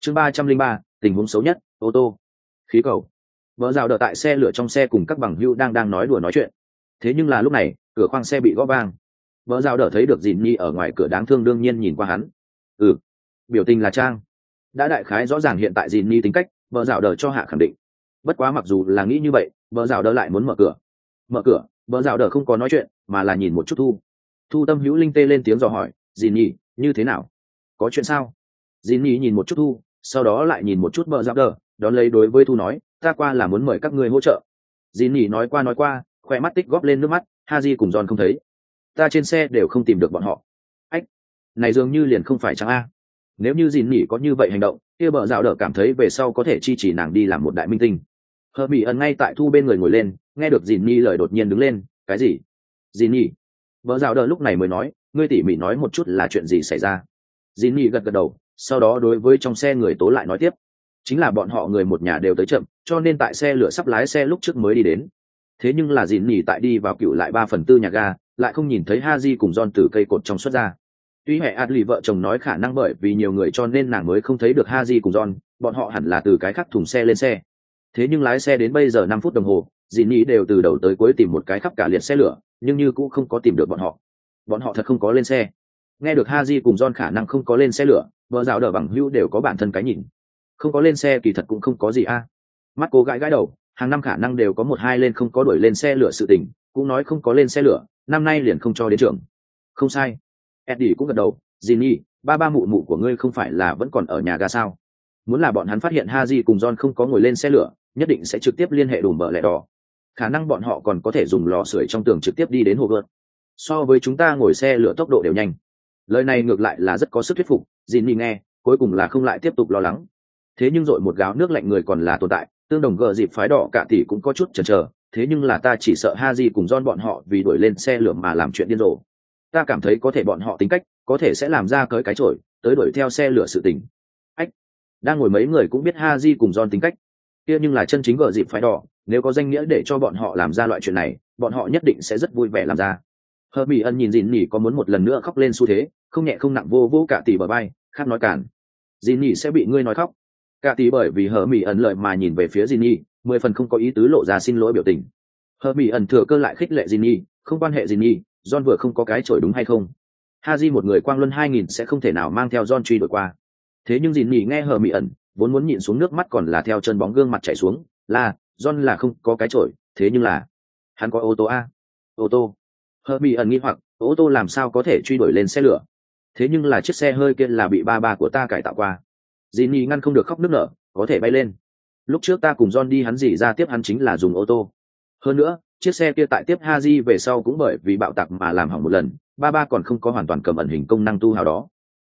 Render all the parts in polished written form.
Chương 303, tình huống xấu nhất, ô tô. Khí cầu. Vợ rào đợi tại xe lửa trong xe cùng các bằng hữu đang nói đùa nói chuyện. Thế nhưng là lúc này, cửa khoang xe bị gõ vang. Vợ rào đỡ thấy được Dìn Nhi ở ngoài cửa đáng thương đương nhiên nhìn qua hắn. Biểu tình là trang. Đã đại khái rõ ràng hiện tại Dìn Nhi tính cách, vợ rào đỡ cho hạ khẳng định. Bất quá mặc dù là nghĩ như vậy, vợ rào đỡ lại muốn mở cửa. Vợ rào đỡ không có nói chuyện, mà là nhìn một chút Thu Tâm hữu linh tê lên tiếng dò hỏi, Dìn Nhi, như thế nào? Có chuyện sao? Dìn Nhi nhìn một chút Thu, sau đó lại nhìn một chút vợ rào đỡ, đón lấy đối với Thu nói, ta qua là muốn mời các ngươi hỗ trợ. Dìn Nhi nói qua, khoe mắt tích góp lên nước mắt, Haji cùng John không thấy. Ta trên xe đều không tìm được bọn họ. Ách, này dường như liền không phải chẳng a. Nếu như Dìn Nhi có như vậy hành động, kia bợ dạo đỡ cảm thấy về sau có thể chi chỉ nàng đi làm một đại minh tinh. Hợp Mỹ ẩn ngay tại Thu bên người ngồi lên, nghe được Dìn Nhi lời đột nhiên đứng lên, cái gì? Dìn Nhi? Bợ dạo đỡ lúc này mới nói, ngươi tỉ mỉ nói một chút là chuyện gì xảy ra. Dìn Nhi gật đầu, sau đó đối với trong xe người tố lại nói tiếp, chính là bọn họ người một nhà đều tới chậm, cho nên tại xe lửa sắp lái xe lúc trước mới đi đến. Thế nhưng là Dìn Nhi tại đi vào cựu lại 3/4 nhà ga, lại không nhìn thấy Haji cùng John từ cây cột trong xuất ra. Tuy hệ Adley vợ chồng nói khả năng bởi vì nhiều người cho nên nàng mới không thấy được Haji cùng John, bọn họ hẳn là từ cái khác thùng xe lên xe. Thế nhưng lái xe đến bây giờ 5 phút đồng hồ, Dìn Nhi đều từ đầu tới cuối tìm một cái khắp cả liệt xe lửa, nhưng như cũng không có tìm được bọn họ. Bọn họ thật không có lên xe. Nghe được Haji cùng John khả năng không có lên xe lửa, vợ dạo đỡ bằng hữu đều có bản thân cái nhìn. Không có lên xe kỳ thật cũng không có gì a. Mắt cô gãi đầu, hàng năm khả năng đều có 1-2 lên không có đuổi lên xe lửa sự tình, cũng nói không có lên xe lửa, năm nay liền không cho đến trường. Không sai. Eddie cũng gật đầu, Jinny, ba mụ mụ của ngươi không phải là vẫn còn ở nhà ga sao? Muốn là bọn hắn phát hiện Haji cùng John không có ngồi lên xe lửa, nhất định sẽ trực tiếp liên hệ đùm bờ lẹ đỏ. Khả năng bọn họ còn có thể dùng lò sưởi trong tường trực tiếp đi đến hồ gợt. So với chúng ta ngồi xe lửa tốc độ đều nhanh. Lời này ngược lại là rất có sức thuyết phục, Jinny nghe, cuối cùng là không lại tiếp tục lo lắng. Thế nhưng dội một gáo nước lạnh người còn là tồn tại, tương đồng gờ dịp phái đỏ cả tỷ cũng có chút chần chờ. Thế nhưng là ta chỉ sợ Haji cùng John bọn họ vì đuổi lên xe lửa mà làm chuyện điên rồ. Ta cảm thấy có thể bọn họ tính cách, có thể sẽ làm ra cới cái chổi, tới đuổi theo xe lửa sự tình. Ách, đang ngồi mấy người cũng biết Haji cùng John tính cách, kia nhưng là chân chính gờ dịp phái đỏ, nếu có danh nghĩa để cho bọn họ làm ra loại chuyện này, bọn họ nhất định sẽ rất vui vẻ làm ra. Hợp Mỹ ân nhìn Dìn Nỉ có muốn một lần nữa khóc lên xu thế, không nhẹ không nặng vô cả tỷ bờ vai, khác nói cản. Dìn Nỉ sẽ bị ngươi nói khóc. Cả tỷ bởi vì Hợp Mỹ ẩn lợi mà nhìn về phía Dìn Nỉ, 10 phần không có ý tứ lộ ra xin lỗi biểu tình. Hợp Mỹ ẩn thừa cơ lại khích lệ Dìn Nỉ, không quan hệ Dìn Nỉ, John vừa không có cái chổi đúng hay không? Haji một người quang luân 2000 sẽ không thể nào mang theo John truy đuổi qua. Thế nhưng Dìn Nỉ nghe Hợp Mỹ ẩn, vốn muốn nhịn xuống nước mắt còn là theo chân bóng gương mặt chảy xuống, là John là không có cái chổi, thế nhưng là hắn có ô tô a. Ô tô. Hợp Mỹ ẩn nghi hoặc, ô tô làm sao có thể truy đuổi lên xe lửa? Thế nhưng là chiếc xe hơi kia là bị ba của ta cải tạo qua. Dìn Nỉ ngăn không được khóc nức nở, có thể bay lên. Lúc trước ta cùng John đi hắn dì ra tiếp hắn chính là dùng ô tô. Hơn nữa, chiếc xe kia tại tiếp Haji về sau cũng bởi vì bạo tạc mà làm hỏng một lần, ba còn không có hoàn toàn cầm ẩn hình công năng tu hào đó.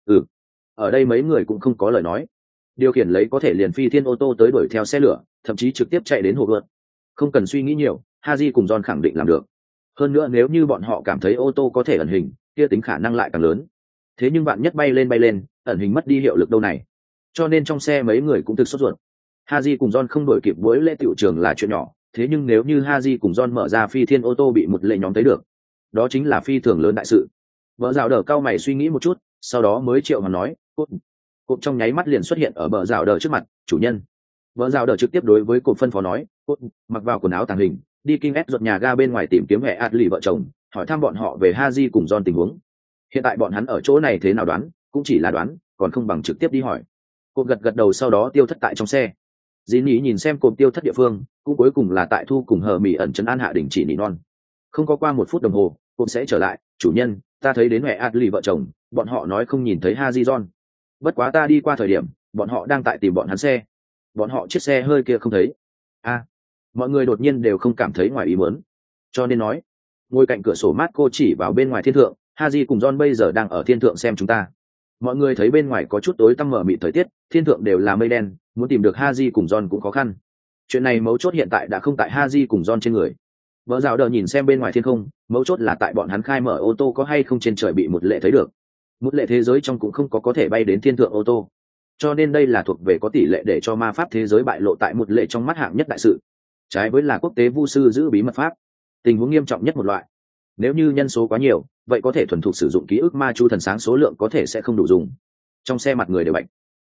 Ở đây mấy người cũng không có lời nói. Điều khiển lấy có thể liền phi thiên ô tô tới đuổi theo xe lửa, thậm chí trực tiếp chạy đến hồ gợt. Không cần suy nghĩ nhiều, Haji cùng John khẳng định làm được. Hơn nữa nếu như bọn họ cảm thấy ô tô có thể ẩn hình, kia tính khả năng lại càng lớn. Thế nhưng bạn nhất bay lên, ẩn hình mất đi hiệu lực đâu này. Cho nên trong xe mấy người cũng thực sốt ruột. Haji cùng John không đổi kịp buổi lễ tiểu trường là chuyện nhỏ, thế nhưng nếu như Haji cùng John mở ra phi thiên ô tô bị một lệ nhóm thấy được, đó chính là phi thường lớn đại sự. Vợ rào đờ cao mày suy nghĩ một chút, sau đó mới triệu mà nói, cột trong nháy mắt liền xuất hiện ở bờ rào đờ trước mặt, chủ nhân. Vợ rào đờ trực tiếp đối với cột phân phó nói, cột mặc vào quần áo tàng hình, đi kinh ép ruột nhà ga bên ngoài tìm kiếm hệ Adley vợ chồng, hỏi thăm bọn họ về Haji cùng John tình huống. Hiện tại bọn hắn ở chỗ này thế nào đoán, cũng chỉ là đoán, còn không bằng trực tiếp đi hỏi. Cột gật đầu sau đó tiêu thất tại trong xe. Dĩ Nỉ nhìn xem cột tiêu thất địa phương, cũng cuối cùng là tại Thu cùng Hờ Mỹ ẩn trấn an hạ đỉnh chỉ nỉ non. Không có qua 1 phút đồng hồ, cột sẽ trở lại, chủ nhân, ta thấy đến hệ Adley vợ chồng, bọn họ nói không nhìn thấy Haji John. Bất quá ta đi qua thời điểm, bọn họ đang tại tìm bọn hắn xe. Bọn họ chiếc xe hơi kia không thấy. Mọi người đột nhiên đều không cảm thấy ngoài ý muốn. Cho nên nói, ngồi cạnh cửa sổ mát cô chỉ vào bên ngoài thiên thượng, Haji cùng John bây giờ đang ở thiên thượng xem chúng ta. Mọi người thấy bên ngoài có chút tối tăm mờ mịt thời tiết, thiên thượng đều là mây đen, muốn tìm được Haji cùng John cũng khó khăn. Chuyện này mấu chốt hiện tại đã không tại Haji cùng John trên người. Vợ rào đờ nhìn xem bên ngoài thiên không, mấu chốt là tại bọn hắn khai mở ô tô có hay không trên trời bị một lệ thấy được. Một lệ thế giới trong cũng không có thể bay đến thiên thượng ô tô. Cho nên đây là thuộc về có tỷ lệ để cho ma pháp thế giới bại lộ tại một lệ trong mắt hạng nhất đại sự. Trái với là quốc tế vu sư giữ bí mật pháp. Tình huống nghiêm trọng nhất một loại. Nếu như nhân số quá nhiều, vậy có thể thuần thục sử dụng ký ức ma chu thần sáng số lượng có thể sẽ không đủ dùng. Trong xe mặt người đều bệnh.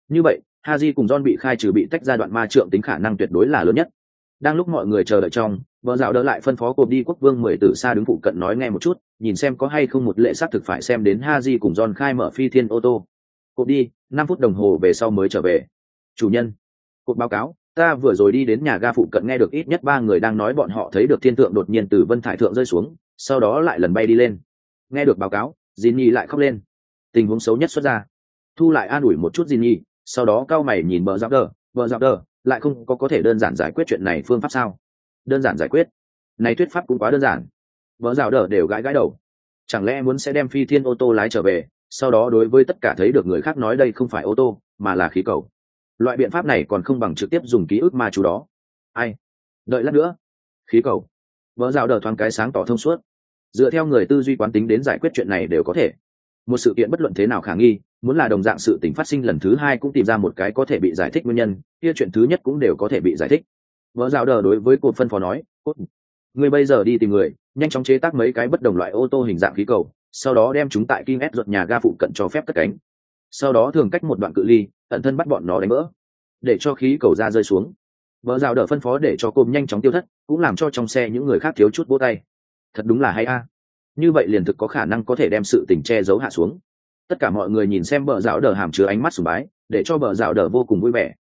Như vậy Haji cùng John bị khai trừ bị tách ra đoạn ma trượng tính khả năng tuyệt đối là lớn nhất. Đang lúc mọi người chờ đợi trong, vợ dạo đỡ lại phân phó cộp đi quốc vương 10 từ xa đứng phụ cận nói nghe một chút, nhìn xem có hay không một lệ xác thực phải xem đến Haji cùng John khai mở phi thiên ô tô. Cộp đi, 5 phút đồng hồ về sau mới trở về. Chủ nhân, cộp báo cáo, ta vừa rồi đi đến nhà ga phụ cận nghe được ít nhất 3 người đang nói bọn họ thấy được thiên tượng đột nhiên từ vân thải thượng rơi xuống, sau đó lại lần bay đi lên. Nghe được báo cáo, Jinny lại khóc lên. Tình huống xấu nhất xuất ra. Thu lại an ủi một chút Jinny, sau đó cao mày nhìn bờ dạo đờ, lại không có thể đơn giản giải quyết chuyện này phương pháp sao? Đơn giản giải quyết? Này thuyết pháp cũng quá đơn giản. Bờ dạo đờ đều gãi đầu. Chẳng lẽ muốn sẽ đem phi thiên ô tô lái trở về, sau đó đối với tất cả thấy được người khác nói đây không phải ô tô, mà là khí cầu. Loại biện pháp này còn không bằng trực tiếp dùng ký ức ma chú đó. Ai? Đợi lát nữa. Khí cầu. Bờ dạo đờ thoáng cái sáng tỏ thông suốt. Dựa theo người tư duy quán tính đến giải quyết chuyện này đều có thể. Một sự kiện bất luận thế nào khả nghi, muốn là đồng dạng sự tình phát sinh lần thứ hai cũng tìm ra một cái có thể bị giải thích nguyên nhân, kia chuyện thứ nhất cũng đều có thể bị giải thích. Vợ dạo đờ đối với cô phân phó nói, người bây giờ đi tìm người, nhanh chóng chế tác mấy cái bất đồng loại ô tô hình dạng khí cầu, sau đó đem chúng tại Kim S ruột nhà ga phụ cận cho phép cất cánh. Sau đó thường cách một đoạn cự ly, ẩn thân bắt bọn nó đánh vỡ, để cho khí cầu ra rơi xuống. Vợ dạo đờ phân phó để cho cô nhanh chóng tiêu thất, cũng làm cho trong xe những người khác thiếu chút vỗ tay. Thật đúng là hay a. Như vậy liền thực có khả năng có thể đem sự tình che giấu hạ xuống. Tất cả mọi người nhìn xem bờ dạo đờ hàm chứa ánh mắt sùng bái, để cho bờ dạo đờ vô cùng vui vẻ.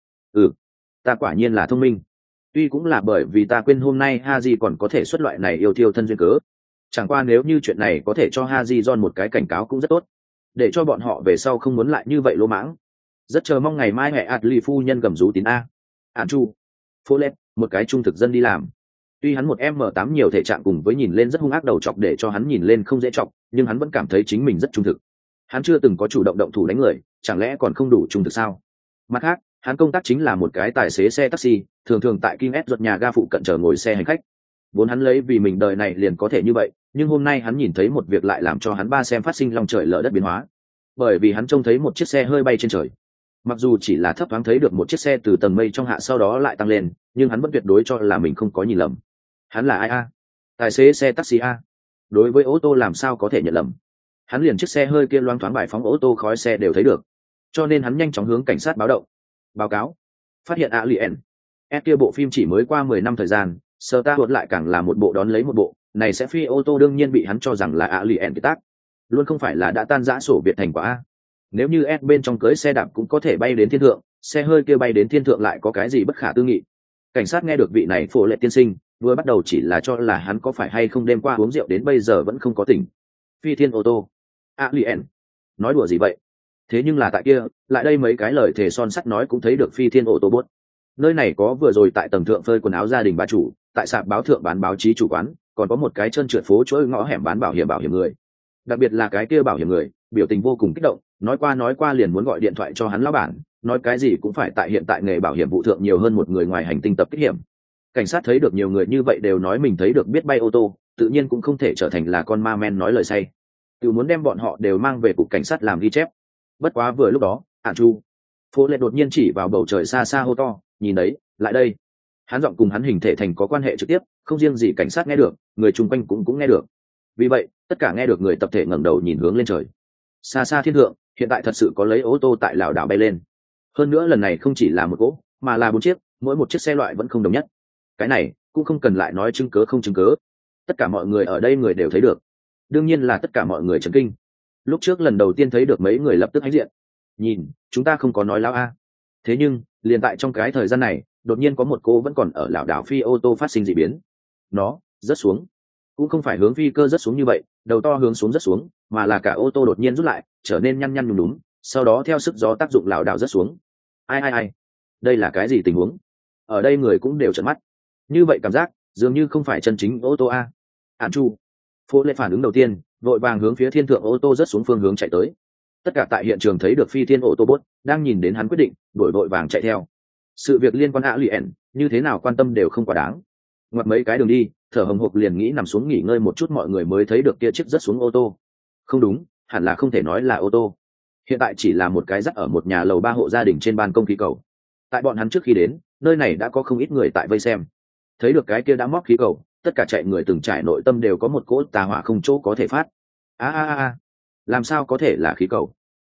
Ta quả nhiên là thông minh. Tuy cũng là bởi vì ta quên hôm nay Haji còn có thể xuất loại này yêu thiêu thân duyên cớ. Chẳng qua nếu như chuyện này có thể cho Haji John một cái cảnh cáo cũng rất tốt, để cho bọn họ về sau không muốn lại như vậy lỗ mãng. Rất chờ mong ngày mai hệ Atli phu nhân gầm rú tín a. Chu, Folet, một cái trung thực dân đi làm. Tuy hắn một M8 nhiều thể trạng cùng với nhìn lên rất hung ác đầu chọc để cho hắn nhìn lên không dễ chọc, nhưng hắn vẫn cảm thấy chính mình rất trung thực. Hắn chưa từng có chủ động động thủ đánh người, chẳng lẽ còn không đủ trung thực sao? Mặt khác, hắn công tác chính là một cái tài xế xe taxi, thường thường tại Kim S ruột nhà ga phụ cận chờ ngồi xe hành khách. Vốn hắn lấy vì mình đời này liền có thể như vậy, nhưng hôm nay hắn nhìn thấy một việc lại làm cho hắn ba xem phát sinh lòng trời lở đất biến hóa. Bởi vì hắn trông thấy một chiếc xe hơi bay trên trời. Mặc dù chỉ là thấp thoáng thấy được một chiếc xe từ tầng mây trong hạ sau đó lại tăng lên, nhưng hắn vẫn tuyệt đối cho là mình không có nhìn lầm. Hắn là ai a? Tài xế xe taxi a? Đối với ô tô làm sao có thể nhận lầm? Hắn liền chiếc xe hơi kia loang thoáng bài phóng ô tô khói xe đều thấy được, cho nên hắn nhanh chóng hướng cảnh sát báo động. Báo cáo, phát hiện Alien. Kia bộ phim chỉ mới qua 10 năm thời gian, Star Wars lại càng là một bộ đón lấy một bộ, này sẽ phi ô tô đương nhiên bị hắn cho rằng là Alien cái tác. Luôn không phải là đã tan rã sổ Việt thành quả a. Nếu như S bên trong cưới xe đạp cũng có thể bay đến thiên thượng, xe hơi kia bay đến thiên thượng lại có cái gì bất khả tư nghị. Cảnh sát nghe được vị này phổ lệ tiên sinh, vừa bắt đầu chỉ là cho là hắn có phải hay không đêm qua uống rượu đến bây giờ vẫn không có tỉnh. Phi thiên ô tô. Alien. Nói đùa gì vậy? Thế nhưng là tại kia, lại đây mấy cái lời thề son sắt nói cũng thấy được phi thiên ô tô bốt. Nơi này có vừa rồi tại tầng thượng phơi quần áo gia đình bà chủ, tại sạp báo thượng bán báo chí chủ quán, còn có một cái chân trượt phố chuỗi ngõ hẻm bán bảo hiểm người. Đặc biệt là cái kia bảo hiểm người, biểu tình vô cùng kích động, nói qua liền muốn gọi điện thoại cho hắn lão bản, nói cái gì cũng phải tại hiện tại nghề bảo hiểm vụ thượng nhiều hơn một người ngoài hành tinh tập kích hiểm. Cảnh sát thấy được nhiều người như vậy đều nói mình thấy được biết bay ô tô, tự nhiên cũng không thể trở thành là con ma men nói lời say. Tự muốn đem bọn họ đều mang về cục cảnh sát làm ghi chép. Bất quá vừa lúc đó, Chu, phố lệ đột nhiên chỉ vào bầu trời xa xa hô to, nhìn đấy, lại đây. Hắn giọng cùng hắn hình thể thành có quan hệ trực tiếp, không riêng gì cảnh sát nghe được, người chung quanh cũng nghe được. Vì vậy, tất cả nghe được người tập thể ngẩng đầu nhìn hướng lên trời. Xa xa thiên thượng, hiện tại thật sự có lấy ô tô tại lảo đảo bay lên. Hơn nữa lần này không chỉ là một cỗ, mà là 4 chiếc, mỗi một chiếc xe loại vẫn không đồng nhất. Cái này cũng không cần lại nói chứng cớ không chứng cớ. Tất cả mọi người ở đây người đều thấy được. Đương nhiên là tất cả mọi người chấn kinh. Lúc trước lần đầu tiên thấy được mấy người lập tức hãnh diện. Nhìn, chúng ta không có nói láo a. Thế nhưng, liền tại trong cái thời gian này, đột nhiên có một cô vẫn còn ở lảo đảo phi ô tô phát sinh dị biến. Nó rớt xuống, cũng không phải hướng phi cơ rớt xuống như vậy, đầu to hướng xuống rớt xuống, mà là cả ô tô đột nhiên rút lại, trở nên nhăn nhăn nhúm nhúm, sau đó theo sức gió tác dụng lảo đảo rớt xuống. Ai, đây là cái gì tình huống? Ở đây người cũng đều trợn mắt. Như vậy cảm giác, dường như không phải chân chính ô tô a. Chu, phố lệ phản ứng đầu tiên, vội vàng hướng phía thiên thượng ô tô rớt xuống phương hướng chạy tới. Tất cả tại hiện trường thấy được phi thiên ô tô bốt, đang nhìn đến hắn quyết định, vội vàng chạy theo. Sự việc liên quan Alien, như thế nào quan tâm đều không quá đáng. Ngoặt mấy cái đường đi, thở hồng hộc liền nghĩ nằm xuống nghỉ ngơi một chút mọi người mới thấy được kia chiếc rớt xuống ô tô. Không đúng, hẳn là không thể nói là ô tô. Hiện tại chỉ là một cái rắc ở một nhà lầu 3 hộ gia đình trên ban công khí cầu. Tại bọn hắn trước khi đến, nơi này đã có không ít người tại vây xem. Thấy được cái kia đã móc khí cầu, tất cả chạy người từng trải nội tâm đều có một cỗ tà hỏa không chỗ có thể phát. Làm sao có thể là khí cầu?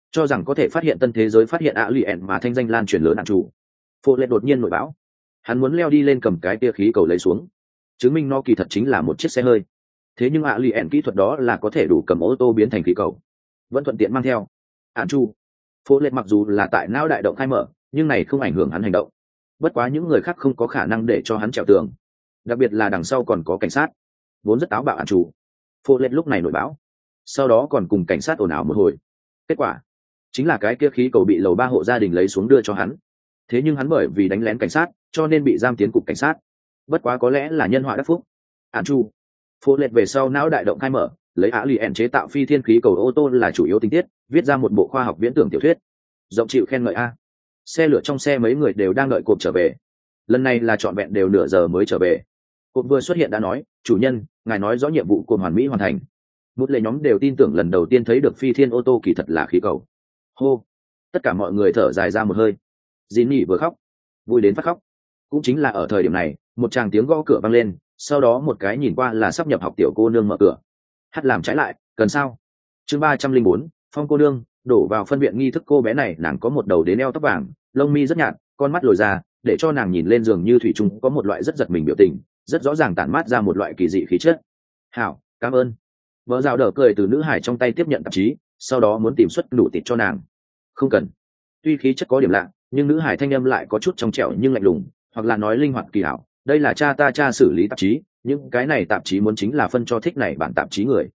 cho rằng có thể phát hiện tân thế giới, phát hiện ạ lì ẻn mà thanh danh lan truyền lớn ạn chủ. Phô lệ đột nhiên nổi bão, hắn muốn leo đi lên cầm cái tia khí cầu lấy xuống, chứng minh nó kỳ thật chính là một chiếc xe hơi. Thế nhưng ạ lì ẻn kỹ thuật đó là có thể đủ cầm ô tô biến thành khí cầu, vẫn thuận tiện mang theo ạn chu. Phô lệ mặc dù là tại não đại động khai mở, nhưng này không ảnh hưởng hắn hành động. Bất quá những người khác không có khả năng để cho hắn trèo tường, đặc biệt là đằng sau còn có cảnh sát, vốn rất táo bạo ạn chủ. Phô lệ lúc này nổi bão, sau đó còn cùng cảnh sát ồn ào một hồi. Kết quả chính là cái kia khí cầu bị lầu 3 hộ gia đình lấy xuống đưa cho hắn. Thế nhưng hắn bởi vì đánh lén cảnh sát cho nên bị giam tiến cục cảnh sát. Bất quá có lẽ là nhân họa đắc phúc, ạn chu. Phô lệ về sau não đại động khai mở, lấy ạ lì ẻn chế tạo phi thiên khí cầu ô tô là chủ yếu tình tiết, viết ra một bộ khoa học viễn tưởng tiểu thuyết, rộng chịu khen ngợi a. Xe lửa trong xe mấy người đều đang đợi cộp trở về, lần này là trọn vẹn đều nửa giờ mới trở về. Cộp vừa xuất hiện đã nói, chủ nhân, ngài nói rõ nhiệm vụ của hoàn mỹ hoàn thành. Một lệ nhóm đều tin tưởng lần đầu tiên thấy được phi thiên ô tô kỳ thật là khí cầu. Hô, tất cả mọi người thở dài ra một hơi. Jinny vừa khóc vui đến phát khóc. Cũng chính là ở thời điểm này, một tràng tiếng gõ cửa vang lên, sau đó một cái nhìn qua là sắp nhập học tiểu cô nương mở cửa. Hát làm trái lại, cần sao? Chương 304, Phong cô nương. Đổ vào phân viện nghi thức. Cô bé này nàng có một đầu đến eo tóc vàng, lông mi rất nhạt, con mắt lồi ra, để cho nàng nhìn lên giường như thủy chung có một loại rất giật mình biểu tình, rất rõ ràng tản mát ra một loại kỳ dị khí chất. Hảo, cảm ơn. Vợ rào đỡ cười từ nữ hải trong tay tiếp nhận tạp chí, sau đó muốn tìm suất đủ tịt cho nàng. Không cần. Tuy khí chất có điểm lạ, nhưng nữ hải thanh âm lại có chút trong trẻo nhưng lạnh lùng, hoặc là nói linh hoạt kỳ hảo. Đây là cha xử lý tạp chí, những cái này tạp chí muốn chính là phân cho thích này bản tạp chí người.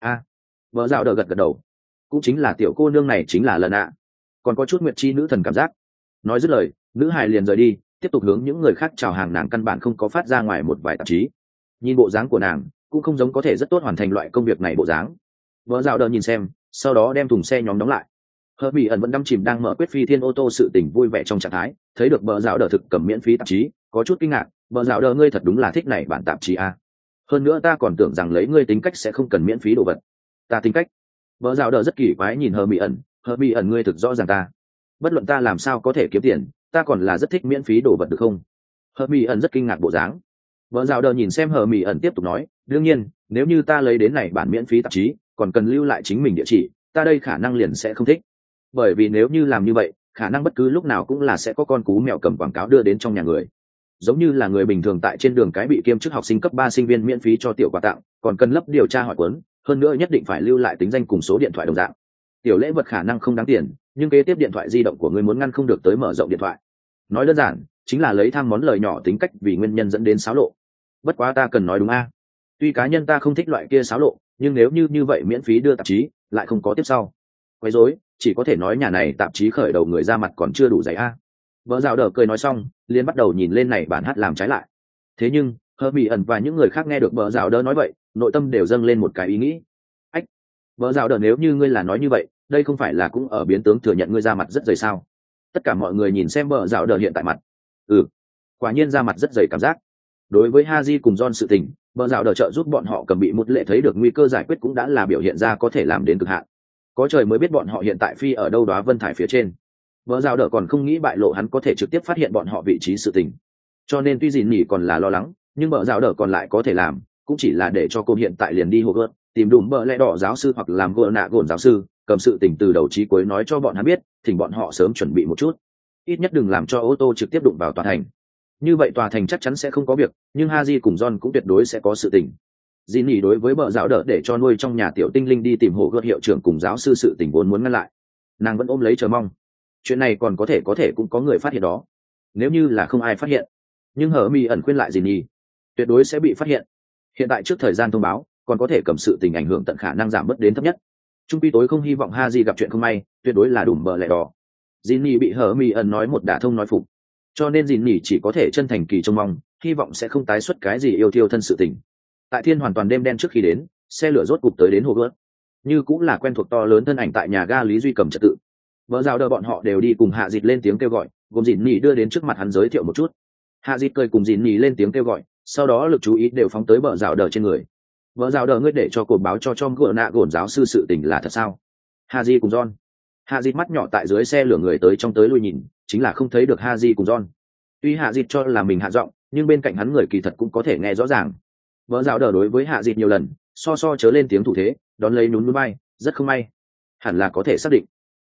Vợ rào đỡ gật gật đầu. Cũng chính là tiểu cô nương này chính là lần ạ. Còn có chút nguyệt chi nữ thần cảm giác. Nói dứt lời, nữ hải liền rời đi, tiếp tục hướng những người khác chào hàng. Nàng căn bản không có phát ra ngoài một vài tạp chí. Nhìn bộ dáng của nàng cũng không giống có thể rất tốt hoàn thành loại công việc này bộ dáng. Vợ rào đỡ nhìn xem, sau đó đem thùng xe nhóm đóng lại. Hờ bị ẩn vẫn đắm chìm đang mở quyết phi thiên ô tô sự tình vui vẻ trong trạng thái, thấy được vợ rào đỡ thực cầm miễn phí tạp chí, có chút kinh ngạc. Vợ rào đỡ, ngươi thật đúng là thích này bản tạp chí a. Hơn nữa ta còn tưởng rằng lấy ngươi tính cách sẽ không cần miễn phí đồ vật. Ta tính cách? Vợ rào đỡ rất kỳ quái nhìn hờ bị ẩn, ngươi thực rõ ràng ta, bất luận ta làm sao có thể kiếm tiền, ta còn là rất thích miễn phí đồ vật được không? Hờ bị ẩn rất kinh ngạc bộ dáng. Vợ rào đỡ nhìn xem hờ bị ẩn tiếp tục nói, đương nhiên nếu như ta lấy đến này bản miễn phí tạp chí còn cần lưu lại chính mình địa chỉ, ta đây khả năng liền sẽ không thích, bởi vì nếu như làm như vậy khả năng bất cứ lúc nào cũng là sẽ có con cú mèo cầm quảng cáo đưa đến trong nhà người, giống như là người bình thường tại trên đường cái bị kiêm chức học sinh cấp 3 sinh viên miễn phí cho tiểu quà tặng, còn cần lấp điều tra hỏi cuốn, hơn nữa nhất định phải lưu lại tính danh cùng số điện thoại đồng dạng. Tiểu lễ vật khả năng không đáng tiền, nhưng kế tiếp điện thoại di động của ngươi muốn ngăn không được tới mở rộng điện thoại. Nói đơn giản chính là lấy tham món lời nhỏ tính cách vì nguyên nhân dẫn đến xáo lộ. Bất quá ta cần nói đúng a, tuy cá nhân ta không thích loại kia xáo lộ, nhưng nếu như vậy miễn phí đưa tạp chí lại không có tiếp sau quấy rối, chỉ có thể nói nhà này tạp chí khởi đầu người ra mặt còn chưa đủ dày a. Vợ rào đỡ cười nói xong liền bắt đầu nhìn lên này bản hát làm trái lại. Thế nhưng hờ bị ẩn và những người khác nghe được vợ rào đỡ nói vậy, nội tâm đều dâng lên một cái ý nghĩ. Ách, vợ rào đỡ, nếu như ngươi là nói như vậy, đây không phải là cũng ở biến tướng thừa nhận ngươi ra mặt rất dày sao? Tất cả mọi người nhìn xem vợ rào đỡ hiện tại mặt. Quả nhiên ra mặt rất dày cảm giác. Đối với Haji cùng John sự tình, vợ rào đỡ trợ giúp bọn họ cầm bị một lệ thấy được nguy cơ giải quyết cũng đã là biểu hiện ra có thể làm đến cực hạn. Có trời mới biết bọn họ hiện tại phi ở đâu đó vân thải phía trên. Vợ rào đỡ còn không nghĩ bại lộ hắn có thể trực tiếp phát hiện bọn họ vị trí sự tình, cho nên tuy gì nhỉ còn là lo lắng, nhưng vợ rào đỡ còn lại có thể làm cũng chỉ là để cho cô hiện tại liền đi hồ gợt tìm đùm bợ lẽ đỏ giáo sư hoặc làm gợ nạ gồn giáo sư, cầm sự tình từ đầu chí cuối nói cho bọn hắn biết, thỉnh bọn họ sớm chuẩn bị một chút, ít nhất đừng làm cho ô tô trực tiếp đụng vào tòa thành. Như vậy tòa thành chắc chắn sẽ không có việc, nhưng Haji cùng John cũng tuyệt đối sẽ có sự tình. Jinny đối với vợ rào đỡ để cho nuôi trong nhà tiểu tinh linh đi tìm hồ gợt hiệu trưởng cùng giáo sư sự tình vốn muốn ngăn lại, nàng vẫn ôm lấy chờ mong. Chuyện này còn có thể cũng có người phát hiện đó, nếu như là không ai phát hiện, nhưng hở mi ẩn khuyên lại Jinny, tuyệt đối sẽ bị phát hiện. Hiện tại trước thời gian thông báo còn có thể cầm sự tình ảnh hưởng tận khả năng giảm bớt đến thấp nhất. Trung pi tối không hy vọng Haji gặp chuyện không may, tuyệt đối là đùm bờ lẹ đỏ. Jinny bị hở mi ẩn nói một đả thông nói phục, cho nên Jinny chỉ có thể chân thành kỳ trông mong, hy vọng sẽ không tái xuất cái gì yêu thiêu thân sự tình. Tại thiên hoàn toàn đêm đen trước khi đến, xe lửa rốt cục tới đến hồ gợt, như cũng là quen thuộc to lớn thân ảnh tại nhà ga Lý Duy cầm trật tự. Vợ rào đỡ bọn họ đều đi cùng Hạ Dịch lên tiếng kêu gọi, gồm Jinny đưa đến trước mặt hắn giới thiệu một chút. Hạ Dịch cười cùng Jinny lên tiếng kêu gọi, sau đó lực chú ý đều phóng tới vợ rào đỡ trên người. Vợ rào đỡ, ngươi để cho cột báo cho gợ nạ gồn giáo sư sự tình là thật sao? Haji cùng John. Haji mắt nhỏ tại dưới xe lửa người tới trong tới lui nhìn, chính là không thấy được Haji cùng John. Tuy Haji cho là mình hạ giọng, nhưng bên cạnh hắn người kỳ thật cũng có thể nghe rõ ràng. Vợ rào đỡ đối với Haji nhiều lần so chớ lên tiếng thủ thế, đón lấy nhún nhún vai, rất không may, hẳn là có thể xác định.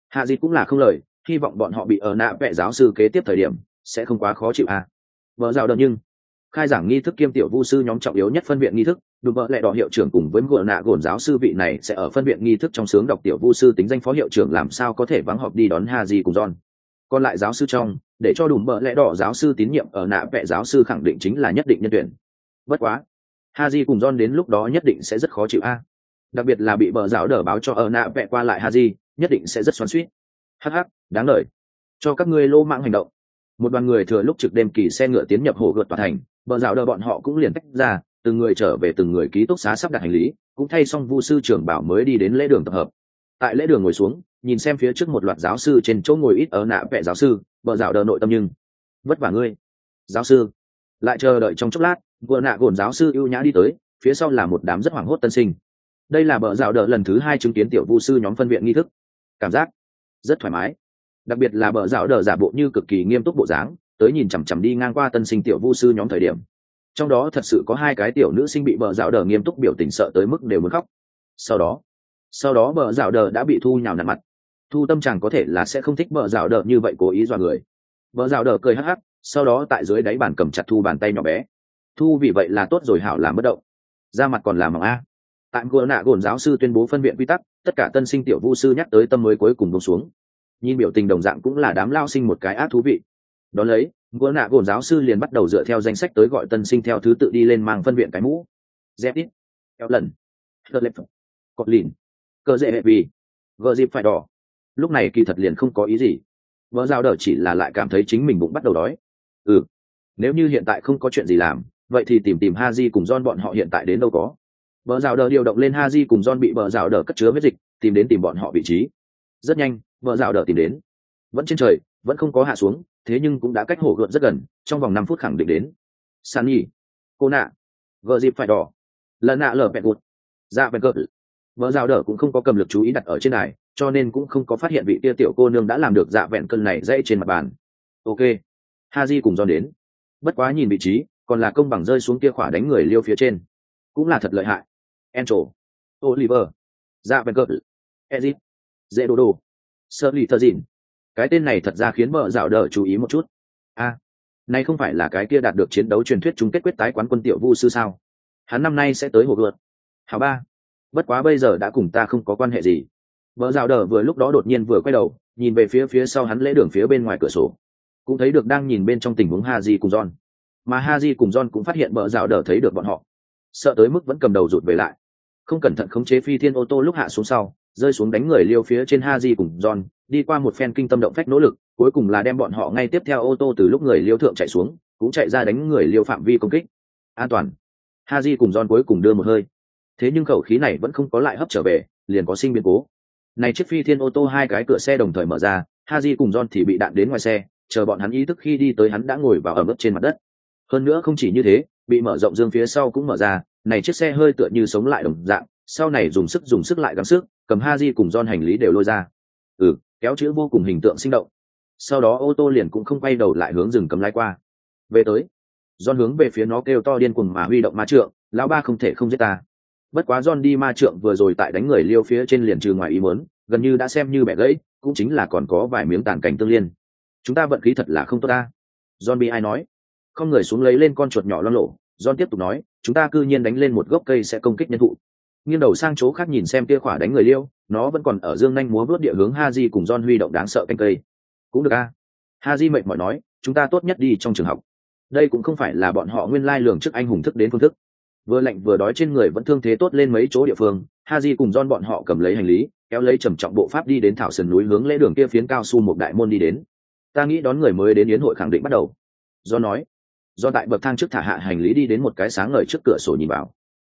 hạ dịt cũng là không lời, hy vọng bọn họ bị ở nạ vẽ giáo sư kế tiếp thời điểm sẽ không quá khó chịu à. Vợ rào đợt nhưng khai giảng nghi thức kiêm tiểu vu sư nhóm trọng yếu nhất phân viện nghi thức, đùm bợ lẹ đỏ hiệu trưởng cùng với gợ nạ gồn giáo sư vị này sẽ ở phân viện nghi thức trong sướng đọc tiểu vu sư tính danh phó hiệu trưởng làm sao có thể vắng họp đi đón Haji cùng John. Còn lại giáo sư trong, để cho đùm bợ lẹ đỏ giáo sư tín nhiệm ở nạ vẽ giáo sư khẳng định chính là nhất định nhân tuyển. Bất quá, Haji cùng John đến lúc đó nhất định sẽ rất khó chịu a. Đặc biệt là bị bờ giáo đỡ báo cho ở nạ vẽ qua lại Haji, nhất định sẽ rất xoắn xuýt. Hắc hắc, đáng lời. Cho các ngươi lô mạng hành động. Một đoàn người thừa lúc trực đêm kỳ xe ngựa tiến nhập hồ gợt tòa thành, bờ rào đờ bọn họ cũng liền tách ra, từng người trở về từng người ký túc xá sắp đặt hành lý, cũng thay xong vu sư trưởng bảo mới đi đến lễ đường tập hợp. Tại lễ đường ngồi xuống, nhìn xem phía trước một loạt giáo sư trên chỗ ngồi ít ở nạ vẽ giáo sư, bờ rào đờ nội tâm nhưng vất vả ngươi, giáo sư. Lại chờ đợi trong chốc lát, vừa nạ gồn giáo sư ưu nhã đi tới, phía sau là một đám rất hoảng hốt tân sinh. Đây là bờ rào đờ lần thứ 2 chứng kiến tiểu vu sư nhóm phân viện nghi thức, cảm giác rất thoải mái. Đặc biệt là bờ rào đờ giả bộ như cực kỳ nghiêm túc bộ dáng, tới nhìn chằm chằm đi ngang qua tân sinh tiểu vu sư nhóm thời điểm, trong đó thật sự có 2 cái tiểu nữ sinh bị bờ rào đờ nghiêm túc biểu tình sợ tới mức đều muốn khóc. Sau đó bờ rào đờ đã bị thu nhào nặn mặt. Thu tâm trạng có thể là sẽ không thích bờ rào đờ như vậy cố ý dọa người. Bờ rào đờ cười hắc hắc, sau đó tại dưới đáy bàn cầm chặt Thu bàn tay nhỏ bé. Thu vì vậy là tốt rồi hảo làm bất động, ra mặt còn làm mỏng a. Tại gỡ nạ gồn giáo sư tuyên bố phân viện quy tắc, tất cả tân sinh tiểu vu sư nhắc tới tâm mới cuối cùng buông xuống. Nhìn biểu tình đồng dạng cũng là đám lao sinh một cái ác thú vị. Đón lấy, gỡ nạ gồn giáo sư liền bắt đầu dựa theo danh sách tới gọi tân sinh theo thứ tự đi lên mang phân viện cái mũ. Zepit, eo lần, cọt lìn, cơ dễ hệ vì, gờ dịp phải đỏ. Lúc này kỳ thật liền không có ý gì. Vợ giao đờ chỉ là lại cảm thấy chính mình bụng bắt đầu đói. Nếu như hiện tại không có chuyện gì làm, vậy thì tìm Haji cùng John bọn họ hiện tại đến đâu có. Vợ rào đờ điều động lên Haji cùng John bị vợ rào đờ cất chứa huyết dịch, tìm bọn họ vị trí. Rất nhanh, vợ rào đờ tìm đến. Vẫn trên trời, vẫn không có hạ xuống, thế nhưng cũng đã cách hồ gợn rất gần, trong vòng 5 phút khẳng định đến. Sunny, cô nạ, vợ dịp phải đỏ, lần nạ lở bẹt gụt, dạ bẹt gợt. Vợ rào đờ cũng không có cầm lực chú ý đặt ở trên này, cho nên cũng không có phát hiện vị tia tiểu cô nương đã làm được dạ vẹn cân này dãy trên mặt bàn. Ok, Haji cùng John đến. Bất quá nhìn vị trí, còn là công bằng rơi xuống kia khỏa đánh người liêu phía trên, cũng là thật lợi hại. Angel, Oliver, dạ vẹn cợt, Ezit, dễ đồ đồ, sơ lì thơ dịn. Cái tên này thật ra khiến vợ dạo đờ chú ý một chút. Này không phải là cái kia đạt được chiến đấu truyền thuyết chung kết quyết tái quán quân tiểu vu sư sao? Hắn năm nay sẽ tới hồ gợt. Hảo ba. Bất quá bây giờ đã cùng ta không có quan hệ gì. Vợ dạo đờ vừa lúc đó đột nhiên vừa quay đầu, nhìn về phía sau hắn lễ đường phía bên ngoài cửa sổ, cũng thấy được đang nhìn bên trong tình huống Haji cùng John. Mà Haji cùng John cũng phát hiện vợ dạo đờ thấy được bọn họ, sợ tới mức vẫn cầm đầu rụt về lại, không cẩn thận khống chế phi thiên ô tô lúc hạ xuống sau, rơi xuống đánh người liêu phía trên Haji cùng John, đi qua một phen kinh tâm động phách nỗ lực, cuối cùng là đem bọn họ ngay tiếp theo ô tô từ lúc người liêu thượng chạy xuống, cũng chạy ra đánh người liêu phạm vi công kích. An toàn. Haji cùng John cuối cùng đưa một hơi. Thế nhưng khẩu khí này vẫn không có lại hấp trở về, liền có sinh biến cố. Này chiếc phi thiên ô tô 2 cái cửa xe đồng thời mở ra, Haji cùng John thì bị đạn đến ngoài xe, chờ bọn hắn ý thức khi đi tới hắn đã ngồi vào ẩm ướt trên mặt đất. Hơn nữa không chỉ như thế, bị mở rộng dương phía sau cũng mở ra, này chiếc xe hơi tựa như sống lại đồng dạng, sau này dùng sức lại gắng sức, cầm Haji cùng John hành lý đều lôi ra. Kéo chữ vô cùng hình tượng sinh động. Sau đó ô tô liền cũng không quay đầu lại hướng rừng cấm lái qua. Về tới, John hướng về phía nó kêu to điên cuồng mà huy động ma trượng, lão ba không thể không giết ta. Bất quá John đi ma trượng vừa rồi tại đánh người liêu phía trên liền trừ ngoài ý muốn, gần như đã xem như bẻ gãy, cũng chính là còn có vài miếng tàn cảnh tương liên. Chúng ta vận khí thật là không tốt ta. John bị ai nói? Không người xuống lấy lên con chuột nhỏ loang lổ, John tiếp tục nói, chúng ta cư nhiên đánh lên một gốc cây sẽ công kích nhân thụ. Nghiêng đầu sang chỗ khác nhìn xem kia khỏa đánh người liêu, nó vẫn còn ở dương nhanh múa vớt địa hướng Haji cùng John huy động đáng sợ canh cây. Cũng được a. Haji mệt mỏi nói, chúng ta tốt nhất đi trong trường học. Đây cũng không phải là bọn họ nguyên lai lường trước anh hùng thức đến phương thức. Vừa lạnh vừa đói trên người vẫn thương thế tốt lên mấy chỗ địa phương, Haji cùng John bọn họ cầm lấy hành lý, kéo lấy trầm trọng bộ pháp đi đến thảo sườn núi hướng lễ đường kia phiến cao su một đại môn đi đến. Ta nghĩ đón người mới đến yến hội khẳng định bắt đầu. John nói. John tại bậc thang trước thả hạ hành lý đi đến một cái sáng ngời trước cửa sổ nhìn vào.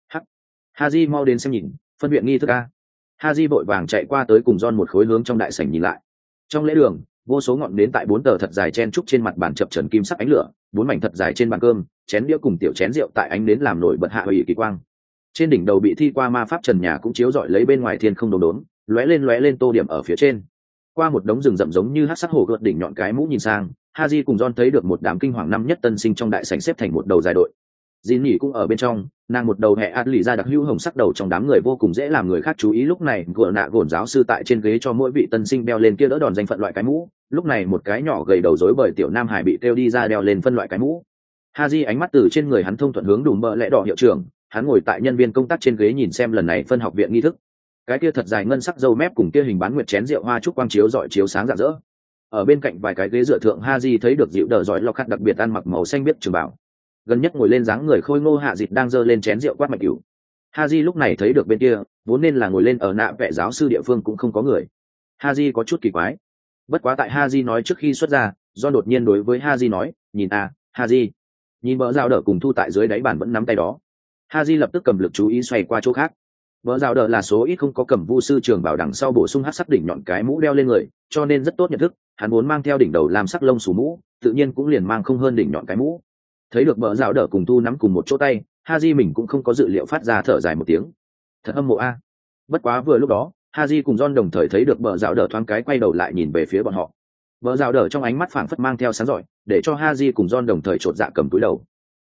Haji mau đến xem nhìn, phân viện nghi thức a. Haji vội vàng chạy qua tới cùng John một khối hướng trong đại sảnh nhìn lại. Trong lễ đường, vô số ngọn nến tại 4 tờ thật dài chen trúc trên mặt bàn chập chờn kim sắc ánh lửa, 4 mảnh thật dài trên bàn cơm, chén đĩa cùng tiểu chén rượu tại ánh nến làm nổi bật hạ ủy kỳ quang. Trên đỉnh đầu bị thi qua ma pháp trần nhà cũng chiếu rọi lấy bên ngoài thiên không đốm đốm, lóe lên tô điểm ở phía trên. Qua một đống rừng rậm giống như hắc sắc hồ gợt đỉnh nhọn cái mũ nhìn sang, Haji cùng John thấy được một đám kinh hoàng năm nhất tân sinh trong đại sảnh xếp thành một đầu dài đội. Dìn nhỉ cũng ở bên trong, nàng một đầu hẹ ạt lì ra đặc hữu hồng sắc đầu trong đám người vô cùng dễ làm người khác chú ý. Lúc này gỡ nạ gồn giáo sư tại trên ghế cho mỗi vị tân sinh đeo lên kia đỡ đòn danh phận loại cái mũ. Lúc này một cái nhỏ gầy đầu rối bởi tiểu nam hải bị kêu đi ra đeo lên phân loại cái mũ. Haji ánh mắt từ trên người hắn thông thuận hướng đùm bợ lẽ đỏ hiệu trưởng, hắn ngồi tại nhân viên công tác trên ghế nhìn xem lần này phân học viện nghi thức. Cái kia thật dài ngân sắc râu mép cùng kia hình bán nguyệt chén rượu hoa trúc quang chiếu rọi chiếu sáng rạng rỡ. Ở bên cạnh vài cái ghế dựa thượng Haji thấy được dịu đờ giỏi lọc khát đặc biệt ăn mặc màu xanh biết trường bảo. Gần nhất ngồi lên dáng người khôi ngô hạ dịt đang giơ lên chén rượu quát mạch cửu. Haji lúc này thấy được bên kia, vốn nên là ngồi lên ở nạ vẽ giáo sư địa phương cũng không có người. Haji có chút kỳ quái. Bất quá tại Haji nói trước khi xuất ra, do đột nhiên đối với Haji nói, nhìn Haji. Nhìn bờ rào đỡ cùng thu tại dưới đáy bàn vẫn nắm tay đó. Haji lập tức cầm lực chú ý xoay qua chỗ khác. Bờ rào đỡ là số ít không có cầm vu sư trường bảo đằng sau bổ sung hắc sắc đỉnh nhọn cái mũ đeo lên người, cho nên rất tốt nhận thức, hắn muốn mang theo đỉnh đầu làm sắc lông xù mũ, tự nhiên cũng liền mang không hơn đỉnh nhọn cái mũ. Thấy được bờ rào đỡ cùng thu nắm cùng một chỗ tay, Haji mình cũng không có dự liệu phát ra thở dài một tiếng. Thật âm mộ a. Bất quá vừa lúc đó, Haji cùng John đồng thời thấy được bờ rào đỡ thoáng cái quay đầu lại nhìn về phía bọn họ. Bờ rào đỡ trong ánh mắt phảng phất mang theo sáng giỏi, để cho Haji cùng John đồng thời chột dạ cầm túi đầu.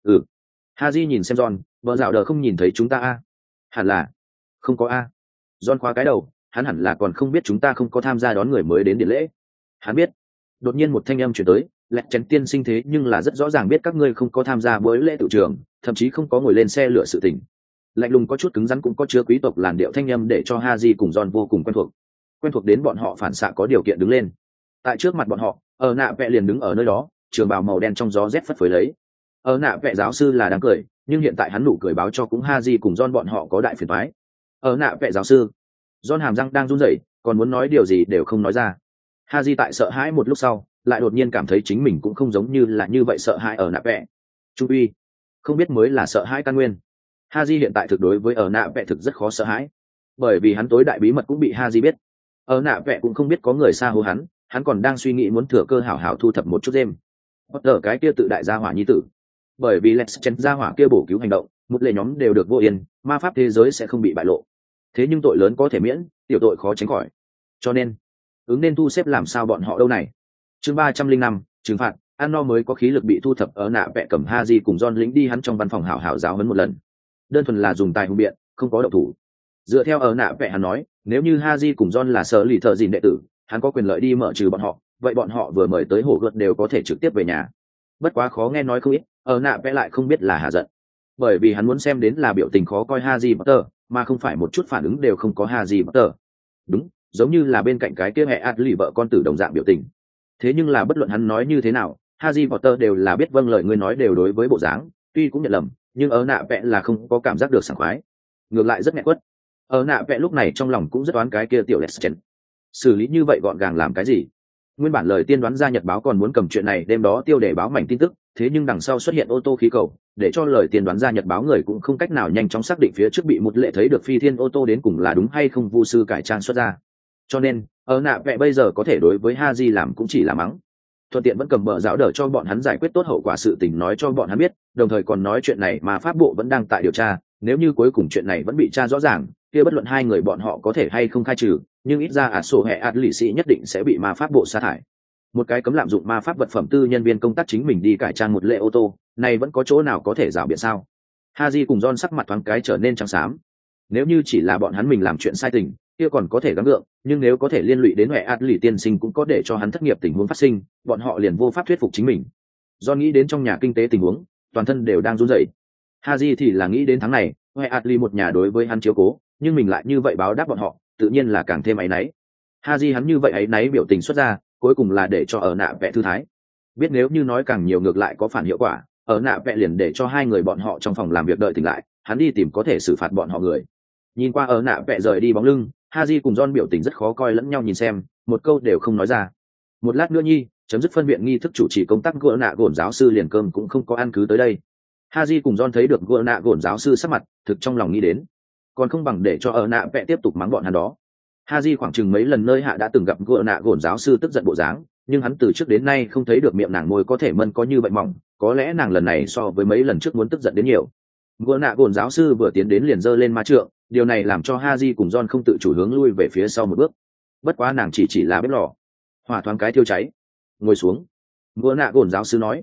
Haji nhìn xem John, bờ rào đỡ không nhìn thấy chúng ta a? Hẳn là không có a. John khóa cái đầu, hắn hẳn là còn không biết chúng ta không có tham gia đón người mới đến điện lễ. Hắn biết. Đột nhiên một thanh âm truyền tới, Lẹt Chén tiên sinh thế nhưng là rất rõ ràng biết các ngươi không có tham gia bữa lễ tự trường, thậm chí không có ngồi lên xe lửa sự tình. Lạnh lùng có chút cứng rắn cũng có chứa quý tộc làn điệu thanh âm để cho Haji cùng John vô cùng quen thuộc đến bọn họ phản xạ có điều kiện đứng lên. Tại trước mặt bọn họ, ở nạ vẽ liền đứng ở nơi đó, trường bào màu đen trong gió rét phất phới lấy. Ở nạ vẽ giáo sư là đang cười, nhưng hiện tại hắn nụ cười báo cho cũng Haji cùng John bọn họ có đại phiền toái. Ở nạ vẽ giáo sư, John hàm răng đang run rẩy, còn muốn nói điều gì đều không nói ra. Haji tại sợ hãi một lúc sau, lại đột nhiên cảm thấy chính mình cũng không giống như là như vậy sợ hãi ở nạ vẽ. Trung uy, không biết mới là sợ hãi căn nguyên. Haji hiện tại thực đối với ở nạ vẽ thực rất khó sợ hãi, bởi vì hắn tối đại bí mật cũng bị Haji biết. Ở nạ vẽ cũng không biết có người xa hô hắn còn đang suy nghĩ muốn thừa cơ hảo hảo thu thập một chút đêm. Potter cái kia tự đại gia hỏa nhi tử, bởi vì Lex Chen gia hỏa kia bổ cứu hành động, một lệ nhóm đều được vô yên, ma pháp thế giới sẽ không bị bại lộ. Thế nhưng tội lớn có thể miễn, tiểu tội khó tránh khỏi. Cho nên, nên thu xếp làm sao bọn họ đâu này. Chương 305, trừng phạt, ăn no mới có khí lực bị thu thập. Ở nạ vẽ cầm Haji cùng John lĩnh đi hắn trong văn phòng hảo hảo giáo huấn một lần. Đơn thuần là dùng tài hùng biện, không có động thủ. Dựa theo ở nạ vẽ hắn nói, nếu như Haji cùng John là sở lì thợ gìn đệ tử, hắn có quyền lợi đi mở trừ bọn họ, vậy bọn họ vừa mời tới hổ gợt đều có thể trực tiếp về nhà. Bất quá khó nghe nói không ít, ở nạ vẽ lại không biết là hà giận, bởi vì hắn muốn xem đến là biểu tình khó coi Haji Potter, mà không phải một chút phản ứng đều không có Haji Potter. Đúng, giống như là bên cạnh cái kia hệ ạt lì vợ con tử đồng dạng biểu tình. Thế nhưng là bất luận hắn nói như thế nào, Haji Potter đều là biết vâng lời người nói đều đối với bộ dáng, tuy cũng nhận lầm, nhưng ở nạ vẽ là không có cảm giác được sảng khoái, ngược lại rất nghẹn quất. Ở nạ vẽ lúc này trong lòng cũng rất oán cái kia tiểu Leschen, xử lý như vậy gọn gàng làm cái gì. Nguyên bản lời tiên đoán ra nhật báo còn muốn cầm chuyện này đêm đó tiêu để báo mảnh tin tức, thế nhưng đằng sau xuất hiện ô tô khí cầu, để cho lời tiên đoán ra nhật báo người cũng không cách nào nhanh chóng xác định phía trước bị một lệ thấy được phi thiên ô tô đến cùng là đúng hay không vu sư cải trang xuất ra. Cho nên ở nạ vẽ bây giờ có thể đối với Haji làm cũng chỉ là mắng, thuận tiện vẫn cầm bờ giáo đỡ cho bọn hắn giải quyết tốt hậu quả sự tình nói cho bọn hắn biết, đồng thời còn nói chuyện này mà pháp bộ vẫn đang tại điều tra, nếu như cuối cùng chuyện này vẫn bị tra rõ ràng, kia bất luận hai người bọn họ có thể hay không khai trừ, nhưng ít ra sổ hệ lì sĩ nhất định sẽ bị ma pháp bộ sa thải. Một cái cấm lạm dụng ma pháp vật phẩm tư nhân viên công tác chính mình đi cải trang một lệ ô tô, này vẫn có chỗ nào có thể rào biện sao? Haji cùng John sắc mặt thoáng cái trở nên trắng xám. Nếu như chỉ là bọn hắn mình làm chuyện sai tình, kia còn có thể gắng gượng, nhưng nếu có thể liên lụy đến hệ lì tiên sinh cũng có để cho hắn thất nghiệp tình huống phát sinh, bọn họ liền vô pháp thuyết phục chính mình. John nghĩ đến trong nhà kinh tế tình huống, toàn thân đều đang run rẩy. Haji thì là nghĩ đến tháng này, hệ lì một nhà đối với hắn chiếu cố, nhưng mình lại như vậy báo đáp bọn họ, tự nhiên là càng thêm áy náy. Haji hắn như vậy áy náy biểu tình xuất ra, cuối cùng là để cho ở nạ vẽ thư thái. Biết nếu như nói càng nhiều ngược lại có phản hiệu quả, ở nạ vẽ liền để cho hai người bọn họ trong phòng làm việc đợi tỉnh lại, hắn đi tìm có thể xử phạt bọn họ người. Nhìn qua ở nạ vẽ rời đi bóng lưng, Haji cùng John biểu tình rất khó coi lẫn nhau nhìn xem, một câu đều không nói ra. Một lát nữa chấm dứt phân viện nghi thức chủ trì công tác gỡ nạ gồn giáo sư liền cơm cũng không có ăn cứ tới đây. Haji cùng John thấy được gỡ nạ gồn giáo sư sắc mặt, thực trong lòng nghĩ đến, còn không bằng để cho ở nạ vẽ tiếp tục mắng bọn hắn đó. Haji khoảng chừng mấy lần nơi hạ đã từng gặp gỡ nạ gồn giáo sư tức giận bộ dáng, nhưng hắn từ trước đến nay không thấy được miệng nàng môi có thể mân có như vậy mỏng, có lẽ nàng lần này so với mấy lần trước muốn tức giận đến nhiều. Gỡ nạ gồn giáo sư vừa tiến đến liền giơ lên ma trượng, điều này làm cho Haji cùng John không tự chủ hướng lui về phía sau một bước. Bất quá nàng chỉ là bếp lò, hỏa thoáng cái thiêu cháy. Ngồi xuống, gỡ nạ gồn giáo sư nói.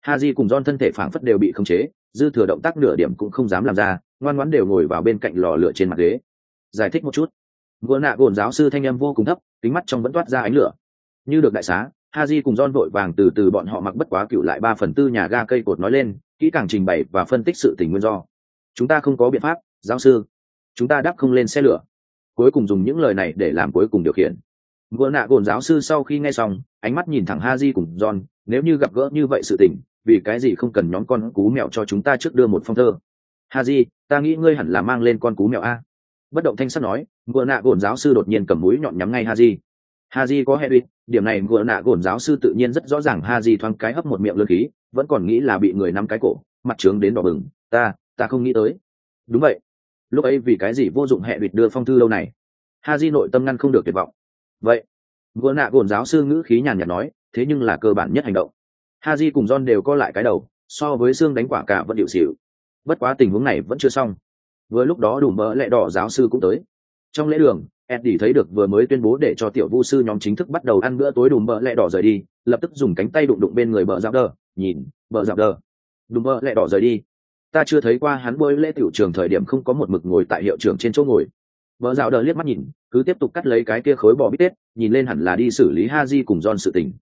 Haji cùng John thân thể phảng phất đều bị khống chế, dư thừa động tác nửa điểm cũng không dám làm ra, ngoan ngoãn đều ngồi vào bên cạnh lò lửa trên mặt ghế. Giải thích một chút. Vừa nạ gồn giáo sư thanh âm vô cùng thấp, kính mắt trong vẫn toát ra ánh lửa. Như được đại xá, Haji cùng John vội vàng từ bọn họ mặc bất quá cựu lại 3/4 nhà ga cây cột nói lên, kỹ càng trình bày và phân tích sự tình nguyên do. Chúng ta không có biện pháp, giáo sư. Chúng ta đáp không lên xe lửa. Cuối cùng dùng những lời này để làm cuối cùng điều khiển. Vừa nạ gồn giáo sư sau khi nghe xong, ánh mắt nhìn thẳng Haji cùng John, nếu như gặp gỡ như vậy sự tình, vì cái gì không cần nhóm con cú mèo cho chúng ta trước đưa một phong thơ. Haji, ta nghĩ ngươi hẳn là mang lên con cú mèo a. Bất động thanh sắc nói, vừa nạ gồn giáo sư đột nhiên cầm mũi nhọn nhắm ngay Haji. Haji có hệ đuỵ, điểm này vừa nạ gồn giáo sư tự nhiên rất rõ ràng. Haji thoáng cái hấp một miệng lươn khí, vẫn còn nghĩ là bị người nắm cái cổ, mặt trướng đến đỏ bừng. Ta không nghĩ tới. Đúng vậy. Lúc ấy vì cái gì vô dụng hệ đuỵ đưa phong thư lâu này? Haji nội tâm ngăn không được tuyệt vọng. Vậy, vừa nạ gồn giáo sư ngữ khí nhàn nhạt nói, thế nhưng là cơ bản nhất hành động. Haji cùng John đều co lại cái đầu, so với xương đánh quả cả vẫn điệu xỉu. Bất quá tình huống này vẫn chưa xong. Vừa lúc đó Đùm Bợ Lẹ Đỏ giáo sư cũng tới. Trong lễ đường, Eddie thấy được vừa mới tuyên bố để cho tiểu vu sư nhóm chính thức bắt đầu ăn bữa tối Đùm Bợ Lẹ Đỏ rời đi, lập tức dùng cánh tay đụng bên người Bợ Dạo Đờ, nhìn, Bợ Dạo Đờ. Đùm Bợ Lẹ Đỏ rời đi. Ta chưa thấy qua hắn bơi lễ tiểu trường thời điểm không có một mực ngồi tại hiệu trưởng trên chỗ ngồi. Bợ Dạo Đờ liếc mắt nhìn, cứ tiếp tục cắt lấy cái kia khối bò bít tết, nhìn lên hẳn là đi xử lý Haji cùng John sự tình.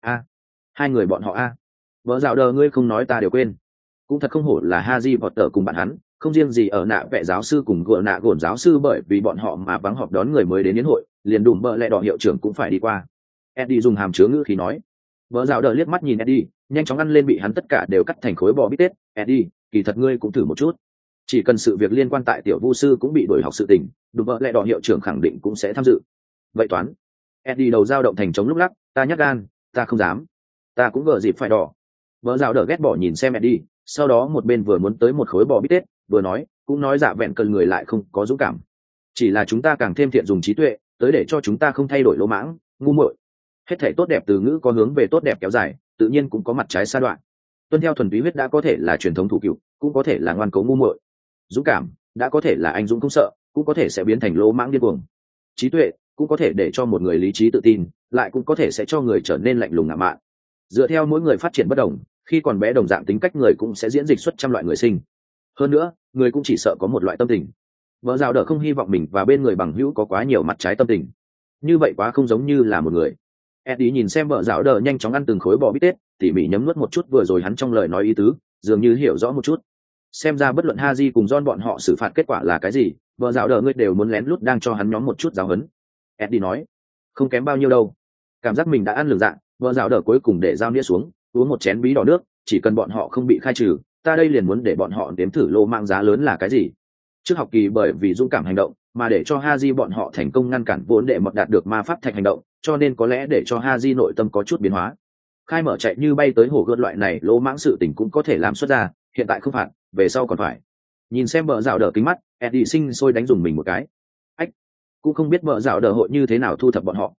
Hai người bọn họ Bợ Dạo Đờ ngươi không nói ta đều quên. Cũng thật không hổ là Haji Potter cùng bạn hắn, không riêng gì ở nạ vẽ giáo sư cùng gỡ nạ gồn giáo sư bởi vì bọn họ mà vắng họp đón người mới đến yến hội, liền Đùm Bợ Lẹ Đỏ hiệu trưởng cũng phải đi qua. Eddie dùng hàm chứa ngữ khí nói. Bợ Dạo Đờ liếc mắt nhìn Eddie, nhanh chóng ăn lên bị hắn tất cả đều cắt thành khối bò bít tết. Eddie, kỳ thật ngươi cũng thử một chút. Chỉ cần sự việc liên quan tại tiểu vu sư cũng bị đổi học sự tình, Đùm Bợ Lẹ Đỏ hiệu trưởng khẳng định cũng sẽ tham dự. Vậy toán. Eddie đầu dao động thành chống lúc lắc, ta nhắc gan, ta không dám. Ta cũng gờ dịp phải đỏ. Bợ Dạo Đờ ghét bỏ nhìn xem Eddie, sau đó một bên vừa muốn tới một khối bò bít tết, vừa nói, cũng nói dạ vẹn cần người lại không có dũng cảm. Chỉ là chúng ta càng thêm thiện dùng trí tuệ, tới để cho chúng ta không thay đổi lỗ mãng, ngu muội. Hết thảy tốt đẹp từ ngữ có hướng về tốt đẹp kéo dài, tự nhiên cũng có mặt trái sa đoạn. Tuân theo thuần túy huyết đã có thể là truyền thống thủ cựu, cũng có thể là ngoan cố ngu muội. Dũng cảm đã có thể là anh dũng không sợ, cũng có thể sẽ biến thành lỗ mãng điên cuồng. Trí tuệ cũng có thể để cho một người lý trí tự tin, lại cũng có thể sẽ cho người trở nên lạnh lùng ngạo mạn. Dựa theo mỗi người phát triển bất đồng, khi còn bé đồng dạng tính cách người cũng sẽ diễn dịch xuất trăm loại người sinh. Hơn nữa, người cũng chỉ sợ có một loại tâm tình. Vợ Dạo Đờ không hy vọng mình và bên người bằng hữu có quá nhiều mặt trái tâm tình. Như vậy quá không giống như là một người. Eddie nhìn xem vợ Dạo Đờ nhanh chóng ăn từng khối bò bít tết, tỉ mỉ nhấm nuốt một chút vừa rồi hắn trong lời nói ý tứ, dường như hiểu rõ một chút. Xem ra bất luận Haji cùng John bọn họ xử phạt kết quả là cái gì, vợ Dạo Đờ ngươi đều muốn lén lút đang cho hắn nhóm một chút giáo huấn. Eddie nói, không kém bao nhiêu đâu. Cảm giác mình đã ăn lường dạng, vợ Dạo Đờ cuối cùng để dao nĩa xuống, uống một chén bí đỏ nước, chỉ cần bọn họ không bị khai trừ, ta đây liền muốn để bọn họ nếm thử lô mang giá lớn là cái gì. Trước học kỳ bởi vì dũng cảm hành động mà để cho Haji bọn họ thành công ngăn cản vốn để mọt đạt được ma pháp thạch hành động, cho nên có lẽ để cho Haji nội tâm có chút biến hóa. Khai mở chạy như bay tới hồ gươm loại này lỗ mãng sự tình cũng có thể làm xuất ra, hiện tại không phạt, về sau còn phải. Nhìn xem Bợ Dạo Đờ kính mắt, Eddie sinh sôi đánh dùng mình một cái. Ách, cũng không biết Bợ Dạo Đờ hội như thế nào thu thập bọn họ.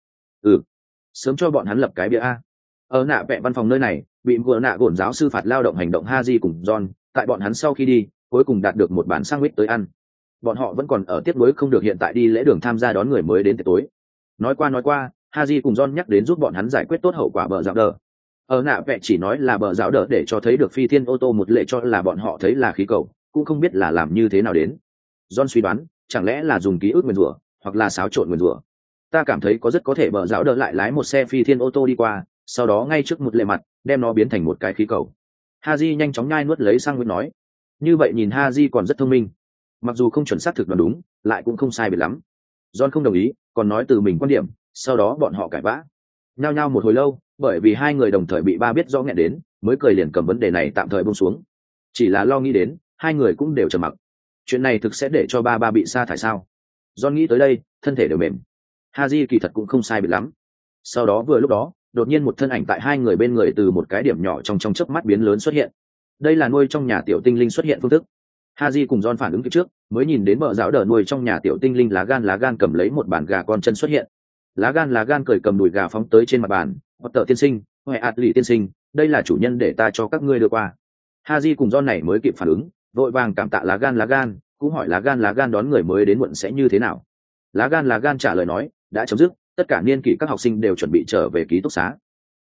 Sớm cho bọn hắn lập cái bia a. Ở nạ vẽ văn phòng nơi này, bị vừa nạ gồn giáo sư phạt lao động hành động Haji cùng John, tại bọn hắn sau khi đi, cuối cùng đạt được một bản sandwich tới ăn. Bọn họ vẫn còn ở tiếp nối không được hiện tại đi lễ đường tham gia đón người mới đến tiệc tối. Nói qua, Haji cùng John nhắc đến giúp bọn hắn giải quyết tốt hậu quả Bợ Dạo Đờ. Ở nạ vẽ chỉ nói là Bợ Dạo Đờ để cho thấy được phi thiên ô tô một lệ cho là bọn họ thấy là khí cầu, cũng không biết là làm như thế nào đến. John suy đoán, chẳng lẽ là dùng ký ức nguyền rủa, hoặc là xáo trộn nguyền rủa. Ta cảm thấy có rất có thể Bợ Dạo Đờ lại lái một xe phi thiên ô tô đi qua, sau đó ngay trước một lệ mặt, đem nó biến thành một cái khí cầu. Haji nhanh chóng nhai nuốt lấy sang nguyên nói. Như vậy nhìn Haji còn rất thông minh. Mặc dù không chuẩn xác thực đoán đúng, lại cũng không sai biệt lắm. John không đồng ý, còn nói từ mình quan điểm, sau đó bọn họ cãi vã. Nhao nhao một hồi lâu, bởi vì hai người đồng thời bị ba biết rõ nghẹn đến, mới cười liền cầm vấn đề này tạm thời buông xuống. Chỉ là lo nghĩ đến, hai người cũng đều trầm mặc. Chuyện này thực sẽ để cho ba bị sa thải sao? John nghĩ tới đây, thân thể đều mềm. Haji kỳ thật cũng không sai biệt lắm. Sau đó vừa lúc đó, đột nhiên một thân ảnh tại hai người bên người từ một cái điểm nhỏ trong chớp mắt biến lớn xuất hiện. Đây là nuôi trong nhà tiểu tinh linh xuất hiện phương thức. Haji cùng John phản ứng kịp trước, mới nhìn đến Bợ Dạo Đờ nuôi trong nhà tiểu tinh linh lá gan cầm lấy một bàn gà con chân xuất hiện. Lá gan cười cầm đùi gà phóng tới trên mặt bàn. Potter tiên sinh, Hoè ạt lì tiên sinh, đây là chủ nhân để ta cho các ngươi đưa qua. Haji cùng John này mới kịp phản ứng, vội vàng cảm tạ lá gan, cũng hỏi lá gan đón người mới đến muộn sẽ như thế nào. Lá gan trả lời nói, đã chấm dứt, tất cả niên kỷ các học sinh đều chuẩn bị trở về ký túc xá.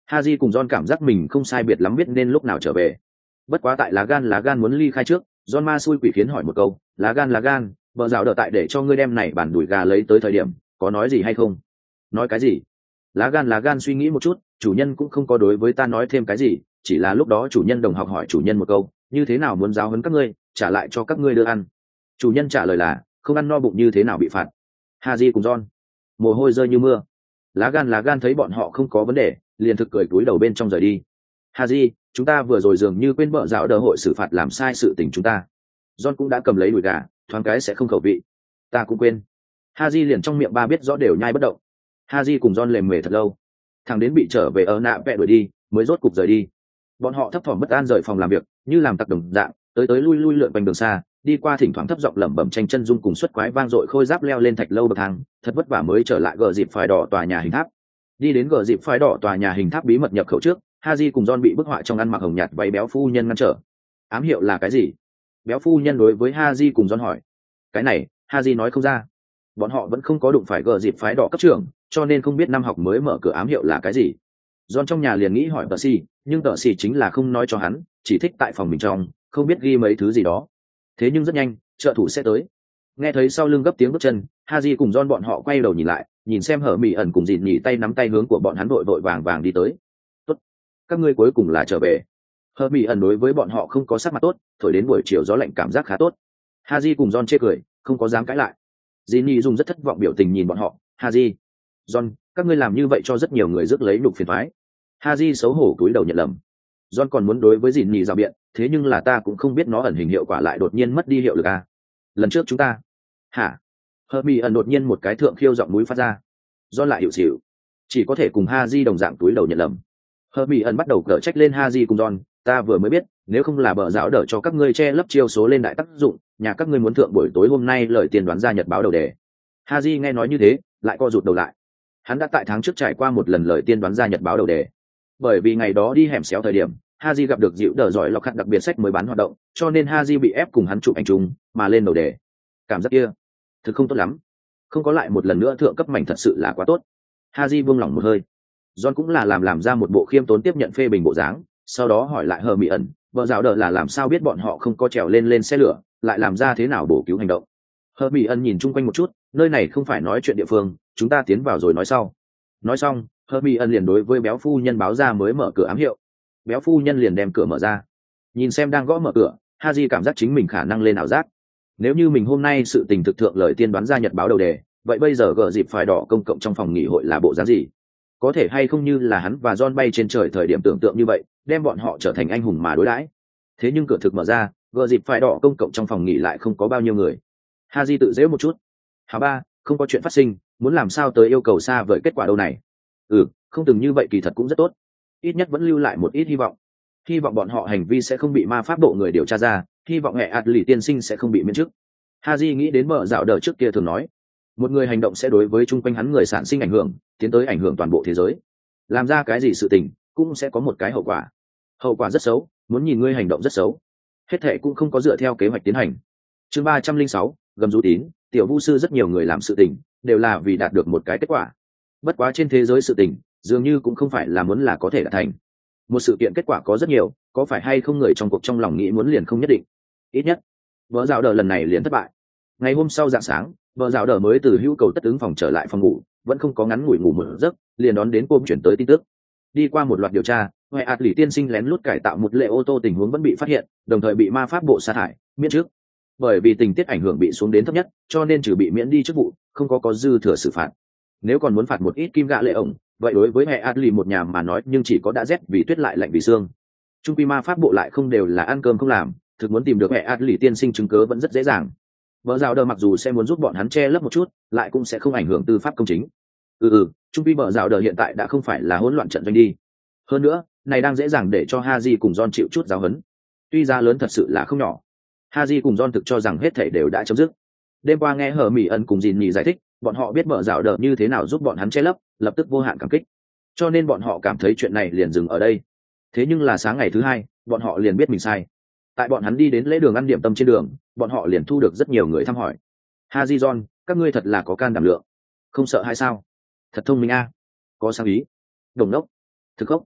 Haji cùng John cảm giác mình không sai biệt lắm biết nên lúc nào trở về. Bất quá tại lá gan muốn ly khai trước, John ma xui quỷ khiến hỏi một câu, lá gan, vợ rào đỡ tại để cho ngươi đem này bản đùi gà lấy tới thời điểm, có nói gì hay không? Nói cái gì? Lá gan suy nghĩ một chút, chủ nhân cũng không có đối với ta nói thêm cái gì, chỉ là lúc đó chủ nhân đồng học hỏi chủ nhân một câu, như thế nào muốn giáo huấn các ngươi, trả lại cho các ngươi đưa ăn. Chủ nhân trả lời là, không ăn no bụng như thế nào bị phạt. Haji cùng John, mồ hôi rơi như mưa. Lá gan thấy bọn họ không có vấn đề, liền thực cười túi đầu bên trong rời đi. Haji, chúng ta vừa rồi dường như quên bợ dạo đờ hội xử phạt làm sai sự tình chúng ta. John cũng đã cầm lấy đùi gà, thoáng cái sẽ không khẩu vị. Ta cũng quên. Haji liền trong miệng ba biết rõ đều nhai bất động. Haji cùng John lề mề thật lâu, thằng đến bị trở về ở nạ vẽ đuổi đi, mới rốt cục rời đi. Bọn họ thấp thỏm bất an rời phòng làm việc, như làm tặc đồng dạng, tới lui lượn quanh đường xa, đi qua thỉnh thoảng thấp giọng lẩm bẩm tranh chân dung cùng xuất quái vang dội khôi giáp leo lên thạch lâu bậc thang, thật vất vả mới trở lại gờ dịp phái đỏ tòa nhà hình tháp. Đi đến gờ dịp phái đỏ tòa nhà hình tháp bí mật nhập khẩu trước, Haji cùng John bị bức họa trong ăn mặc hồng nhạt váy béo phu nhân ngăn trở. Ám hiệu là cái gì? Béo phu nhân đối với Haji cùng John hỏi. Cái này, Haji nói không ra. Bọn họ vẫn không có đụng phải gờ dịp phái đỏ cấp trưởng, cho nên không biết năm học mới mở cửa ám hiệu là cái gì. John trong nhà liền nghĩ hỏi tờ xì, nhưng tờ xì chính là không nói cho hắn, chỉ thích tại phòng mình trong, không biết ghi mấy thứ gì đó. Thế nhưng rất nhanh, trợ thủ sẽ tới. Nghe thấy sau lưng gấp tiếng bước chân, Haji cùng John bọn họ quay đầu nhìn lại, nhìn xem hở mỉ ẩn cùng dịn nhỉ tay nắm tay hướng của bọn hắn vội vàng đi tới. Tốt, các ngươi cuối cùng là trở về. Hở mỉ ẩn đối với bọn họ không có sắc mặt tốt, thổi đến buổi chiều gió lạnh cảm giác khá tốt. Haji cùng John chê cười, không có dám cãi lại. Dịn nhỉ dùng rất thất vọng biểu tình nhìn bọn họ. Haji, John, các ngươi làm như vậy cho rất nhiều người rước lấy nhục phiền toái. Haji xấu hổ cúi đầu nhận lầm. John còn muốn đối với dịn nhỉ rào biện, thế nhưng là ta cũng không biết nó ẩn hình hiệu quả lại đột nhiên mất đi hiệu lực à. Lần trước chúng ta, hả? Hermione ẩn đột nhiên một cái thượng khiêu giọng núi phát ra. John lại hiểu xỉu, chỉ có thể cùng Haji đồng dạng túi đầu nhận lầm. Hermione ẩn bắt đầu cở trách lên Haji cùng John, ta vừa mới biết, nếu không là bợ giáo đỡ cho các ngươi che lấp chiêu số lên đại tác dụng, nhà các ngươi muốn thượng buổi tối hôm nay lời tiền đoán ra nhật báo đầu đề. Haji nghe nói như thế, lại co rụt đầu lại. Hắn đã tại tháng trước trải qua một lần lời tiên đoán ra nhật báo đầu đề. Bởi vì ngày đó đi hẻm xéo thời điểm, Haji gặp được dịu đỡ giỏi lọc hạt đặc biệt sách mới bán hoạt động, cho nên Haji bị ép cùng hắn chụp ảnh chung, mà lên đầu đề. Cảm giác kia, thực không tốt lắm. Không có lại một lần nữa thượng cấp mảnh thật sự là quá tốt. Haji buông lỏng một hơi. John cũng là làm ra một bộ khiêm tốn tiếp nhận phê bình bộ dáng, sau đó hỏi lại Hermione, vợ giáo đỡ là làm sao biết bọn họ không có trèo lên xe lửa, lại làm ra thế nào bổ cứu hành động. Hermione nhìn chung quanh một chút, nơi này không phải nói chuyện địa phương, chúng ta tiến vào rồi nói sau. Nói xong, Hermione liền đối với béo phu nhân báo ra mới mở cửa ám hiệu. Béo phu nhân liền đem cửa mở ra. Nhìn xem đang gõ mở cửa, Haji cảm giác chính mình khả năng lên ảo giác. Nếu như mình hôm nay sự tình thực thượng lời tiên đoán ra nhật báo đầu đề, vậy bây giờ gờ dịp phải đỏ công cộng trong phòng nghỉ hội là bộ dáng gì? Có thể hay không như là hắn và John bay trên trời thời điểm tưởng tượng như vậy, đem bọn họ trở thành anh hùng mà đối đãi. Thế nhưng cửa thực mở ra, gờ dịp phải đỏ công cộng trong phòng nghỉ lại không có bao nhiêu người. Haji tự dễ một chút. Hả ba, không có chuyện phát sinh, muốn làm sao tới yêu cầu xa vời kết quả đâu này? Không từng như vậy kỳ thật cũng rất tốt. Ít nhất vẫn lưu lại một ít hy vọng bọn họ hành vi sẽ không bị ma pháp bộ người điều tra ra, hy vọng hệ ạt lì tiên sinh sẽ không bị miễn chức. Haji nghĩ đến bờ dạo đờ trước kia thường nói, một người hành động sẽ đối với chung quanh hắn người sản sinh ảnh hưởng, tiến tới ảnh hưởng toàn bộ thế giới. Làm ra cái gì sự tình cũng sẽ có một cái hậu quả rất xấu, muốn nhìn ngươi hành động rất xấu. Hết thệ cũng không có dựa theo kế hoạch tiến hành. Chương 306, gầm rú tín, tiểu vu sư rất nhiều người làm sự tình đều là vì đạt được một cái kết quả. Bất quá trên thế giới sự tình dường như cũng không phải là muốn là có thể đạt thành. Một sự kiện kết quả có rất nhiều, có phải hay không người trong cuộc trong lòng nghĩ muốn liền không nhất định. Ít nhất vợ dạo đờ lần này liền thất bại. Ngày hôm sau rạng sáng, vợ dạo đờ mới từ hữu cầu tất ứng phòng trở lại phòng ngủ, vẫn không có ngắn ngủi ngủ một giấc, liền đón đến cô chuyển tới tin tức. Đi qua một loạt điều tra, ngoại ạt lì tiên sinh lén lút cải tạo một lệ ô tô tình huống vẫn bị phát hiện, đồng thời bị ma pháp bộ sa thải miễn chức. Bởi vì tình tiết ảnh hưởng bị xuống đến thấp nhất, cho nên trừ bị miễn đi chức vụ, không có dư thừa xử phạt. Nếu còn muốn phạt một ít kim gạ lệ ổng, vậy đối với hệ Adli một nhà mà nói nhưng chỉ có đã rét vì tuyết lại lạnh vì xương. Trung quy ma pháp bộ lại không đều là ăn cơm không làm, thực muốn tìm được hệ Adli tiên sinh chứng cớ vẫn rất dễ dàng. Vợ rào đờ mặc dù sẽ muốn giúp bọn hắn che lấp một chút, lại cũng sẽ không ảnh hưởng tư pháp công chính. Trung quy vợ rào đờ hiện tại đã không phải là hỗn loạn trận doanh đi. Hơn nữa, này đang dễ dàng để cho Haji cùng John chịu chút giáo huấn. Tuy ra lớn thật sự là không nhỏ. Haji cùng John thực cho rằng hết thảy đều đã chấm dứt. Đêm qua nghe hờ mỉ ẩn cùng dìn nhì giải thích, bọn họ biết vợ rào đờ như thế nào giúp bọn hắn che lấp, lập tức vô hạn cảm kích. Cho nên bọn họ cảm thấy chuyện này liền dừng ở đây. Thế nhưng là sáng ngày thứ hai, bọn họ liền biết mình sai. Tại bọn hắn đi đến lễ đường ăn điểm tâm trên đường, bọn họ liền thu được rất nhiều người thăm hỏi. Haji John, các ngươi thật là có can đảm lượng, không sợ hay sao? Thật thông minh a, có sáng ý. Đồng đốc, thực khốc,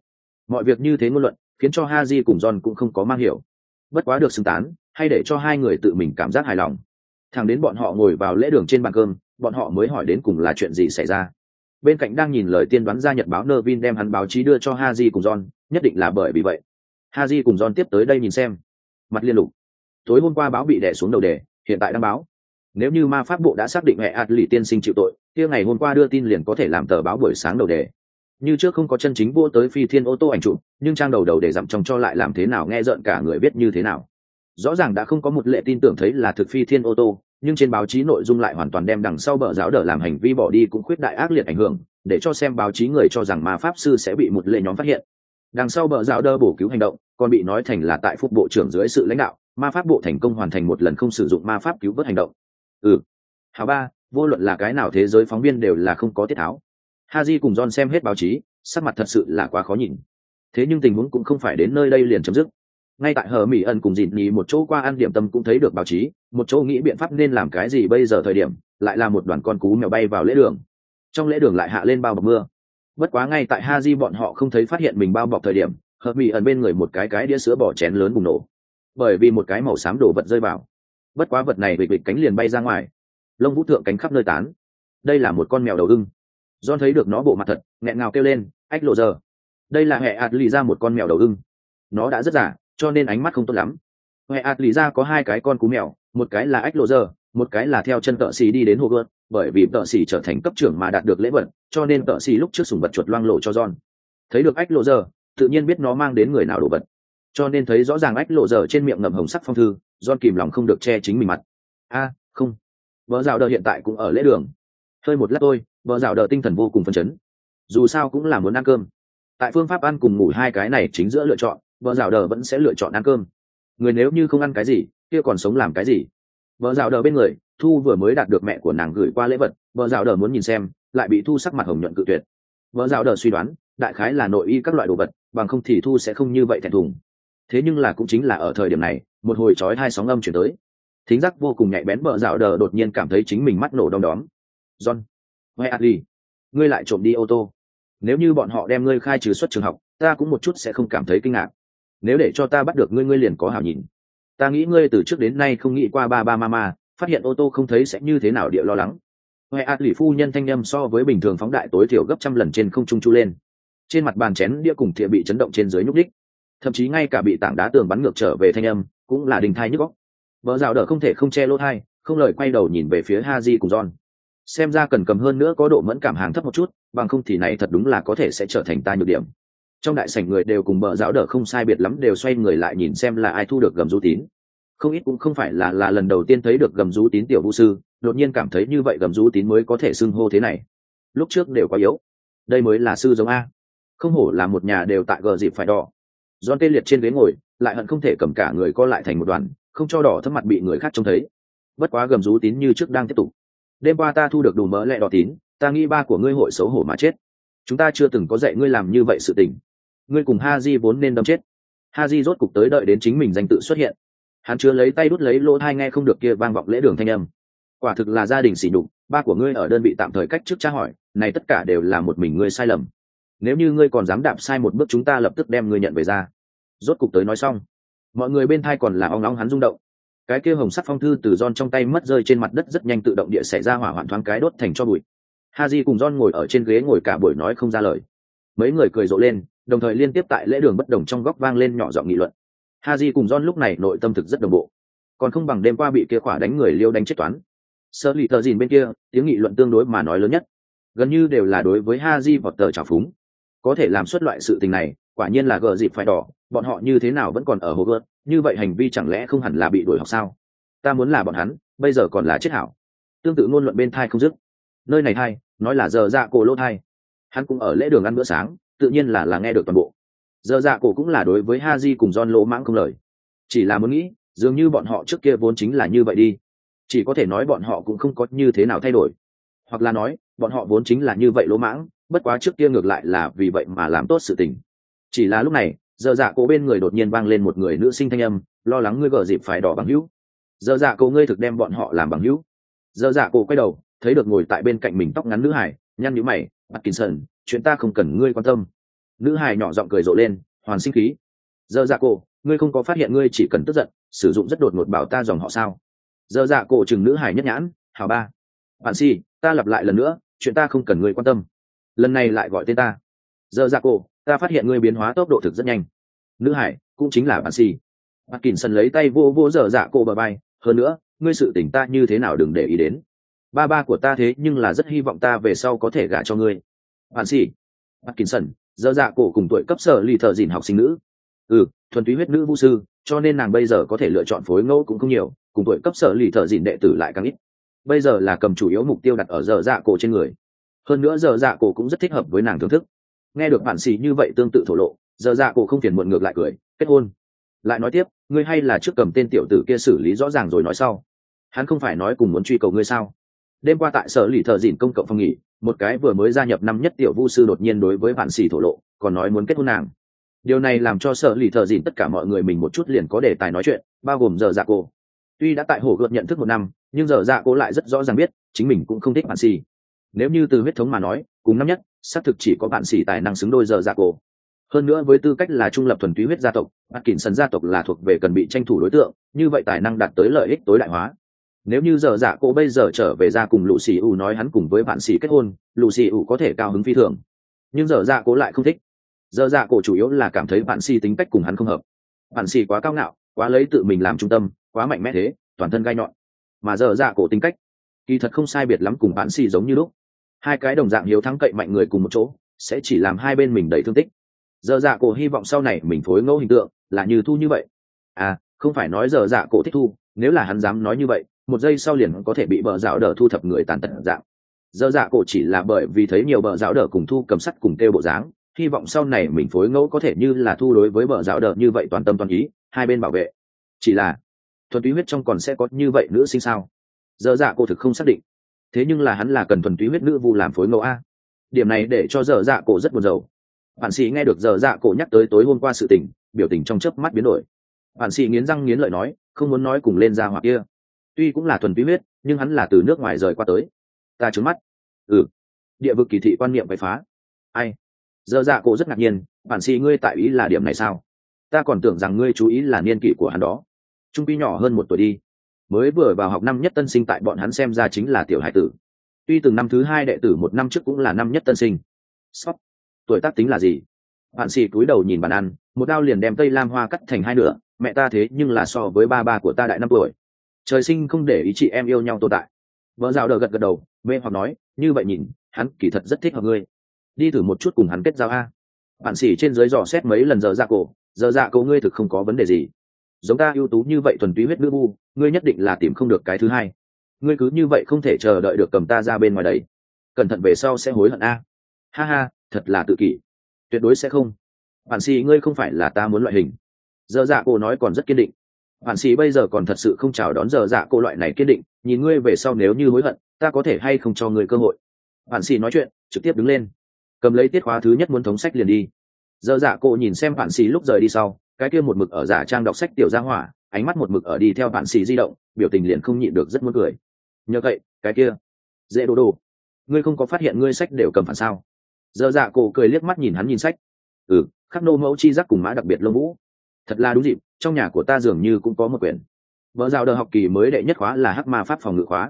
Mọi việc như thế ngôn luận khiến cho Haji cùng John cũng không có mang hiểu. Bất quá được xứng tán, hay để cho hai người tự mình cảm giác hài lòng. Thẳng đến bọn họ ngồi vào lễ đường trên bàn cơm, bọn họ mới hỏi đến cùng là chuyện gì xảy ra. Bên cạnh đang nhìn lời tiên đoán gia nhật báo Nervin đem hắn báo chí đưa cho Haji cùng John, nhất định là bởi vì vậy. Haji cùng John tiếp tới đây nhìn xem. Mặt liên lục. Tối hôm qua báo bị đè xuống đầu đề, hiện tại đăng báo. Nếu như ma pháp bộ đã xác định hệ Atli tiên sinh chịu tội, kia ngày hôm qua đưa tin liền có thể làm tờ báo buổi sáng đầu đề. Như trước không có chân chính vô tới phi thiên ô tô ảnh chụp, nhưng trang đầu để dặm trong cho lại làm thế nào nghe rợn cả người biết như thế nào. Rõ ràng đã không có một lệ tin tưởng thấy là thực phi thiên ô tô, nhưng trên báo chí nội dung lại hoàn toàn đem đằng sau bờ giáo đỡ làm hành vi bỏ đi cũng khuyết đại ác liệt ảnh hưởng, để cho xem báo chí người cho rằng ma pháp sư sẽ bị một lệ nhóm phát hiện. Đằng sau bờ giáo đỡ bổ cứu hành động, còn bị nói thành là tại phúc bộ trưởng dưới sự lãnh đạo, ma pháp bộ thành công hoàn thành một lần không sử dụng ma pháp cứu vớt hành động. Hào ba, vô luận là cái nào thế giới phóng viên đều là không có tiết tháo. Haji cùng John xem hết báo chí, sắc mặt thật sự là quá khó nhìn. Thế nhưng tình huống cũng không phải đến nơi đây liền chấm dứt. Ngay tại hờ mỹ ẩn cùng dịn nhì một chỗ qua ăn điểm tâm cũng thấy được báo chí, một chỗ nghĩ biện pháp nên làm cái gì bây giờ thời điểm, lại là một đoàn con cú mèo bay vào lễ đường. Trong lễ đường lại hạ lên bao bọc mưa. Bất quá ngay tại Haji bọn họ không thấy phát hiện mình bao bọc thời điểm, hờ mỹ ẩn bên người một cái đĩa sữa bò chén lớn bùng nổ. Bởi vì một cái màu xám đổ vật rơi vào. Bất quá vật này vịch cánh liền bay ra ngoài. Lông vũ thượng cánh khắp nơi tán. Đây là một con mèo đầu ưng. John thấy được nó bộ mặt thật, nghẹn ngào kêu lên, ách lộ giờ. Đây là hệ ạt lì ra một con mèo đầu ưng. Nó đã rất già, cho nên ánh mắt không tốt lắm. Hệ ạt lì ra có hai cái con cú mèo, một cái là ách lộ giờ, một cái là theo chân tợ xì đi đến Hogwarts, bởi vì tợ xì trở thành cấp trưởng mà đạt được lễ vật, cho nên tợ xì lúc trước sủng vật chuột loang lộ cho John. Thấy được ách lộ giờ, tự nhiên biết nó mang đến người nào đồ vật. Cho nên thấy rõ ràng ách lộ giờ trên miệng ngậm hồng sắc phong thư, John kìm lòng không được che chính mình mặt. Không. Vợ dạo đờ hiện tại cũng ở lễ đường. Hơi một lát thôi, vợ dạo đờ tinh thần vô cùng phấn chấn. Dù sao cũng là muốn ăn cơm. Tại phương pháp ăn cùng ngủ hai cái này chính giữa lựa chọn, vợ dạo đờ vẫn sẽ lựa chọn ăn cơm. Người nếu như không ăn cái gì, kia còn sống làm cái gì? Vợ dạo đờ bên người, Thu vừa mới đạt được mẹ của nàng gửi qua lễ vật, vợ dạo đờ muốn nhìn xem, lại bị Thu sắc mặt hồng nhuận cự tuyệt. Vợ dạo đờ suy đoán, đại khái là nội y các loại đồ vật, bằng không thì Thu sẽ không như vậy thẹn thùng. Thế nhưng là cũng chính là ở thời điểm này, một hồi chói hai sóng âm chuyển tới. Thính giác vô cùng nhạy bén vợ dạo đờ đột nhiên cảm thấy chính mình mắt nổ đom đóm. John, hay Adly, ngươi lại trộm đi ô tô. Nếu như bọn họ đem ngươi khai trừ xuất trường học, ta cũng một chút sẽ không cảm thấy kinh ngạc. Nếu để cho ta bắt được ngươi, ngươi liền có hảo nhìn. Ta nghĩ ngươi từ trước đến nay không nghĩ qua ba mama, phát hiện ô tô không thấy sẽ như thế nào địa lo lắng. Hay Adly phu nhân thanh âm so với bình thường phóng đại tối thiểu gấp trăm lần trên không trung chu lên. Trên mặt bàn chén đĩa cùng thìa bị chấn động trên dưới nhúc đích. Thậm chí ngay cả bị tảng đá tường bắn ngược trở về thanh âm, cũng là đình thai nhức óc. Vợ rào đỡ không thể không che lỗ thai, không lời quay đầu nhìn về phía Haji cùng John. Xem ra cần cầm hơn nữa có độ mẫn cảm hàng thấp một chút, bằng không thì này thật đúng là có thể sẽ trở thành ta nhược điểm. Trong đại sảnh người đều cùng vợ rào đỡ không sai biệt lắm đều xoay người lại nhìn xem là ai thu được gầm rú tín. Không ít cũng không phải là lần đầu tiên thấy được gầm rú tín tiểu vũ sư, đột nhiên cảm thấy như vậy gầm rú tín mới có thể xưng hô thế này. Lúc trước đều quá yếu, đây mới là sư giống a. Không hổ là một nhà đều tại gờ dịp phải đỏ. John tê liệt trên ghế ngồi, lại hận không thể cầm cả người co lại thành một đoàn, không cho đỏ thấp mặt bị người khác trông thấy. Bất quá gầm rú tín như trước đang tiếp tục. Đêm qua ta thu được đủ mỡ lẹ đỏ tín, ta nghĩ ba của ngươi hội xấu hổ mà chết. Chúng ta chưa từng có dạy ngươi làm như vậy sự tình. Ngươi cùng Haji vốn nên đâm chết. Haji rốt cục tới đợi đến chính mình danh tự xuất hiện. Hắn chưa lấy tay đút lấy lỗ tai nghe không được kia vang vọng lễ đường thanh âm. Quả thực là gia đình sỉ nhục, ba của ngươi ở đơn vị tạm thời cách chức tra hỏi, này tất cả đều là một mình ngươi sai lầm. Nếu như ngươi còn dám đạp sai một bước chúng ta lập tức đem ngươi nhận về ra. Rốt cục tới nói xong, mọi người bên thai còn là ong ong hắn rung động. Cái kia hồng sắc phong thư từ John trong tay mất rơi trên mặt đất rất nhanh tự động địa xảy ra hỏa hoạn thoáng cái đốt thành cho bụi. Haji cùng John ngồi ở trên ghế ngồi cả buổi nói không ra lời. Mấy người cười rộ lên, đồng thời liên tiếp tại lễ đường bất đồng trong góc vang lên nhỏ giọng nghị luận. Haji cùng John lúc này nội tâm thực rất đồng bộ, còn không bằng đêm qua bị kia khỏa đánh người liêu đánh chết toán. Sơ lì tờ dìn bên kia, tiếng nghị luận tương đối mà nói lớn nhất, gần như đều là đối với Haji vọt tờ trào phúng. Có thể làm xuất loại sự tình này, quả nhiên là gờ dịp phải đỏ, bọn họ như thế nào vẫn còn ở Hogwarts, như vậy hành vi chẳng lẽ không hẳn là bị đuổi học sao? Ta muốn là bọn hắn, bây giờ còn là chết hảo. Tương tự ngôn luận bên thai không dứt. Nơi này thai, nói là giờ dạ cổ lỗ thai. Hắn cũng ở lễ đường ăn bữa sáng, tự nhiên là nghe được toàn bộ. Giờ dạ cổ cũng là đối với Haji cùng John lỗ mãng không lời. Chỉ là muốn nghĩ, dường như bọn họ trước kia vốn chính là như vậy đi. Chỉ có thể nói bọn họ cũng không có như thế nào thay đổi. Hoặc là nói, bọn họ vốn chính là như vậy lỗ mãng, bất quá trước kia ngược lại là vì vậy mà làm tốt sự tình. Chỉ là lúc này, giờ dạ cổ bên người đột nhiên vang lên một người nữ sinh thanh âm, lo lắng ngươi gờ dịp phải đỏ bằng hữu. Giờ dạ cổ ngươi thực đem bọn họ làm bằng hữu. Giờ dạ cổ quay đầu, thấy được ngồi tại bên cạnh mình tóc ngắn nữ hải, nhăn nhíu mày, Atkinson, chuyện ta không cần ngươi quan tâm. Nữ hài nhỏ giọng cười rộ lên, hoàn sinh khí. Giờ dạ cổ, ngươi không có phát hiện ngươi chỉ cần tức giận sử dụng rất đột ngột bảo ta dòng họ sao? Giờ dạ cổ chừng nữ hài nhất nhãn, hào ba. Bạn si, ta lặp lại lần nữa, chuyện ta không cần ngươi quan tâm. Lần này lại gọi tên ta. Giờ dạ cổ, ta phát hiện ngươi biến hóa tốc độ thực rất nhanh. Nữ hải cũng chính là bạn si. Parkinson lấy tay vô vô giờ dạ cổ bờ vai, hơn nữa, ngươi sự tỉnh ta như thế nào đừng để ý đến. Ba của ta thế nhưng là rất hy vọng ta về sau có thể gả cho ngươi. Bạn si. Parkinson, giờ dạ cổ cùng tuổi cấp sở lì thợ dìn học sinh nữ. Thuần túy huyết nữ vũ sư, cho nên nàng bây giờ có thể lựa chọn phối ngẫu cũng không nhiều, cùng tuổi cấp sở lì thợ dìn đệ tử lại càng ít. Bây giờ là cầm chủ yếu mục tiêu đặt ở giờ dạ cổ trên người. Hơn nữa giờ dạ cổ cũng rất thích hợp với nàng thưởng thức. Nghe được bạn xì như vậy tương tự thổ lộ, giờ dạ cổ không phiền muộn ngược lại cười, kết hôn. Lại nói tiếp, ngươi hay là trước cầm tên tiểu tử kia xử lý rõ ràng rồi nói sau. Hắn không phải nói cùng muốn truy cầu ngươi sao? Đêm qua tại sở lì thợ dìn công cộng phòng nghỉ, một cái vừa mới gia nhập năm nhất tiểu vu sư đột nhiên đối với bạn xì thổ lộ, còn nói muốn kết hôn nàng. Điều này làm cho sở lì thợ dìn tất cả mọi người mình một chút liền có đề tài nói chuyện, bao gồm giờ dạ cổ. Tuy đã tại hồ gợt nhận thức một năm, nhưng giờ dạ cổ lại rất rõ ràng biết chính mình cũng không thích bạn xì. Nếu như từ huyết thống mà nói, cùng năm nhất xác thực chỉ có bạn xì tài năng xứng đôi giờ dạ cổ. Hơn nữa với tư cách là trung lập thuần túy huyết gia tộc, Parkinson gia tộc là thuộc về cần bị tranh thủ đối tượng, như vậy tài năng đạt tới lợi ích tối đại hóa. Nếu như giờ dạ cổ bây giờ trở về ra cùng Lucy U nói hắn cùng với bạn xì kết hôn, Lucy U có thể cao hứng phi thường. Nhưng giờ dạ cổ lại không thích. Giờ dạ cổ chủ yếu là cảm thấy bạn xì tính cách cùng hắn không hợp. Bạn xì quá cao ngạo, quá lấy tự mình làm trung tâm, quá mạnh mẽ thế, toàn thân gai nhọn. Mà giờ dạ cổ tính cách kỳ thật không sai biệt lắm cùng bạn xì giống như lúc. Hai cái đồng dạng hiếu thắng cậy mạnh người cùng một chỗ, sẽ chỉ làm hai bên mình đầy thương tích. Giờ dạ cổ hy vọng sau này mình phối ngẫu hình tượng là như Thu như vậy. Không phải nói giờ dạ cổ thích Thu, nếu là hắn dám nói như vậy, một giây sau liền có thể bị bờ dạo đờ thu thập người tàn tật dạng. Giờ dạ cổ chỉ là bởi vì thấy nhiều bờ dạo đờ cùng Thu cầm sắt cùng kêu bộ dáng, hy vọng sau này mình phối ngẫu có thể như là Thu đối với bờ dạo đờ như vậy toàn tâm toàn ý, hai bên bảo vệ. Chỉ là thuần túy huyết trong còn sẽ có như vậy nữ sinh sao? Giờ dạ cổ thực không xác định. Thế nhưng là hắn là cần thuần túy huyết nữ vu làm phối ngẫu a. Điểm này để cho giờ dạ cổ rất buồn rầu. Bạn sĩ nghe được giờ dạ cổ nhắc tới tối hôm qua sự tình, biểu tình trong chớp mắt biến đổi. Bạn sĩ nghiến răng nghiến lợi nói, không muốn nói cùng lên ra hoặc kia. Tuy cũng là thuần túy huyết, nhưng hắn là từ nước ngoài rời qua tới. Ta trướng mắt. Địa vực kỳ thị quan niệm phải phá. Ai? Giờ dạ cổ rất ngạc nhiên, bạn sĩ ngươi tại ý là điểm này sao? Ta còn tưởng rằng ngươi chú ý là niên kỷ của hắn đó. Trung pi nhỏ hơn 1 tuổi đi. Mới vừa vào học năm nhất tân sinh tại bọn hắn xem ra chính là tiểu hải tử. Tuy từng năm thứ 2 đệ tử 1 năm trước cũng là năm nhất tân sinh. Sóc. Tuổi tác tính là gì? Bạn xì cúi đầu nhìn bàn ăn, một đao liền đem cây lam hoa cắt thành 2 nửa. Mẹ ta thế nhưng là so với ba của ta đại 5 tuổi. Trời sinh không để ý chị em yêu nhau tồn tại. Vợ rào đờ gật đầu, mê hoặc nói, như vậy nhìn, hắn kỳ thật rất thích hợp ngươi. Đi thử một chút cùng hắn kết giao a. Bạn xì trên dưới dò xét mấy lần giờ dạ cổ ngươi thực không có vấn đề gì. Giống ta ưu tú như vậy thuần túy huyết nữ vu, ngươi nhất định là tìm không được cái thứ hai. Ngươi cứ như vậy không thể chờ đợi được cầm ta ra bên ngoài đấy. Cẩn thận về sau sẽ hối hận a. Ha ha, thật là tự kỷ. Tuyệt đối sẽ không. Bạn sĩ ngươi không phải là ta muốn loại hình. Giờ dạ cổ nói còn rất kiên định. Bạn sĩ bây giờ còn thật sự không chào đón giờ dạ cổ loại này kiên định, nhìn ngươi về sau nếu như hối hận, ta có thể hay không cho ngươi cơ hội. Bạn sĩ nói chuyện, trực tiếp đứng lên, cầm lấy tiết khóa thứ nhất muốn thống sách liền đi. Giờ dạ cổ nhìn xem bạn sĩ lúc rời đi sau, cái kia một mực ở giả trang đọc sách tiểu gia hỏa, ánh mắt một mực ở đi theo bạn sĩ di động, biểu tình liền không nhịn được rất muốn cười. Nhờ vậy, cái kia dễ đồ ngươi không có phát hiện ngươi sách đều cầm phản sao? Giờ dạ cổ cười liếc mắt nhìn hắn nhìn sách. Khắc nô mẫu chi giác cùng mã đặc biệt lông vũ. Thật là đúng dịp, trong nhà của ta dường như cũng có một quyển. Vợ rào đờ học kỳ mới đệ nhất khóa là hắc ma pháp phòng ngự khóa.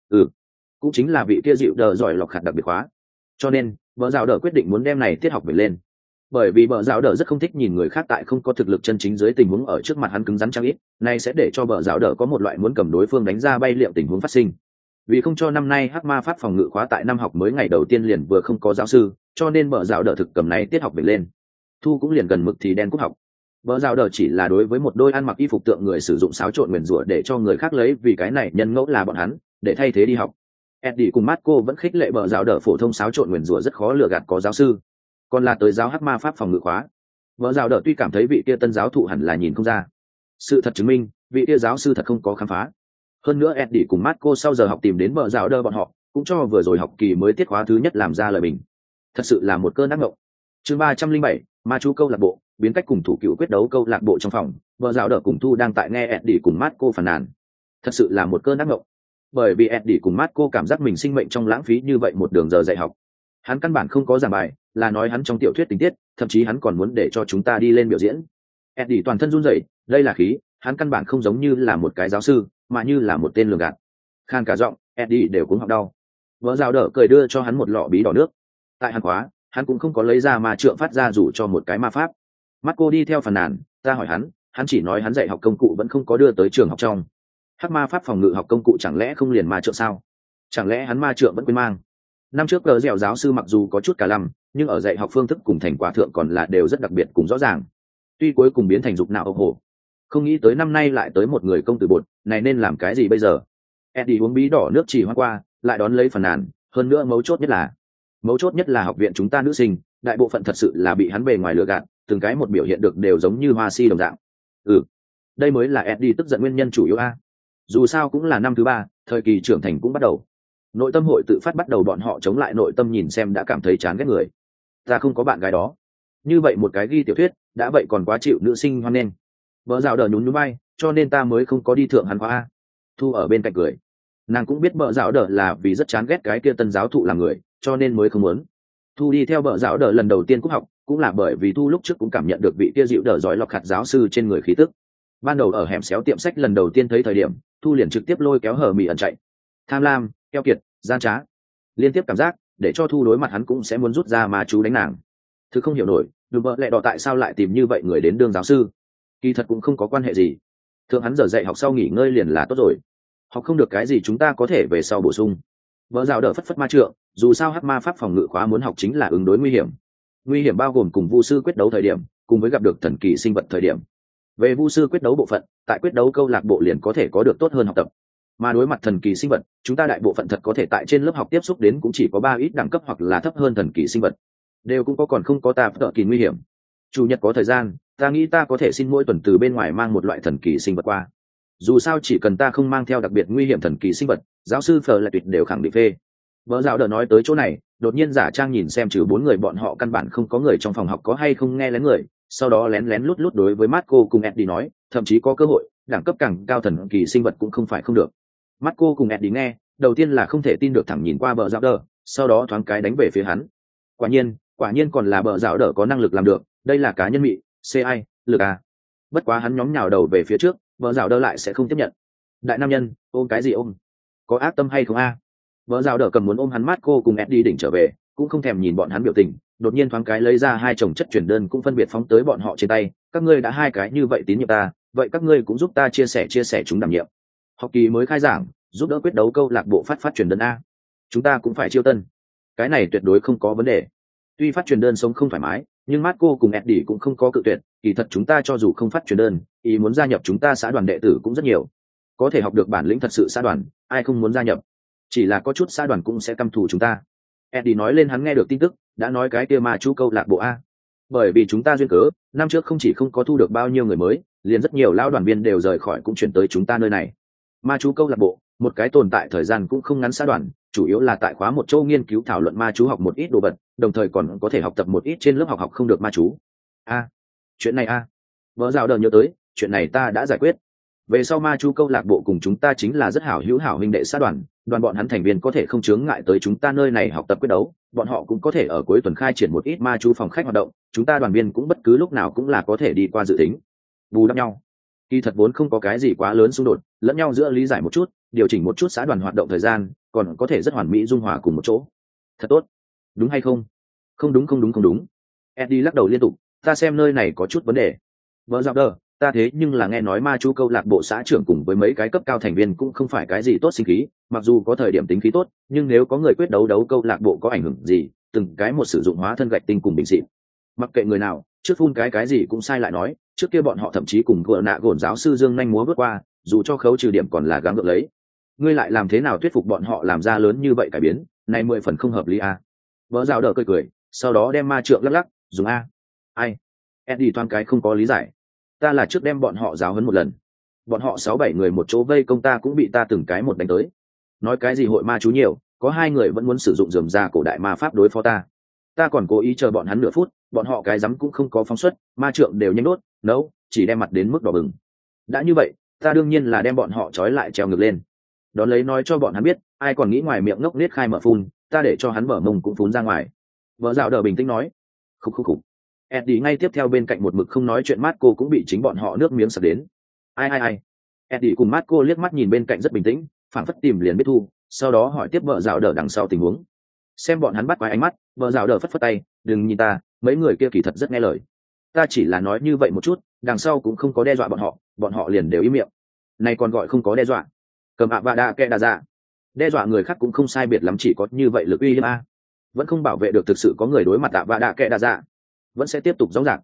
Cũng chính là vị kia dịu đờ giỏi lọc khạt đặc biệt khóa. Cho nên vợ rào đờ quyết định muốn đem này tiết học về lên. Bởi vì vợ rào đờ rất không thích nhìn người khác tại không có thực lực chân chính dưới tình huống ở trước mặt hắn cứng rắn trang ít, này sẽ để cho vợ rào đờ có một loại muốn cầm đối phương đánh ra bay liệu tình huống phát sinh. Vì không cho năm nay hắc ma pháp phòng ngự khóa tại năm học mới ngày đầu tiên liền vừa không có giáo sư, cho nên vợ rào đờ thực cầm này tiết học về lên. Thu cũng liền gần mực thì đen cúc học. Vợ rào đờ chỉ là đối với một đôi ăn mặc y phục tượng người sử dụng xáo trộn nguyền rủa để cho người khác lấy vì cái này nhân ngẫu là bọn hắn để thay thế đi học. Eddie cùng Marco vẫn khích lệ vợ rào đờ phổ thông xáo trộn nguyền rủa rất khó lừa gạt có giáo sư, còn là tới giáo hắc ma pháp phòng ngự khóa. Vợ rào đờ tuy cảm thấy vị kia tân giáo thụ hẳn là nhìn không ra, sự thật chứng minh vị kia giáo sư thật không có khám phá. Hơn nữa Eddie cùng Marco sau giờ học tìm đến vợ rào đờ bọn họ, cũng cho vừa rồi học kỳ mới tiết khóa thứ nhất làm ra lời bình. Thật sự là một cơn ác mộng. Chương 307, ma chú câu lạc bộ, biến cách cùng thủ cựu quyết đấu câu lạc bộ trong phòng, vợ rào đờ cùng Thu đang tại nghe Eddie cùng Marco phàn nàn. Thật sự là một cơn ác mộng. Bởi vì Eddie cùng Marco cảm giác mình sinh mệnh trong lãng phí như vậy một đường giờ dạy học. Hắn căn bản không có giảng bài, là nói hắn trong tiểu thuyết tình tiết, thậm chí hắn còn muốn để cho chúng ta đi lên biểu diễn. Eddie toàn thân run rẩy, đây là khí, hắn căn bản không giống như là một cái giáo sư, mà như là một tên lường gạt. Khan cả giọng, Eddie đều cuống họng đau. Vợ rào đỡ cười đưa cho hắn một lọ bí đỏ nước. Tại hắn khóa, hắn cũng không có lấy ra mà trượng phát ra dù cho một cái ma pháp. Marco đi theo phàn nàn, ta hỏi hắn chỉ nói hắn dạy học công cụ vẫn không có đưa tới trường học trong. Hắc ma pháp phòng ngự học công cụ chẳng lẽ không liền ma trượng sao? Chẳng lẽ hắn ma trượng vẫn quên mang? Năm trước cờ dẻo giáo sư mặc dù có chút cả lăm, nhưng ở dạy học phương thức cùng thành quả thượng còn là đều rất đặc biệt cùng rõ ràng. Tuy cuối cùng biến thành dục nào ốc hồ, không nghĩ tới năm nay lại tới một người công tử bột, này nên làm cái gì bây giờ? Eddie uống bí đỏ nước chỉ hoa qua, lại đón lấy phàn nàn, hơn nữa mấu chốt nhất là học viện chúng ta nữ sinh, đại bộ phận thật sự là bị hắn bề ngoài lừa gạt, từng cái một biểu hiện được đều giống như hoa si đồng dạng. Đây mới là Eddie tức giận nguyên nhân chủ yếu a. Dù sao cũng là năm thứ 3, thời kỳ trưởng thành cũng bắt đầu. Nội tâm hội tự phát bắt đầu bọn họ chống lại nội tâm nhìn xem đã cảm thấy chán ghét người. Ta không có bạn gái đó. Như vậy một cái ghi tiểu thuyết, đã vậy còn quá chịu nữ sinh hoan nghênh. Bờ rào đờ nhún nhún vai, cho nên ta mới không có đi thượng hắn khóa a. Thu ở bên cạnh cười. Nàng cũng biết bờ rào đờ là vì rất chán ghét cái kia tân giáo thụ làm người, cho nên mới không muốn. Thu đi theo bờ rào đờ lần đầu tiên cúp học, cũng là bởi vì Thu lúc trước cũng cảm nhận được vị kia dịu đờ giỏi lọc hạt giáo sư trên người khí tức. Ban đầu ở hẻm xéo tiệm sách lần đầu tiên thấy thời điểm, Thu liền trực tiếp lôi kéo hờ mị ẩn chạy. Tham lam, keo kiệt, gian trá, liên tiếp cảm giác để cho Thu đối mặt hắn cũng sẽ muốn rút ra mà chú đánh nàng. Thứ không hiểu nổi, đùm bợ lẹ đỏ tại sao lại tìm như vậy người đến đương giáo sư. Kỳ thật cũng không có quan hệ gì, thường hắn giờ dạy học sau nghỉ ngơi liền là tốt rồi. Học không được cái gì chúng ta có thể về sau bổ sung. Vợ rào đỡ phất phất ma trượng, dù sao hắc ma pháp phòng ngự khóa muốn học chính là ứng đối nguy hiểm bao gồm cùng vu sư quyết đấu thời điểm, cùng với gặp được thần kỳ sinh vật thời điểm. Về vu sư quyết đấu bộ phận, tại quyết đấu câu lạc bộ liền có thể có được tốt hơn học tập, mà đối mặt thần kỳ sinh vật, chúng ta đại bộ phận thật có thể tại trên lớp học tiếp xúc đến cũng chỉ có 3 ít đẳng cấp hoặc là thấp hơn thần kỳ sinh vật, đều cũng có còn không có ta tợ kỳ nguy hiểm. Chủ nhật có thời gian, ta nghĩ ta có thể xin mỗi tuần từ bên ngoài mang một loại thần kỳ sinh vật qua. Dù sao chỉ cần ta không mang theo đặc biệt nguy hiểm thần kỳ sinh vật, giáo sư Phở lại tuyệt đều khẳng định phê. Vợ dạo đỡ nói tới chỗ này, đột nhiên giả trang nhìn xem trừ 4 người bọn họ căn bản không có người trong phòng học có hay không nghe lén người, sau đó lén lén lút lút đối với Marco cùng Eddie nói, thậm chí có cơ hội, đẳng cấp càng cao thần kỳ sinh vật cũng không phải không được. Marco cùng Eddie nghe, đầu tiên là không thể tin được thẳng nhìn qua bờ dạo đỡ, sau đó thoáng cái đánh về phía hắn. Quả nhiên còn là bờ dạo đỡ có năng lực làm được, đây là cá nhân mị, CI, lực a. Bất quá hắn nhóm nhào đầu về phía trước, bờ dạo đỡ lại sẽ không tiếp nhận. Đại nam nhân, ôm cái gì ôm? Có ác tâm hay không a? Bờ rào đỡ cầm muốn ôm hắn Marco cùng Eddie đỉnh trở về, cũng không thèm nhìn bọn hắn biểu tình, đột nhiên thoáng cái lấy ra 2 chồng chất chuyển đơn cũng phân biệt phóng tới bọn họ trên tay. Các ngươi đã 2 cái như vậy tín nhiệm ta, vậy các ngươi cũng giúp ta chia sẻ chúng đảm nhiệm. Học kỳ mới khai giảng, giúp đỡ quyết đấu câu lạc bộ phát truyền đơn a. Chúng ta cũng phải chiêu tân. Cái này tuyệt đối không có vấn đề. Tuy phát truyền đơn sống không thoải mái, nhưng Marco cùng Eddie cũng không có cự tuyệt, kỳ thật chúng ta cho dù không phát truyền đơn, ý muốn gia nhập chúng ta xã đoàn đệ tử cũng rất nhiều. Có thể học được bản lĩnh thật sự xã đoàn, ai không muốn gia nhập. Chỉ là có chút xã đoàn cũng sẽ căm thù chúng ta. Eddie nói lên hắn nghe được tin tức, đã nói cái kia mà chú câu lạc bộ a. Bởi vì chúng ta duyên cớ, năm trước không chỉ không có thu được bao nhiêu người mới, liền rất nhiều lão đoàn viên đều rời khỏi cũng chuyển tới chúng ta nơi này. Ma chú câu lạc bộ, một cái tồn tại thời gian cũng không ngắn xã đoàn, chủ yếu là tại khóa một châu nghiên cứu thảo luận ma chú học một ít đồ vật, đồng thời còn có thể học tập một ít trên lớp học không được ma chú. Chuyện này Vợ rào đờ nhớ tới, chuyện này ta đã giải quyết. Về sau ma chú câu lạc bộ cùng chúng ta chính là rất hữu hảo huynh đệ xã đoàn, đoàn bọn hắn thành viên có thể không chướng ngại tới chúng ta nơi này học tập quyết đấu, bọn họ cũng có thể ở cuối tuần khai triển một ít ma chú phòng khách hoạt động, chúng ta đoàn viên cũng bất cứ lúc nào cũng là có thể đi qua dự tính, bù đắp nhau. Kỳ thật vốn không có cái gì quá lớn xung đột, lẫn nhau giữa lý giải một chút, điều chỉnh một chút xã đoàn hoạt động thời gian, còn có thể rất hoàn mỹ dung hòa cùng một chỗ. Thật tốt, đúng hay không? Không đúng. Eddie lắc đầu liên tục, ta xem nơi này có chút vấn đề. Vợ dạo đờ, ta thế nhưng là nghe nói ma chú câu lạc bộ xã trưởng cùng với mấy cái cấp cao thành viên cũng không phải cái gì tốt sinh khí, mặc dù có thời điểm tính khí tốt, nhưng nếu có người quyết đấu câu lạc bộ có ảnh hưởng gì, từng cái một sử dụng hóa thân gạch tinh cùng bình xịt. Mặc kệ người nào, trước phun cái gì cũng sai lại nói, trước kia bọn họ thậm chí cùng gỡ nạ gồn giáo sư Dương nhanh múa vút qua, dù cho khấu trừ điểm còn là gắng gượng lấy. Ngươi lại làm thế nào thuyết phục bọn họ làm ra lớn như vậy cải biến, này 10 phần không hợp lý a. Vợ rào đỡ cười, sau đó đem ma trượng lắc, dùng a. Ai? Eddie toan cái không có lý giải. Ta là trước đem bọn họ giáo huấn một lần, bọn họ 6-7 người một chỗ vây công ta cũng bị ta từng cái một đánh tới. Nói cái gì hội ma chú nhiều, có 2 người vẫn muốn sử dụng rườm rà cổ đại ma pháp đối phó ta còn cố ý chờ bọn hắn nửa phút, bọn họ cái rắm cũng không có phóng xuất, ma trượng đều nhanh đốt nấu, chỉ đem mặt đến mức đỏ bừng. Đã như vậy, ta đương nhiên là đem bọn họ trói lại treo ngược lên, đón lấy nói cho bọn hắn biết, ai còn nghĩ ngoài miệng ngốc nết khai mở phun, ta để cho hắn mở mông cũng phún ra ngoài. Vợ dạo đờ bình tĩnh nói. Khục. Eddie ngay tiếp theo bên cạnh một mực không nói chuyện Marco cũng bị chính bọn họ nước miếng sặc đến. Ai. Eddie cùng Marco liếc mắt nhìn bên cạnh rất bình tĩnh, phảng phất tìm liền biết thu, sau đó hỏi tiếp vợ dạo đờ đằng sau tình huống. Xem bọn hắn bắt quái ánh mắt, vợ dạo đờ phất phất tay, đừng nhìn ta, mấy người kia kỳ thật rất nghe lời. Ta chỉ là nói như vậy một chút, đằng sau cũng không có đe dọa bọn họ liền đều im miệng. Này còn gọi không có đe dọa. Cầm ạ và đa kẹ đà ra. Đe dọa người khác cũng không sai biệt lắm, chỉ có như vậy lực uy hiếp a. Vẫn không bảo vệ được, thực sự có người đối mặt ạ và đa kẹ đà ra, vẫn sẽ tiếp tục giống giảng.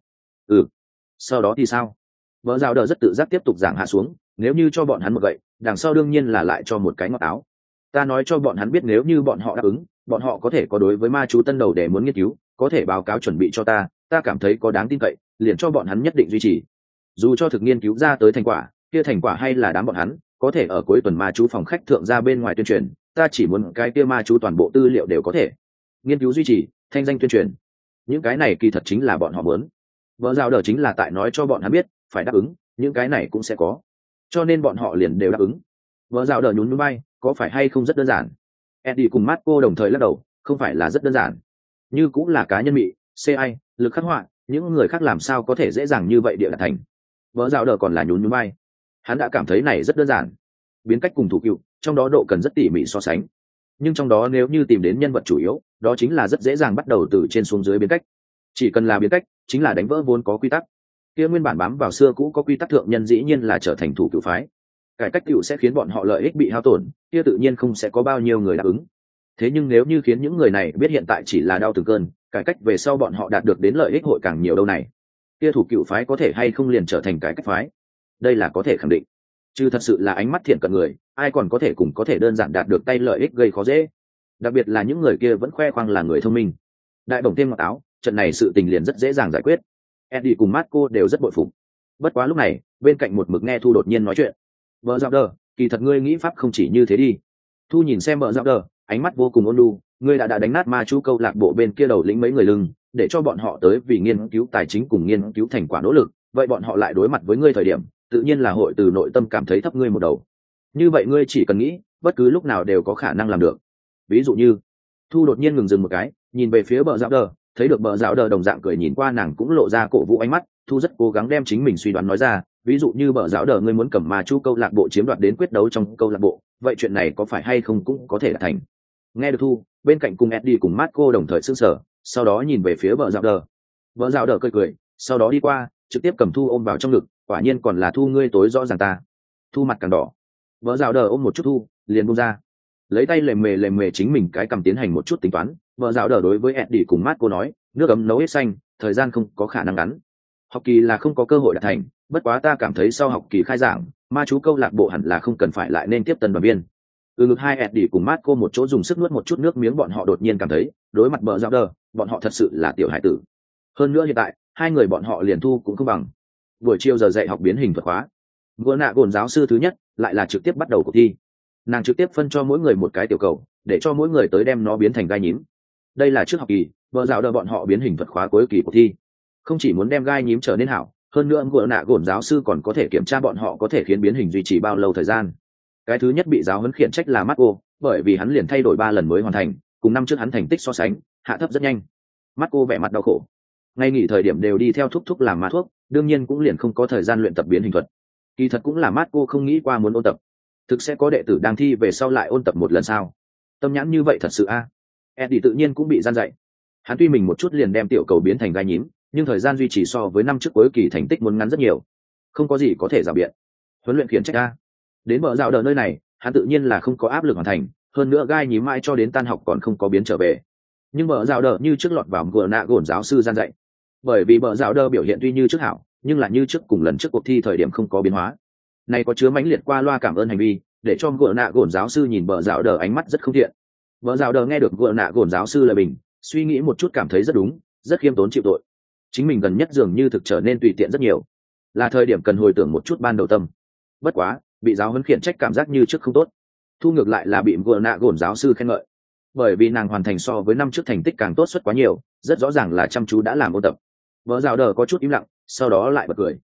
Sau đó thì sao? Vợ rào đờ rất tự giác tiếp tục giảng hạ xuống, nếu như cho bọn hắn một gậy, đằng sau đương nhiên là lại cho một cái ngọt áo. Ta nói cho bọn hắn biết nếu như bọn họ đáp ứng, bọn họ có thể có đối với ma chú tân đầu để muốn nghiên cứu, có thể báo cáo chuẩn bị cho ta cảm thấy có đáng tin cậy, liền cho bọn hắn nhất định duy trì. Dù cho thực nghiên cứu ra tới thành quả, kia thành quả hay là đám bọn hắn, có thể ở cuối tuần ma chú phòng khách thượng ra bên ngoài tuyên truyền, ta chỉ muốn cái kia ma chú toàn bộ tư liệu đều có thể. Nghiên cứu duy trì, thanh danh tuyên truyền. Những cái này kỳ thật chính là bọn họ muốn. Vợ rào đờ chính là tại nói cho bọn hắn biết, phải đáp ứng, những cái này cũng sẽ có. Cho nên bọn họ liền đều đáp ứng. Vợ rào đờ nhún nhún bay, có phải hay không rất đơn giản? Eddie cùng Marco đồng thời lắc đầu, không phải là rất đơn giản. Như cũng là cá nhân mị, CI, lực khắc họa, những người khác làm sao có thể dễ dàng như vậy địa đạt thành. Vợ rào đờ còn là nhún nhún bay. Hắn đã cảm thấy này rất đơn giản. Biến cách cùng thủ cựu, trong đó độ cần rất tỉ mỉ so sánh. Nhưng trong đó nếu như tìm đến nhân vật chủ yếu, đó chính là rất dễ dàng bắt đầu từ trên xuống dưới biến cách. Chỉ cần là biến cách, chính là đánh vỡ vốn có quy tắc. Kia nguyên bản bám vào xưa cũ có quy tắc thượng nhân dĩ nhiên là trở thành thủ cựu phái. Cải cách cựu sẽ khiến bọn họ lợi ích bị hao tổn, kia tự nhiên không sẽ có bao nhiêu người đáp ứng. Thế nhưng nếu như khiến những người này biết hiện tại chỉ là đau từng cơn, cải cách về sau bọn họ đạt được đến lợi ích hội càng nhiều đâu này, kia thủ cựu phái có thể hay không liền trở thành cải cách phái? Đây là có thể khẳng định. Chứ thật sự là ánh mắt thiện cận người, ai còn có thể cùng có thể đơn giản đạt được tay lợi ích gây khó dễ. Đặc biệt là những người kia vẫn khoe khoang là người thông minh. Đại bổng thêm ngọt áo, trận này sự tình liền rất dễ dàng giải quyết. Eddie cùng Marco đều rất bội phục. Bất quá lúc này, bên cạnh một mực nghe Thu đột nhiên nói chuyện. Bờ Dạo Đờ, kỳ thật ngươi nghĩ pháp không chỉ như thế đi. Thu nhìn xem Bờ Dạo Đờ, ánh mắt vô cùng ôn nhu. Ngươi đã đánh nát ma chú câu lạc bộ bên kia đầu lĩnh mấy người lưng, để cho bọn họ tới vì nghiên cứu tài chính cùng nghiên cứu thành quả nỗ lực. Vậy bọn họ lại đối mặt với ngươi thời điểm, tự nhiên là hội từ nội tâm cảm thấy thấp ngươi một đầu. Như vậy ngươi chỉ cần nghĩ, bất cứ lúc nào đều có khả năng làm được. Ví dụ như, Thu đột nhiên ngừng dừng một cái, nhìn về phía Bờ Dạo Đờ, thấy được Bờ Dạo Đờ đồng dạng cười nhìn qua nàng cũng lộ ra cổ vũ ánh mắt. Thu rất cố gắng đem chính mình suy đoán nói ra, ví dụ như Bờ Dạo Đờ ngươi muốn cầm ma chú câu lạc bộ chiếm đoạt đến quyết đấu trong câu lạc bộ, vậy chuyện này có phải hay không cũng có thể đạt thành. Nghe được Thu, bên cạnh cùng Eddie cùng Marco đồng thời sững sờ, sau đó nhìn về phía Bờ Dạo Đờ. Bờ Dạo Đờ cười, sau đó đi qua, trực tiếp cầm Thu ôm vào trong ngực, quả nhiên còn là Thu ngươi tối rõ ràng ta. Thu mặt càng đỏ. Bờ Dạo Đờ ôm một chút Thu, liền buông ra, lấy tay lề mề chính mình cái cầm tiến hành một chút tính toán. Bờ Dạo Đờ đối với Eddie cùng Marco nói, nước ấm nấu hết xanh, thời gian không có khả năng ngắn. Học kỳ là không có cơ hội đạt thành, bất quá ta cảm thấy sau học kỳ khai giảng, ma chú câu lạc bộ hẳn là không cần phải lại nên tiếp tân đoàn viên. Ngực hai Eddie cùng Marco một chỗ dùng sức nuốt một chút nước miếng, bọn họ đột nhiên cảm thấy, đối mặt Bờ Dạo Đờ, bọn họ thật sự là tiểu hải tử. Hơn nữa hiện tại, hai người bọn họ liền Thu cũng không bằng. Buổi chiều giờ dạy học biến hình thuật khóa, Gỗ Nạ Gồn giáo sư thứ nhất lại là trực tiếp bắt đầu cuộc thi. Nàng trực tiếp phân cho mỗi người một cái tiểu cầu, để cho mỗi người tới đem nó biến thành gai nhím. Đây là trước học kỳ, Bờ Dạo Đờ bọn họ biến hình thuật khóa cuối kỳ cuộc thi. Không chỉ muốn đem gai nhím trở nên hảo, hơn nữa Gỗ Nạ Gồn giáo sư còn có thể kiểm tra bọn họ có thể khiến biến hình duy trì bao lâu thời gian. Cái thứ nhất bị giáo huấn khiển trách là Marco, bởi vì hắn liền thay đổi 3 lần mới hoàn thành, cùng năm trước hắn thành tích so sánh, hạ thấp rất nhanh. Marco vẻ mặt đau khổ. Ngay nghỉ thời điểm đều đi theo thúc làm má thuốc, đương nhiên cũng liền không có thời gian luyện tập biến hình thuật. Kỳ thật cũng là Marco không nghĩ qua muốn ôn tập. Thực sẽ có đệ tử đang thi về sau lại ôn tập một lần sao? Tâm nhãn như vậy thật sự a. Eddie tự nhiên cũng bị gian dạy. Hắn tuy mình một chút liền đem tiểu cầu biến thành gai nhím, nhưng thời gian duy trì so với năm trước cuối kỳ thành tích muốn ngắn rất nhiều. Không có gì có thể rào biện. Huấn luyện khiển trách a. Đến Bờ Dạo Đờ nơi này, hắn tự nhiên là không có áp lực hoàn thành, hơn nữa gai nhím mãi cho đến tan học còn không có biến trở về. Nhưng Bờ Dạo Đờ như trước lọt vào Gỗ Nạ Gồn giáo sư gian dạy. Bởi vì Bờ Dạo Đờ biểu hiện tuy như trước hảo, nhưng là như trước cùng lần trước cuộc thi thời điểm không có biến hóa. Này có chứa mãnh liệt qua loa cảm ơn hành vi, để cho Gỗ Nạ Gồn giáo sư nhìn Bờ Dạo Đờ ánh mắt rất không thiện. Bờ Dạo Đờ nghe được Gỗ Nạ Gồn giáo sư lời bình, suy nghĩ một chút cảm thấy rất đúng, rất khiêm tốn chịu tội. Chính mình gần nhất dường như thực trở nên tùy tiện rất nhiều, là thời điểm cần hồi tưởng một chút ban đầu tâm. Bất quá, bị giáo huấn khiển trách cảm giác như trước không tốt. Thu ngược lại là bị Gỗ Nạ Gồn giáo sư khen ngợi, bởi vì nàng hoàn thành so với năm trước thành tích càng tốt suất quá nhiều, rất rõ ràng là chăm chú đã làm ôn tập. Bờ Dạo Đờ có chút im lặng, sau đó lại bật cười.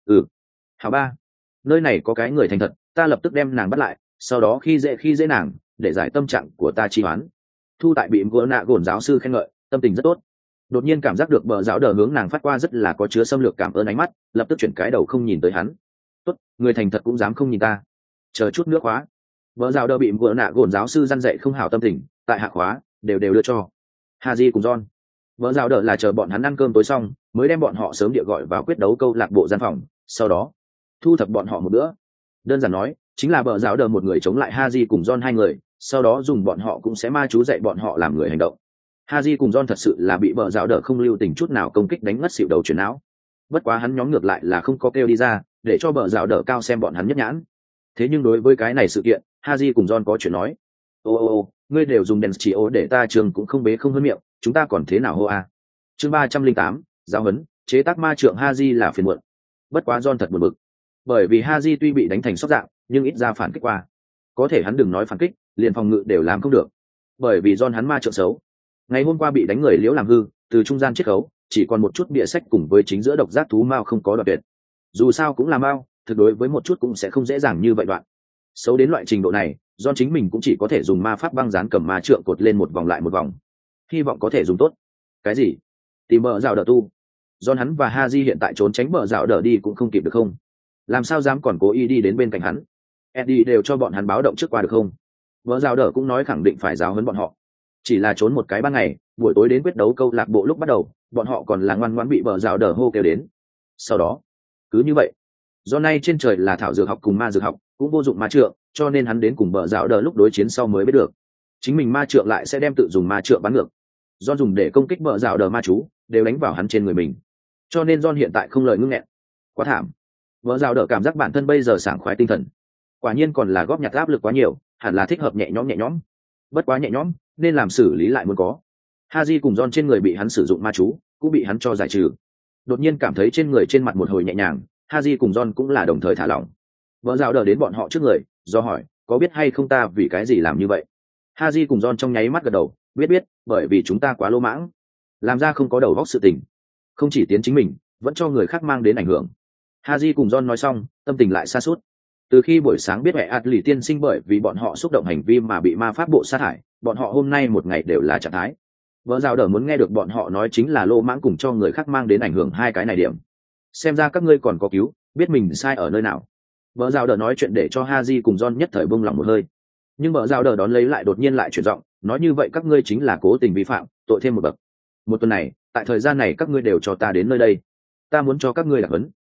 Hảo ba, nơi này có cái người thành thật, ta lập tức đem nàng bắt lại, sau đó khi dễ nàng, để giải tâm trạng của ta chi oán. Thu tại bị gỡ nạ gồn giáo sư khen ngợi, tâm tình rất tốt. Đột nhiên cảm giác được bờ giáo đờ hướng nàng phát qua rất là có chứa xâm lược cảm ơn ánh mắt, lập tức chuyển cái đầu không nhìn tới hắn. Tốt, người thành thật cũng dám không nhìn ta. Chờ chút nữa khóa. Bờ giáo đờ bị gỡ nạ gồn giáo sư răn dạy không hảo tâm tình, tại hạ khóa đều đưa cho Haji cùng John. Bờ giáo đờ là chờ bọn hắn ăn cơm tối xong mới đem bọn họ sớm địa gọi vào quyết đấu câu lạc bộ gian phòng, sau đó thu thập bọn họ một bữa. Đơn giản nói chính là bờ giáo đờ một người chống lại Haji cùng John hai người, sau đó dùng bọn họ cũng sẽ ma chú dạy bọn họ làm người hành động. Haji cùng John thật sự là bị bờ giáo đờ không lưu tình chút nào công kích đánh ngất xỉu đầu chuyển não. Bất quá hắn nhóm ngược lại là không có kêu đi ra để cho bờ giáo đờ cao xem bọn hắn nhất nhãn. Thế nhưng đối với cái này sự kiện, Haji cùng John có chuyện nói. Ô, ngươi đều dùng đèn chỉ ô để ta trường cũng không bế không hơn miệng, chúng ta còn thế nào hô a? Chương 308, giáo huấn, chế tác ma trượng Haji là phiền muộn. Bất quá John thật buồn bực, bởi vì Haji tuy bị đánh thành sóc dạng, nhưng ít ra phản kích qua. Có thể hắn đừng nói phản kích, liền phòng ngự đều làm không được, bởi vì John hắn ma trượng xấu. Ngày hôm qua bị đánh người liễu làm hư, từ trung gian chiết khấu, chỉ còn một chút bịa sách cùng với chính giữa độc giác thú mao không có đoạn tuyệt. Dù sao cũng là mao, thực đối với một chút cũng sẽ không dễ dàng như vậy đoạn. Xấu đến loại trình độ này, John chính mình cũng chỉ có thể dùng ma pháp băng dán cầm ma trượng cột lên một vòng lại một vòng, hy vọng có thể dùng tốt. Cái gì? Tìm bờ rào đỡ tu? John hắn và Haji hiện tại trốn tránh bờ rào đỡ đi cũng không kịp được không? Làm sao dám còn cố ý đi đến bên cạnh hắn? Eddie đều cho bọn hắn báo động trước qua được không? Bờ rào đỡ cũng nói khẳng định phải giáo huấn bọn họ. Chỉ là trốn một cái ban ngày, buổi tối đến quyết đấu câu lạc bộ lúc bắt đầu, bọn họ còn là ngoan ngoãn bị bờ rào đỡ hô kêu đến. Sau đó, cứ như vậy, do nay trên trời là thảo dược học cùng ma dược học, cũng vô dụng ma trượng, cho nên hắn đến cùng bờ rào đỡ lúc đối chiến sau mới biết được, chính mình ma trượng lại sẽ đem tự dùng ma trượng bắn ngược. Do dùng để công kích bờ rào đỡ ma chú, đều đánh vào hắn trên người mình. Cho nên John hiện tại không lời ngưng nghẹn. Quá thảm. Bờ rào đỡ cảm giác bản thân bây giờ sảng khoái tinh thần. Quả nhiên còn là góp nhặt áp lực quá nhiều, hẳn là thích hợp nhẹ nhõm. Bất quá nhẹ nhõm, nên làm xử lý lại muốn có. Haji cùng John trên người bị hắn sử dụng ma chú, cũng bị hắn cho giải trừ. Đột nhiên cảm thấy trên người trên mặt một hồi nhẹ nhàng, Haji cùng John cũng là đồng thời thả lỏng. Vợ rào đờ đến bọn họ trước người, do hỏi, có biết hay không ta vì cái gì làm như vậy? Haji cùng John trong nháy mắt gật đầu, biết, bởi vì chúng ta quá lỗ mãng, làm ra không có đầu óc sự tình, không chỉ tiến chính mình, vẫn cho người khác mang đến ảnh hưởng. Haji cùng John nói xong, tâm tình lại sa sút. Từ khi buổi sáng biết mẹ Adley tiên sinh bởi vì bọn họ xúc động hành vi mà bị ma pháp bộ sát hại, bọn họ hôm nay một ngày đều là trạng thái. Vợ rào đờ muốn nghe được bọn họ nói chính là lô mãng cùng cho người khác mang đến ảnh hưởng hai cái này điểm. Xem ra các ngươi còn có cứu, biết mình sai ở nơi nào. Vợ rào đờ nói chuyện để cho Haji cùng John nhất thời buông lòng một hơi. Nhưng vợ rào đờ đón lấy lại đột nhiên lại chuyển giọng, nói như vậy các ngươi chính là cố tình vi phạm, tội thêm một bậc. Một tuần này, tại thời gian này các ngươi đều cho ta đến nơi đây, ta muốn cho các ngươi đặc huấn.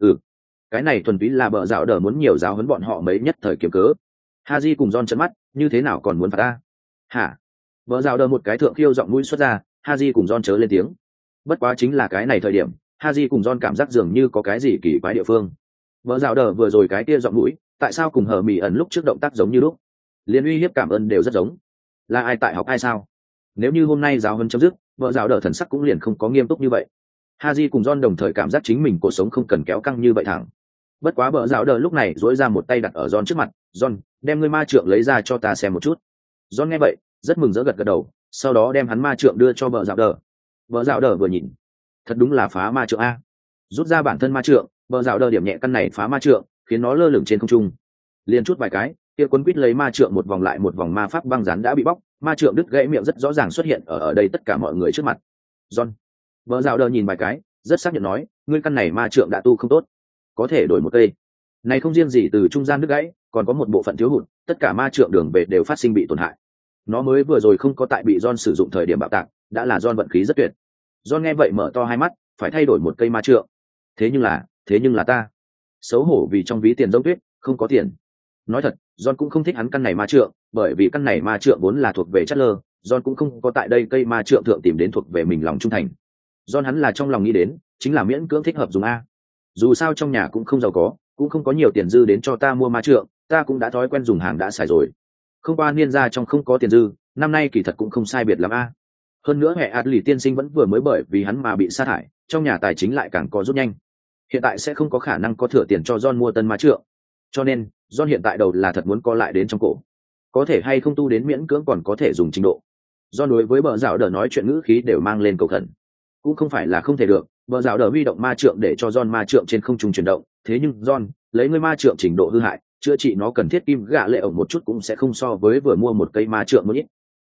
Cái này thuần túy là bợ dạo đờ muốn nhiều giáo huấn bọn họ mấy nhất thời kiếm cớ. Haji cùng John trợn mắt, như thế nào còn muốn phạt ta? Hả? Bợ dạo đờ một cái thượng khiêu giọng mũi xuất ra, Haji cùng John chớ lên tiếng. Bất quá chính là cái này thời điểm, Haji cùng John cảm giác dường như có cái gì kỳ quái địa phương. Bợ dạo đờ vừa rồi cái kia giọng mũi, tại sao cùng hờ mỉ ẩn lúc trước động tác giống như lúc? Liên uy hiếp cảm ơn đều rất giống. Là ai tại học ai sao? Nếu như hôm nay giáo huấn chấm dứt, bợ dạo đờ thần sắc cũng liền không có nghiêm túc như vậy. Haji cùng John đồng thời cảm giác chính mình cuộc sống không cần kéo căng như vậy thẳng. Bất quá bợ dạo đờ lúc này dỗi ra một tay đặt ở John trước mặt, John, đem ngươi ma trượng lấy ra cho ta xem một chút. John nghe vậy, rất mừng rỡ gật gật đầu, sau đó đem hắn ma trượng đưa cho bợ dạo đờ. Bợ dạo đờ vừa nhìn, thật đúng là phá ma trượng a. Rút ra bản thân ma trượng, bợ dạo đờ điểm nhẹ căn này phá ma trượng, khiến nó lơ lửng trên không trung. Liên chút vài cái, kia quấn quýt lấy ma trượng một vòng lại một vòng ma pháp băng rán đã bị bóc, ma trượng đứt gãy miệng rất rõ ràng xuất hiện ở đây tất cả mọi người trước mặt. John, bợ dạo đờ nhìn vài cái, rất xác nhận nói, ngươi căn này ma trượng đã tu không tốt, có thể đổi một cây. Này không riêng gì từ trung gian đứt gãy, còn có một bộ phận thiếu hụt, tất cả ma trượng đường về đều phát sinh bị tổn hại. Nó mới vừa rồi không có tại bị John sử dụng thời điểm bạo tạc, đã là John vận khí rất tuyệt. John nghe vậy mở to hai mắt, phải thay đổi một cây ma trượng. Thế nhưng là ta. Xấu hổ vì trong ví tiền giống tuyết, không có tiền. Nói thật, John cũng không thích hắn căn này ma trượng, bởi vì căn này ma trượng vốn là thuộc về Chatler, John cũng không có tại đây cây ma trượng thượng tìm đến thuộc về mình lòng trung thành. John hắn là trong lòng nghĩ đến, chính là miễn cưỡng thích hợp dùng a. Dù sao trong nhà cũng không giàu có, cũng không có nhiều tiền dư đến cho ta mua ma trượng, ta cũng đã thói quen dùng hàng đã xài rồi. Không qua niên gia trong không có tiền dư, năm nay kỳ thật cũng không sai biệt lắm a. Hơn nữa hệ Adley tiên sinh vẫn vừa mới bởi vì hắn mà bị sa thải, trong nhà tài chính lại càng có rút nhanh. Hiện tại sẽ không có khả năng có thừa tiền cho John mua tân ma trượng. Cho nên, John hiện tại đầu là thật muốn co lại đến trong cổ. Có thể hay không tu đến miễn cưỡng còn có thể dùng trình độ. John đối với bờ dạo đờ nói chuyện ngữ khí đều mang lên cầu khẩn. Cũng không phải là không thể được, bờ dạo đờ huy động ma trượng để cho John ma trượng trên không trung chuyển động, thế nhưng John lấy ngươi ma trượng trình độ hư hại, chữa trị nó cần thiết kim gạ lệ ổng một chút cũng sẽ không so với vừa mua một cây ma trượng một ít.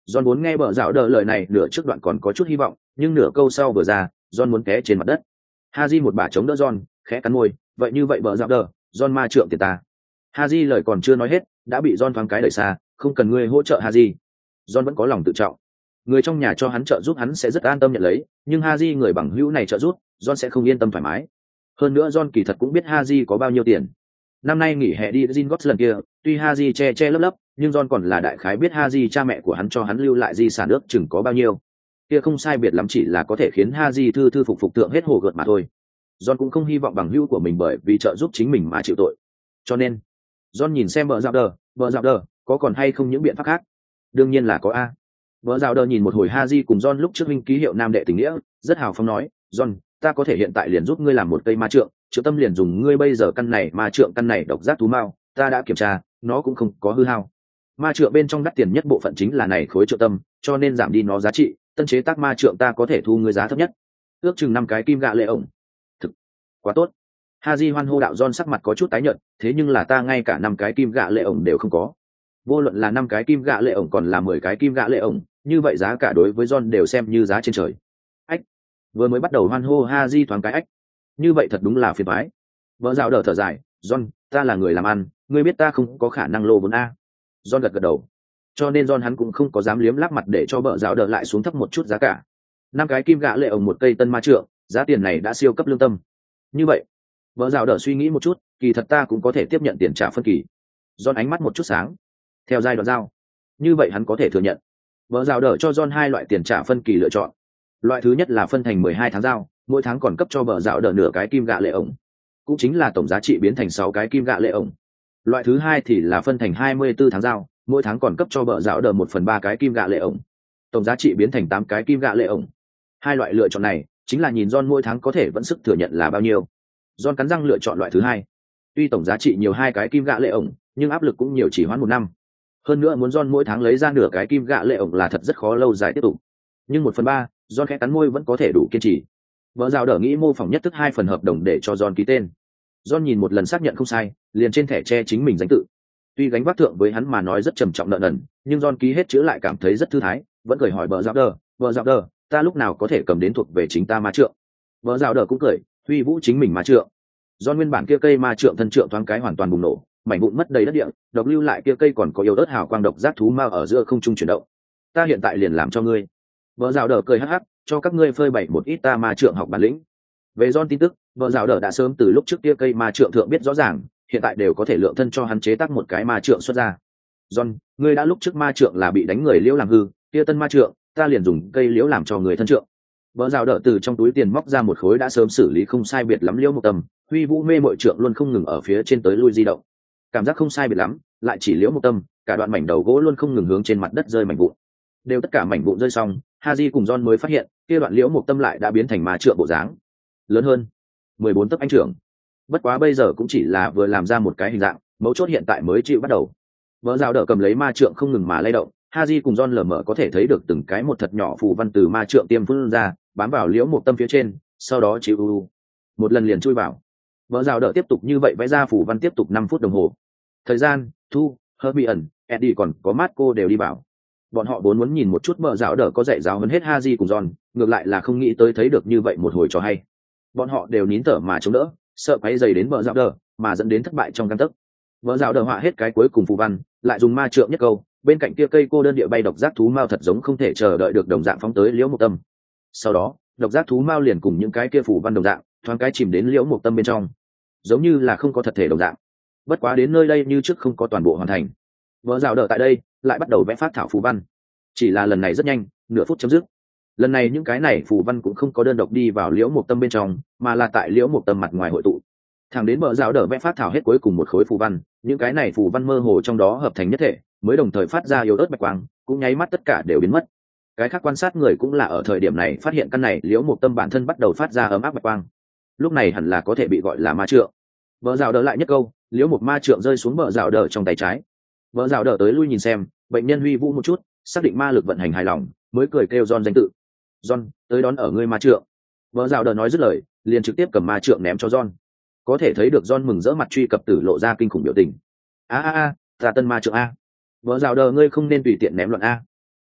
John muốn nghe bờ dạo đờ lời này nửa trước đoạn còn có chút hy vọng, nhưng nửa câu sau vừa ra, John muốn té trên mặt đất. Haji một bà chống đỡ John, khẽ cắn môi, vậy như vậy bờ dạo đờ, John ma trượng tiền ta. Haji lời còn chưa nói hết, đã bị John thoáng cái đẩy xa, không cần ngươi hỗ trợ Haji. John vẫn có lòng tự trọng. Người trong nhà cho hắn trợ giúp hắn sẽ rất an tâm nhận lấy, nhưng Haji người bằng hữu này trợ giúp, John sẽ không yên tâm thoải mái. Hơn nữa John kỳ thật cũng biết Haji có bao nhiêu tiền. Năm nay nghỉ hè đi Gringotts lần kia, tuy Haji che che lấp lấp, nhưng John còn là đại khái biết Haji cha mẹ của hắn cho hắn lưu lại di sản ước chừng có bao nhiêu. Kia không sai biệt lắm chỉ là có thể khiến Haji thư thư phục phục tượng hết hồ gợt mà thôi. John cũng không hy vọng bằng hữu của mình bởi vì trợ giúp chính mình mà chịu tội. Cho nên, John nhìn xem vợ dạo đờ, có còn hay không những biện pháp khác? Đương nhiên là có a. Vợ dạo đờ nhìn một hồi Haji cùng John lúc trước huynh ký hiệu nam đệ tình nghĩa, rất hào phóng nói, John, ta có thể hiện tại liền giúp ngươi làm một cây ma trượng, triệu tâm liền dùng ngươi bây giờ căn này ma trượng căn này độc giác thú mao, ta đã kiểm tra, nó cũng không có hư hao. Ma trượng bên trong đắt tiền nhất bộ phận chính là này khối triệu tâm, cho nên giảm đi nó giá trị, tân chế tác ma trượng ta có thể thu ngươi giá thấp nhất, ước chừng 5 cái kim gạ lệ ổng. Thực quá tốt. Haji hoan hô đạo. John sắc mặt có chút tái nhợt, thế nhưng là ta ngay cả 5 cái kim gạ lệ ổng đều không có. Vô luận là 5 cái kim gạ lệ ổng còn là 10 cái kim gạ lệ ổng, như vậy giá cả đối với John đều xem như giá trên trời. Ách. Vừa mới bắt đầu hoan hô Haji thoáng cái ách. Như vậy thật đúng là phiền toái. Vợ dạo đờ thở dài, John, ta là người làm ăn, ngươi biết ta không có khả năng lô vốn a. John gật gật đầu. Cho nên John hắn cũng không có dám liếm láp mặt để cho vợ dạo đờ lại xuống thấp một chút giá cả. 5 cái kim gạ lệ ổng một cây tân ma trượng, giá tiền này đã siêu cấp lương tâm. Như vậy, vợ dạo đờ suy nghĩ một chút, kỳ thật ta cũng có thể tiếp nhận tiền trả phân kỳ. John ánh mắt một chút sáng. Theo giai đoạn giao, như vậy hắn có thể thừa nhận. Vợ dạo đờ cho John 2 loại tiền trả phân kỳ lựa chọn. Loại thứ nhất là phân thành 12 tháng giao, mỗi tháng còn cấp cho vợ dạo đờ nửa cái kim gạ lệ ổng, cũng chính là tổng giá trị biến thành 6 cái kim gạ lệ ổng. Loại thứ hai thì là phân thành 24 tháng giao, mỗi tháng còn cấp cho vợ dạo đờ 1/3 cái kim gạ lệ ổng, tổng giá trị biến thành 8 cái kim gạ lệ ổng. Hai loại lựa chọn này chính là nhìn John mỗi tháng có thể vẫn sức thừa nhận là bao nhiêu. John cắn răng lựa chọn loại thứ hai. Tuy tổng giá trị nhiều 2 cái kim gạ lệ ổng, nhưng áp lực cũng nhiều, chỉ hoãn 1 năm. Hơn nữa muốn John mỗi tháng lấy ra nửa cái kim gạ lệ ổng là thật rất khó lâu dài tiếp tục. Nhưng 1/3, John khẽ cắn môi vẫn có thể đủ kiên trì. Vợ dạo đờ nghĩ mô phỏng nhất thức 2 phần hợp đồng để cho John ký tên. John nhìn một lần xác nhận không sai, liền trên thẻ che chính mình danh tự. Tuy gánh vác thượng với hắn mà nói rất trầm trọng nợ nần, nhưng John ký hết chữ lại cảm thấy rất thư thái, vẫn cười hỏi vợ dạo đờ, ta lúc nào có thể cầm đến thuộc về chính ta ma trượng? Vợ dạo đờ cũng cười, huy vũ chính mình ma trượng. John nguyên bản kia cây ma trượng thân trượng thoáng cái hoàn toàn bùng nổ, mảnh vụn mất đầy đất địa, độc lưu lại kia cây còn có yếu ớt hào quang độc giác thú ma ở giữa không trung chuyển động. Ta hiện tại liền làm cho ngươi. Vợ dạo đờ cười hắc hắc, cho các ngươi phơi bày một ít ta ma trượng học bản lĩnh. Về John tin tức, vợ dạo đờ đã sớm từ lúc trước kia cây ma trượng thượng biết rõ ràng, hiện tại đều có thể lượng thân cho hắn chế tác một cái ma trượng xuất ra. John, ngươi đã lúc trước ma trượng là bị đánh người liễu làm hư, kia tân ma trượng, ta liền dùng cây liễu làm cho người thân trượng. Vợ dạo đờ từ trong túi tiền móc ra một khối đã sớm xử lý không sai biệt lắm liễu một tầm, huy vũ mê mội trượng luôn không ngừng ở phía trên tới lui di động. Cảm giác không sai biệt lắm, lại chỉ liễu một tâm, cả đoạn mảnh đầu gỗ luôn không ngừng hướng trên mặt đất rơi mảnh vụn. Đều tất cả mảnh vụn rơi xong, Haji cùng John mới phát hiện, kia đoạn liễu một tâm lại đã biến thành ma trượng bộ dáng lớn hơn 14 tấc anh trưởng. Bất quá bây giờ cũng chỉ là vừa làm ra một cái hình dạng, mấu chốt hiện tại mới chịu bắt đầu. Vợ dạo đờ cầm lấy ma trượng không ngừng mà lay động, Haji cùng John lờ mờ có thể thấy được từng cái một thật nhỏ phù văn từ ma trượng tiêm phun ra, bám vào liễu một tâm phía trên, sau đó chịu một lần liền chui vào. Vợ dạo đờ tiếp tục như vậy vẽ ra phù văn tiếp tục 5 phút đồng hồ. Thời gian, Thu, Hermione, Eddie còn có Marco đều đi vào. Bọn họ vốn muốn nhìn một chút vợ dạo đờ có dạy giáo hơn hết Haji cùng John, ngược lại là không nghĩ tới thấy được như vậy một hồi trò hay. Bọn họ đều nín thở mà chống đỡ, sợ quấy dày đến vợ dạo đờ, mà dẫn đến thất bại trong căn tấc. Vợ dạo đờ họa hết cái cuối cùng phù văn, lại dùng ma trượng nhất câu, bên cạnh kia cây cô đơn địa bay độc giác thú mao thật giống không thể chờ đợi được đồng dạng phóng tới liễu một tâm. Sau đó, độc giác thú mao liền cùng những cái kia phù văn đồng dạng, thoáng cái chìm đến liễu một tâm bên trong, giống như là không có thật thể đồng dạng. Bất quá đến nơi đây như trước không có toàn bộ hoàn thành. Vợ dạo đờ tại đây lại bắt đầu vẽ phát thảo phù văn, chỉ là lần này rất nhanh, nửa phút chấm dứt. Lần này những cái này phù văn cũng không có đơn độc đi vào liễu một tâm bên trong, mà là tại liễu một tâm mặt ngoài hội tụ. Thẳng đến vợ dạo đờ vẽ phát thảo hết cuối cùng một khối phù văn, những cái này phù văn mơ hồ trong đó hợp thành nhất thể, mới đồng thời phát ra yếu ớt bạch quang, cũng nháy mắt tất cả đều biến mất. Cái khác quan sát người cũng là ở thời điểm này phát hiện căn này liễu một tâm bản thân bắt đầu phát ra ấm áp bạch quang. Lúc này hẳn là có thể bị gọi là ma trượng. Vợ dạo đờ lại nhất câu, liễu một ma trượng rơi xuống vợ dạo đờ trong tay trái. Vợ dạo đờ tới lui nhìn xem, bệnh nhân huy vũ một chút, xác định ma lực vận hành hài lòng, mới cười kêu John danh tự. John, tới đón ở ngươi ma trượng. Vợ dạo đờ nói dứt lời, liền trực tiếp cầm ma trượng ném cho John. Có thể thấy được John mừng rỡ mặt truy cập tử lộ ra kinh khủng biểu tình. Ta tân ma trượng a. Vợ dạo đờ ngươi không nên tùy tiện ném loạn a.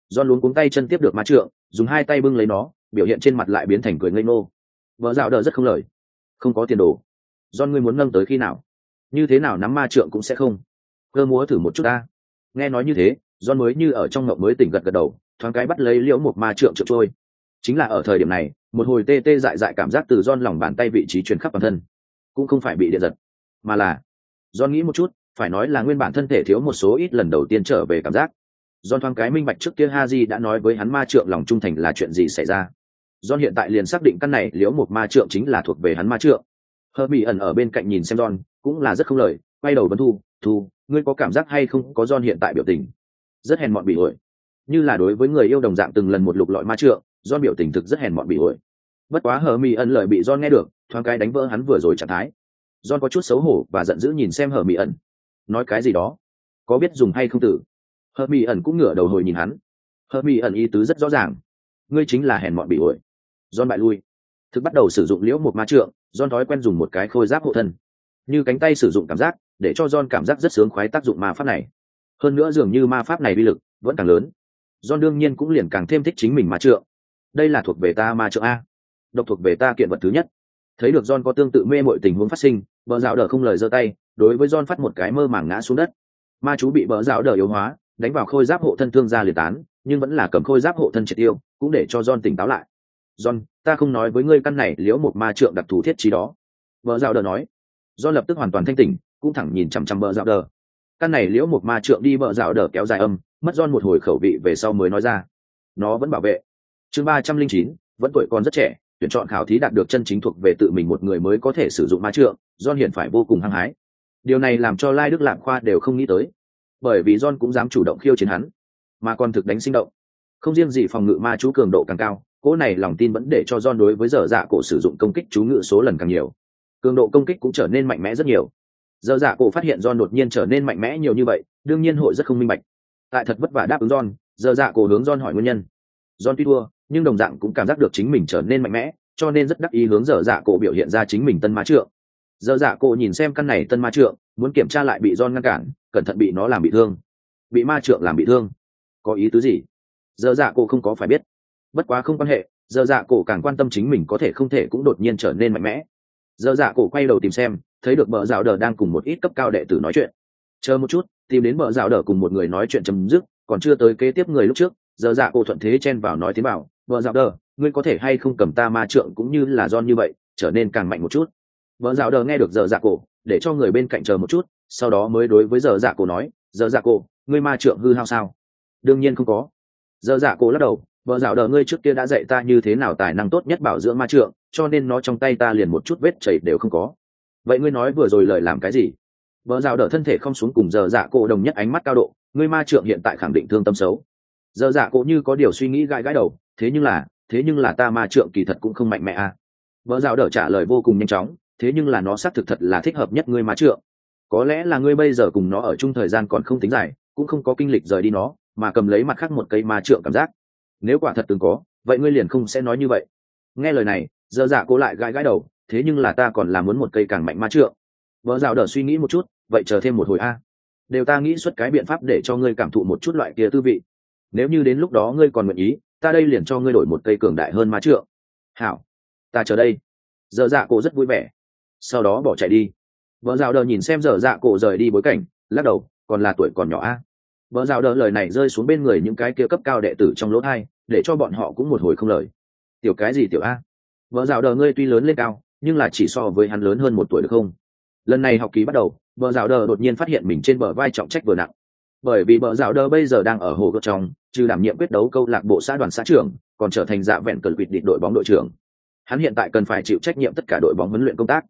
John luống cuống tay chân tiếp được ma trượng, dùng hai tay bưng lấy nó, biểu hiện trên mặt lại biến thành cười ngây ngô. Vợ dạo đờ rất không lời. Không có tiền đồ. John, ngươi muốn nâng tới khi nào? Như thế nào nắm ma trượng cũng sẽ không. Cơ múa thử một chút ta. Nghe nói như thế, John mới như ở trong ngộng mới tỉnh gật gật đầu, thoáng cái bắt lấy liễu một ma trượng trượt trôi. Chính là ở thời điểm này, một hồi tê tê dại dại cảm giác từ John lòng bàn tay vị trí truyền khắp toàn thân. Cũng không phải bị điện giật, mà là John nghĩ một chút, phải nói là nguyên bản thân thể thiếu một số ít lần đầu tiên trở về cảm giác. John thoáng cái minh bạch trước kia Haji đã nói với hắn ma trượng lòng trung thành là chuyện gì xảy ra. John hiện tại liền xác định căn này liễu một ma trượng chính là thuộc về hắn ma trượng. Hermione ở bên cạnh nhìn xem John, cũng là rất không lời, quay đầu vấn Thu, ngươi có cảm giác hay không có John hiện tại biểu tình rất hèn mọn bị ổi, như là đối với người yêu đồng dạng từng lần một lục lọi ma trượng. John biểu tình thực rất hèn mọn bị ổi. Bất quá Hermione lời bị John nghe được, thoáng cái đánh vỡ hắn vừa rồi trạng thái. John có chút xấu hổ và giận dữ nhìn xem Hermione. Nói cái gì đó? Có biết dùng hay không tử? Hermione cũng ngửa đầu hồi nhìn hắn. Hermione ý tứ rất rõ ràng. Ngươi chính là hèn mọn bị ổi. John bại lui. Thực bắt đầu sử dụng liễu một ma trượng, John thói quen dùng một cái khôi giáp hộ thân. Như cánh tay sử dụng cảm giác, để cho John cảm giác rất sướng khoái tác dụng ma pháp này. Hơn nữa dường như ma pháp này uy lực vẫn càng lớn. John đương nhiên cũng liền càng thêm thích chính mình ma trượng. Đây là thuộc về ta ma trượng a, độc thuộc về ta kiện vật thứ nhất. Thấy được John có tương tự mê mội tình huống phát sinh, bờ dạo đờ không lời giơ tay, đối với John phát một cái mơ màng ngã xuống đất. Ma chú bị bờ dạo đờ yếu hóa, đánh vào khôi giáp hộ thân thương ra liệt tán, nhưng vẫn là cầm khôi giáp hộ thân triệt tiêu, cũng để cho John tỉnh táo lại. John, ta không nói với ngươi căn này liễu một ma trượng đặc thù thiết trí đó. Bờ dạo đờ nói. John lập tức hoàn toàn thanh tỉnh, cũng thẳng nhìn chằm chằm bờ dạo đờ. Căn này liễu một ma trượng đi bờ dạo đờ kéo dài âm, mất John một hồi khẩu vị về sau mới nói ra. Nó vẫn bảo vệ. Chương 309, vẫn tuổi còn rất trẻ, tuyển chọn khảo thí đạt được chân chính thuộc về tự mình một người mới có thể sử dụng ma trượng, John hiện phải vô cùng hăng hái. Điều này làm cho Lai Đức Lạm Khoa đều không nghĩ tới, bởi vì John cũng dám chủ động khiêu chiến hắn, mà còn thực đánh sinh động. Không riêng gì phòng ngự ma chú cường độ càng cao, cỗ này lòng tin vẫn để cho John đối với dở dạ cổ sử dụng công kích chú ngự số lần càng nhiều, cường độ công kích cũng trở nên mạnh mẽ rất nhiều. Dở dạ cổ phát hiện John đột nhiên trở nên mạnh mẽ nhiều như vậy, đương nhiên hội rất không minh bạch. Tại thật vất vả đáp ứng John, dở dạ cổ hướng John hỏi nguyên nhân. John tuy thua, nhưng đồng dạng cũng cảm giác được chính mình trở nên mạnh mẽ, cho nên rất đắc ý hướng dở dạ cổ biểu hiện ra chính mình tân ma trượng. Dở dạ cổ nhìn xem căn này tân ma trượng, muốn kiểm tra lại bị John ngăn cản, cẩn thận bị nó làm bị thương. Bị ma trượng làm bị thương, có ý tứ gì? Dở dạ cổ không có phải biết. Bất quá không quan hệ, dở dạ cổ càng quan tâm chính mình có thể không thể cũng đột nhiên trở nên mạnh mẽ. Dở dạ cổ quay đầu tìm xem, thấy được bờ rào đờ đang cùng một ít cấp cao đệ tử nói chuyện. Chờ một chút, tìm đến bờ rào đờ cùng một người nói chuyện chấm dứt, còn chưa tới kế tiếp người lúc trước, dở dạ cổ thuận thế chen vào nói tiến bảo, bờ rào đờ, ngươi có thể hay không cầm ta ma trượng cũng như là John như vậy, trở nên càng mạnh một chút. Bờ rào đờ nghe được dở dạ cổ, để cho người bên cạnh chờ một chút, sau đó mới đối với dở dạ cổ nói, dở dạ cổ, ngươi ma trượng hư hao sao? Đương nhiên không có. Dở dạ cổ lắc đầu, bờ rào đờ ngươi trước kia đã dạy ta như thế nào tài năng tốt nhất bảo dưỡng ma trượng, cho nên nó trong tay ta liền một chút vết chảy đều không có. Vậy ngươi nói vừa rồi lời làm cái gì? Bờ rào đờ thân thể không xuống cùng dở dạ cổ đồng nhất ánh mắt cao độ, ngươi ma trượng hiện tại khẳng định thương tâm xấu. Dở dạ cổ như có điều suy nghĩ gãi gãi đầu, thế nhưng là ta ma trượng kỳ thật cũng không mạnh mẽ à. Bờ rào đờ trả lời vô cùng nhanh chóng, thế nhưng là nó xác thực thật là thích hợp nhất ngươi ma trượng. Có lẽ là ngươi bây giờ cùng nó ở chung thời gian còn không tính dài, cũng không có kinh lịch rời đi nó, mà cầm lấy mặt khác một cây ma trượng cảm giác. Nếu quả thật từng có, vậy ngươi liền không sẽ nói như vậy. Nghe lời này, dở dạ cổ lại gãi gãi đầu, thế nhưng là ta còn là muốn một cây càng mạnh ma trượng. Bờ rào đờ suy nghĩ một chút, vậy chờ thêm một hồi a. Đều ta nghĩ xuất cái biện pháp để cho ngươi cảm thụ một chút loại kia tư vị. Nếu như đến lúc đó ngươi còn nguyện ý, ta đây liền cho ngươi đổi một cây cường đại hơn ma trượng. Hảo, ta chờ đây. Dở dạ cổ rất vui vẻ, sau đó bỏ chạy đi. Bờ rào đờ nhìn xem dở dạ cổ rời đi bối cảnh, lắc đầu, còn là tuổi còn nhỏ a. Bờ rào đờ lời này rơi xuống bên người những cái kia cấp cao đệ tử trong lỗ thai, để cho bọn họ cũng một hồi không lời. Tiểu cái gì tiểu a? Bờ rào đờ ngươi tuy lớn lên cao, nhưng là chỉ so với hắn lớn hơn một tuổi được không? Lần này học kỳ bắt đầu, bờ rào đờ đột nhiên phát hiện mình trên bờ vai trọng trách vừa nặng. Bởi vì bờ rào đờ bây giờ đang ở hồ gợt trong, trừ đảm nhiệm quyết đấu câu lạc bộ xã đoàn xã trưởng, còn trở thành dạ vẹn cờ quỵt địch đội bóng đội trưởng. Hắn hiện tại cần phải chịu trách nhiệm tất cả đội bóng huấn luyện công tác.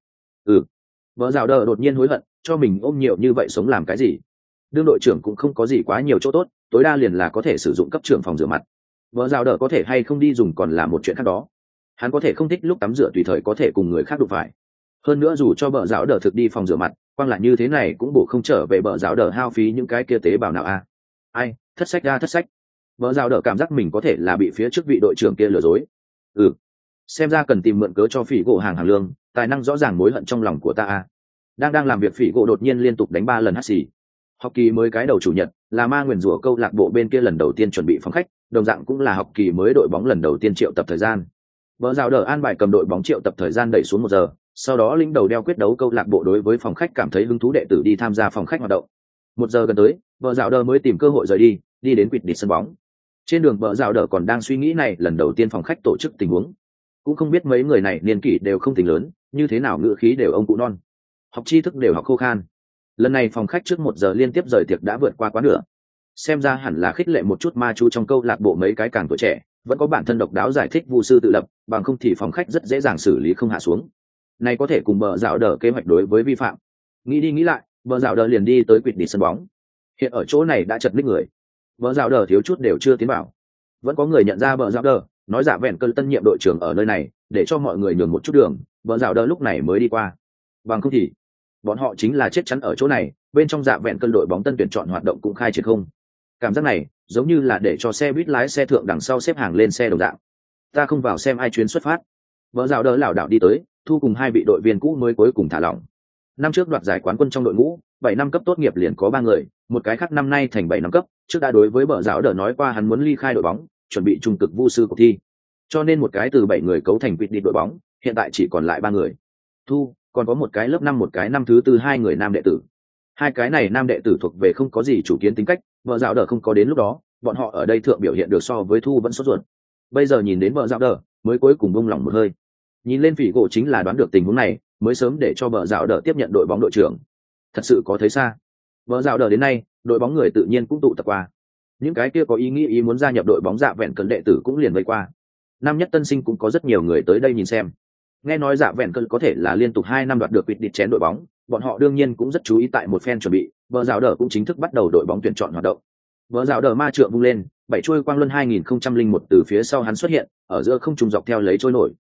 Bờ rào đờ đột nhiên hối hận, cho mình ôm nhiều như vậy sống làm cái gì? Đương đội trưởng cũng không có gì quá nhiều chỗ tốt, tối đa liền là có thể sử dụng cấp trưởng phòng rửa mặt. Bờ rào đờ có thể hay không đi dùng còn là một chuyện khác đó. Hắn có thể không thích lúc tắm rửa tùy thời có thể cùng người khác đụng phải. Hơn nữa dù cho bờ rào đờ thực đi phòng rửa mặt, quang là như thế này cũng bổ không trở về bờ rào đờ hao phí những cái kia tế bào nào a. Ai, thất sách ra thất sách. Bờ rào đờ cảm giác mình có thể là bị phía trước vị đội trưởng kia lừa dối. Xem ra cần tìm mượn cớ cho phỉ gỗ hàng lương, tài năng rõ ràng mối hận trong lòng của ta a. Đang làm việc phỉ gỗ đột nhiên liên tục đánh 3 lần hắt xì. Học kỳ mới cái đầu chủ nhật, là ma nguyền rủa câu lạc bộ bên kia lần đầu tiên chuẩn bị phòng khách, đồng dạng cũng là học kỳ mới đội bóng lần đầu tiên triệu tập thời gian. Bờ rào đờ an bài cầm đội bóng triệu tập thời gian đẩy xuống 1 giờ, sau đó lĩnh đầu đeo quyết đấu câu lạc bộ đối với phòng khách cảm thấy hứng thú đệ tử đi tham gia phòng khách hoạt động. 1 giờ gần tới, bờ rào đờ mới tìm cơ hội rời đi, đi đến quỵt địch sân bóng. Trên đường bờ rào đờ còn đang suy nghĩ này lần đầu tiên phòng khách tổ chức tình huống, cũng không biết mấy người này niên kỷ đều không tính lớn, như thế nào ngữ khí đều ông cụ non, học tri thức đều học khô khan. Lần này phòng khách trước 1 giờ liên tiếp rời tiệc đã vượt qua quá nửa, xem ra hẳn là khích lệ một chút ma chú trong câu lạc bộ mấy cái càng tuổi trẻ vẫn có bản thân độc đáo giải thích vu sư tự lập, bằng không thì phòng khách rất dễ dàng xử lý không hạ xuống. Này có thể cùng bờ rào đờ kế hoạch đối với vi phạm. Nghĩ đi nghĩ lại, bờ rào đờ liền đi tới quỵt đi sân bóng. Hiện ở chỗ này đã chật ních người, bờ rào đờ thiếu chút đều chưa tiến vào. Vẫn có người nhận ra bờ rào đờ, nói dạ vẹn cơn tân nhiệm đội trưởng ở nơi này, để cho mọi người nhường một chút đường. Bờ rào đờ lúc này mới đi qua, bằng không thì bọn họ chính là chết chắn ở chỗ này. Bên trong dạ vẹn cơn đội bóng tân tuyển chọn hoạt động cũng khai triển không. Cảm giác này giống như là để cho xe buýt lái xe thượng đằng sau xếp hàng lên xe đồng dạng. Ta không vào xem ai chuyến xuất phát. Bờ rào đờ lảo đảo đi tới, thu cùng 2 vị đội viên cũ mới cuối cùng thả lỏng. Năm trước đoạt giải quán quân trong đội ngũ 7 năm cấp tốt nghiệp liền có 3 người, một cái khác năm nay thành 7 năm cấp, trước đã đối với bờ rào đờ nói qua hắn muốn ly khai đội bóng, chuẩn bị trung cực vu sư cuộc thi, cho nên một cái từ 7 người cấu thành quỵt đi đội bóng, hiện tại chỉ còn lại 3 người. Thu còn có một cái lớp 5 một cái năm thứ tư 2 người nam đệ tử. 2 cái này nam đệ tử thuộc về không có gì chủ kiến tính cách, bờ rào đờ không có đến lúc đó, bọn họ ở đây thượng biểu hiện được so với Thu vẫn sốt ruột. Bây giờ nhìn đến bờ rào đờ mới cuối cùng buông lòng một hơi. Nhìn lên phỉ gỗ chính là đoán được tình huống này, mới sớm để cho bờ rào đờ tiếp nhận đội bóng đội trưởng. Thật sự có thấy xa. Bờ rào đờ đến nay, đội bóng người tự nhiên cũng tụ tập qua. Những cái kia có ý nghĩ ý muốn gia nhập đội bóng dạ vẹn cơn đệ tử cũng liền vây qua. Năm nhất tân sinh cũng có rất nhiều người tới đây nhìn xem. Nghe nói dạ vẹn cơn có thể là liên tục 2 năm đoạt được quỵt địch chén đội bóng, bọn họ đương nhiên cũng rất chú ý tại một phen chuẩn bị. Bờ rào đờ cũng chính thức bắt đầu đội bóng tuyển chọn hoạt động. Bờ rào đờ ma trượng vung lên, 7 chuôi quang luân 2001 từ phía sau hắn xuất hiện, ở giữa không trung dọc theo lấy trôi nổi.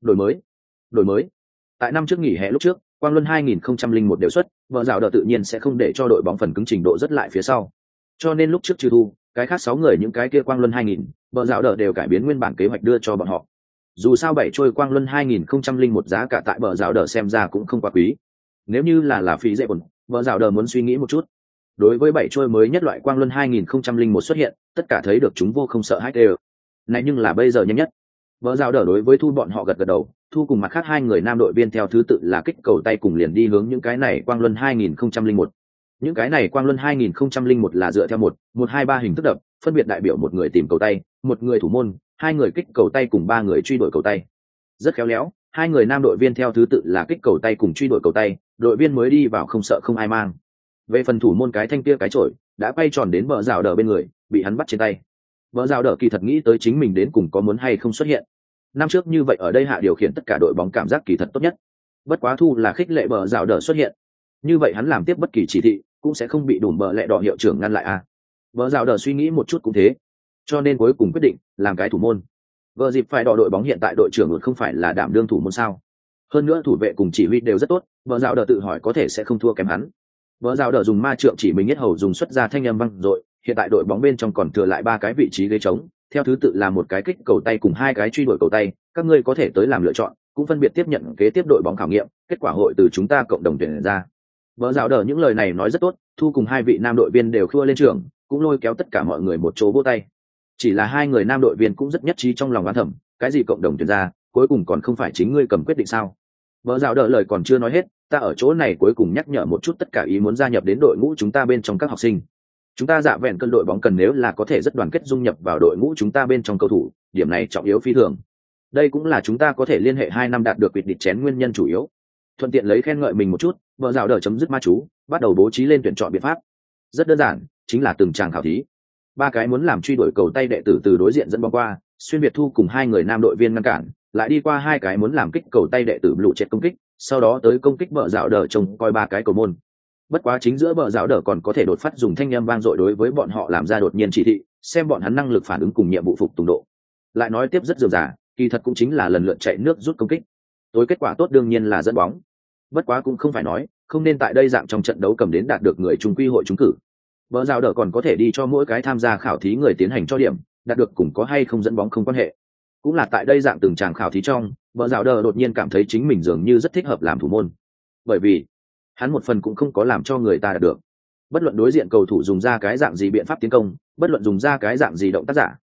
Đổi mới. Tại năm trước nghỉ hè lúc trước, quang luân 2001 đều xuất, bờ rào đờ tự nhiên sẽ không để cho đội bóng phần cứng trình độ rất lại phía sau. Cho nên lúc trước trừ Thu, cái khác 6 người những cái kia quang luân 2000, bờ rào đờ đều cải biến nguyên bản kế hoạch đưa cho bọn họ. Dù sao 7 chuôi quang luân 2001 giá cả tại bờ rào đờ xem ra cũng không quá quý. Nếu như là phí dễ bẩn, bờ rào đờ muốn suy nghĩ một chút. Đối với 7 chuôi mới nhất loại quang luân 2001 xuất hiện, tất cả thấy được chúng vô không sợ hãi đều. Này nhưng là bây giờ nhanh nhất. Bờ rào đờ đối với Thu bọn họ gật gật đầu, Thu cùng mặt khác 2 người nam đội viên theo thứ tự là kích cầu tay cùng liền đi hướng những cái này quang luân 2001. Những cái này quang luân 2001 là dựa theo 1-1-2-3 hình thức đập, phân biệt đại biểu một người tìm cầu tay, một người thủ môn, 2 người kích cầu tay cùng 3 người truy đuổi cầu tay. Rất khéo léo, 2 người nam đội viên theo thứ tự là kích cầu tay cùng truy đuổi cầu tay, đội viên mới đi vào không sợ không ai mang. Về phần thủ môn cái thanh kia cái chổi đã quay tròn đến bờ rào đờ bên người, bị hắn bắt trên tay. Bờ rào đờ kỳ thật nghĩ tới chính mình đến cùng có muốn hay không xuất hiện. Năm trước như vậy ở đây hạ điều khiển tất cả đội bóng cảm giác kỳ thật tốt nhất. Bất quá Thu là khích lệ bờ rào đờ xuất hiện, như vậy hắn làm tiếp bất kỳ chỉ thị cũng sẽ không bị đùm bờ lẹ đỏ hiệu trưởng ngăn lại à. Bờ rào đờ suy nghĩ một chút cũng thế, cho nên cuối cùng quyết định làm cái thủ môn. Vợ dịp phải đỏ đội bóng hiện tại đội trưởng luôn không phải là đảm đương thủ môn sao? Hơn nữa thủ vệ cùng chỉ huy đều rất tốt, bờ rào đờ tự hỏi có thể sẽ không thua kém hắn. Bờ rào đờ dùng ma trượng chỉ mình nhất hầu dùng xuất ra thanh âm vang dội, hiện tại đội bóng bên trong còn thừa lại 3 cái vị trí ghế trống, theo thứ tự là một cái kích cầu tay cùng 2 cái truy đuổi cầu tay, các ngươi có thể tới làm lựa chọn, cũng phân biệt tiếp nhận kế tiếp đội bóng khảo nghiệm, kết quả hội từ chúng ta cộng đồng tuyển ra. Bờ rào đờ những lời này nói rất tốt, Thu cùng 2 vị nam đội viên đều khua lên trường, cũng lôi kéo tất cả mọi người một chỗ vỗ tay. Chỉ là 2 người nam đội viên cũng rất nhất trí trong lòng oán thầm, cái gì cộng đồng tuyển ra, cuối cùng còn không phải chính ngươi cầm quyết định sao? Bờ rào đờ lời còn chưa nói hết, ta ở chỗ này cuối cùng nhắc nhở một chút tất cả ý muốn gia nhập đến đội ngũ chúng ta bên trong các học sinh. Chúng ta dạ vẹn cân đội bóng cần nếu là có thể rất đoàn kết dung nhập vào đội ngũ chúng ta bên trong cầu thủ, điểm này trọng yếu phi thường. Đây cũng là chúng ta có thể liên hệ 2 năm đạt được quỵt địch chén nguyên nhân chủ yếu. Thuận tiện lấy khen ngợi mình một chút, bờ rào đờ chấm dứt ma chú, bắt đầu bố trí lên tuyển chọn biện pháp. Rất đơn giản, chính là từng tràng khảo thí. 3 cái muốn làm truy đuổi cầu tay đệ tử từ đối diện dẫn bóng qua, xuyên việt Thu cùng 2 người nam đội viên ngăn cản, lại đi qua 2 cái muốn làm kích cầu tay đệ tử lũ chết công kích, sau đó tới công kích bờ rào đờ trông coi 3 cái cầu môn. Bất quá chính giữa bờ rào đờ còn có thể đột phát dùng thanh âm vang dội đối với bọn họ làm ra đột nhiên chỉ thị, xem bọn hắn năng lực phản ứng cùng nhiệm vụ phục tùng độ. Lại nói tiếp rất dườm dà, kỳ thật cũng chính là lần lượt chạy nước rút công kích. Tối kết quả tốt đương nhiên là dẫn bóng. Bất quá cũng không phải nói không nên tại đây dạng trong trận đấu cầm đến đạt được người trung quy hội trúng cử. Bờ rào đờ còn có thể đi cho mỗi cái tham gia khảo thí người tiến hành cho điểm, đạt được cùng có hay không dẫn bóng không quan hệ. Cũng là tại đây dạng từng tràng khảo thí trong, bờ rào đờ đột nhiên cảm thấy chính mình dường như rất thích hợp làm thủ môn. Bởi vì hắn một phần cũng không có làm cho người ta đạt được. Bất luận đối diện cầu thủ dùng ra cái dạng gì biện pháp tiến công, bất luận dùng ra cái dạng gì động tác giả,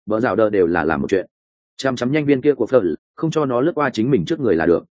vợ dạo đờ đều là làm một chuyện. Chăm chăm nhanh viên kia của Fleur, không cho nó lướt qua chính mình trước người là được.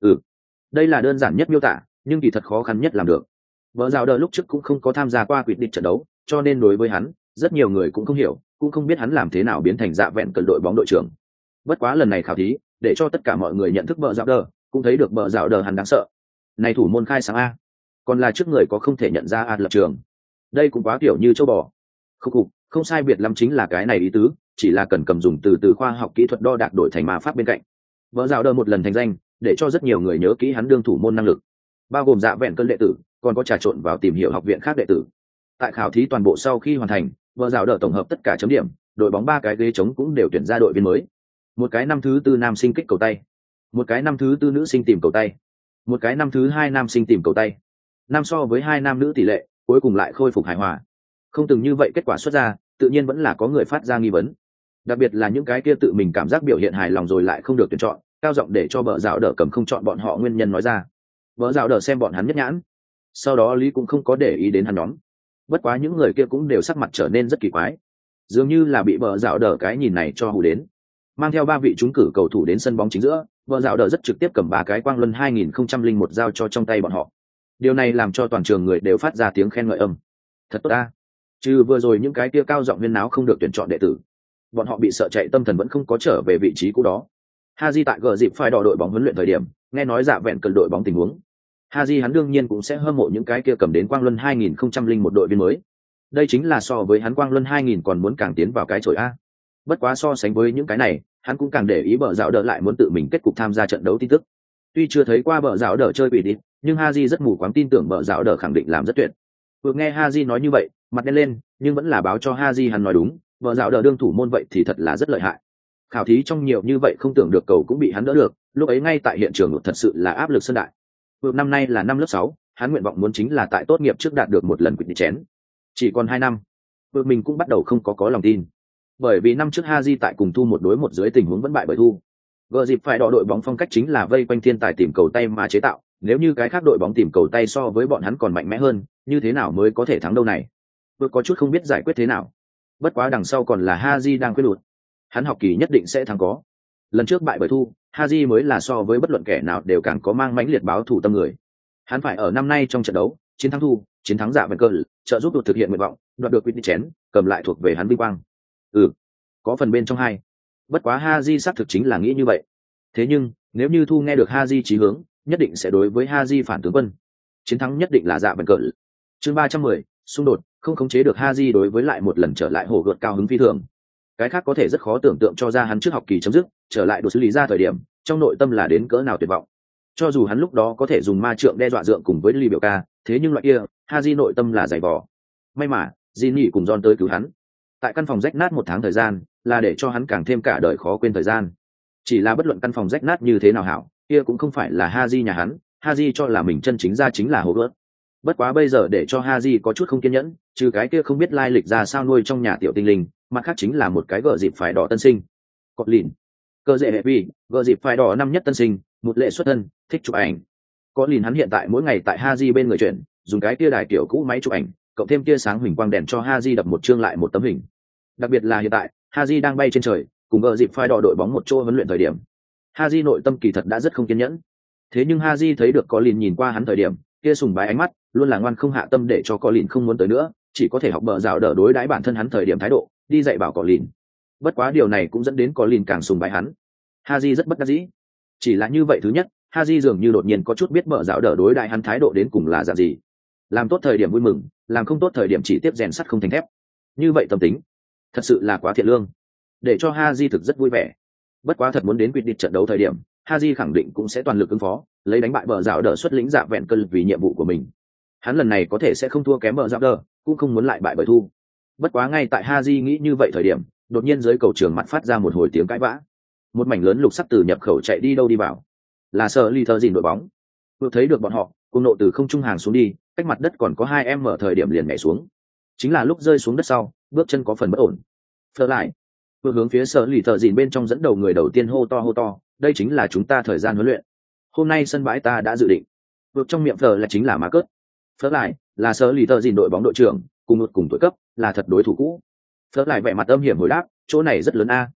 Đây là đơn giản nhất miêu tả, nhưng kỳ thật khó khăn nhất làm được. Vợ dạo đờ lúc trước cũng không có tham gia qua quyết định trận đấu, cho nên đối với hắn, rất nhiều người cũng không hiểu, cũng không biết hắn làm thế nào biến thành dạ vẹn cận đội bóng đội trưởng. Bất quá lần này khảo thí, để cho tất cả mọi người nhận thức vợ dạo đờ, cũng thấy được vợ dạo đờ hắn đáng sợ. Này thủ môn khai sáng a, còn là trước người có không thể nhận ra a lập trường. Đây cũng quá kiểu như châu bò. Không sai biệt lắm chính là cái này ý tứ, chỉ là cần cầm dùng từ khoa học kỹ thuật đo đạc đổi thành ma pháp bên cạnh. Vợ dạo đờ một lần thành danh, để cho rất nhiều người nhớ kỹ hắn đương thủ môn năng lực, bao gồm dạ vẹn cơn đệ tử, còn có trà trộn vào tìm hiểu học viện khác đệ tử. Tại khảo thí toàn bộ sau khi hoàn thành, vợ dạo đờ tổng hợp tất cả chấm điểm, đội bóng 3 cái ghế trống cũng đều tuyển ra đội viên mới. Một cái năm thứ 4 nam sinh kích cầu tay, một cái năm thứ 4 nữ sinh tìm cầu tay, một cái năm thứ 2 nam sinh tìm cầu tay. Năm so với 2 nam nữ tỷ lệ, cuối cùng lại khôi phục hài hòa. Không từng như vậy kết quả xuất ra, tự nhiên vẫn là có người phát ra nghi vấn. Đặc biệt là những cái kia tự mình cảm giác biểu hiện hài lòng rồi lại không được tuyển chọn, cao giọng để cho vợ dạo đờ cầm không chọn bọn họ nguyên nhân nói ra. Vợ dạo đờ xem bọn hắn nhất nhãn, sau đó Lý cũng không có để ý đến hắn nhóm. Bất quá những người kia cũng đều sắc mặt trở nên rất kỳ quái, dường như là bị vợ dạo đờ cái nhìn này cho hù đến. Mang theo 3 vị trúng cử cầu thủ đến sân bóng chính giữa, vợ dạo đờ rất trực tiếp cầm 3 cái quang luân 2001 giao cho trong tay bọn họ. Điều này làm cho toàn trường người đều phát ra tiếng khen ngợi âm. Thật tốt ta. Trừ vừa rồi những cái kia cao giọng huyên náo không được tuyển chọn đệ tử, bọn họ bị sợ chạy tâm thần vẫn không có trở về vị trí cũ đó. Haji tại gờ dịp phải đỏ đội bóng huấn luyện thời điểm, nghe nói dạ vẹn cần đội bóng tình huống. Haji hắn đương nhiên cũng sẽ hâm mộ những cái kia cầm đến quang luân 2001 đội viên mới. Đây chính là so với hắn quang luân 2000 còn muốn càng tiến vào cái chổi a. Bất quá so sánh với những cái này, hắn cũng càng để ý bờ dạo đỡ lại muốn tự mình kết cục tham gia trận đấu tin tức. Tuy chưa thấy qua bờ dạo đỡ chơi bị đi, nhưng Haji rất mù quáng tin tưởng bờ dạo đỡ khẳng định làm rất tuyệt. Vừa nghe Haji nói như vậy, mặt đen lên, nhưng vẫn là báo cho Haji hắn nói đúng, bờ dạo đỡ đương thủ môn vậy thì thật là rất lợi hại. Khảo thí trong nhiều như vậy không tưởng được cầu cũng bị hắn đỡ được, lúc ấy ngay tại hiện trường thật sự là áp lực sơn đại. Vừa năm nay là năm lớp 6, hắn nguyện vọng muốn chính là tại tốt nghiệp trước đạt được một lần quyết định chén. Chỉ còn 2 năm, vừa mình cũng bắt đầu không có lòng tin. Bởi vì năm trước Haji tại cùng Thu một đối một dưới tình huống vẫn bại bởi Thu. Gờ dịp phải đỏ đội bóng phong cách chính là vây quanh thiên tài tìm cầu tay mà chế tạo, nếu như cái khác đội bóng tìm cầu tay so với bọn hắn còn mạnh mẽ hơn, như thế nào mới có thể thắng đâu này? Vừa có chút không biết giải quyết thế nào. Bất quá đằng sau còn là Haji đang quyết đột. Hắn học kỳ nhất định sẽ thắng có. Lần trước bại bởi Thu, Haji mới là so với bất luận kẻ nào đều càng có mang mãnh liệt báo thù tâm người. Hắn phải ở năm nay trong trận đấu, chiến thắng Thu, chiến thắng Dạ Vân Cơ, trợ giúp đột thực hiện nguyện vọng, đoạt được quyết định chén, cầm lại thuộc về hắn vinh quang. Có phần bên trong hai. Bất quá Haji xác thực chính là nghĩ như vậy. Thế nhưng, nếu như Thu nghe được Haji chí hướng, nhất định sẽ đối với Haji phản tướng quân. Chiến thắng nhất định là Dạ Vân Cơ. Chương 310, xung đột, không khống chế được Haji đối với lại một lần trở lại hồ gợt cao hứng phi thường. Cái khác có thể rất khó tưởng tượng cho ra hắn trước học kỳ chấm dứt, trở lại đồ xử lý ra thời điểm, trong nội tâm là đến cỡ nào tuyệt vọng. Cho dù hắn lúc đó có thể dùng ma trượng đe dọa dượng cùng với Ly biểu ca, thế nhưng loại kia, Haji nội tâm là dày vò. May mà, Jinny cùng John tới cứu hắn. Tại căn phòng rách nát 1 tháng thời gian, là để cho hắn càng thêm cả đời khó quên thời gian. Chỉ là bất luận căn phòng rách nát như thế nào hảo, kia cũng không phải là Haji nhà hắn, Haji cho là mình chân chính ra chính là hồ gợt. Bất quá bây giờ để cho Haji có chút không kiên nhẫn, trừ cái kia không biết lai lịch ra sao nuôi trong nhà tiểu tinh linh, mặt khác chính là một cái gợ dịp phải đỏ tân sinh. Cọt lìn, cơ dễ hệ vi, gợ dịp phải đỏ năm nhất tân sinh, một lệ xuất thân, thích chụp ảnh. Có lìn hắn hiện tại mỗi ngày tại Haji bên người chuyển, dùng cái kia đài kiểu cũ máy chụp ảnh, cộng thêm tia sáng huỳnh quang đèn cho Haji đập một chương lại một tấm hình. Đặc biệt là hiện tại, Haji đang bay trên trời, cùng gợ dịp phải đỏ đội bóng một chỗ huấn luyện thời điểm. Haji nội tâm kỳ thật đã rất không kiên nhẫn. Thế nhưng Haji thấy được có lìn nhìn qua hắn thời điểm, kia sùng bái ánh mắt, luôn là ngoan không hạ tâm để cho có lìn không muốn tới nữa, chỉ có thể học bờ rào đỡ đối đãi bản thân hắn thời điểm thái độ, đi dạy bảo có lìn. Bất quá điều này cũng dẫn đến có lìn càng sùng bái hắn. Haji rất bất đắc dĩ. Chỉ là như vậy, thứ nhất, Haji dường như đột nhiên có chút biết bờ rào đỡ đối đãi hắn thái độ đến cùng là dạng gì. Làm tốt thời điểm vui mừng, làm không tốt thời điểm chỉ tiếp rèn sắt không thành thép. Như vậy tâm tính, thật sự là quá thiện lương, để cho Haji thực rất vui vẻ. Bất quá thật muốn đến quyết định trận đấu thời điểm, Haji khẳng định cũng sẽ toàn lực ứng phó, lấy đánh bại bờ rào đỡ xuất lĩnh Dạ Vẹn Cơn vì nhiệm vụ của mình. Hắn lần này có thể sẽ không thua kém bờ rào đỡ, cũng không muốn lại bại bởi Thu. Bất quá ngay tại Haji nghĩ như vậy thời điểm, đột nhiên dưới cầu trường mặt phát ra một hồi tiếng cãi vã. Một mảnh lớn lục sắc từ nhập khẩu chạy đi đâu đi vào, là sợ ly thơ dìn đội bóng. Vừa thấy được bọn họ, cùng nộ từ không trung hàng xuống đi, cách mặt đất còn có 2 em mở thời điểm liền nhảy xuống. Chính là lúc rơi xuống đất sau, bước chân có phần bất ổn. Phở lại, vừa hướng phía sợ ly thơ dìn bên trong dẫn đầu người đầu tiên hô to, đây chính là chúng ta thời gian huấn luyện. Hôm nay sân bãi ta đã dự định. Vượt trong miệng Phở là chính là má cớt. Phở lại, là sợ ly thơ dìn đội bóng đội trưởng, cùng một cùng tuổi cấp, là thật đối thủ cũ. Phở lại vẻ mặt âm hiểm hồi đáp, chỗ này rất lớn a.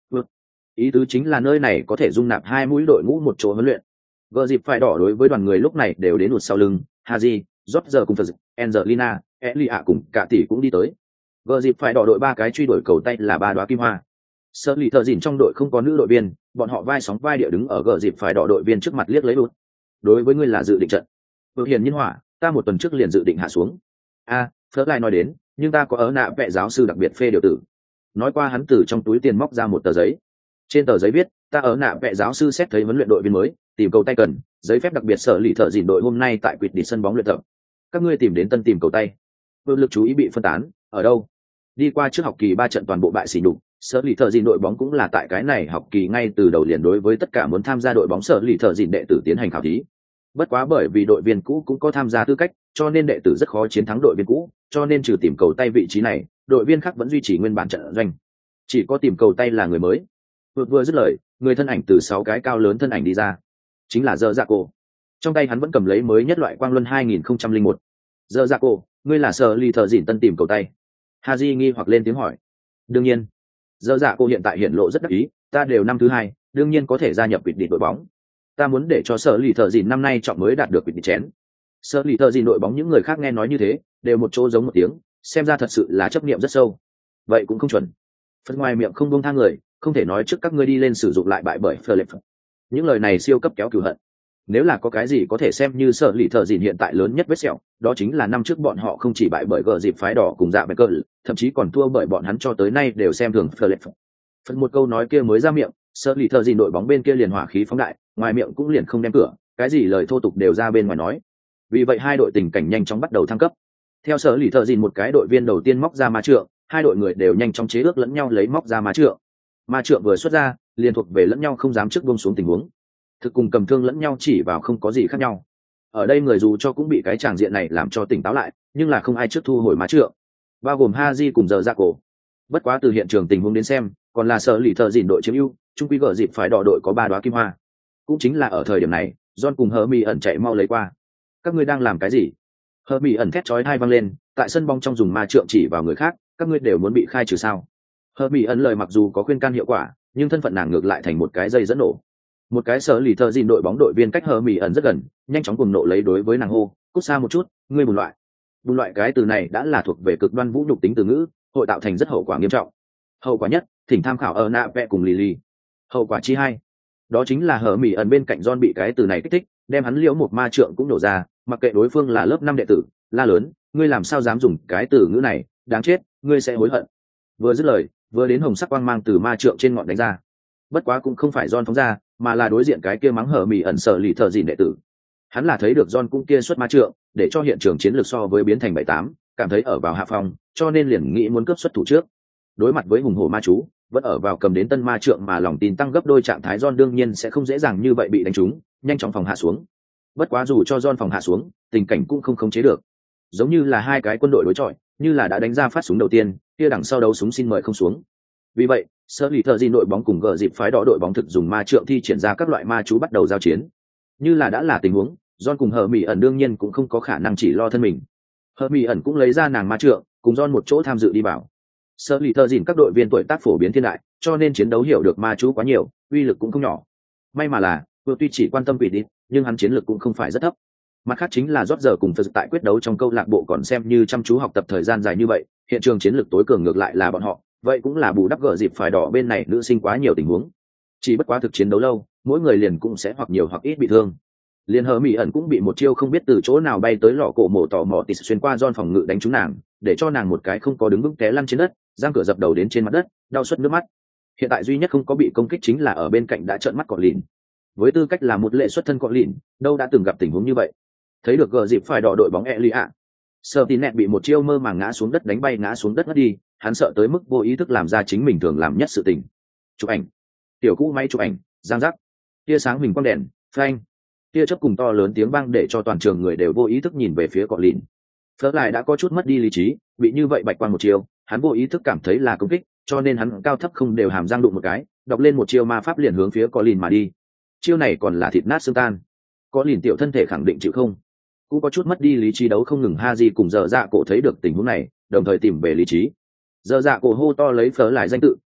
Ý tứ chính là nơi này có thể dung nạp 2 mũi đội ngũ một chỗ huấn luyện. Gờ dịp phải đỏ đối với đoàn người lúc này đều đến ụt sau lưng, Haji, Roger cùng Phật, Angelina, Elia cùng cả tỷ cũng đi tới. Gờ dịp phải đỏ đội 3 cái truy đuổi cầu tay là 3 đóa kim hoa. Sở lì thợ dìn trong đội không có nữ đội viên, bọn họ vai sóng vai địa đứng ở gờ dịp phải đỏ đội viên trước mặt liếc lấy đút. Đối với ngươi là dự định trận. Hiền nhiên hỏa, ta một tuần trước liền dự định hạ xuống. Phớt lại nói đến, nhưng ta có ớ nạ vẽ giáo sư đặc biệt phê điều tử. Nói qua hắn từ trong túi tiền móc ra một tờ giấy. Trên tờ giấy viết, ta ớ nạ vẽ giáo sư xét thấy huấn luyện đội viên mới, tìm cầu tay cần, giấy phép đặc biệt sở lì thợ dìn đội hôm nay tại quỵt đi sân bóng luyện tập. Các ngươi tìm đến tân tìm cầu tay. Lực chú ý bị phân tán, ở đâu? Đi qua trước học kỳ 3 trận toàn bộ bại xỉ nhục, sở lì thợ dìn đội bóng cũng là tại cái này học kỳ ngay từ đầu liền đối với tất cả muốn tham gia đội bóng sở lì thợ dìn đệ tử tiến hành khảo thí. Bất quá bởi vì đội viên cũ cũng có tham gia tư cách, cho nên đệ tử rất khó chiến thắng đội viên cũ, cho nên trừ tìm cầu tay vị trí này, đội viên khác vẫn duy trì nguyên bản trận doanh. Chỉ có tìm cầu tay là người mới. Vừa dứt lời, người thân ảnh từ 6 cái cao lớn thân ảnh đi ra, chính là Dơ Dạ Cổ. Trong tay hắn vẫn cầm lấy mới nhất loại quang luân 2001. Dơ Dạ Cổ, ngươi là sở lì thợ dìn tân tìm cầu tay. Haji nghi hoặc lên tiếng hỏi. Đương nhiên. Dơ Dạ Cổ hiện tại hiện lộ rất đắc ý, ta đều năm thứ 2, đương nhiên có thể gia nhập quỵt địch đội bóng. Ta muốn để cho sở lì thợ dìn năm nay chọn mới đạt được quỵt địch chén. Sở lì thợ dìn đội bóng những người khác nghe nói như thế, đều một chỗ giống một tiếng, xem ra thật sự là chấp niệm rất sâu. Vậy cũng không chuẩn. Phần ngoài miệng không buông tha người, không thể nói trước các ngươi đi lên sử dụng lại bại bởi Philip. Những lời này siêu cấp kéo cừu hận. Nếu là có cái gì có thể xem như sở lì thợ dìn hiện tại lớn nhất vết sẹo, đó chính là năm trước bọn họ không chỉ bại bởi gờ dịp phái đỏ cùng dạ bạch cờ, thậm chí còn thua bởi bọn hắn cho tới nay đều xem thường Philip. Phần một câu nói kia mới ra miệng, sở lì thợ dìn đội bóng bên kia liền hỏa khí phóng đại, ngoài miệng cũng liền không đem cửa, cái gì lời thô tục đều ra bên ngoài nói. Vì vậy hai đội tình cảnh nhanh chóng bắt đầu thăng cấp. Theo sở lì thợ dìn một cái đội viên đầu tiên móc ra ma trượng, hai đội người đều nhanh chóng chế ước lẫn nhau lấy móc ra ma trượng. Ma trượng vừa xuất ra, liền thuộc về lẫn nhau không dám trước buông xuống tình huống. Thực cùng cầm thương lẫn nhau chỉ vào không có gì khác nhau. Ở đây người dù cho cũng bị cái tràng diện này làm cho tỉnh táo lại, nhưng là không ai trước thu hồi ma trượng, bao gồm Haji cùng Dơ Dạ Cổ. Bất quá từ hiện trường tình huống đến xem, còn là sở lì thợ dìn đội chiếm ưu, chung quy gở dịp phải đỏ đội có 3 đóa kim hoa. Cũng chính là ở thời điểm này, John cùng Hermi ẩn chạy mau lấy qua. Các ngươi đang làm cái gì? Hermi ẩn thét chói tai vang lên, tại sân bóng trong dùng ma trượng chỉ vào người khác, các ngươi đều muốn bị khai trừ sao? Hermi ẩn lời mặc dù có khuyên can hiệu quả, nhưng thân phận nàng ngược lại thành một cái dây dẫn nổ. Một cái sở lì thợ dìn đội bóng đội viên cách Hermi ẩn rất gần, nhanh chóng cùng nộ lấy đối với nàng hô, cút xa một chút, ngươi bùn loại. Bùn loại cái từ này đã là thuộc về cực đoan vũ nhục tính từ ngữ, hội tạo thành rất hậu quả nghiêm trọng. Hậu quả nhất, thỉnh tham khảo ở nạ vẽ cùng Lily. Hậu quả chi 2, đó chính là Hermi ẩn bên cạnh John bị cái từ này kích thích, đem hắn liễu một ma trượng cũng nổ ra, mặc kệ đối phương là lớp 5 đệ tử, la lớn, ngươi làm sao dám dùng cái từ ngữ này, đáng chết, ngươi sẽ hối hận. Vừa dứt lời, vừa đến hồng sắc quang mang từ ma trượng trên ngọn đánh ra. Bất quá cũng không phải John phóng ra, mà là đối diện cái kia mắng Hermi ẩn sở lì thợ dìn đệ tử. Hắn là thấy được John cũng kia xuất ma trượng, để cho hiện trường chiến lược so với biến thành 7-8, cảm thấy ở vào hạ phòng, cho nên liền nghĩ muốn cướp xuất thủ trước. Đối mặt với hùng hổ ma chú, vẫn ở vào cầm đến tân ma trượng mà lòng tin tăng gấp đôi, trạng thái John đương nhiên sẽ không dễ dàng như vậy bị đánh trúng, nhanh chóng phòng hạ xuống. Bất quá dù cho John phòng hạ xuống, tình cảnh cũng không khống chế được. Giống như là hai cái quân đội đối chọi, như là đã đánh ra phát súng đầu tiên, kia đằng sau đấu súng xin mời không xuống. Vì vậy, sở lì thợ dìn đội bóng cùng gờ dịp phái đỏ đội bóng thực dùng ma trượng thi triển ra các loại ma chú bắt đầu giao chiến. Như là đã là tình huống, John cùng Hermi ẩn đương nhiên cũng không có khả năng chỉ lo thân mình. Hermi ẩn cũng lấy ra nàng ma trượng, cùng John một chỗ tham dự đi vào. Sở lì thợ dìn các đội viên tuổi tác phổ biến thiên đại, cho nên chiến đấu hiểu được ma chú quá nhiều, uy lực cũng không nhỏ. May mà là, vừa tuy chỉ quan tâm quỷ đi, nhưng hắn chiến lực cũng không phải rất thấp. Mặt khác chính là rót giờ cùng Phật tại quyết đấu trong câu lạc bộ còn xem như chăm chú học tập thời gian dài như vậy, hiện trường chiến lực tối cường ngược lại là bọn họ, vậy cũng là bù đắp gỡ dịp phải đỏ bên này nữ sinh quá nhiều tình huống. Chỉ bất quá thực chiến đấu lâu, mỗi người liền cũng sẽ hoặc nhiều hoặc ít bị thương. Liên Hermi ẩn cũng bị một chiêu không biết từ chỗ nào bay tới lọ cổ mổ tỏ mỏ tịt xuyên qua John phòng ngự đánh trúng nàng, để cho nàng một cái không có đứng vững té lăn trên đất, giang cửa dập đầu đến trên mặt đất, đau suất nước mắt. Hiện tại duy nhất không có bị công kích chính là ở bên cạnh đã trợn mắt cọt lìn. Với tư cách là một lệ xuất thân cọt lìn, đâu đã từng gặp tình huống như vậy. Thấy được gờ dịp phải đỏ đội bóng Elia, Sertinet bị một chiêu mơ màng ngã xuống đất đánh bay ngã xuống đất ngất đi, hắn sợ tới mức vô ý thức làm ra chính mình thường làm nhất sự tình. Chụp ảnh. Tiểu cũ máy chụp ảnh, giang rắc. Tia sáng huỳnh quang đèn, phanh. Tia chớp cùng to lớn tiếng vang để cho toàn trường người đều vô ý thức nhìn về phía cọt lìn. Phớt lại đã có chút mất đi lý trí, bị như vậy bạch quang một chiêu, hắn vô ý thức cảm thấy là công kích, cho nên hắn cao thấp không đều hàm răng đụng một cái, đọc lên một chiêu ma pháp liền hướng phía cọt lìn mà đi. Chiêu này còn là thịt nát xương tan. Cọt lìn tiểu thân thể khẳng định chịu không. Cũng có chút mất đi lý trí đấu không ngừng. Haji cùng Dơ Dạ Cổ thấy được tình huống này, đồng thời tìm về lý trí. Dơ Dạ Cổ hô to lấy Phớt lại danh tự,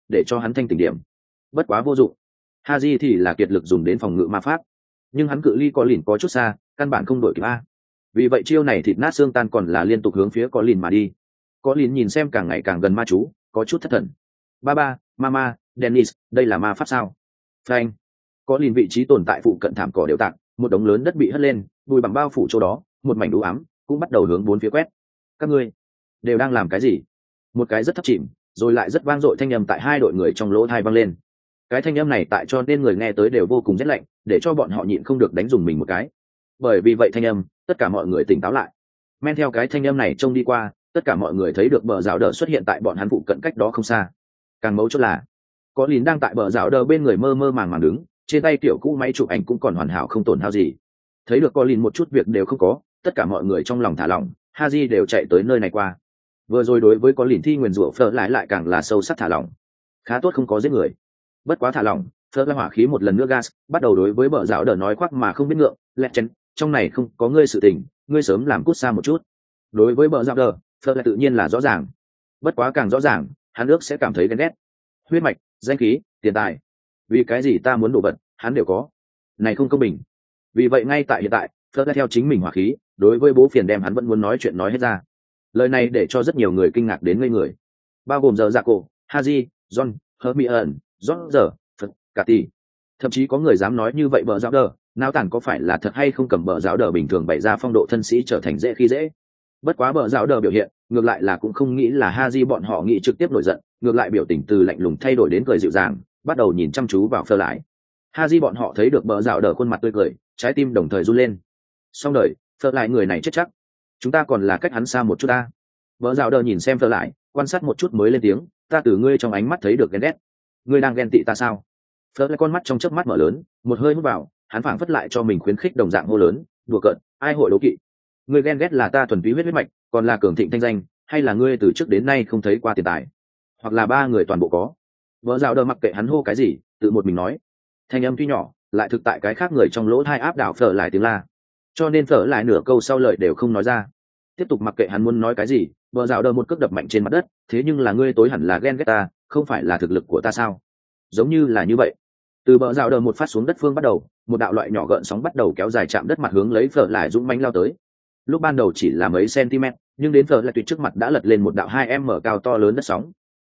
để cho hắn thanh tỉnh điểm. Bất quá vô dụng. Haji thì là kiệt lực dùng đến phòng ngự ma pháp, nhưng hắn cự ly có lìn có chút xa, căn bản không đổi kịp a. Vì vậy chiêu này thịt nát xương tan còn là liên tục hướng phía có lìn mà đi. Có lìn nhìn xem càng ngày càng gần ma chú, có chút thất thần. Ba, Mama, Dennis, đây là ma pháp sao? Frank. Có lìn vị trí tồn tại phụ cận thảm cỏ đều tạc, một đống lớn đất bị hất lên, bụi bằng bao phủ chỗ đó, một mảnh u ám cũng bắt đầu hướng bốn phía quét. Các ngươi đều đang làm cái gì? Một cái rất thấp chìm, rồi lại rất vang dội thanh âm tại hai đội người trong lỗ tai vang lên. Cái thanh âm này tại cho nên người nghe tới đều vô cùng rét lạnh, để cho bọn họ nhịn không được đánh dùng mình một cái. Bởi vì vậy thanh âm, tất cả mọi người tỉnh táo lại. Men theo cái thanh âm này trông đi qua, tất cả mọi người thấy được bờ rào đờ xuất hiện tại bọn hắn phụ cận cách đó không xa. Càng mấu chốt là, có lìn đang tại bờ rào đờ bên người mơ mơ màng màng đứng, trên tay tiểu cũ máy chụp ảnh cũng còn hoàn hảo không tổn hao gì. Thấy được có lìn một chút việc đều không có, tất cả mọi người trong lòng thả lỏng, Haji đều chạy tới nơi này qua. Vừa rồi đối với có lìn thi nguyền rủa Fleur lại càng là sâu sắc thả lỏng. Khá tốt không có giết người. Bất quá thả lỏng, Fleur lại hỏa khí một lần nữa gas, bắt đầu đối với bờ rào đờ nói khoác mà không biết ngượng, lẹt chén, trong này không có ngươi sự tình, ngươi sớm làm cút xa một chút. Đối với bờ rào đờ, Fleur lại tự nhiên là rõ ràng. Bất quá càng rõ ràng, hắn ước sẽ cảm thấy ghen ghét. Huyết mạch, danh khí, tiền tài, vì cái gì ta muốn đồ vật, hắn đều có. Này không công bình. Vì vậy ngay tại hiện tại, Fleur lại theo chính mình hỏa khí, đối với bố phiền đem hắn vẫn muốn nói chuyện nói hết ra. Lời này để cho rất nhiều người kinh ngạc đến ngây người, bao gồm giờ Jaco, Haji, John, Hermione, Roger, Phật, cả tỷ. Thậm chí có người dám nói như vậy bờ giáo đờ, nao tản có phải là thật hay không, cầm bờ giáo đờ bình thường bày ra phong độ thân sĩ trở thành dễ khi dễ. Bất quá bờ giáo đờ biểu hiện, ngược lại là cũng không nghĩ là Haji bọn họ nghĩ trực tiếp nổi giận, ngược lại biểu tình từ lạnh lùng thay đổi đến cười dịu dàng, bắt đầu nhìn chăm chú vào Fleur lại. Haji bọn họ thấy được bờ giáo đờ khuôn mặt tươi cười, trái tim đồng thời run lên. Xong đời, Fleur lại người này chết chắc. Chúng ta còn là cách hắn xa một chút ta. Bờ giáo đờ nhìn xem Fleur lại, quan sát một chút mới lên tiếng, ta từ ngươi trong ánh mắt thấy được ghen ghét. Ngươi đang ghen tị ta sao? Fleur lại con mắt trong chớp mắt mở lớn, một hơi hút vào, hắn phảng phất lại cho mình khuyến khích đồng dạng hô lớn, đùa cợt, ai hội đấu kỵ? Ngươi ghen ghét là ta thuần túy huyết mạch, còn là cường thịnh thanh danh, hay là ngươi từ trước đến nay không thấy qua tiền tài, hoặc là ba người toàn bộ có? Vợ rào đờ mặc kệ hắn hô cái gì, tự một mình nói. Thanh âm tuy nhỏ, lại thực tại cái khác người trong lỗ tai áp đảo Fleur lại tiếng la, cho nên Fleur lại nửa câu sau lời đều không nói ra. Tiếp tục mặc kệ hắn muốn nói cái gì, vợ rào đờ một cước đập mạnh trên mặt đất, thế nhưng là ngươi tối hẳn là ghen ghét ta, không phải là thực lực của ta sao? Giống như là như vậy. Từ bờ rào đờ một phát xuống đất phương bắt đầu, một đạo loại nhỏ gợn sóng bắt đầu kéo dài chạm đất mặt hướng lấy Fleur lại dũng mãnh lao tới. Lúc ban đầu chỉ là mấy cm, nhưng đến Fleur lại tuyệt trước mặt đã lật lên một đạo 2m cao to lớn đất sóng.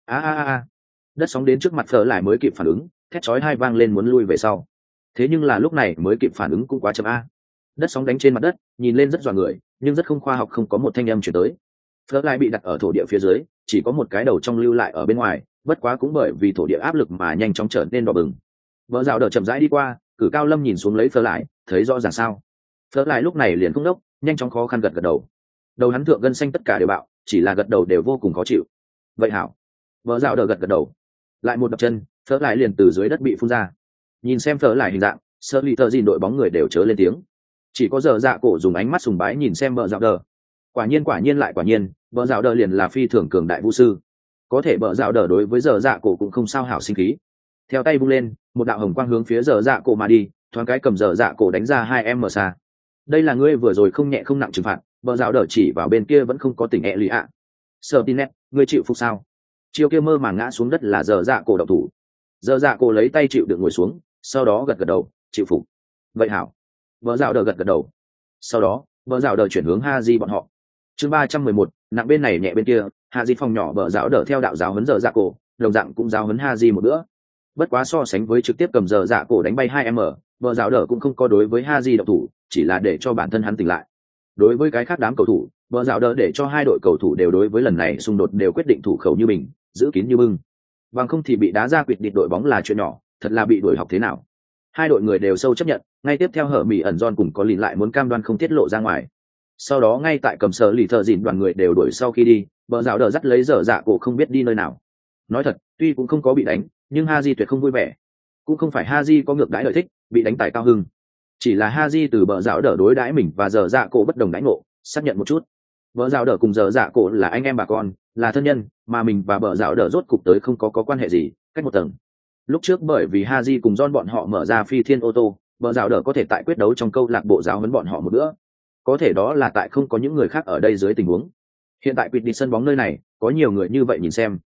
Đất sóng đến trước mặt Fleur lại mới kịp phản ứng, thét chói hai vang lên muốn lui về sau. Thế nhưng là lúc này mới kịp phản ứng cũng quá chậm a. Đất sóng đánh trên mặt đất, nhìn lên rất dọa người, nhưng rất không khoa học, không có một thanh âm truyền tới. Fleur lại bị đặt ở thổ địa phía dưới, chỉ có một cái đầu trong lưu lại ở bên ngoài, bất quá cũng bởi vì thổ địa áp lực mà nhanh chóng trở nên đỏ bừng. Vợ rào đờ chậm rãi đi qua, cử cao lâm nhìn xuống lấy Fleur lại, thấy rõ ràng sao? Fleur lại lúc này liền không đốc, nhanh chóng khó khăn gật gật đầu. Đầu hắn thượng gân xanh tất cả đều bạo, chỉ là gật đầu đều vô cùng khó chịu. Vậy hảo. Vợ rào đờ gật gật đầu, lại một đập chân, Fleur lại liền từ dưới đất bị phun ra. Nhìn xem Fleur lại hình dạng, sơ lì tờ dìn đội bóng người đều chớ lên tiếng. Chỉ có giờ dạ cổ dùng ánh mắt sùng bái nhìn xem vợ rào đờ. Quả nhiên lại quả nhiên, vợ rào đờ liền là phi thường cường đại vũ sư. Có thể vợ rào đờ đối với giờ dạ cổ cũng không sao hảo sinh khí. Theo tay vung lên, một đạo hồng quang hướng phía giờ dạ cổ mà đi, thoáng cái cầm giờ dạ cổ đánh ra 2m xa. Đây là ngươi vừa rồi không nhẹ không nặng trừng phạt, vợ rào đờ chỉ vào bên kia vẫn không có tỉnh lì ạ. Sợ tin nét, ngươi chịu phục sao? Chiêu kia mơ màng ngã xuống đất là giờ dạ cổ độc thủ. Giờ dạ cổ lấy tay chịu được ngồi xuống, sau đó gật gật đầu, chịu phục. Vậy hảo. Vợ rào đờ gật gật đầu. Sau đó, vợ rào đờ chuyển hướng Haji bọn họ. Chương 311, nặng bên này nhẹ bên kia, Haji phòng nhỏ vợ rào đờ theo đạo giáo huấn giờ dạ cổ, đồng dạng cũng giáo huấn Haji một bữa. Bất quá so sánh với trực tiếp cầm giờ dạ cổ đánh bay 2m, vợ rào đờ cũng không có đối với Haji độc thủ, chỉ là để cho bản thân hắn tỉnh lại. Đối với cái khác đám cầu thủ, vợ rào đờ để cho hai đội cầu thủ đều đối với lần này xung đột đều quyết định thủ khẩu như mình, giữ kín như bưng. Bằng không thì bị đá ra quỵt địt đội bóng là chuyện nhỏ, thật là bị đuổi học thế nào. Hai đội người đều sâu chấp nhận, ngay tiếp theo hở mỉ ẩn John cùng có lìn lại muốn cam đoan không tiết lộ ra ngoài. Sau đó ngay tại cầm sở lì thợ dìn đoàn người đều đuổi sau khi đi, vợ rào đờ dắt lấy dở dạ cổ không biết đi nơi nào. Nói thật, tuy cũng không có bị đánh, nhưng Haji tuyệt không vui vẻ. Cũng không phải Haji có ngược đãi lợi thích, bị đánh tài cao hưng. Chỉ là Haji từ vợ rào đờ đối đãi mình và dở dạ cổ bất đồng đãi ngộ, xác nhận một chút. Vợ rào đờ cùng dở dạ cổ là anh em bà con, là thân nhân, mà mình và vợ rào đờ rốt cục tới không có quan hệ gì, cách một tầng. Lúc trước bởi vì Haji cùng John bọn họ mở ra phi thiên ô tô, vợ rào đờ có thể tại quyết đấu trong câu lạc bộ giáo huấn bọn họ một bữa. Có thể đó là tại không có những người khác ở đây dưới tình huống. Hiện tại quyết đi sân bóng nơi này, có nhiều người như vậy nhìn xem,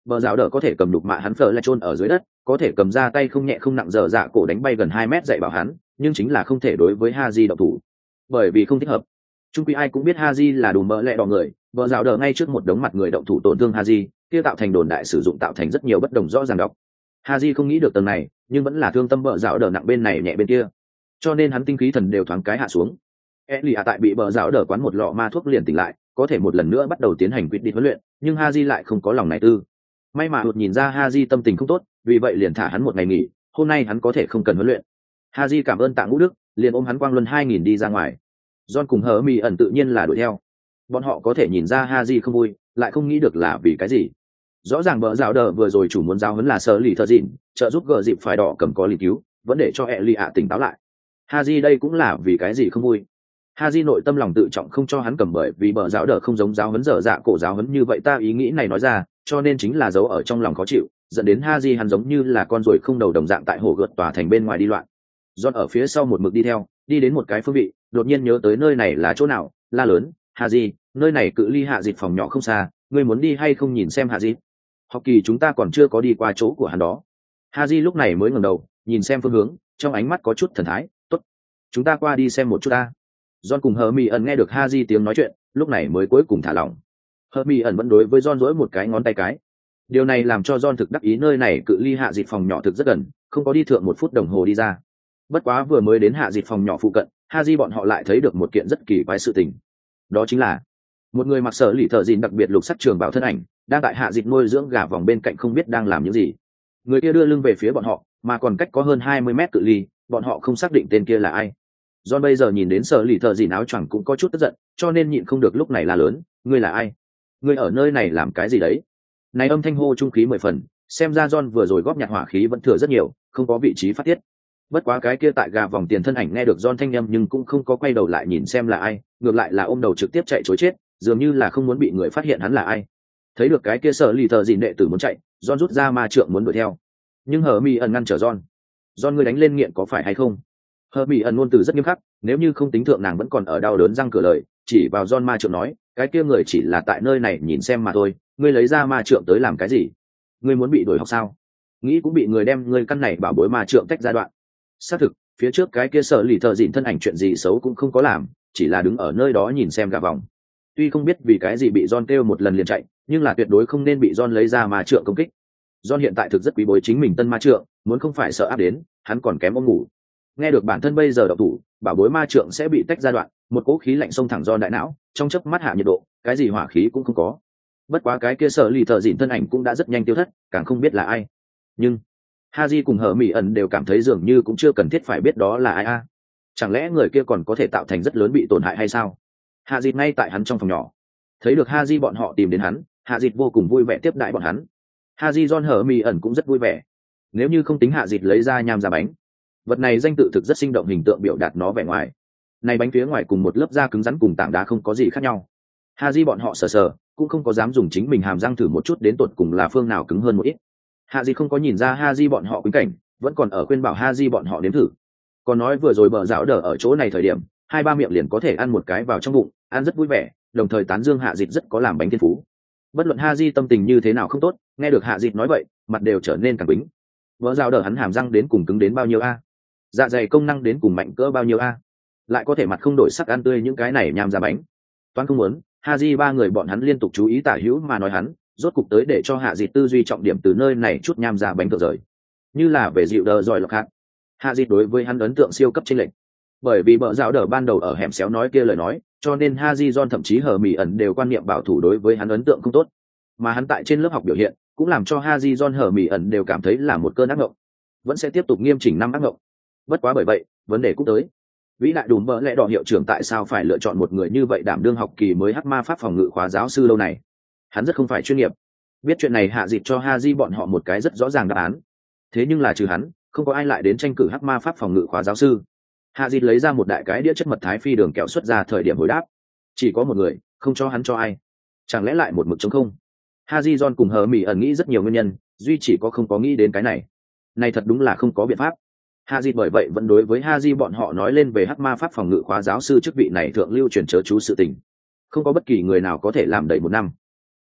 Bờ rào đỡ có thể cầm đục mạ hắn phở lại chôn ở dưới đất, có thể cầm ra tay không nhẹ không nặng dở dạ cổ đánh bay gần 2 mét dạy bảo hắn, nhưng chính là không thể đối với Haji động thủ, bởi vì không thích hợp. Trung quy ai cũng biết Haji là đùm mỡ lẹ đỏ người, bờ rào đỡ ngay trước một đống mặt người động thủ tổn thương Haji, kia tạo thành đồn đại sử dụng tạo thành rất nhiều bất đồng rõ ràng đọc. Haji không nghĩ được tầng này, nhưng vẫn là thương tâm bờ rào đỡ nặng bên này nhẹ bên kia, cho nên hắn tinh khí thần đều thoáng cái hạ xuống. Elia tại bị bờ rào đỡ quán một lọ ma thuốc liền tỉnh lại, có thể một lần nữa bắt đầu tiến hành quyết định huấn luyện, nhưng Haji lại không có lòng này tư. May mà đột nhìn ra Haji tâm tình không tốt, vì vậy liền thả hắn một ngày nghỉ, hôm nay hắn có thể không cần huấn luyện. Haji cảm ơn Tạ Ngũ Đức, liền ôm hắn quang luân 2000 đi ra ngoài. John cùng Hermione ẩn tự nhiên là đuổi theo. Bọn họ có thể nhìn ra Haji không vui, lại không nghĩ được là vì cái gì. Rõ ràng bờ rào đờ vừa rồi chủ muốn giao huấn là sơ lì thợ dịn, trợ giúp gờ dịp phải đỏ cầm có lý cứu, vẫn để cho Elia tỉnh táo lại. Haji đây cũng là vì cái gì không vui. Haji nội tâm lòng tự trọng không cho hắn cầm, bởi vì bờ rào đờ không giống giáo huấn dở dạ cổ giáo huấn như vậy, ta ý nghĩ này nói ra, cho nên chính là giấu ở trong lòng khó chịu, dẫn đến Haji hắn giống như là con ruồi không đầu đồng dạng tại hồ gợt tòa thành bên ngoài đi loạn. John ở phía sau một mực đi theo, đi đến một cái phương vị, đột nhiên nhớ tới nơi này là chỗ nào, la lớn, Haji, nơi này cự ly hạ dịch phòng nhỏ không xa, ngươi muốn đi hay không nhìn xem Haji? Học kỳ chúng ta còn chưa có đi qua chỗ của hắn đó. Haji lúc này mới ngẩng đầu, nhìn xem phương hướng, trong ánh mắt có chút thần thái, tốt, chúng ta qua đi xem một chút ta. John cùng Hermione nghe được Haji tiếng nói chuyện, lúc này mới cuối cùng thả lỏng. Hermione vẫn đối với John duỗi một cái ngón tay cái. Điều này làm cho John thực đắc ý, nơi này cự ly hạ dịch phòng nhỏ thực rất gần, không có đi thượng 1 phút đồng hồ đi ra. Bất quá vừa mới đến hạ dịch phòng nhỏ phụ cận, Haji bọn họ lại thấy được một kiện rất kỳ quái sự tình. Đó chính là một người mặc sở lì thợ dìn đặc biệt lục sắc trường bảo thân ảnh, đang tại hạ dịch nuôi dưỡng gà vòng bên cạnh không biết đang làm những gì. Người kia đưa lưng về phía bọn họ, mà còn cách có hơn 20 mét cự ly, bọn họ không xác định tên kia là ai. John bây giờ nhìn đến sở lì thợ dìn áo choàng cũng có chút tức giận, cho nên nhịn không được lúc này la lớn, ngươi là ai? Ngươi ở nơi này làm cái gì đấy? Này âm thanh hô trung khí 10 phần, xem ra John vừa rồi góp nhặt hỏa khí vẫn thừa rất nhiều, không có vị trí phát tiết. Bất quá cái kia tại gà vòng tiền thân ảnh nghe được John thanh âm nhưng cũng không có quay đầu lại nhìn xem là ai, ngược lại là ôm đầu trực tiếp chạy trối chết, dường như là không muốn bị người phát hiện hắn là ai. Thấy được cái kia sở lì thợ dìn đệ tử muốn chạy, John rút ra ma trượng muốn đuổi theo, nhưng Hermione ngăn trở John. John, ngươi đánh lên nghiện có phải hay không? Hermione ngôn từ rất nghiêm khắc, nếu như không tính thượng nàng vẫn còn ở đau đớn răng cửa lời, chỉ vào John ma trượng nói, cái kia người chỉ là tại nơi này nhìn xem mà thôi, ngươi lấy ra ma trượng tới làm cái gì? Ngươi muốn bị đuổi học sao? Nghĩ cũng bị người đem ngươi căn này bảo bối ma trượng tách ra đoạn. Xác thực, phía trước cái kia sở lì thợ dịn thân ảnh chuyện gì xấu cũng không có làm, chỉ là đứng ở nơi đó nhìn xem gà vòng. Tuy không biết vì cái gì bị John kêu một lần liền chạy, nhưng là tuyệt đối không nên bị John lấy ra ma trượng công kích. John hiện tại thực rất quý bối chính mình tân ma trượng, muốn không phải sợ áp đến, hắn còn kém ôm ngủ. Nghe được bản thân bây giờ độc thủ, bảo bối ma trượng sẽ bị tách ra đoạn, một cỗ khí lạnh xông thẳng John đại não, trong chớp mắt hạ nhiệt độ, cái gì hỏa khí cũng không có. Bất quá cái kia sở lì thợ dịn thân ảnh cũng đã rất nhanh tiêu thất, càng không biết là ai. Nhưng Haji cùng Hermione đều cảm thấy dường như cũng chưa cần thiết phải biết đó là ai a. Chẳng lẽ người kia còn có thể tạo thành rất lớn bị tổn hại hay sao? Haji ngay tại hắn trong phòng nhỏ, thấy được Haji bọn họ tìm đến hắn, Haji vô cùng vui vẻ tiếp đãi bọn hắn. Haji, John, Hermione cũng rất vui vẻ. Nếu như không tính Haji lấy ra nham ra bánh, vật này danh tự thực rất sinh động, hình tượng biểu đạt nó vẻ ngoài. Này bánh phía ngoài cùng một lớp da cứng rắn cùng tảng đá không có gì khác nhau. Haji bọn họ sờ sờ, cũng không có dám dùng chính mình hàm răng thử một chút đến tột cùng là phương nào cứng hơn một ít. Haji không có nhìn ra Haji bọn họ quýnh cảnh, vẫn còn ở khuyên bảo Haji bọn họ nếm thử. Còn nói vừa rồi bờ rảo đờ ở chỗ này thời điểm, 2-3 miệng liền có thể ăn một cái vào trong bụng, ăn rất vui vẻ, đồng thời tán dương Hạ Dịch rất có làm bánh thiên phú. Bất luận Haji tâm tình như thế nào không tốt, nghe được Hạ Dịch nói vậy, mặt đều trở nên càng bính. Bờ rảo đờ hắn hàm răng đến cùng cứng đến bao nhiêu a? Dạ dày công năng đến cùng mạnh cỡ bao nhiêu a? Lại có thể mặt không đổi sắc ăn tươi những cái này nham ra bánh. Toán không muốn, Haji ba người bọn hắn liên tục chú ý tả hữu mà nói hắn, rốt cục tới để cho Hạ Dịch tư duy trọng điểm từ nơi này chút nham ra bánh thượng rời, như là về dịu đờ giỏi lọc hạt. Hạ Dịch đối với hắn ấn tượng siêu cấp chênh lệch, bởi vì bờ rào đờ ban đầu ở hẻm xéo nói kia lời nói, cho nên Haji John thậm chí Hermione đều quan niệm bảo thủ đối với hắn ấn tượng không tốt, mà hắn tại trên lớp học biểu hiện cũng làm cho Haji John Hermione đều cảm thấy là một cơn ác mộng, vẫn sẽ tiếp tục nghiêm chỉnh năm ác mộng. Bất quá bởi vậy vấn đề cũng tới, vĩ đại đùm bỡ lẽ đỏ hiệu trưởng tại sao phải lựa chọn một người như vậy đảm đương học kỳ mới hắc ma pháp phòng ngự khóa giáo sư lâu này? Hắn rất không phải chuyên nghiệp. Biết chuyện này Hạ Dịch cho Haji bọn họ một cái rất rõ ràng đáp án, thế nhưng là trừ hắn không có ai lại đến tranh cử hắc ma pháp phòng ngự khóa giáo sư. Hạ Dịch lấy ra một đại cái đĩa chất mật thái phi đường kẹo xuất ra thời điểm hồi đáp, chỉ có một người, không cho hắn cho ai. Chẳng lẽ lại một mực trống không? Haji John cùng Hermione nghĩ rất nhiều nguyên nhân, duy chỉ có không có nghĩ đến cái này. Này thật đúng là không có biện pháp. Haji bởi vậy vẫn đối với Haji bọn họ nói lên về hắc ma pháp phòng ngự khóa giáo sư chức vị này thượng lưu truyền chớ chú sự tình. Không có bất kỳ người nào có thể làm đầy 1 năm.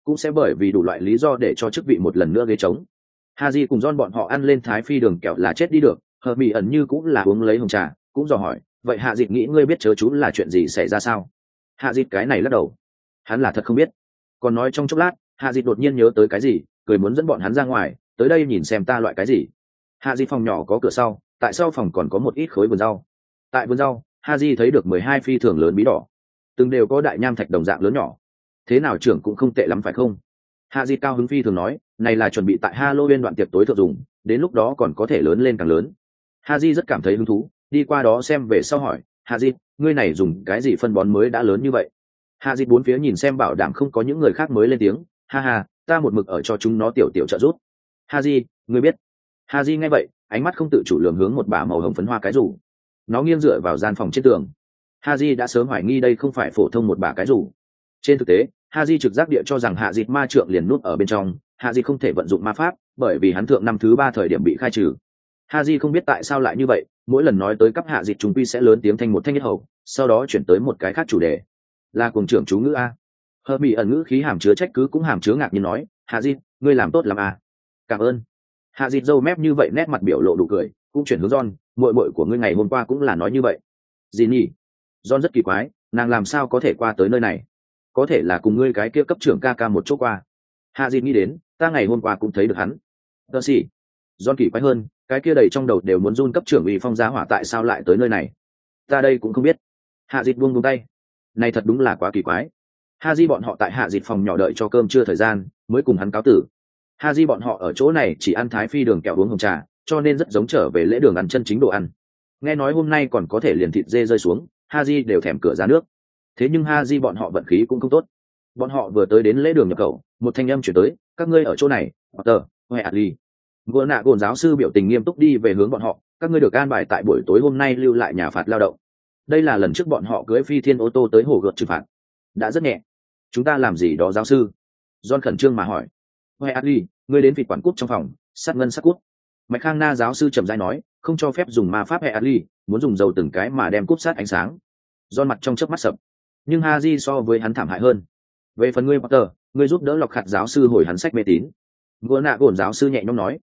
cũng sẽ bởi vì đủ loại lý do để cho chức vị một lần nữa ghế trống. Haji cùng John bọn họ ăn lên thái phi đường kẹo là chết đi được, Hermi ẩn như cũng là uống lấy hồng trà, cũng dò hỏi, vậy Hạ Dịch nghĩ ngươi biết chớ chú là chuyện gì xảy ra sao? Hạ Dịch cái này lắc đầu, hắn là thật không biết. Còn nói trong chốc lát, Hạ Dịch đột nhiên nhớ tới cái gì, cười muốn dẫn bọn hắn ra ngoài, tới đây nhìn xem ta loại cái gì. Hạ Dịch phòng nhỏ có cửa sau, tại sau phòng còn có một ít khối vườn rau. Tại vườn rau, Haji thấy được 12 phi thường lớn bí đỏ, từng đều có đại nham thạch đồng dạng lớn nhỏ. Thế nào trưởng cũng không tệ lắm phải không? Hạ Dịch cao hứng phi thường nói, này là chuẩn bị tại Halloween đoạn tiệc tối thượng dùng, đến lúc đó còn có thể lớn lên càng lớn. Haji rất cảm thấy hứng thú, đi qua đó xem về sau hỏi, Haji, ngươi này dùng cái gì phân bón mới đã lớn như vậy? Haji bốn phía nhìn xem bảo đảm không có những người khác mới lên tiếng, ha ha, ta một mực ở cho chúng nó tiểu trợ giúp. Haji, ngươi biết? Haji nghe vậy, ánh mắt không tự chủ lường hướng một bả màu hồng phấn hoa cái rủ. Nó nghiêng dựa vào gian phòng trên tường. Haji đã sớm hoài nghi đây không phải phổ thông một bả cái rủ. Trên thực tế, Haji trực giác địa cho rằng Hạ Dịch ma trượng liền nút ở bên trong, Hạ Dịch không thể vận dụng ma pháp, bởi vì hắn thượng năm thứ 3 thời điểm bị khai trừ. Haji không biết tại sao lại như vậy, mỗi lần nói tới cấp Hạ Dịch chúng quy sẽ lớn tiếng thanh một thanh nhất hầu, sau đó chuyển tới một cái khác chủ đề. Là cuồng trưởng chú ngữ a. Hermi ẩn ngữ khí hàm chứa trách cứ cũng hàm chứa ngạc nhiên nói, Hạ Dịch, ngươi làm tốt lắm a. Cảm ơn. Hạ Dịch râu mép như vậy nét mặt biểu lộ đủ cười, cũng chuyển hướng John, muội muội của ngươi ngày hôm qua cũng là nói như vậy. Gì nhỉ? John rất kỳ quái, nàng làm sao có thể qua tới nơi này? Có thể là cùng ngươi cái kia cấp trưởng ca ca một chỗ qua. Hạ Dịch nghĩ đến, ta ngày hôm qua cũng thấy được hắn. Tờ xỉ. John kỳ quái hơn, cái kia đầy trong đầu đều muốn run cấp trưởng ủy phong giá hỏa tại sao lại tới nơi này? Ta đây cũng không biết. Hạ Dịch buông tay. Này thật đúng là quá kỳ quái. Haji bọn họ tại Hạ Dịch phòng nhỏ đợi cho cơm trưa thời gian, mới cùng hắn cáo tử. Haji bọn họ ở chỗ này chỉ ăn thái phi đường kẹo uống hồng trà, cho nên rất giống trở về lễ đường ăn chân chính đồ ăn. Nghe nói hôm nay còn có thể liền thịt dê rơi xuống, Haji đều thèm cửa ra nước. Thế nhưng Haji bọn họ vận khí cũng không tốt. Bọn họ vừa tới đến lễ đường nhập khẩu, một thanh âm chuyển tới, các ngươi ở chỗ này, Potter, Huệ Ali. Gỗ nạ gồn giáo sư biểu tình nghiêm túc đi về hướng bọn họ, các ngươi được an bài tại buổi tối hôm nay lưu lại nhà phạt lao động. Đây là lần trước bọn họ cưỡi phi thiên ô tô tới hồ gợt trừng phạt. Đã rất nhẹ. Chúng ta làm gì đó giáo sư? John khẩn trương mà hỏi. Huệ Ali, ngươi đến vịt quản cút trong phòng, sát ngân sát cút. Mạch Khang Na giáo sư trầm rãi nói, không cho phép dùng ma pháp Huệ Ali, muốn dùng dầu từng cái mà đem cút sát ánh sáng. John mặt trong chớp mắt sập. Nhưng Haji so với hắn thảm hại hơn. Về phần ngươi Potter, ngươi giúp đỡ lọc khạt giáo sư hồi hắn sách mê tín. Gỗ nạ gồn giáo sư nhẹ nhõm nói,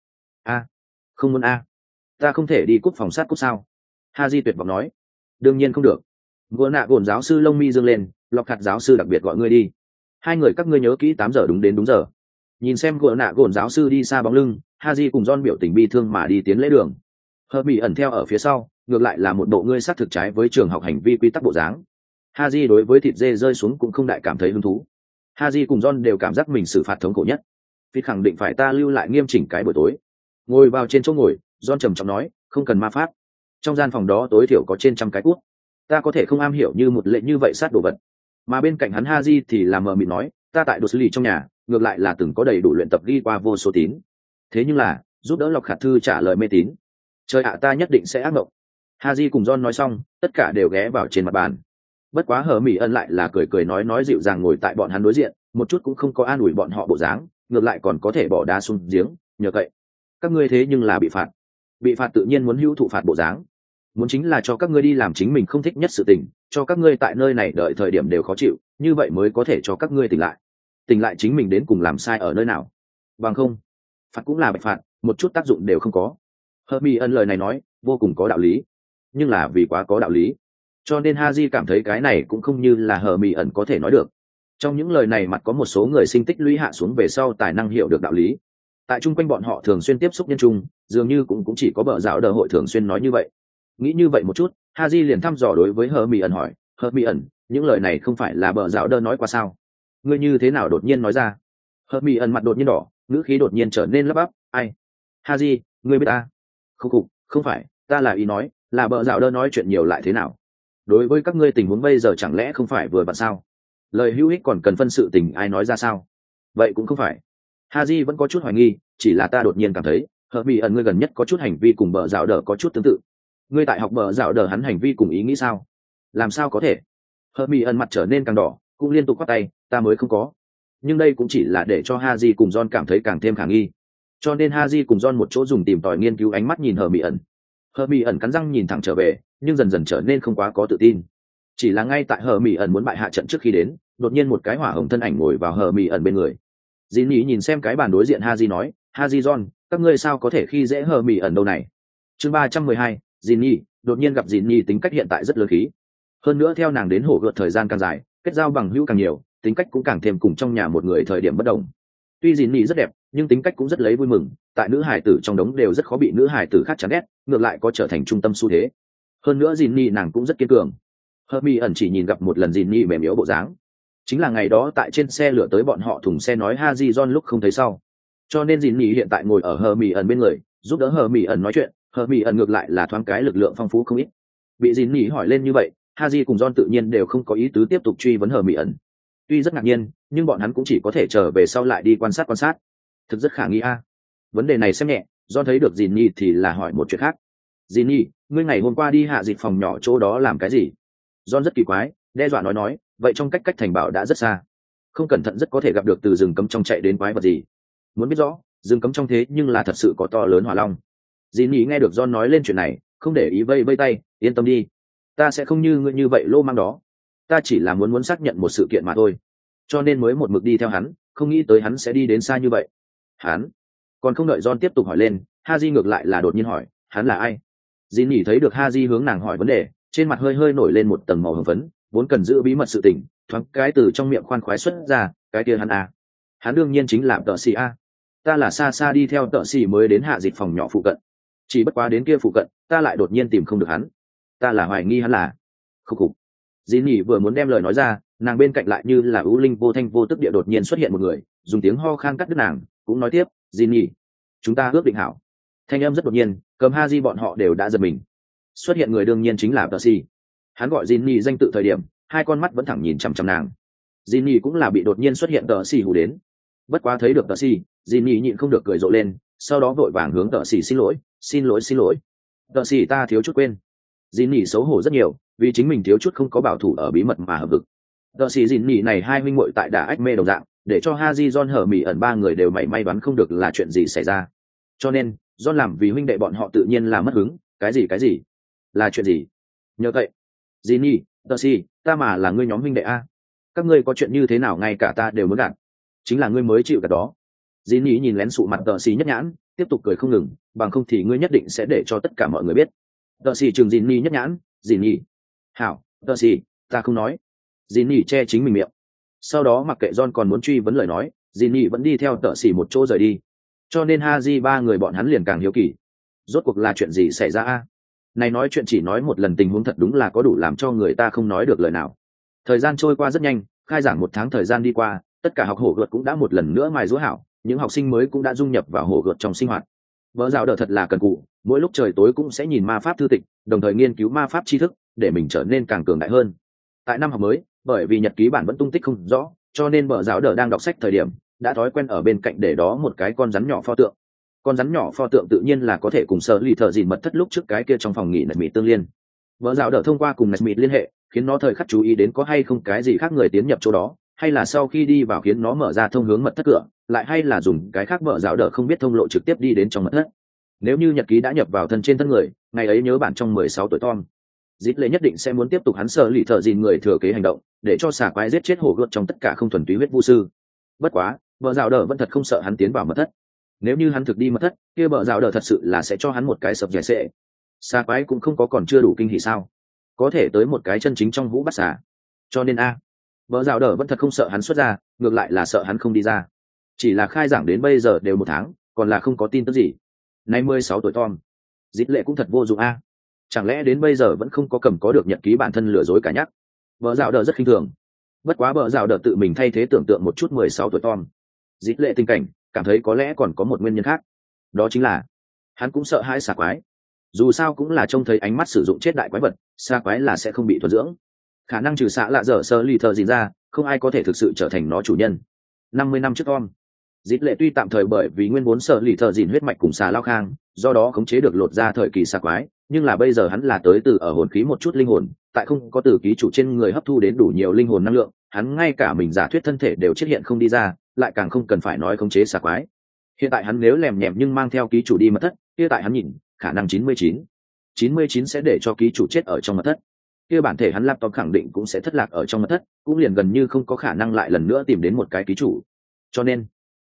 không muốn ta không thể đi cúp phòng sát cúp sao? Haji tuyệt vọng nói, đương nhiên không được. Gỗ nạ gồn giáo sư lông mi dương lên, lọc khạt giáo sư đặc biệt gọi ngươi đi. Hai người các ngươi nhớ kỹ 8 giờ đúng đến đúng giờ. Nhìn xem gỗ nạ gồn giáo sư đi xa bóng lưng, Haji cùng John biểu tình bi thương mà đi tiến lễ đường. Hermi ẩn theo ở phía sau, ngược lại là một bộ ngươi sát thực trái với trường học hành vi quy tắc bộ dáng. Haji đối với thịt dê rơi xuống cũng không đại cảm thấy hứng thú. Haji cùng John đều cảm giác mình xử phạt thống khổ nhất. Vì khẳng định phải ta lưu lại nghiêm chỉnh cái buổi tối. Ngồi vào trên chỗ ngồi, John trầm trọng nói, không cần ma pháp. Trong gian phòng đó tối thiểu có trên 100 cái cuốc. Ta có thể không am hiểu như một lệnh như vậy sát đồ vật. Mà bên cạnh hắn Haji thì làm mờ mịt nói, ta tại Đột Lì trong nhà, ngược lại là từng có đầy đủ luyện tập ghi qua vô số tín. Thế nhưng là, giúp đỡ Lộc Khạt Thư trả lời mê tín. Trời ạ, ta nhất định sẽ ác mộng. Haji cùng John nói xong, tất cả đều ghé vào trên mặt bàn. Bất quá Hermi ẩn lại là cười nói dịu dàng ngồi tại bọn hắn đối diện, một chút cũng không có an ủi bọn họ bộ dáng, ngược lại còn có thể bỏ đá xuống giếng, nhờ cậy. Các ngươi thế nhưng là bị phạt tự nhiên muốn hữu thụ phạt bộ dáng, muốn chính là cho các ngươi đi làm chính mình không thích nhất sự tình, cho các ngươi tại nơi này đợi thời điểm đều khó chịu, như vậy mới có thể cho các ngươi tỉnh lại chính mình đến cùng làm sai ở nơi nào. Bằng không, phạt cũng là bạch phạt, một chút tác dụng đều không có. Hermi ẩn lời này nói vô cùng có đạo lý, nhưng là vì quá có đạo lý, cho nên Haji cảm thấy cái này cũng không như là Hermi ẩn có thể nói được. Trong những lời này mặt có một số người sinh tích lũy hạ xuống về sau tài năng hiểu được đạo lý. Tại chung quanh bọn họ thường xuyên tiếp xúc nhân chung, dường như cũng chỉ có bờ dạo đờ hội thường xuyên nói như vậy. Nghĩ như vậy một chút, Haji liền thăm dò đối với Hermi ẩn hỏi, Hermi ẩn, những lời này không phải là bờ dạo đờ nói qua sao? Ngươi như thế nào đột nhiên nói ra? Hermi ẩn mặt đột nhiên đỏ, ngữ khí đột nhiên trở nên lắp bắp, ai? Haji, ngươi biết ta? Không phải, ta là ý nói, là bờ dạo đờ nói chuyện nhiều lại thế nào? Đối với các ngươi tình huống bây giờ chẳng lẽ không phải vừa vặn sao? Lời hữu ích còn cần phân sự tình ai nói ra sao? Vậy cũng không phải. Haji vẫn có chút hoài nghi, chỉ là ta đột nhiên cảm thấy, Hermi ẩn ngươi gần nhất có chút hành vi cùng bờ dạo đờ có chút tương tự. Ngươi tại học bờ dạo đờ hắn hành vi cùng ý nghĩ sao? Làm sao có thể? Hermi ẩn mặt trở nên càng đỏ, cũng liên tục quát tay, ta mới không có. Nhưng đây cũng chỉ là để cho Haji cùng John cảm thấy càng thêm khả nghi. Cho nên Haji cùng John một chỗ dùng tìm tòi nghiên cứu ánh mắt nhìn Hermi ẩn. Hermi ẩn cắn răng nhìn thẳng trở về, nhưng dần dần trở nên không quá có tự tin. Chỉ là ngay tại Hermi ẩn muốn bại hạ trận trước khi đến, đột nhiên một cái hỏa hồng thân ảnh ngồi vào Hermi ẩn bên người. Jinny nhìn xem cái bàn đối diện Haji nói, Haji John, các ngươi sao có thể khi dễ hờ mỉ ẩn đâu này. Chương 312, Jinny, đột nhiên gặp Jinny tính cách hiện tại rất lớn khí. Hơn nữa theo nàng đến hổ gợt thời gian càng dài, kết giao bằng hữu càng nhiều, tính cách cũng càng thêm cùng trong nhà một người thời điểm bất đồng. Tuy Jinny rất đẹp, nhưng tính cách cũng rất lấy vui mừng, tại nữ hải tử trong đống đều rất khó bị nữ hải tử khác chán ghét, ngược lại có trở thành trung tâm xu thế. Hơn nữa Jinny nàng cũng rất kiên cường. Hermione ẩn chỉ nhìn gặp một lần Jinny mềm yếu bộ dáng, chính là ngày đó tại trên xe lửa tới bọn họ thùng xe nói Haji John lúc không thấy sau, cho nên Jinny hiện tại ngồi ở Hermione ẩn bên người, giúp đỡ Hermione ẩn nói chuyện. Hermione ẩn ngược lại là thoáng cái lực lượng phong phú không ít. Bị Jinny hỏi lên như vậy, Haji cùng John tự nhiên đều không có ý tứ tiếp tục truy vấn Hermione ẩn. Tuy rất ngạc nhiên, nhưng bọn hắn cũng chỉ có thể chờ về sau lại đi quan sát. Thực rất khả nghi a. Vấn đề này xem nhẹ, John thấy được Jinny thì là hỏi một chuyện khác. Jinny, ngươi ngày hôm qua đi hạ dịch phòng nhỏ chỗ đó làm cái gì? John rất kỳ quái, đe dọa nói, vậy trong cách thành bảo đã rất xa, không cẩn thận rất có thể gặp được từ rừng cấm trong chạy đến quái vật gì. Muốn biết rõ, rừng cấm trong thế nhưng là thật sự có to lớn hỏa long. Jinny nghe được John nói lên chuyện này, không để ý vây tay, yên tâm đi, ta sẽ không như ngươi như vậy lô mang đó. Ta chỉ là muốn xác nhận một sự kiện mà thôi, cho nên mới một mực đi theo hắn, không nghĩ tới hắn sẽ đi đến xa như vậy. Hắn? Còn không đợi John tiếp tục hỏi lên, Haji ngược lại là đột nhiên hỏi, hắn là ai? Jinny thấy được Haji hướng nàng hỏi vấn đề, trên mặt hơi nổi lên một tầng màu hồng phấn, vốn cần giữ bí mật sự tình, thoáng cái từ trong miệng khoan khoái xuất ra, cái kia hắn à? Hắn đương nhiên chính là Tợ Xỉ a. Ta là xa đi theo Tợ Xỉ mới đến hạ dịch phòng nhỏ phụ cận, chỉ bất quá đến kia phụ cận, ta lại đột nhiên tìm không được hắn. Ta là hoài nghi hắn là. Khúc khục. Jinny vừa muốn đem lời nói ra, nàng bên cạnh lại như là ưu linh vô thanh vô tức địa đột nhiên xuất hiện một người, dùng tiếng ho khan cắt đứt nàng, cũng nói tiếp, Jinny, chúng ta ước định hảo. Thanh âm rất đột nhiên, cầm Haji bọn họ đều đã giật mình. Xuất hiện người đương nhiên chính là Tợ Xỉ. Hắn gọi Jinny danh tự thời điểm, hai con mắt vẫn thẳng nhìn chằm chằm nàng. Jinny cũng là bị đột nhiên xuất hiện Tợ Xỉ hù đến. Bất quá thấy được Tợ Xỉ, Jinny nhịn không được cười rộ lên, sau đó vội vàng hướng Tợ Xỉ xin lỗi. Tợ Xỉ, ta thiếu chút quên. Jinny xấu hổ rất nhiều, vì chính mình thiếu chút không có bảo thủ ở bí mật mà hợp vực. Tợ Xỉ Jinny này hai huynh muội tại đà ách mê đồng dạng, để cho Haji John Hermione ẩn ba người đều may đoán không được là chuyện gì xảy ra. Cho nên, John làm vì huynh đệ bọn họ tự nhiên là mất hứng, cái gì? Là chuyện gì? Nhớ vậy. Jinny, Tợ Xỉ, ta mà là ngươi nhóm huynh đệ a. Các ngươi có chuyện như thế nào ngay cả ta đều muốn gạt. Chính là ngươi mới chịu cả đó. Jinny nhìn lén sụ mặt Tợ Xỉ nhất nhãn, tiếp tục cười không ngừng, bằng không thì ngươi nhất định sẽ để cho tất cả mọi người biết. Tợ Xỉ trừng Jinny nhất nhãn, Jinny. Hảo, Tợ Xỉ, ta không nói. Jinny che chính mình miệng. Sau đó mặc kệ John còn muốn truy vấn lời nói, Jinny vẫn đi theo Tợ Xỉ một chỗ rời đi. Cho nên Haji ba người bọn hắn liền càng hiếu kỳ. Rốt cuộc là chuyện gì xảy ra a? Này nói chuyện chỉ nói một lần tình huống thật đúng là có đủ làm cho người ta không nói được lời nào. Thời gian trôi qua rất nhanh, khai giảng một tháng thời gian đi qua, tất cả học hổ gợt cũng đã một lần nữa mài giũa hảo, những học sinh mới cũng đã dung nhập vào hổ gợt trong sinh hoạt. Vợ rào đỡ thật là cần cù, mỗi lúc trời tối cũng sẽ nhìn ma pháp thư tịch, đồng thời nghiên cứu ma pháp tri thức, để mình trở nên càng cường đại hơn. Tại năm học mới, bởi vì nhật ký bản vẫn tung tích không rõ, cho nên vợ rào đỡ đang đọc sách thời điểm, đã thói quen ở bên cạnh để đó một cái con rắn nhỏ pho tượng. Con rắn nhỏ pho tượng tự nhiên là có thể cùng sở lì thợ dìn mật thất lúc trước cái kia trong phòng nghỉ Nesmith tương liên. Vợ rào đỡ thông qua cùng Nesmith liên hệ, khiến nó thời khắc chú ý đến có hay không cái gì khác người tiến nhập chỗ đó, hay là sau khi đi vào khiến nó mở ra thông hướng mật thất cửa, lại hay là dùng cái khác vợ rào đỡ không biết thông lộ trực tiếp đi đến trong mật thất. Nếu như nhật ký đã nhập vào thân trên thân người, ngày ấy nhớ bản trong 16 tuổi Tom, dít lệ nhất định sẽ muốn tiếp tục hắn sở lì thợ dìn người thừa kế hành động, để cho xà quái giết chết hổ gợt trong tất cả không thuần túy huyết vu sư. Bất quá, vợ rào đỡ vẫn thật không sợ hắn tiến vào mật thất. Nếu như hắn thực đi mật thất, kia bợ rào đỡ thật sự là sẽ cho hắn một cái sập dẻ sệ. Xà quái cũng không có còn chưa đủ kinh hỉ sao? Có thể tới một cái chân chính trong hũ bắt xà. Cho nên bợ rào đỡ vẫn thật không sợ hắn xuất ra, ngược lại là sợ hắn không đi ra. Chỉ là khai giảng đến bây giờ đều một tháng, còn là không có tin tức gì. Nay 16 tuổi Tom, dít lệ cũng thật vô dụng Chẳng lẽ đến bây giờ vẫn không có cầm có được nhật ký bản thân lừa dối cả nhắc? Bợ rào đỡ rất khinh thường. Bất quá bợ rào đỡ tự mình thay thế tưởng tượng một chút 16 tuổi Tom, dít lệ tình cảnh, cảm thấy có lẽ còn có một nguyên nhân khác, đó chính là hắn cũng sợ hãi xà quái. Dù sao cũng là trông thấy ánh mắt sử dụng chết đại quái vật, xà quái là sẽ không bị thuần dưỡng, khả năng trừ xạ lạ dở sơ lì thợ dìn ra, không ai có thể thực sự trở thành nó chủ nhân. 50 năm trước Tom, dít lệ tuy tạm thời bởi vì nguyên vốn sợ lì thợ dìn huyết mạch cùng xà lao khang, do đó khống chế được lột ra thời kỳ xà quái, nhưng là bây giờ hắn là tới từ ở hồn khí một chút linh hồn, tại không có từ ký chủ trên người hấp thu đến đủ nhiều linh hồn năng lượng, hắn ngay cả mình giả thuyết thân thể đều chết hiện không đi ra, lại càng không cần phải nói khống chế xà quái. Hiện tại hắn nếu lèm nhèm nhưng mang theo ký chủ đi mật thất, kia tại hắn nhìn, khả năng 99 sẽ để cho ký chủ chết ở trong mật thất. Kia bản thể hắn laptop khẳng định cũng sẽ thất lạc ở trong mật thất, cũng liền gần như không có khả năng lại lần nữa tìm đến một cái ký chủ. Cho nên,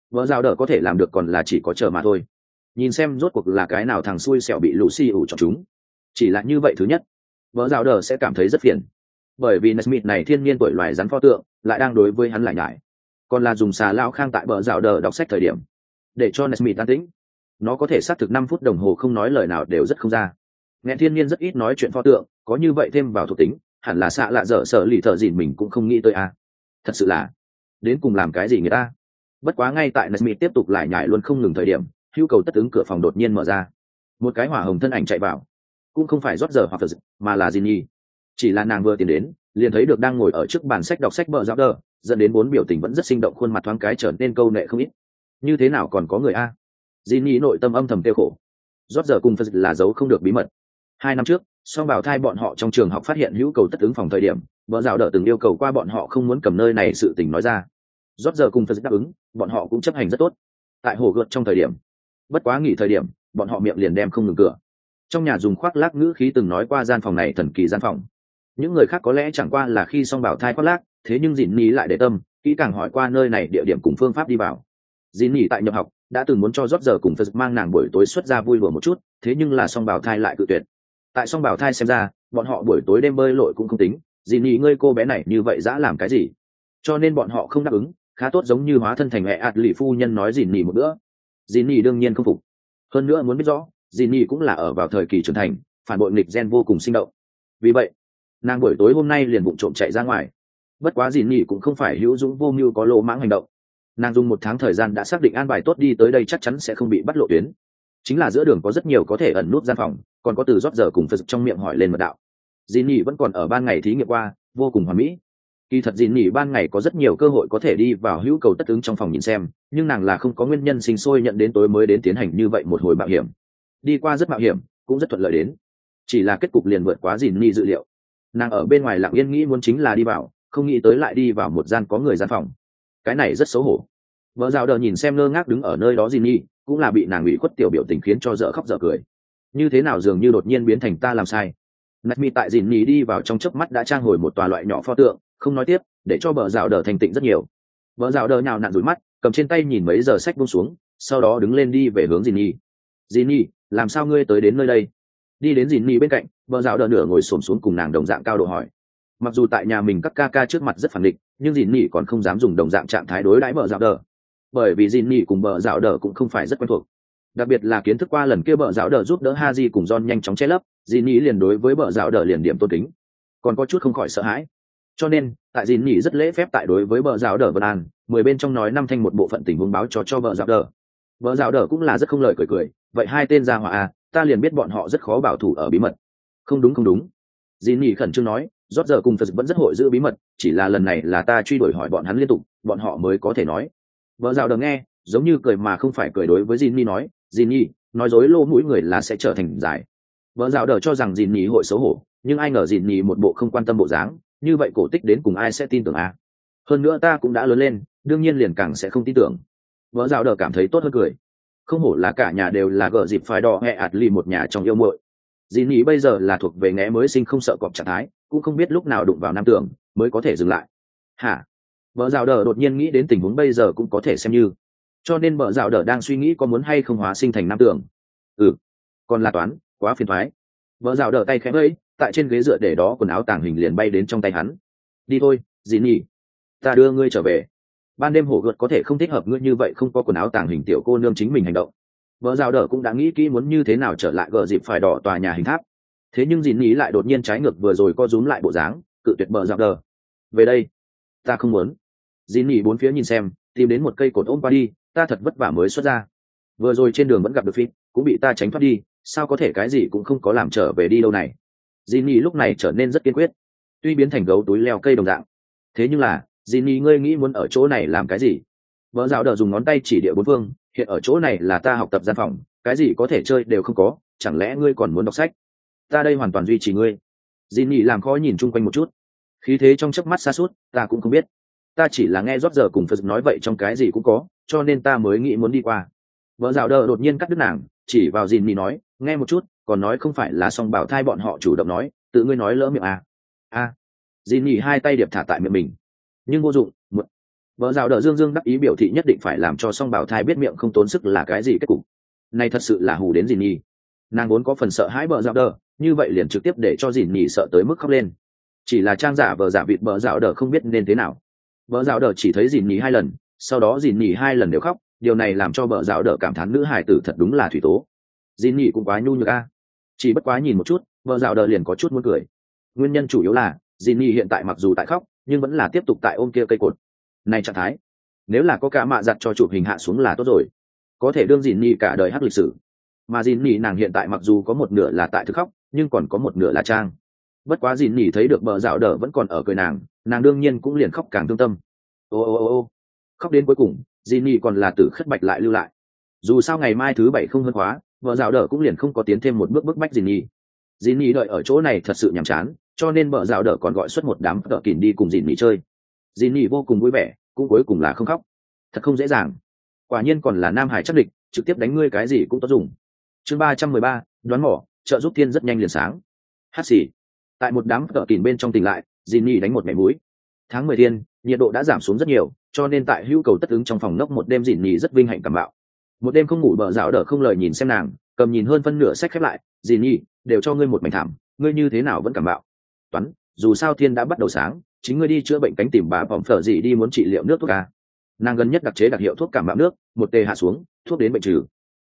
vợ rào đỡ có thể làm được còn là chỉ có chờ mà thôi. Nhìn xem rốt cuộc là cái nào thằng xui xẻo bị Lucy ủ chọn chúng. Chỉ là như vậy, thứ nhất, vợ rào đỡ sẽ cảm thấy rất phiền, bởi vì Nesmith này thiên nhiên tuổi loài rắn pho tượng lại đang đối với hắn lại nhải, còn là dùng xà lao khang tại bờ rào đờ đọc sách thời điểm để cho Nesmith an tĩnh. Nó có thể xác thực 5 phút đồng hồ không nói lời nào đều rất không ra. Nghe thiên nhiên rất ít nói chuyện pho tượng, có như vậy thêm vào thuộc tính, hẳn là xạ lạ dở sợ lì thợ dịn mình cũng không nghĩ tới à. Thật sự là đến cùng làm cái gì người ta. Bất quá ngay tại Nesmith tiếp tục lại nhải luôn không ngừng thời điểm, hữu cầu tất ứng cửa phòng đột nhiên mở ra, một cái hỏa hồng thân ảnh chạy vào, cũng không phải rót giờ hoặc mà là Ginny. Chỉ là nàng vừa tiến đến liền thấy được đang ngồi ở trước bàn sách đọc sách bờ giáo đờ, dẫn đến 4 biểu tình vẫn rất sinh động khuôn mặt thoáng cái trở nên câu nệ không ít. Như thế nào còn có người a? Ginny nội tâm âm thầm tiêu khổ. Rót giờ cùng Phật là giấu không được bí mật. 2 năm trước, song bảo thai bọn họ trong trường học phát hiện hữu cầu tất ứng phòng thời điểm, bờ giáo đờ từng yêu cầu qua bọn họ không muốn cầm nơi này sự tình nói ra. Rót giờ cùng Phật đáp ứng, bọn họ cũng chấp hành rất tốt. Tại hồ gợt trong thời điểm, bất quá nghỉ thời điểm, bọn họ miệng liền đem không ngừng cửa. Trong nhà dùng khoác lác ngữ khí từng nói qua gian phòng này thần kỳ gian phòng. Những người khác có lẽ chẳng qua là khi song bảo thai khoác lác, thế nhưng dìn nhì lại để tâm kỹ càng hỏi qua nơi này địa điểm cùng phương pháp đi vào. Dìn nhì tại nhập học đã từng muốn cho rót giờ cùng Phật mang nàng buổi tối xuất ra vui đùa một chút, thế nhưng là song bảo thai lại cự tuyệt. Tại song bảo thai xem ra, bọn họ buổi tối đêm bơi lội cũng không tính, dìn nhì ngươi cô bé này như vậy dã làm cái gì, cho nên bọn họ không đáp ứng. Khá tốt, giống như hóa thân thành mẹ ạt lì phu nhân nói dìn nhì một bữa. Dìn nhì đương nhiên không phục, hơn nữa muốn biết rõ dìn nhì cũng là ở vào thời kỳ trưởng thành, phản bội nghịch gen vô cùng sinh động. Vì vậy nàng buổi tối hôm nay liền vụng trộm chạy ra ngoài. Bất quá dìn nhì cũng không phải hữu dũng vô mưu có lỗ mãng hành động. Nàng dùng 1 tháng thời gian đã xác định an bài tốt đi tới đây chắc chắn sẽ không bị bắt lộ tuyến. Chính là giữa đường có rất nhiều có thể ẩn nút gian phòng, còn có từ rót giờ cùng Phật trong miệng hỏi lên mật đạo. Dìn nhì vẫn còn ở ban ngày thí nghiệm qua, vô cùng hoàn mỹ. Kỳ thật dìn nhì ban ngày có rất nhiều cơ hội có thể đi vào hữu cầu tất ứng trong phòng nhìn xem, nhưng nàng là không có nguyên nhân sinh sôi nhận đến tối mới đến tiến hành như vậy một hồi mạo hiểm. Đi qua rất mạo hiểm, cũng rất thuận lợi đến, chỉ là kết cục liền vượt quá dìn nhì dự liệu. Nàng ở bên ngoài lặng yên nghĩ muốn chính là đi vào, không nghĩ tới lại đi vào một gian có người gian phòng. Cái này rất xấu hổ. Vợ rào đờ nhìn xem ngơ ngác đứng ở nơi đó dìn nhì, cũng là bị nàng ủy khuất tiểu biểu tình khiến cho dở khóc dở cười. Như thế nào dường như đột nhiên biến thành ta làm sai. Nạch mi tại dìn nhì đi vào trong chớp mắt đã trang hồi một tòa loại nhỏ pho tượng, không nói tiếp, để cho bờ rào đờ thành tịnh rất nhiều. Bờ rào đờ nhào nặn rủi mắt, cầm trên tay nhìn mấy giờ sách buông xuống, sau đó đứng lên đi về hướng dìn nhì. Dìn nhì, làm sao ngươi tới đến nơi đây? Đi đến dìn nhì bên cạnh, bờ rào đờ nửa ngồi xổm xuống cùng nàng đồng dạng cao độ hỏi. Mặc dù tại nhà mình các ca ca trước mặt rất phản định, nhưng dìn nhì còn không dám dùng đồng dạng trạng thái đối đãi bờ rào đờ, bởi vì dìn nhì cùng bờ rào đờ cũng không phải rất quen thuộc. Đặc biệt là kiến thức qua lần kia bờ rào đờ giúp đỡ Haji cùng John nhanh chóng che lấp, dìn nhì liền đối với bờ rào đờ liền điểm tôn kính, còn có chút không khỏi sợ hãi. Cho nên tại dìn nhì rất lễ phép tại đối với bờ rào đờ vân an, 10 bên trong nói 5 thanh một bộ phận tình huống báo cho bờ rào đờ. Bờ rào đờ cũng là rất không lời cười cười, vậy 2 tên gia hỏa à, ta liền biết bọn họ rất khó bảo thủ ở bí mật. Không đúng, dìn nhì khẩn trương nói, rót giờ cùng Phật vẫn rất hội giữ bí mật, chỉ là lần này là ta truy đuổi hỏi bọn hắn liên tục, bọn họ mới có thể nói. Bờ rào đờ nghe giống như cười mà không phải cười đối với dìn nhì nói, dìn nhì nói dối lô mũi người là sẽ trở thành giải. Bờ rào đờ cho rằng dìn nhì hội xấu hổ, nhưng ai ngờ dìn nhì một bộ không quan tâm bộ dáng, như vậy cổ tích đến cùng ai sẽ tin tưởng à? Hơn nữa ta cũng đã lớn lên, đương nhiên liền càng sẽ không tin tưởng. Vợ rào đờ cảm thấy tốt hơn cười. Không hổ là cả nhà đều là gợ dịp phải đỏ hẹ ạt lì một nhà trong yêu muội. Dìn nhì bây giờ là thuộc về ngẽ mới sinh không sợ cọp trạng thái, cũng không biết lúc nào đụng vào nam tưởng mới có thể dừng lại. Hả? Vợ rào đờ đột nhiên nghĩ đến tình huống bây giờ cũng có thể xem như, cho nên vợ rào đờ đang suy nghĩ có muốn hay không hóa sinh thành nam tưởng. Còn là toán, quá phiền thoái. Vợ rào đờ tay khẽ vẫy, tại trên ghế dựa để đó quần áo tàng hình liền bay đến trong tay hắn. Đi thôi, dìn nhì, ta đưa ngươi trở về. Ban đêm hổ gợt có thể không thích hợp ngươi như vậy không có quần áo tàng hình tiểu cô nương chính mình hành động. Vợ rào đờ cũng đã nghĩ kỹ muốn như thế nào trở lại gờ dịp phải đỏ tòa nhà hình tháp. Thế nhưng dìn nhì lại đột nhiên trái ngược vừa rồi co rúm lại bộ dáng, cự tuyệt vợ rào đờ. Về đây, ta không muốn. Dìn nhì bốn phía nhìn xem, tìm đến một cây cột ôm qua đi, ta thật vất vả mới xuất ra. Vừa rồi trên đường vẫn gặp được Phít, cũng bị ta tránh thoát đi, sao có thể cái gì cũng không có làm trở về đi đâu này. Jinny lúc này trở nên rất kiên quyết, tuy biến thành gấu túi leo cây đồng dạng. Thế nhưng là, Jinny ngươi nghĩ muốn ở chỗ này làm cái gì? Vợ dạo đờ dùng ngón tay chỉ địa bốn phương, hiện ở chỗ này là ta học tập gian phòng, cái gì có thể chơi đều không có, chẳng lẽ ngươi còn muốn đọc sách? Ta đây hoàn toàn duy trì ngươi. Jinny làm khó nhìn chung quanh một chút, khí thế trong chớp mắt xa suốt, ta cũng không biết. Ta chỉ là nghe rót giờ cùng Phật nói vậy trong cái gì cũng có, cho nên ta mới nghĩ muốn đi qua. Vợ dạo đờ đột nhiên cắt đứt nàng, chỉ vào Jinny nói, nghe một chút, còn nói không phải là song bảo thai bọn họ chủ động nói, tự ngươi nói lỡ miệng à. Jinny hai tay điệp thả tại miệng mình, nhưng vô dụng, Vợ rào đờ dương dương đắc ý biểu thị nhất định phải làm cho song bảo thai biết miệng không tốn sức là cái gì kết cục này, thật sự là hù đến dìn nhì. Nàng vốn có phần sợ hãi vợ rào đờ, như vậy liền trực tiếp để cho dìn nhì sợ tới mức khóc lên. Chỉ là trang giả vờ giả vịt vợ rào đờ không biết nên thế nào. Vợ rào đờ chỉ thấy dìn nhì 2 lần, sau đó dìn nhì 2 lần đều khóc, điều này làm cho vợ rào đờ cảm thán nữ hài tử thật đúng là thủy tố. Dìn nhì cũng quá nhu nhược a. Chỉ bất quá nhìn một chút, vợ rào đờ liền có chút muốn cười. Nguyên nhân chủ yếu là dìn nhì hiện tại mặc dù tại khóc nhưng vẫn là tiếp tục tại ôm kia cây cột này trạng thái. Nếu là có cả mạ giặt cho chụp hình hạ xuống là tốt rồi, có thể đương dìn nhì cả đời hắc lịch sử. Mà dìn nhì nàng hiện tại mặc dù có một nửa là tại thực khóc nhưng còn có một nửa là trang. Bất quá dìn nhì thấy được bờ rào đờ vẫn còn ở cười nàng đương nhiên cũng liền khóc càng thương tâm. Ô, khóc đến cuối cùng dìn nhì còn là tử khất bạch lại lưu lại. Dù sao ngày mai thứ 7 không hơn khóa, bờ rào đờ cũng liền không có tiến thêm một bước bức bách dìn nhì. Dìn nhì đợi ở chỗ này thật sự nhàm chán, cho nên bờ rào đờ còn gọi xuất một đám tợ kỉn đi cùng dìn nhì chơi. Dìn nhì vô cùng vui vẻ, cũng cuối cùng là không khóc. Thật không dễ dàng, quả nhiên còn là nam hải chắc địch, trực tiếp đánh ngươi cái gì cũng tốt dùng. Chương 313, đoán mỏ, trợ giúp thiên rất nhanh liền sáng. Hát xì. Tại một đám tợ kỉn bên trong tỉnh lại, dìn nhì đánh một mẻ mũi. Tháng 10 thiên, nhiệt độ đã giảm xuống rất nhiều, cho nên tại hữu cầu tất ứng trong phòng nốc một đêm dìn nhì rất vinh hạnh cảm bạo. Một đêm không ngủ bờ rào đờ không lời nhìn xem nàng, cầm nhìn hơn phân nửa sách khép lại. Dìn nhì, đều cho ngươi một mảnh thảm, ngươi như thế nào vẫn cảm bạo. Toán, dù sao thiên đã bắt đầu sáng, chính ngươi đi chữa bệnh cánh tìm bà bỏng phở gì đi muốn trị liệu nước thuốc à. Nàng gần nhất đặc chế đặc hiệu thuốc cảm bạo nước, một tê hạ xuống, thuốc đến bệnh trừ.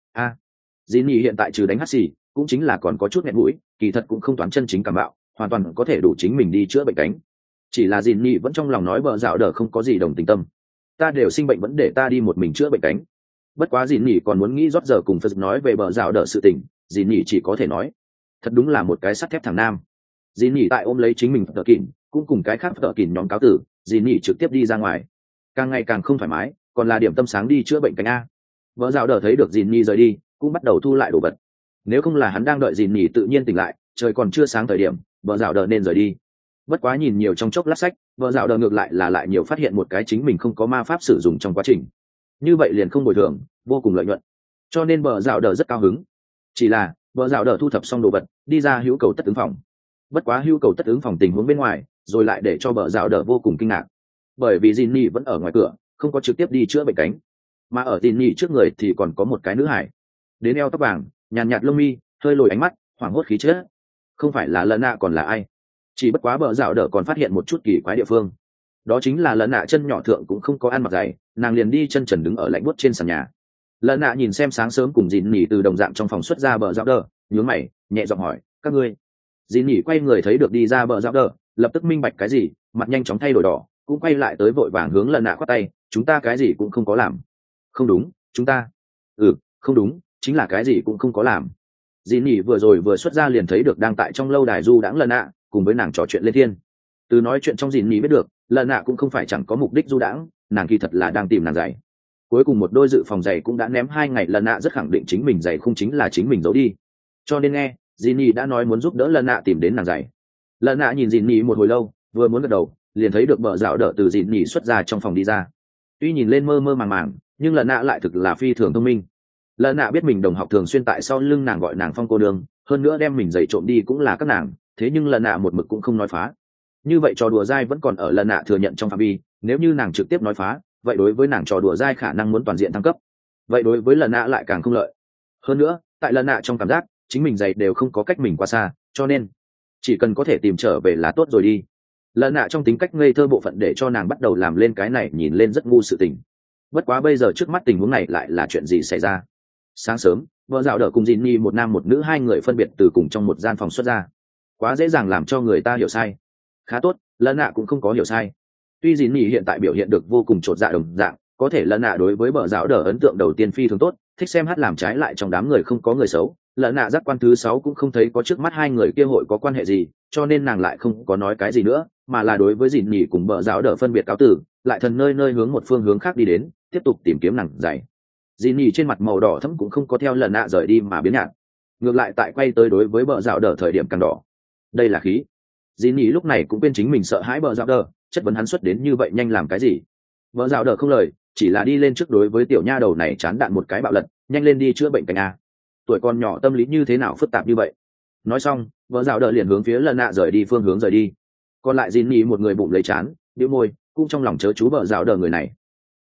Dìn nhì hiện tại trừ đánh hắt xì cũng chính là còn có chút nghẹn mũi, kỳ thật cũng không toán chân chính cảm bạo, hoàn toàn có thể đủ chính mình đi chữa bệnh cánh. Chỉ là dìn nhì vẫn trong lòng nói bờ rào đờ không có gì đồng tình tâm, ta đều sinh bệnh vẫn để ta đi một mình chữa bệnh cánh. Bất quá dìn nhì còn muốn nghĩ rót giờ cùng phật nói về bờ rào đờ sự tình, dìn nhì chỉ có thể nói thật đúng là một cái sắt thép thằng nam. Dìn nhì tại ôm lấy chính mình tợ kỉn, cũng cùng cái khác tợ kỉn nhóm cáo tử, dìn nhì trực tiếp đi ra ngoài. Càng ngày càng không thoải mái, còn là điểm tâm sáng đi chữa bệnh cánh a. Vợ rào đờ thấy được dìn nhì rời đi, cũng bắt đầu thu lại đồ vật. Nếu không là hắn đang đợi dìn nhì tự nhiên tỉnh lại, trời còn chưa sáng thời điểm, vợ rào đờ nên rời đi. Bất quá nhìn nhiều trong chốc lát sách, vợ rào đờ ngược lại là lại nhiều phát hiện một cái chính mình không có ma pháp sử dụng trong quá trình. Như vậy liền không bồi thường, vô cùng lợi nhuận. Cho nên vợ rào đờ rất cao hứng. Chỉ là vợ rào đờ thu thập xong đồ vật, đi ra hữu cầu tất ứng phòng. Bất quá hữu cầu tất ứng phòng tình huống bên ngoài, rồi lại để cho vợ rào đờ vô cùng kinh ngạc. Bởi vì dìn nhì vẫn ở ngoài cửa, không có trực tiếp đi chữa bệnh cánh, mà ở dìn nhì trước người thì còn có một cái nữ hải, đến eo tóc vàng, nhàn nhạt lông mi, hơi lồi ánh mắt, hoảng hốt khí chất. Không phải là lợn nạ còn là ai? Chỉ bất quá bờ rào đờ còn phát hiện một chút kỳ quái địa phương, đó chính là lợn nạ chân nhỏ thượng cũng không có ăn mặc giày, nàng liền đi chân trần đứng ở lạnh buốt trên sàn nhà. Lợn nạ nhìn xem sáng sớm cùng dìn nhì từ đồng dạng trong phòng xuất ra bờ rào đờ, nhướng mày, nhẹ giọng hỏi, các ngươi? Dìn nhì quay người thấy được đi ra bờ rào đờ, lập tức minh bạch cái gì, mặt nhanh chóng thay đổi đỏ, cũng quay lại tới vội vàng hướng lợn nạ khoát tay, chúng ta cái gì cũng không có làm. Không đúng, chúng ta không đúng, chính là cái gì cũng không có làm. Dì nhỉ vừa rồi vừa xuất ra liền thấy được đang tại trong lâu đài du đãng lần nạ cùng với nàng trò chuyện lên thiên. Từ nói chuyện trong dì nhỉ biết được lần nạ cũng không phải chẳng có mục đích du đãng, nàng kỳ thật là đang tìm nàng giày. Cuối cùng một đôi dự phòng giày cũng đã ném 2 ngày, lần nạ rất khẳng định chính mình giày không chính là chính mình giấu đi, cho nên nghe dì nhỉ đã nói muốn giúp đỡ lần nạ tìm đến nàng giày. Lần nạ nhìn dì nhỉ một hồi lâu, vừa muốn gật đầu liền thấy được bờ rào đỡ từ dì nhỉ xuất ra trong phòng đi ra. Tuy nhìn lên mơ mơ màng màng, nhưng lần nạ lại thực là phi thường thông minh. Lần nạ biết mình đồng học thường xuyên tại sau lưng nàng gọi nàng phong cô đường, hơn nữa đem mình giày trộm đi cũng là các nàng, thế nhưng lần nạ một mực cũng không nói phá. Như vậy trò đùa dai vẫn còn ở lần nạ thừa nhận trong phạm vi, nếu như nàng trực tiếp nói phá, vậy đối với nàng trò đùa dai khả năng muốn toàn diện thăng cấp, vậy đối với lần nạ lại càng không lợi. Hơn nữa tại lần nạ trong cảm giác chính mình giày đều không có cách mình qua xa, cho nên chỉ cần có thể tìm trở về là tốt rồi đi. Lần nạ trong tính cách ngây thơ bộ phận để cho nàng bắt đầu làm lên cái này nhìn lên rất ngu sự tình. Bất quá bây giờ trước mắt tình huống này lại là chuyện gì xảy ra? Sáng sớm, vợ dạo đỡ cùng dìn nhi một nam một nữ, 2 người phân biệt từ cùng trong một gian phòng xuất ra. Quá dễ dàng làm cho người ta hiểu sai. Khá tốt, lần nạ cũng không có hiểu sai. Tuy dìn nhi hiện tại biểu hiện được vô cùng chột dạ đồng dạng, có thể lần nạ đối với vợ dạo đỡ ấn tượng đầu tiên phi thường tốt, thích xem hát làm trái lại trong đám người không có người xấu. Lần nạ giác quan thứ 6 cũng không thấy có trước mắt 2 người kia hội có quan hệ gì, cho nên nàng lại không có nói cái gì nữa, mà là đối với dìn nhi cùng vợ dạo đỡ phân biệt cáo tử, lại thần nơi nơi hướng một phương hướng khác đi đến, tiếp tục tìm kiếm nàng giày. Dìn nhì trên mặt màu đỏ thẫm cũng không có theo lần nạ rời đi mà biến nhạt, ngược lại tại quay tới đối với bờ dạo đờ thời điểm càng đỏ. Đây là khí. Dìn nhì lúc này cũng quên chính mình sợ hãi bờ dạo đờ, chất vấn hắn xuất đến như vậy nhanh làm cái gì. Bờ dạo đờ không lời, chỉ là đi lên trước đối với tiểu nha đầu này chán đạn một cái bạo lật, nhanh lên đi chữa bệnh cánh a. Tuổi con nhỏ tâm lý như thế nào phức tạp như vậy. Nói xong, bờ dạo đờ liền hướng phía lần nạ rời đi phương hướng rời đi. Còn lại dìn nhì một người bụng lấy chán, bĩu môi, cũng trong lòng chớ chú bờ dạo đờ người này.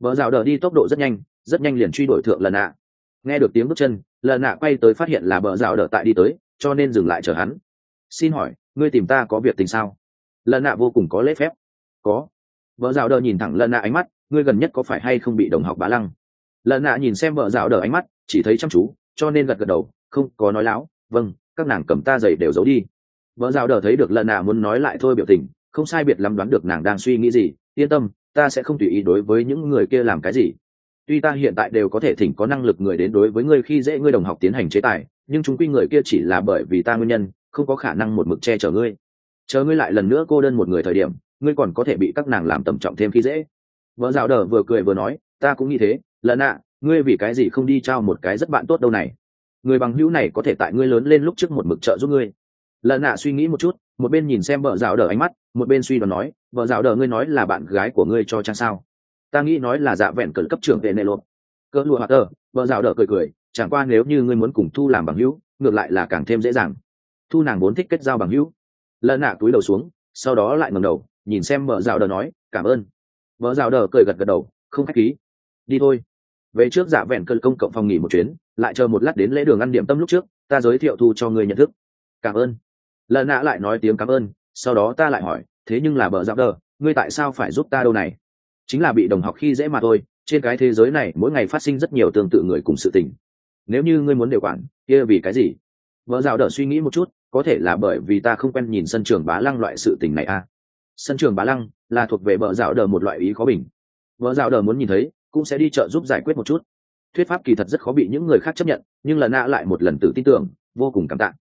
Bờ rào đờ đi tốc độ rất nhanh liền truy đuổi thượng lần nạ. Nghe được tiếng bước chân, lần nạ quay tới phát hiện là bờ rào đờ tại đi tới, cho nên dừng lại chờ hắn. Xin hỏi, ngươi tìm ta có việc tình sao? Lần nạ vô cùng có lễ phép. Có. Bờ rào đờ nhìn thẳng lần nạ ánh mắt, ngươi gần nhất có phải hay không bị đồng học bá lăng? Lần nạ nhìn xem bờ rào đờ ánh mắt, chỉ thấy chăm chú, cho nên gật gật đầu, không có nói láo. Vâng, các nàng cầm ta giày đều giấu đi. Bờ rào đờ thấy được lần nạ muốn nói lại thôi biểu tình, không sai biệt lắm đoán được nàng đang suy nghĩ gì. Yên tâm, ta sẽ không tùy ý đối với những người kia làm cái gì. Tuy ta hiện tại đều có thể thỉnh có năng lực người đến đối với ngươi khi dễ ngươi đồng học tiến hành chế tài, nhưng chúng quy người kia chỉ là bởi vì ta nguyên nhân, không có khả năng một mực che chở ngươi. Chờ ngươi lại lần nữa cô đơn một người thời điểm, ngươi còn có thể bị các nàng làm tầm trọng thêm khi dễ. Vợ rào đờ vừa cười vừa nói, ta cũng nghĩ thế. Lần nạ, ngươi vì cái gì không đi trao một cái rất bạn tốt đâu này? Người bằng hữu này có thể tại ngươi lớn lên lúc trước một mực trợ giúp ngươi. Lần nạ suy nghĩ một chút, một bên nhìn xem vợ rào đờ ánh mắt, một bên suy đoán nói, vợ rào đờ ngươi nói là bạn gái của ngươi cho chăng sao? Ta nghĩ nói là dạ vẹn cẩn cấp trưởng về nệ lộn. Cỡ lụa hoạt tờ, vợ rào đờ cười, chẳng qua nếu như ngươi muốn cùng Thu làm bằng hữu, ngược lại là càng thêm dễ dàng. Thu nàng vốn thích kết giao bằng hữu. Lần nạ túi đầu xuống, sau đó lại ngẩng đầu, nhìn xem vợ rào đờ nói, cảm ơn. Vợ rào đờ cười gật gật đầu, không khách khí. Đi thôi. Về trước dạ vẹn cẩn công cộng phòng nghỉ một chuyến, lại chờ một lát đến lễ đường ăn điểm tâm lúc trước, ta giới thiệu Thu cho ngươi nhận thức. Cảm ơn. Lần nạ lại nói tiếng cảm ơn, sau đó ta lại hỏi, thế nhưng là bờ giáp đờ, ngươi tại sao phải giúp ta đâu này? Chính là bị đồng học khi dễ mà thôi, trên cái thế giới này mỗi ngày phát sinh rất nhiều tương tự người cùng sự tình. Nếu như ngươi muốn điều quản, kia vì cái gì? Bờ rào đờ suy nghĩ một chút, có thể là bởi vì ta không quen nhìn sân trường bá lăng loại sự tình này à? Sân trường bá lăng là thuộc về bờ rào đờ một loại ý khó bình. Bờ rào đờ muốn nhìn thấy, cũng sẽ đi chợ giúp giải quyết một chút. Thuyết pháp kỳ thật rất khó bị những người khác chấp nhận, nhưng lần nạ lại một lần tự tin tưởng, vô cùng cảm tạ.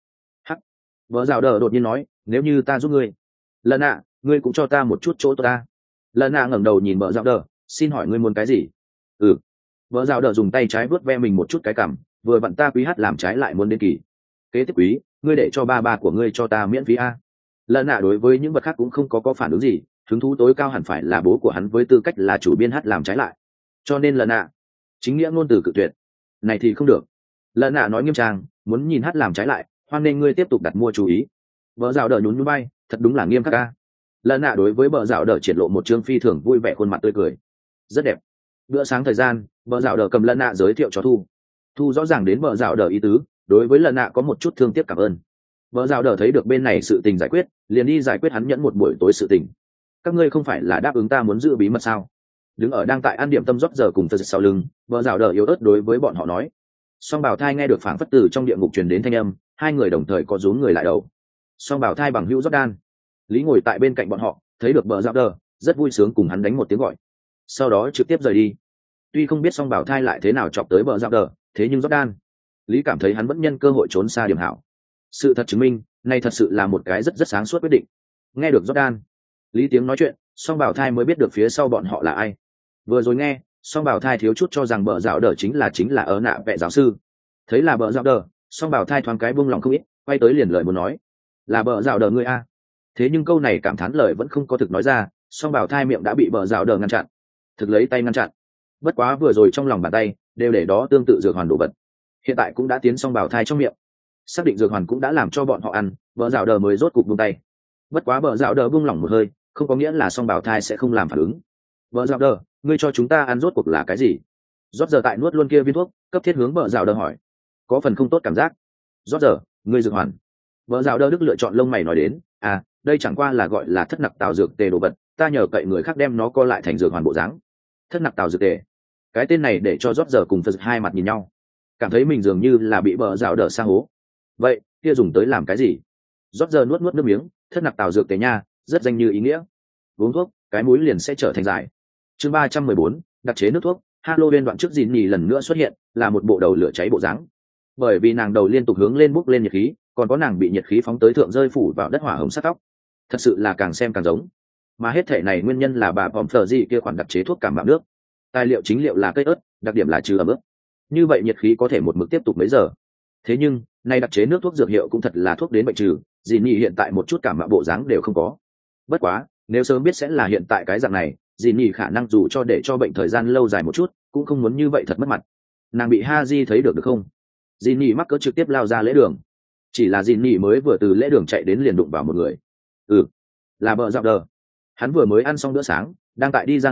Vợ rào đờ đột nhiên nói, nếu như ta giúp ngươi. Lần nạ, ngươi cũng cho ta một chút chỗ tốt ta. Lần nạ ngẩng đầu nhìn vợ rào đờ, xin hỏi ngươi muốn cái gì? Ừ. Vợ rào đờ dùng tay trái vớt ve mình một chút cái cằm, vừa vặn ta quý hát làm trái lại muốn đến kỳ. Kế tiếp quý, ngươi để cho ba của ngươi cho ta miễn phí a. Lần nạ đối với những vật khác cũng không có phản ứng gì, hứng thú tối cao hẳn phải là bố của hắn với tư cách là chủ biên hát làm trái lại. Cho nên lần nạ, chính nghĩa ngôn từ cự tuyệt. Này thì không được. Lần nạ nói nghiêm trang, muốn nhìn hát làm trái lại, hoan nên ngươi tiếp tục đặt mua chú ý. Bờ rào đờ nhún nhún bay, thật đúng là nghiêm khắc ca. Lần nạ đối với bờ rào đờ triển lộ một trương phi thường vui vẻ khuôn mặt tươi cười, rất đẹp. Bữa sáng thời gian, bờ rào đờ cầm lần nạ giới thiệu cho Thu. Thu rõ ràng đến bờ rào đờ ý tứ, đối với lần nạ có một chút thương tiếc cảm ơn. Bờ rào đờ thấy được bên này sự tình giải quyết, liền đi giải quyết hắn nhẫn một buổi tối sự tình. Các ngươi không phải là đáp ứng ta muốn giữ bí mật sao? Đứng ở đang tại ăn điểm tâm rót giờ cùng Phật sau lưng, bờ rào đờ yếu ớt đối với bọn họ nói. Song bảo thai nghe được phảng phất từ trong địa ngục truyền đến thanh âm, hai người đồng thời có rúm người lại đầu. Song bảo thai bằng hữu Jordan, Lý ngồi tại bên cạnh bọn họ, thấy được bờ giáp đờ, rất vui sướng cùng hắn đánh một tiếng gọi, sau đó trực tiếp rời đi. Tuy không biết song bảo thai lại thế nào chọc tới bờ giáp đờ, thế nhưng Jordan, Lý cảm thấy hắn vẫn nhân cơ hội trốn xa điểm hảo. Sự thật chứng minh, này thật sự là một cái rất sáng suốt quyết định. Nghe được Jordan, Lý tiếng nói chuyện, song bảo thai mới biết được phía sau bọn họ là ai. Vừa rồi nghe, song bảo thai thiếu chút cho rằng bờ dạo đờ chính là ở nạ vệ giáo sư. Thấy là bờ dạo đờ, song bảo thai thoáng cái buông lòng không ít, quay tới liền lời muốn nói, là bờ dạo đờ ngươi a. Thế nhưng câu này cảm thán lời vẫn không có thực nói ra, song bảo thai miệng đã bị bờ dạo đờ ngăn chặn, thực lấy tay ngăn chặn. Bất quá vừa rồi trong lòng bàn tay đều để đó tương tự dược hoàn đồ vật, hiện tại cũng đã tiến song bảo thai trong miệng, xác định dược hoàn cũng đã làm cho bọn họ ăn, bờ dạo đờ mới rốt cục buông tay. Bất quá bờ dạo đờ buông lỏng một hơi, không có nghĩa là song bảo thai sẽ không làm phản ứng. Bờ dạo đờ, ngươi cho chúng ta ăn rốt cuộc là cái gì? Rót giờ tại nuốt luôn kia viên thuốc, cấp thiết hướng bờ dạo đờ hỏi. Có phần không tốt cảm giác. Rót giờ, ngươi dược hoàn. Bờ dạo đờ đức lựa chọn lông mày nói đến, à, đây chẳng qua là gọi là thất nặc tào dược tề đồ vật, ta nhờ cậy người khác đem nó co lại thành dược hoàn bộ dáng. Thất nặc tào dược tề. Cái tên này để cho rót giờ cùng Phật hai mặt nhìn nhau, cảm thấy mình dường như là bị bờ dạo đờ sa hố. Vậy, kia dùng tới làm cái gì? Rót giờ nuốt nước miếng, thất nặc tào dược tề nha, rất danh như ý nghĩa. Uống thuốc, cái mũi liền sẽ trở thành giải. Chương 314, đặc chế nước thuốc. Halloween đoạn trước Dìn Nhì lần nữa xuất hiện, là một bộ đầu lửa cháy bộ dáng. Bởi vì nàng đầu liên tục hướng lên bốc lên nhiệt khí, còn có nàng bị nhiệt khí phóng tới thượng rơi phủ vào đất hỏa hồng sắc tóc. Thật sự là càng xem càng giống. Mà hết thể này nguyên nhân là bà Bỏm Phở gì kia khoản đặc chế thuốc cảm bạo nước. Tài liệu chính liệu là cây ớt, đặc điểm là trừ ẩm ướt. Như vậy nhiệt khí có thể một mực tiếp tục mấy giờ. Thế nhưng, nay đặc chế nước thuốc dược hiệu cũng thật là thuốc đến bệnh trừ, Dìn Nhì hiện tại một chút cảm mạo bộ dáng đều không có. Bất quá, nếu sớm biết sẽ là hiện tại cái dạng này, Dìn Nhì khả năng dù cho để cho bệnh thời gian lâu dài một chút, cũng không muốn như vậy thật mất mặt. Nàng bị Haji thấy được không? Dìn Nhì mắc cỡ trực tiếp lao ra lễ đường. Chỉ là Dìn Nhì mới vừa từ lễ đường chạy đến liền đụng vào một người. Là bờ dạo đờ. Hắn vừa mới ăn xong bữa sáng, đang tại đi ra ngoài,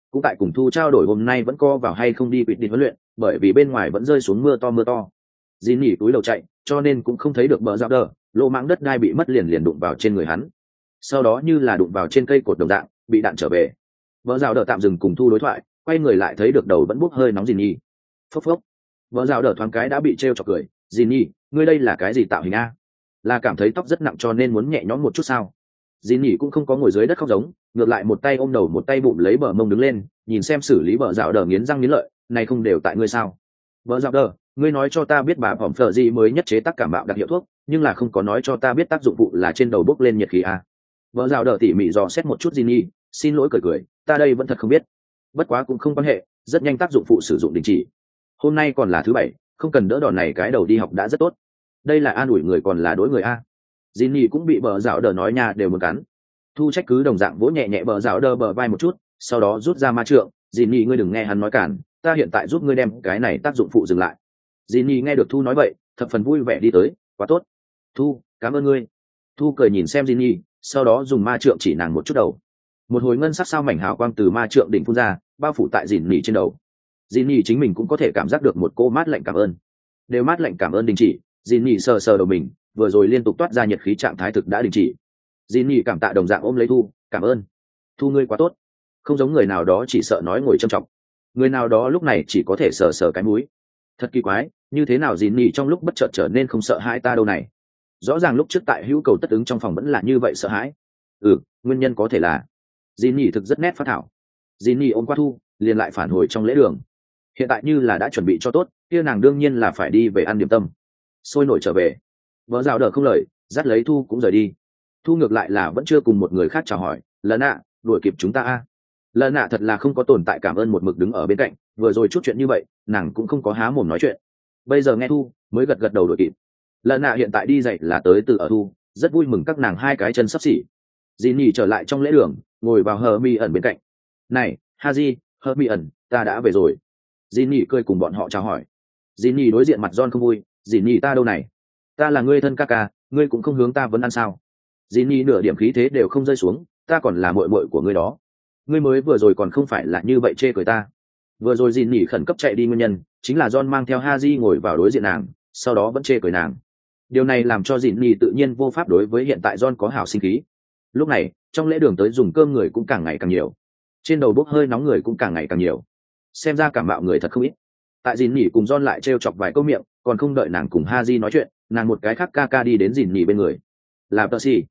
cũng tại cùng Thu trao đổi hôm nay vẫn co vào hay không đi quyết định huấn luyện, bởi vì bên ngoài vẫn rơi xuống mưa to. Dìn nhỉ túi đầu chạy, cho nên cũng không thấy được bờ dạo đờ, lỗ mãng đất đai bị mất liền đụng vào trên người hắn. Sau đó như là đụng vào trên cây cột đồng dạng, bị đạn trở về. Bờ dạo đờ tạm dừng cùng Thu đối thoại, quay người lại thấy được đầu vẫn bốc hơi nóng Dìn nhỉ. Phốc phốc. Bờ dạo đờ thoáng cái đã bị trêu chọc cười, Dìn nhỉ, ngươi đây là cái gì tạo hình a? Là cảm thấy tóc rất nặng cho nên muốn nhẹ nhõm một chút sao? Dìn nhỉ cũng không có ngồi dưới đất khóc giống, ngược lại một tay ôm đầu một tay bụng lấy bờ mông đứng lên, nhìn xem xử lý bờ dạo đờ nghiến răng nghiến lợi, này không đều tại ngươi sao? Bờ dạo đờ, ngươi nói cho ta biết bà phỏng phở gì mới nhất chế tác cảm bạo đặc hiệu thuốc, nhưng là không có nói cho ta biết tác dụng phụ là trên đầu bốc lên nhiệt khí à. Bờ dạo đờ tỉ mỉ dò xét một chút Dìn nhỉ, xin lỗi cười, ta đây vẫn thật không biết. Bất quá cũng không quan hệ, rất nhanh tác dụng phụ sử dụng đình chỉ. Hôm nay còn là thứ bảy, không cần đỡ đòn này cái đầu đi học đã rất tốt. Đây là an ủi người còn là đối người a. Dìn nhỉ cũng bị bờ dạo đờ nói nhà đều muốn cắn. Thu trách cứ đồng dạng vỗ nhẹ nhẹ bờ dạo đờ bờ vai một chút, sau đó rút ra ma trượng, Dìn nhỉ ngươi đừng nghe hắn nói cản, ta hiện tại giúp ngươi đem cái này tác dụng phụ dừng lại. Dìn nhỉ nghe được Thu nói vậy, thập phần vui vẻ đi tới, quá tốt. Thu, cảm ơn ngươi. Thu cười nhìn xem Dìn nhỉ, sau đó dùng ma trượng chỉ nàng một chút đầu. Một hồi ngân sắc sao mảnh hào quang từ ma trượng đỉnh phun ra, bao phủ tại Dìn nhỉ trên đầu. Dìn nhỉ chính mình cũng có thể cảm giác được một cô mát lạnh cảm ơn. Đều mát lạnh cảm ơn đình chỉ, Dìn nhỉ sờ sờ đầu mình, vừa rồi liên tục toát ra nhiệt khí trạng thái thực đã đình chỉ. Dìn nhỉ cảm tạ đồng dạng ôm lấy Thu, cảm ơn. Thu ngươi quá tốt. Không giống người nào đó chỉ sợ nói ngồi trầm trọng. Người nào đó lúc này chỉ có thể sờ sờ cái mũi. Thật kỳ quái, như thế nào Dìn nhỉ trong lúc bất chợt trở nên không sợ hãi ta đâu này. Rõ ràng lúc trước tại hữu cầu tất ứng trong phòng vẫn là như vậy sợ hãi. Nguyên nhân có thể là Dìn nhỉ thực rất nét phát thảo. Dìn nhỉ ôm qua Thu, liền lại phản hồi trong lễ đường. Hiện tại như là đã chuẩn bị cho tốt, kia nàng đương nhiên là phải đi về ăn điểm tâm. Sôi nổi trở về, vợ rào đờ không lời, dắt lấy Thu cũng rời đi. Thu ngược lại là vẫn chưa cùng một người khác chào hỏi, lần ạ, đuổi kịp chúng ta a. Lần ạ thật là không có tồn tại cảm ơn một mực đứng ở bên cạnh, vừa rồi chút chuyện như vậy, nàng cũng không có há mồm nói chuyện. Bây giờ nghe Thu, mới gật gật đầu đuổi kịp. Lần ạ hiện tại đi dậy là tới từ ở Thu, rất vui mừng các nàng hai cái chân sắp xỉ. Dìn nhỉ trở lại trong lễ đường, ngồi vào hờ mi ẩn bên cạnh. Này, Haji, hờ mi ẩn, ta đã về rồi. Dìn nhỉ cười cùng bọn họ chào hỏi. Dìn nhỉ đối diện mặt John không vui, Dìn nhỉ ta đâu này? Ta là ngươi thân ca ca, ngươi cũng không hướng ta vấn ăn sao? Dìn nhỉ nửa điểm khí thế đều không rơi xuống, ta còn là muội muội của ngươi đó. Ngươi mới vừa rồi còn không phải là như vậy chê cười ta. Vừa rồi Dìn nhỉ khẩn cấp chạy đi nguyên nhân, chính là John mang theo Haji ngồi vào đối diện nàng, sau đó vẫn chê cười nàng. Điều này làm cho Dìn nhỉ tự nhiên vô pháp đối với hiện tại John có hảo sinh khí. Lúc này, trong lễ đường tới dùng cơm người cũng càng ngày càng nhiều. Trên đầu bốc hơi nóng người cũng càng ngày càng nhiều. Xem ra cảm mạo người thật không ít. Tại Dìn nhỉ cùng John lại trêu chọc vài câu miệng, còn không đợi nàng cùng Haji nói chuyện, nàng một cái khác ca ca đi đến Dìn nhỉ bên người. Là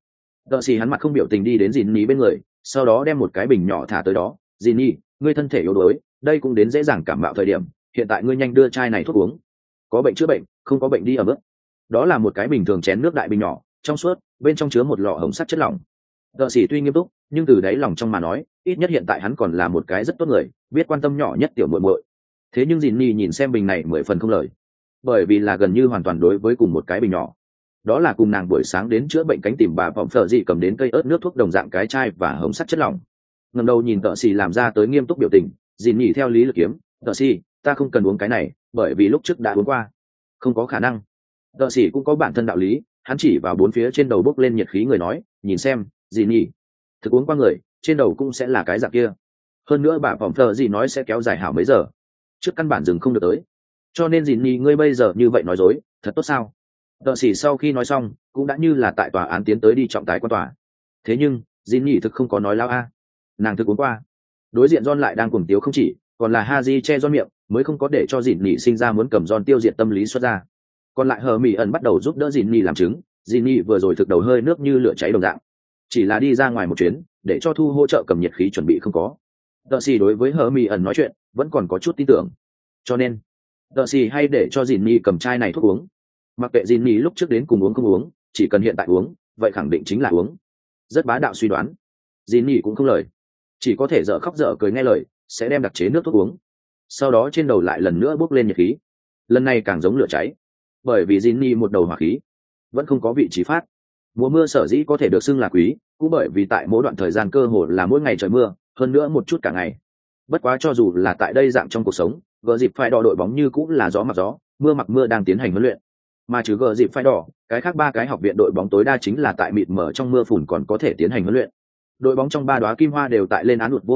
Tợ xì hắn mặt không biểu tình đi đến Dìn nhỉ bên người, sau đó đem một cái bình nhỏ thả tới đó. Dìn nhỉ, ngươi thân thể yếu đuối, đây cũng đến dễ dàng cảm mạo thời điểm, hiện tại ngươi nhanh đưa chai này thuốc uống. Có bệnh chữa bệnh, không có bệnh đi ở bước. Đó là một cái bình thường chén nước đại bình nhỏ, trong suốt, bên trong chứa một lọ hồng sắt chất lỏng. Tợ xì tuy nghiêm túc, nhưng từ đáy lòng trong mà nói, ít nhất hiện tại hắn còn là một cái rất tốt người, biết quan tâm nhỏ nhất tiểu muội muội. Thế nhưng Dìn nhỉ nhìn xem bình này 10 phần không lời, bởi vì là gần như hoàn toàn đối với cùng một cái bình nhỏ. Đó là cùng nàng buổi sáng đến chữa bệnh cánh tìm bà phỏng phở gì cầm đến cây ớt nước thuốc đồng dạng cái chai và hồng sắt chất lỏng. Ngẩng đầu nhìn Tợ xì làm ra tới nghiêm túc biểu tình, Dìn nhỉ theo lý lực kiếm, Tợ xì, ta không cần uống cái này, bởi vì lúc trước đã uống qua. Không có khả năng. Tợ xì cũng có bản thân đạo lý, hắn chỉ vào bốn phía trên đầu bốc lên nhiệt khí người nói, nhìn xem, Dìn nhỉ, thực uống qua người, trên đầu cũng sẽ là cái dạng kia. Hơn nữa bà phỏng phở gì nói sẽ kéo dài hảo mấy giờ. Trước căn bản dừng không được tới, cho nên Dìn nhỉ ngươi bây giờ như vậy nói dối, thật tốt sao? Tợ xỉ sau khi nói xong cũng đã như là tại tòa án tiến tới đi trọng tài quan tòa. Thế nhưng Dìn nhỉ thực không có nói lao a, nàng thực uống qua. Đối diện John lại đang cuồng tiếu không chỉ, còn là Haji che John miệng, mới không có để cho Dìn nhỉ sinh ra muốn cầm John tiêu diệt tâm lý xuất ra. Còn lại hờ mỹ ẩn bắt đầu giúp đỡ Dìn nhỉ làm chứng. Dìn nhỉ vừa rồi thực đầu hơi nước như lửa cháy đồng dạng, chỉ là đi ra ngoài một chuyến để cho Thu hỗ trợ cầm nhiệt khí chuẩn bị không có. Tợ xỉ đối với hờ mỹ ẩn nói chuyện vẫn còn có chút tin tưởng, cho nên Tợ xỉ hay để cho Dìn nhỉ cầm chai này thuốc uống. Mặc kệ Dìn nhỉ lúc trước đến cùng uống không uống, chỉ cần hiện tại uống, vậy khẳng định chính là uống. Rất bá đạo suy đoán. Dìn nhỉ cũng không lời, chỉ có thể dở khóc dở cười nghe lời, sẽ đem đặc chế nước thuốc uống. Sau đó trên đầu lại lần nữa bốc lên nhiệt khí, lần này càng giống lửa cháy, bởi vì Dìn nhỉ một đầu hỏa khí vẫn không có vị trí phát. Mùa mưa sở dĩ có thể được xưng là quý, cũng bởi vì tại mỗi đoạn thời gian cơ hồ là mỗi ngày trời mưa, hơn nữa một chút cả ngày. Bất quá cho dù là tại đây dạng trong cuộc sống, gờ dịp phải đỏ đội bóng như cũng là gió mặc gió, mưa mặc mưa đang tiến hành huấn luyện. Mà trừ gờ dịp phải đỏ, cái khác ba cái học viện đội bóng tối đa chính là tại mịt mờ trong mưa phùn còn có thể tiến hành huấn luyện. Đội bóng trong ba đóa kim hoa đều tại lên án luật vô nhân đạo,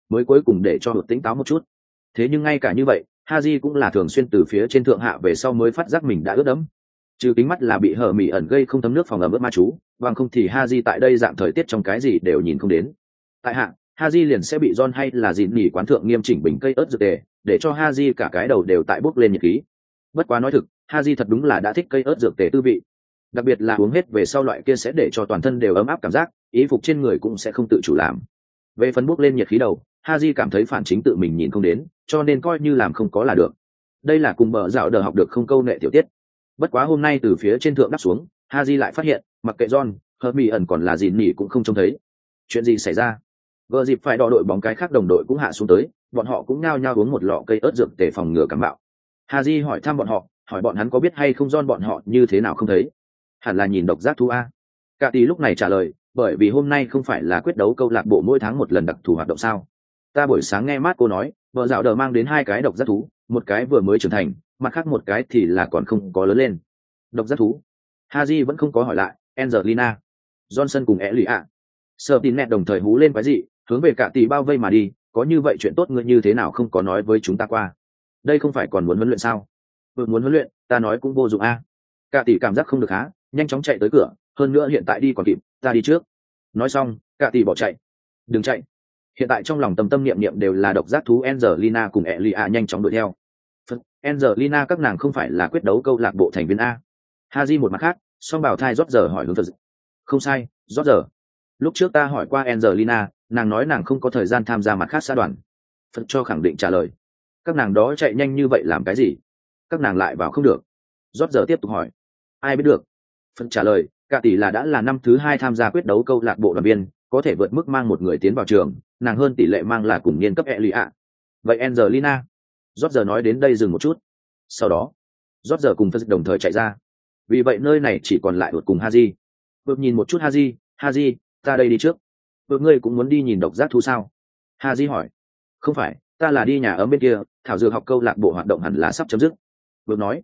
mới cuối cùng để cho hụt tỉnh táo một chút. Thế nhưng ngay cả như vậy, Haji cũng là thường xuyên từ phía trên thượng hạ về sau mới phát giác mình đã ướt đẫm. Trừ kính mắt là bị hở mỉ ẩn gây không thấm nước phòng ẩm ướt ma chú, bằng không thì Haji tại đây dạng thời tiết trong cái gì đều nhìn không đến. Tại hạ, Haji liền sẽ bị John hay là dịn nhỉ quán thượng nghiêm chỉnh bình cây ớt dược tề, để cho Haji cả cái đầu đều tại bốc lên nhiệt khí. Bất quá nói thực, Haji thật đúng là đã thích cây ớt dược tề tư vị. Đặc biệt là uống hết về sau loại kia sẽ để cho toàn thân đều ấm áp cảm giác, y phục trên người cũng sẽ không tự chủ làm. Về phần bốc lên nhiệt khí đầu, Haji cảm thấy phản chính tự mình nhìn không đến, cho nên coi như làm không có là được. Đây là cùng bờ dạo đờ học được không câu nệ tiểu tiết. Bất quá hôm nay từ phía trên thượng đáp xuống, Haji lại phát hiện, mặc kệ John, Hermione ẩn còn là dịn nhỉ cũng không trông thấy. Chuyện gì xảy ra? Gờ dịp phải đo đội bóng cái khác đồng đội cũng hạ xuống tới, bọn họ cũng nhao nhao uống một lọ cây ớt dược để phòng ngừa cảm bạo. Haji hỏi thăm bọn họ, hỏi bọn hắn có biết hay không John bọn họ như thế nào không thấy. Hẳn là nhìn độc giác thú a. Cả tỷ lúc này trả lời, bởi vì hôm nay không phải là quyết đấu câu lạc bộ mỗi tháng một lần đặc thù hoạt động sao? Ta buổi sáng nghe mát cô nói, vợ dạo đờ mang đến 2 cái độc giác thú, một cái vừa mới trưởng thành, mặt khác một cái thì là còn không có lớn lên. Độc giác thú? Haji vẫn không có hỏi lại. Angelina, Johnson cùng Elia, Sertinet đồng thời hú lên quái dị, hướng về cả tỷ bao vây mà đi. Có như vậy chuyện tốt ngươi như thế nào không có nói với chúng ta qua? Đây không phải còn muốn huấn luyện sao? Muốn huấn luyện, ta nói cũng vô dụng a. Cả tỷ cảm giác không được há, nhanh chóng chạy tới cửa, hơn nữa hiện tại đi còn kịp, ta đi trước. Nói xong, cả tỷ bỏ chạy. Đừng chạy. Hiện tại trong lòng tâm niệm niệm đều là độc giác thú Angelina cùng Elia nhanh chóng đuổi theo. Angelina các nàng không phải là quyết đấu câu lạc bộ thành viên a? Haji một mặt khác, song bảo thai rót giờ hỏi hướng Phật. Không sai, rót giờ. Lúc trước ta hỏi qua Angelina, nàng nói nàng không có thời gian tham gia mặt khác xã đoàn. Phật cho khẳng định trả lời. Các nàng đó chạy nhanh như vậy làm cái gì? Các nàng lại vào không được. Rót giờ tiếp tục hỏi. Ai biết được? Phật trả lời, cả tỷ là đã là năm thứ 2 tham gia quyết đấu câu lạc bộ đoàn viên, có thể vượt mức mang một người tiến vào trường, nàng hơn tỷ lệ mang là cùng niên cấp Elia. Vậy Angelina? Rót giờ nói đến đây dừng một chút. Sau đó, rót giờ cùng Phật đồng thời chạy ra. Vì vậy nơi này chỉ còn lại cùng Haji. Vượt nhìn một chút Haji, ta đây đi trước. Vượt ngươi cũng muốn đi nhìn độc giác thú sao? Haji hỏi. Không phải, ta là đi nhà ấm bên kia, thảo dược học câu lạc bộ hoạt động hẳn là sắp chấm dứt. Vượt nói.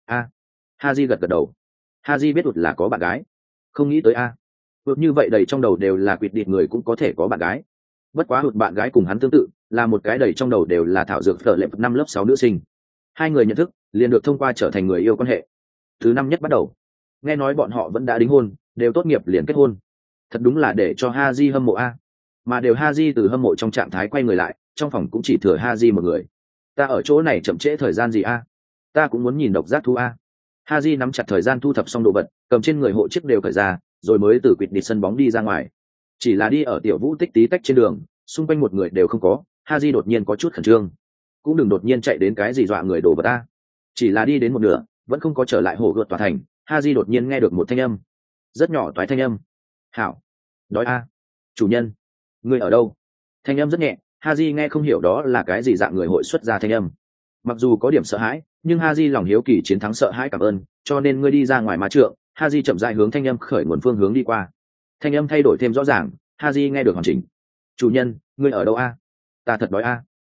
Haji gật đầu. Haji biết Vượt là có bạn gái. Không nghĩ tới Vượt như vậy đầy trong đầu đều là quỵt địt người cũng có thể có bạn gái. Bất quá Vượt bạn gái cùng hắn tương tự, là một cái đầy trong đầu đều là thảo dược phở lệ 5 lớp 6 nữ sinh. 2 người nhận thức, liền được thông qua trở thành người yêu quan hệ. Thứ năm nhất bắt đầu, nghe nói bọn họ vẫn đã đính hôn, đều tốt nghiệp liền kết hôn. Thật đúng là để cho Haji hâm mộ mà đều Haji từ hâm mộ trong trạng thái quay người lại, trong phòng cũng chỉ thừa Haji một người. Ta ở chỗ này chậm trễ thời gian gì ta cũng muốn nhìn độc giác thú Haji nắm chặt thời gian thu thập xong đồ vật, cầm trên người hộ chiếc đều cởi ra, rồi mới từ quỵt địt sân bóng đi ra ngoài. Chỉ là đi ở tiểu vũ tích tí tách trên đường, xung quanh một người đều không có, Haji đột nhiên có chút khẩn trương. Cũng đừng đột nhiên chạy đến cái gì dọa người đồ vật Chỉ là đi đến một nửa, vẫn không có trở lại hồ gợt tòa thành, Haji đột nhiên nghe được một thanh âm. Rất nhỏ toái thanh âm. Hảo. Đói chủ nhân. Người ở đâu? Thanh âm rất nhẹ, Haji nghe không hiểu đó là cái gì dạng người hội xuất ra thanh âm. Mặc dù có điểm sợ hãi, nhưng Haji lòng hiếu kỳ chiến thắng sợ hãi cảm ơn, cho nên ngươi đi ra ngoài má trượng. Haji chậm rãi hướng thanh âm khởi nguồn phương hướng đi qua. Thanh âm thay đổi thêm rõ ràng, Haji nghe được hoàn chỉnh. Chủ nhân, ngươi ở đâu Ta thật đói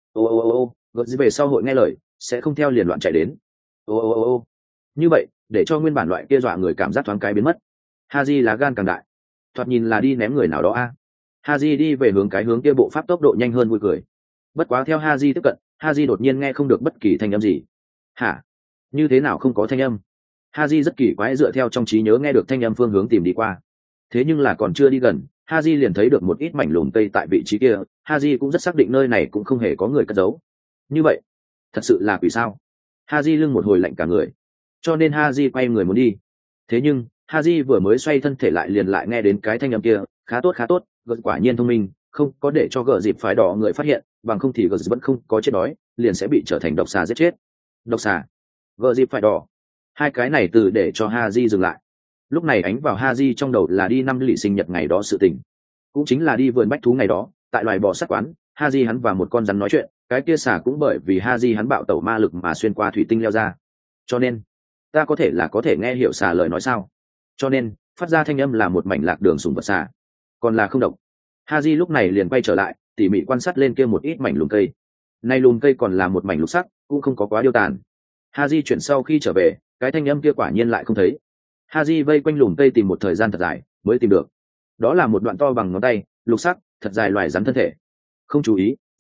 ô, gợt về sau hội nghe lời, sẽ không theo liền loạn chạy đến. Ô. Như vậy, để cho nguyên bản loại kia dọa người cảm giác thoáng cái biến mất. Haji lá gan càng đại, thoạt nhìn là đi ném người nào đó Haji đi về hướng cái hướng kia bộ pháp tốc độ nhanh hơn vui cười. Bất quá theo Haji tiếp cận, Haji đột nhiên nghe không được bất kỳ thanh âm gì. Hả? Như thế nào không có thanh âm? Haji rất kỳ quái dựa theo trong trí nhớ nghe được thanh âm phương hướng tìm đi qua. Thế nhưng là còn chưa đi gần, Haji liền thấy được một ít mảnh lùm cây tại vị trí kia. Haji cũng rất xác định nơi này cũng không hề có người cất giấu. Như vậy, thật sự là quỷ sao? Haji lưng một hồi lạnh cả người, cho nên Haji quay người muốn đi. Thế nhưng Haji vừa mới xoay thân thể lại liền lại nghe đến cái thanh âm kia. Khá tốt, gợt quả nhiên thông minh, không có để cho gợ dịp phải đỏ người phát hiện, bằng không thì gợ vẫn không có chết đói, liền sẽ bị trở thành độc xà giết chết. Độc xà, gợ dịp phải đỏ, 2 cái này từ để cho Haji dừng lại. Lúc này ánh vào Haji trong đầu là đi năm lỵ sinh nhật ngày đó sự tình, cũng chính là đi vườn bách thú ngày đó, tại loài bò sát quán, Haji hắn và một con rắn nói chuyện, cái kia xà cũng bởi vì Haji hắn bạo tẩu ma lực mà xuyên qua thủy tinh leo ra. Cho nên, ta có thể nghe hiểu xà lời nói sao? Cho nên, phát ra thanh âm là một mảnh lạc đường sùng vật xà, còn là không độc. Haji lúc này liền quay trở lại, tỉ mỉ quan sát lên kia một ít mảnh lùm cây. Nay lùm cây còn là một mảnh lục sắc, cũng không có quá điêu tàn. Haji chuyển sau khi trở về, cái thanh âm kia quả nhiên lại không thấy. Haji vây quanh lùm cây tìm một thời gian thật dài, mới tìm được. Đó là một đoạn to bằng ngón tay, lục sắc, thật dài loài rắn thân thể. Không chú ý,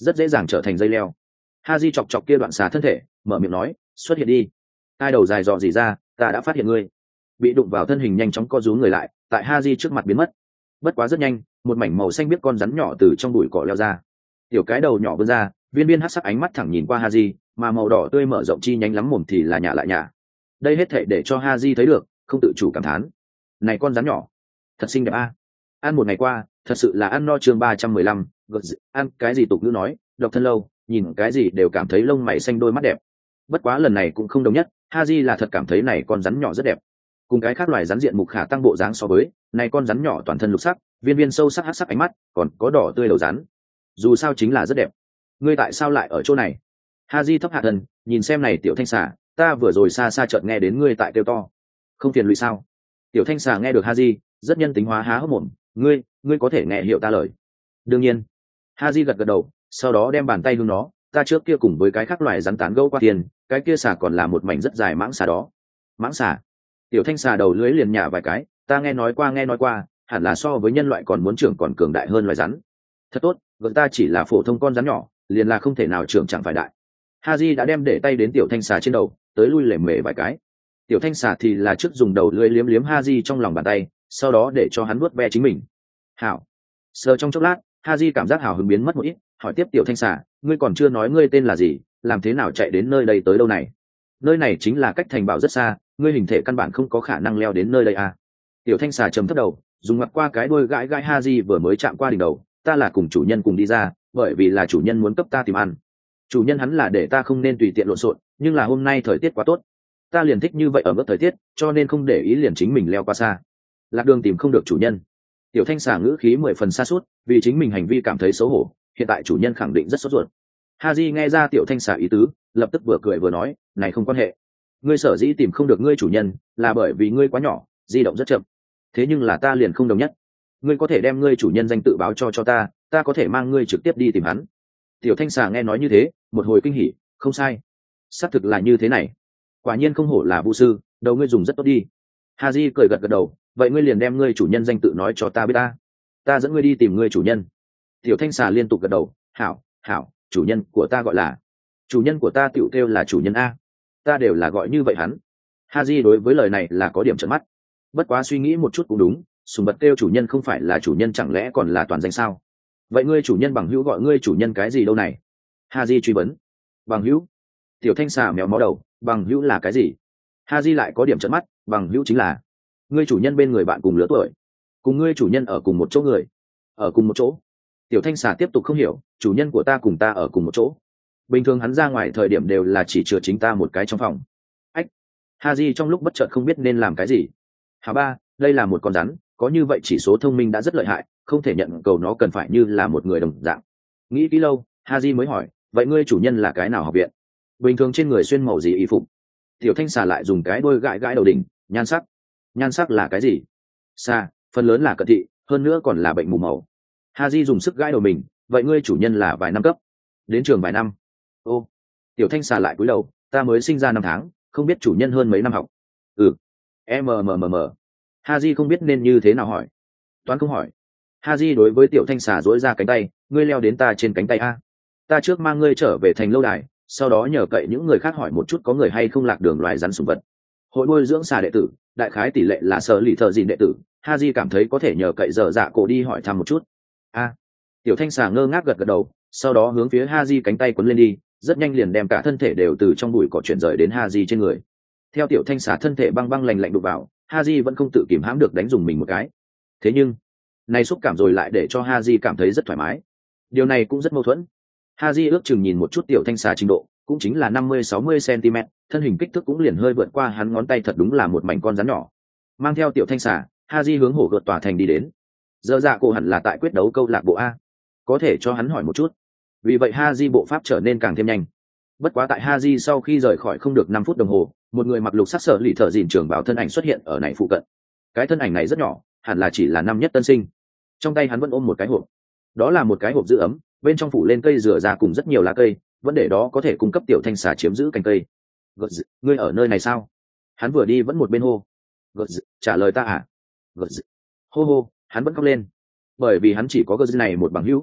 rất dễ dàng trở thành dây leo. Haji chọc chọc kia đoạn xà thân thể, mở miệng nói, xuất hiện đi. Hai đầu dài dò dỉ ra, ta đã phát hiện ngươi. Bị đụng vào thân hình nhanh chóng co rúm người lại, tại Haji trước mặt biến mất. Bất quá rất nhanh, một mảnh màu xanh biếc con rắn nhỏ từ trong bụi cỏ leo ra. Tiểu cái đầu nhỏ vươn ra, viên viên hắc sắc ánh mắt thẳng nhìn qua Haji, mà màu đỏ tươi mở rộng chi nhánh lắm mồm thì là nhả lại nhả. Đây hết thảy để cho Haji thấy được, không tự chủ cảm thán. Này con rắn nhỏ, thật xinh đẹp a. Ăn một ngày qua, thật sự là ăn no. Chương 315, ăn cái gì tục ngữ nói, độc thân lâu, nhìn cái gì đều cảm thấy lông mày xanh đôi mắt đẹp. Bất quá lần này cũng không đồng nhất, Haji là thật cảm thấy này con rắn nhỏ rất đẹp. Cùng cái khác loài rắn diện mục khả tăng bộ dáng so với, này con rắn nhỏ toàn thân lục sắc, viên viên sâu sắc hắc sắc ánh mắt, còn có đỏ tươi đầu rắn. Dù sao chính là rất đẹp. Ngươi tại sao lại ở chỗ này? Haji thấp hạ thân, nhìn xem này tiểu thanh xà, ta vừa rồi xa xa chợt nghe đến ngươi tại kêu to. Không phiền lụy sao? Tiểu thanh xà nghe được Haji, rất nhân tính hóa há hốc mồm, ngươi có thể nghe hiểu ta lời. Đương nhiên. Haji gật gật đầu, sau đó đem bàn tay hướng nó, ta trước kia cùng với cái khác loài rắn tán gẫu qua tiền, cái kia xà còn là một mảnh rất dài mãng xà đó. Mãng xà? Tiểu thanh xà đầu lưới liền nhả vài cái, ta nghe nói qua, hẳn là so với nhân loại còn muốn trưởng còn cường đại hơn loài rắn. Thật tốt, gần ta chỉ là phổ thông con rắn nhỏ, liền là không thể nào trưởng chẳng phải đại. Haji đã đem để tay đến tiểu thanh xà trên đầu, tới lui lề mề vài cái. Tiểu thanh xà thì là trước dùng đầu lưỡi liếm liếm Haji trong lòng bàn tay, sau đó để cho hắn vuốt ve chính mình. Hảo. Sờ trong chốc lát, Haji cảm giác hào hứng biến mất một ít, hỏi tiếp tiểu thanh xà, ngươi còn chưa nói ngươi tên là gì, làm thế nào chạy đến nơi đây tới đâu này? Nơi này chính là cách thành bảo rất xa, ngươi hình thể căn bản không có khả năng leo đến nơi đây à? Tiểu thanh xà trầm thấp đầu, dùng mặt qua cái đuôi gãi gãi Haji vừa mới chạm qua đỉnh đầu, ta là cùng chủ nhân cùng đi ra, bởi vì là chủ nhân muốn cấp ta tìm ăn. Chủ nhân hắn là để ta không nên tùy tiện lộn xộn, nhưng là hôm nay thời tiết quá tốt, ta liền thích như vậy ở mức thời tiết, cho nên không để ý liền chính mình leo qua xa. Lạc đường tìm không được chủ nhân. Tiểu thanh xà ngữ khí 10 phần xa suốt, vì chính mình hành vi cảm thấy xấu hổ, hiện tại chủ nhân khẳng định rất sốt ruột. Haji nghe ra tiểu thanh xà ý tứ, lập tức vừa cười vừa nói, này không quan hệ. Ngươi sở dĩ tìm không được ngươi chủ nhân, là bởi vì ngươi quá nhỏ, di động rất chậm. Thế nhưng là ta liền không đồng nhất. Ngươi có thể đem ngươi chủ nhân danh tự báo cho ta, ta có thể mang ngươi trực tiếp đi tìm hắn. Tiểu thanh xà nghe nói như thế, một hồi kinh hỉ, không sai, xác thực là như thế này. Quả nhiên không hổ là vu sư, đầu ngươi dùng rất tốt đi. Haji cười gật gật đầu, vậy ngươi liền đem ngươi chủ nhân danh tự nói cho ta biết ta dẫn ngươi đi tìm ngươi chủ nhân. Tiểu thanh xà liên tục gật đầu, hảo, chủ nhân của ta gọi là, chủ nhân của ta tiểu kêu là chủ nhân a, ta đều là gọi như vậy hắn. Haji đối với lời này là có điểm trợn mắt, bất quá suy nghĩ một chút cũng đúng, sùng vật kêu chủ nhân không phải là chủ nhân chẳng lẽ còn là toàn danh sao? Vậy ngươi chủ nhân bằng hữu gọi ngươi chủ nhân cái gì đâu này? Haji truy vấn. Bằng hữu? Tiểu thanh xà méo mó đầu, bằng hữu là cái gì? Haji lại có điểm trợn mắt, bằng hữu chính là ngươi chủ nhân bên người bạn cùng lứa tuổi, cùng ngươi chủ nhân ở cùng một chỗ người, ở cùng một chỗ. Tiểu thanh xà tiếp tục không hiểu, chủ nhân của ta cùng ta ở cùng một chỗ, bình thường hắn ra ngoài thời điểm đều là chỉ chừa chính ta một cái trong phòng. Ách. Haji trong lúc bất chợt không biết nên làm cái gì. Hả ba, đây là một con rắn, có như vậy chỉ số thông minh đã rất lợi hại, không thể nhận cầu nó cần phải như là một người đồng dạng. Nghĩ kỹ lâu, Haji mới hỏi, vậy ngươi chủ nhân là cái nào học viện? Bình thường trên người xuyên màu gì y phục? Tiểu thanh xà lại dùng cái đôi gãi gãi đầu đỉnh, nhan sắc là cái gì? Xa, phần lớn là cận thị, hơn nữa còn là bệnh mù màu. Haji dùng sức gãi đầu mình, vậy ngươi chủ nhân là vài năm cấp? Đến trường vài năm. Ô. Tiểu thanh xà lại cúi đầu, ta mới sinh ra 5 tháng, không biết chủ nhân hơn mấy năm học. MMMM. Haji không biết nên như thế nào hỏi. Toán không hỏi. Haji đối với tiểu thanh xà duỗi ra cánh tay, ngươi leo đến ta trên cánh tay a. Ta trước mang ngươi trở về thành lâu đài, sau đó nhờ cậy những người khác hỏi một chút có người hay không lạc đường loài rắn sủng vật. Hội nuôi dưỡng xà đệ tử, đại khái tỷ lệ là sở lì thợ dìn đệ tử. Haji cảm thấy có thể nhờ cậy dở dạ cổ đi hỏi thăm một chút. Tiểu thanh xà ngơ ngác gật gật đầu, sau đó hướng phía Haji cánh tay quấn lên đi, rất nhanh liền đem cả thân thể đều từ trong bụi cỏ chuyển rời đến Haji trên người. Theo tiểu thanh xà thân thể băng băng lạnh lạnh đụng vào, Haji vẫn không tự kìm hãm được đánh dùng mình một cái. Thế nhưng, này xúc cảm rồi lại để cho Haji cảm thấy rất thoải mái. Điều này cũng rất mâu thuẫn. Haji ước chừng nhìn một chút tiểu thanh xà trình độ, cũng chính là 50-60 cm, thân hình kích thước cũng liền hơi vượt qua hắn ngón tay, thật đúng là một mảnh con rắn nhỏ. Mang theo tiểu thanh xà, Haji hướng hổ gợt tòa thành đi đến. Giờ dạ cổ hẳn là tại quyết đấu câu lạc bộ a, có thể cho hắn hỏi một chút. Vì vậy Haji bộ pháp trở nên càng thêm nhanh. Bất quá tại Haji sau khi rời khỏi không được 5 phút đồng hồ, một người mặc lục sắc sở lì thợ dìn trường bảo thân ảnh xuất hiện ở này phụ cận. Cái thân ảnh này rất nhỏ, hẳn là chỉ là năm nhất tân sinh. Trong tay hắn vẫn ôm một cái hộp, đó là một cái hộp giữ ấm, bên trong phủ lên cây dừa ra cùng rất nhiều lá cây, vấn đề đó có thể cung cấp tiểu thanh xà chiếm giữ cành cây. Ngươi ở nơi này sao? Hắn vừa đi vẫn một bên hô. Trả lời ta à? Hô hô, hắn vẫn khóc lên, bởi vì hắn chỉ có này một bằng hữu.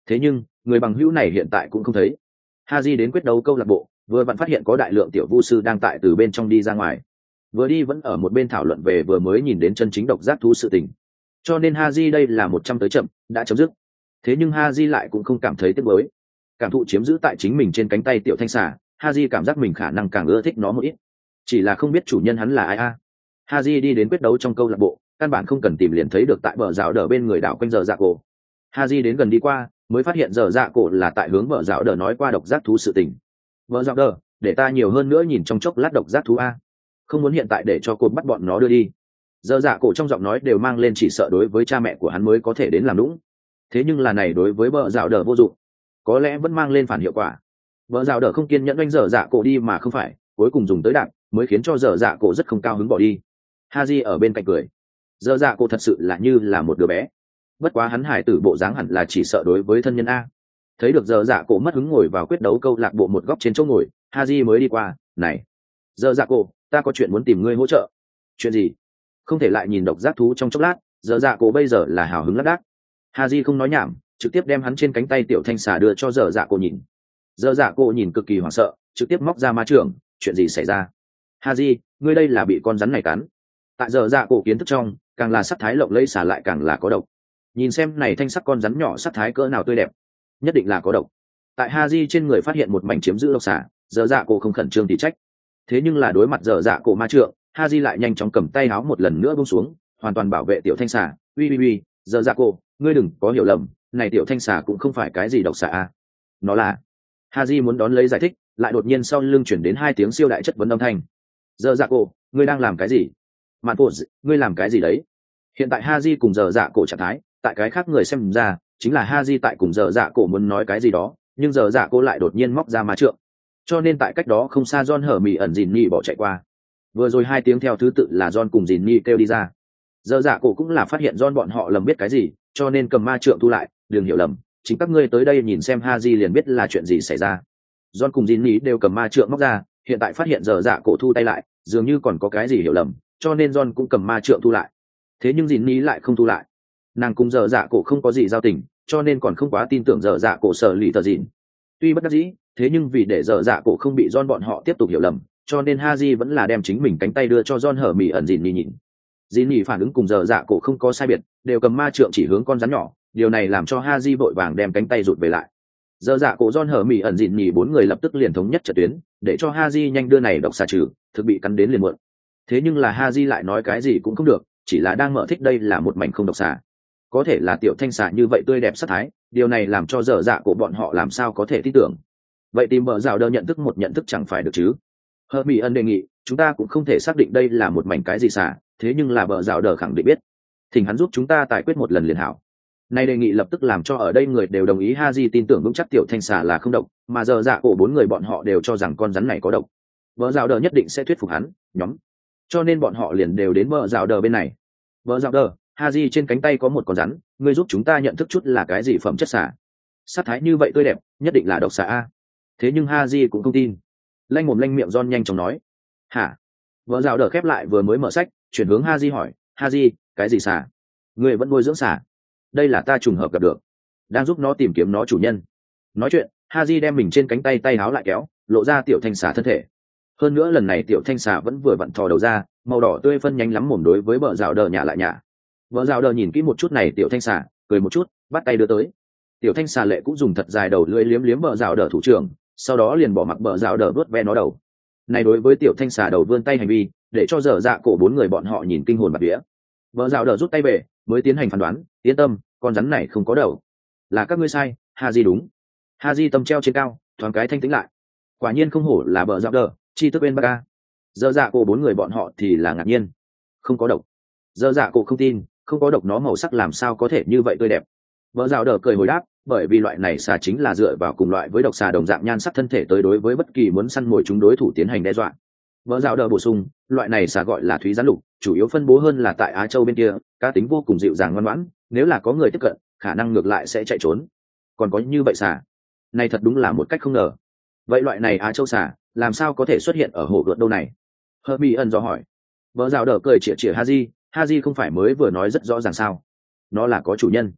Thế nhưng người bằng hữu này hiện tại cũng không thấy. Haji đến quyết đấu câu lạc bộ, vừa vặn phát hiện có đại lượng tiểu vu sư đang tại từ bên trong đi ra ngoài, vừa đi vẫn ở một bên thảo luận về vừa mới nhìn đến chân chính độc giác thú sự tình. Cho nên Haji đây là 100 tới chậm đã chấm dứt. Thế nhưng Haji lại cũng không cảm thấy tiếc nuối. Cảm thụ chiếm giữ tại chính mình trên cánh tay tiểu thanh xà, Haji cảm giác mình khả năng càng ưa thích nó một ít. Chỉ là không biết chủ nhân hắn là ai a. Haji đi đến quyết đấu trong câu lạc bộ, căn bản không cần tìm liền thấy được tại bờ rào đờ bên người đảo quanh giờ dạ cổ. Haji đến gần đi qua, mới phát hiện giờ dạ cổ là tại hướng bờ rào đờ nói qua độc giác thú sự tình. Bờ rào đờ, để ta nhiều hơn nữa nhìn trong chốc lát độc giác thú a. Không muốn hiện tại để cho cột bắt bọn nó đưa đi. Giờ dạ cổ trong giọng nói đều mang lên chỉ sợ đối với cha mẹ của hắn mới có thể đến làm lũng. Thế nhưng là này đối với bờ rào đờ vô dụng, có lẽ vẫn mang lên phản hiệu quả. Bờ rào đờ không kiên nhẫn đánh giờ dạ cổ đi mà không phải, cuối cùng dùng tới đạn mới khiến cho giờ dạ cổ rất không cao hứng bỏ đi. Haji ở bên cạnh cười. Giờ dạ cổ thật sự là như là một đứa bé. Bất quá hắn hải tử bộ dáng hẳn là chỉ sợ đối với thân nhân a. Thấy được giờ dạ cổ mất hứng ngồi vào quyết đấu câu lạc bộ một góc trên chỗ ngồi, Haji mới đi qua. Này, giờ dạ cổ, ta có chuyện muốn tìm ngươi hỗ trợ. Chuyện gì? Không thể lại nhìn độc giác thú trong chốc lát. Giờ dạ cổ bây giờ là hào hứng lác đác. Haji không nói nhảm, trực tiếp đem hắn trên cánh tay tiểu thanh xà đưa cho giờ dạ cổ nhìn. Giờ dạ cổ nhìn cực kỳ hoảng sợ, trực tiếp móc ra ma trường. Chuyện gì xảy ra? Haji, ngươi đây là bị con rắn này cắn. Tại giờ dạ cổ kiến thức trong, càng là sắc thái lộng lẫy xả lại càng là có độc. Nhìn xem này thanh sắc con rắn nhỏ sắc thái cỡ nào tươi đẹp, nhất định là có độc. Tại Haji trên người phát hiện một mảnh chiếm giữ độc xả, giờ dạ cổ không khẩn trương thì trách. Thế nhưng là đối mặt giờ dạ cổ ma trượng, Haji lại nhanh chóng cầm tay áo một lần nữa buông xuống, hoàn toàn bảo vệ tiểu thanh xà. Uy, giờ dạ cổ, ngươi đừng có hiểu lầm, này tiểu thanh xà cũng không phải cái gì độc xả a. Nó là. Haji muốn đón lấy giải thích, lại đột nhiên sau lưng chuyển đến 2 tiếng siêu đại chất vấn âm thanh. Giờ dạ cổ, ngươi đang làm cái gì? Mạn Phụ, ngươi làm cái gì đấy? Hiện tại Haji cùng giờ dạ cổ trạng thái, tại cái khác người xem ra, chính là Haji tại cùng giờ dạ cổ muốn nói cái gì đó, nhưng giờ dạ cổ lại đột nhiên móc ra ma trượng. Cho nên tại cách đó không xa John hở mì ẩn dìn nhì bỏ chạy qua. Vừa rồi 2 tiếng theo thứ tự là John cùng dìn nhì kêu đi ra. Giờ dạ cổ cũng là phát hiện John bọn họ lầm biết cái gì, cho nên cầm ma trượng thu lại, đừng hiểu lầm, chính các ngươi tới đây nhìn xem Haji liền biết là chuyện gì xảy ra. John cùng dìn nhì đều cầm ma trượng móc ra, hiện tại phát hiện giờ dạ cổ thu tay lại, dường như còn có cái gì hiểu lầm, cho nên John cũng cầm ma trượng thu lại. Thế nhưng dìn nhì lại không thu lại. Nàng cùng giờ dạ cổ không có gì giao tình, cho nên còn không quá tin tưởng giờ dạ cổ sở lì tờ dìn. Tuy bất đắc dĩ, thế nhưng vì để giờ dạ cổ không bị John bọn họ tiếp tục hiểu lầm, cho nên Haji vẫn là đem chính mình cánh tay đưa cho John hở mì ẩn dìn nhìn. Dìn nhì phản ứng cùng giờ dạ cổ không có sai biệt, đều cầm ma trượng chỉ hướng con rắn nhỏ, điều này làm cho Haji vội vàng đem cánh tay rụt về lại. Giờ dạ cổ John hở mì ẩn dìn nhì 4 người lập tức liền thống nhất trận tuyến, để cho Haji nhanh đưa này độc xà trừ, thực bị cắn đến liền muộn. Thế nhưng là Haji lại nói cái gì cũng không được, chỉ là đang mở thích đây là một mảnh không độc xà. Có thể là tiểu thanh xà như vậy tươi đẹp sắc thái, điều này làm cho dở dạ của bọn họ làm sao có thể tin tưởng. Vậy tìm bờ rào đơ nhận thức một nhận thức chẳng phải được chứ. Hermione đề nghị, chúng ta cũng không thể xác định đây là một mảnh cái gì xà, thế nhưng là bờ rào đờ khẳng định biết. Thỉnh hắn giúp chúng ta tài quyết một lần liền hảo. Nay đề nghị lập tức làm cho ở đây người đều đồng ý. Haji tin tưởng vững chắc tiểu thanh xà là không độc, mà dở dạ của 4 người bọn họ đều cho rằng con rắn này có độc. Bờ rào đờ nhất định sẽ thuyết phục hắn, nhóm. Cho nên bọn họ liền đều đến bờ rào đờ bên này. Bờ rào đờ, Haji trên cánh tay có một con rắn, ngươi giúp chúng ta nhận thức chút là cái gì phẩm chất xả. Sát thái như vậy tươi đẹp, nhất định là độc xả a. Thế nhưng Haji cũng không tin. Lanh mồm lanh miệng John nhanh chóng nói. Hả? Vợ rào đờ khép lại vừa mới mở sách, chuyển hướng Haji hỏi, Haji, cái gì xả? Ngươi vẫn nuôi dưỡng xả? Đây là ta trùng hợp gặp được, đang giúp nó tìm kiếm nó chủ nhân. Nói chuyện, Haji đem mình trên cánh tay tay áo lại kéo, lộ ra tiểu thanh xả thân thể. Hơn nữa lần này tiểu thanh xả vẫn vừa vặn thò đầu ra, màu đỏ tươi phân nhánh lắm mồm đối với bờ rào đờ nhả lại nhả. Vợ rào đờ nhìn kỹ một chút này tiểu thanh xà, cười một chút, bắt tay đưa tới. Tiểu thanh xà lệ cũng dùng thật dài đầu lưỡi liếm liếm bờ rào đờ thủ trưởng, sau đó liền bỏ mặc bờ rào đờ vuốt ve nó đầu. Này đối với tiểu thanh xà đầu vươn tay hành vi, để cho dở dạ cổ 4 người bọn họ nhìn kinh hồn bạt vía. Bờ rào đờ rút tay về, mới tiến hành phán đoán, yên tâm, con rắn này không có đầu. Là các ngươi sai, Haji đúng. Haji tâm treo trên cao, thoáng cái thanh tĩnh lại. Quả nhiên không hổ là bờ rào đờ, chi thức bên Baka. Dở dạ cổ 4 người bọn họ thì là ngạc nhiên. Không có độc. Dở dạ cổ không tin. Không có độc nó màu sắc làm sao có thể như vậy tươi đẹp. Vợ rào đờ cười hồi đáp, bởi vì loại này xà chính là dựa vào cùng loại với độc xà đồng dạng nhan sắc thân thể tới đối với bất kỳ muốn săn mồi chúng đối thủ tiến hành đe dọa. Vợ rào đờ bổ sung, loại này xà gọi là thúy rắn lục, chủ yếu phân bố hơn là tại Á Châu bên kia, cá tính vô cùng dịu dàng ngoan ngoãn, nếu là có người tiếp cận, khả năng ngược lại sẽ chạy trốn. Còn có như vậy xà, này thật đúng là một cách không ngờ. Vậy loại này Á Châu xà, làm sao có thể xuất hiện ở hồ gợt đâu này? Hermione dò hỏi. Vợ rào đờ cười chĩa chĩa Haji không phải mới vừa nói rất rõ ràng sao? Nó là có chủ nhân.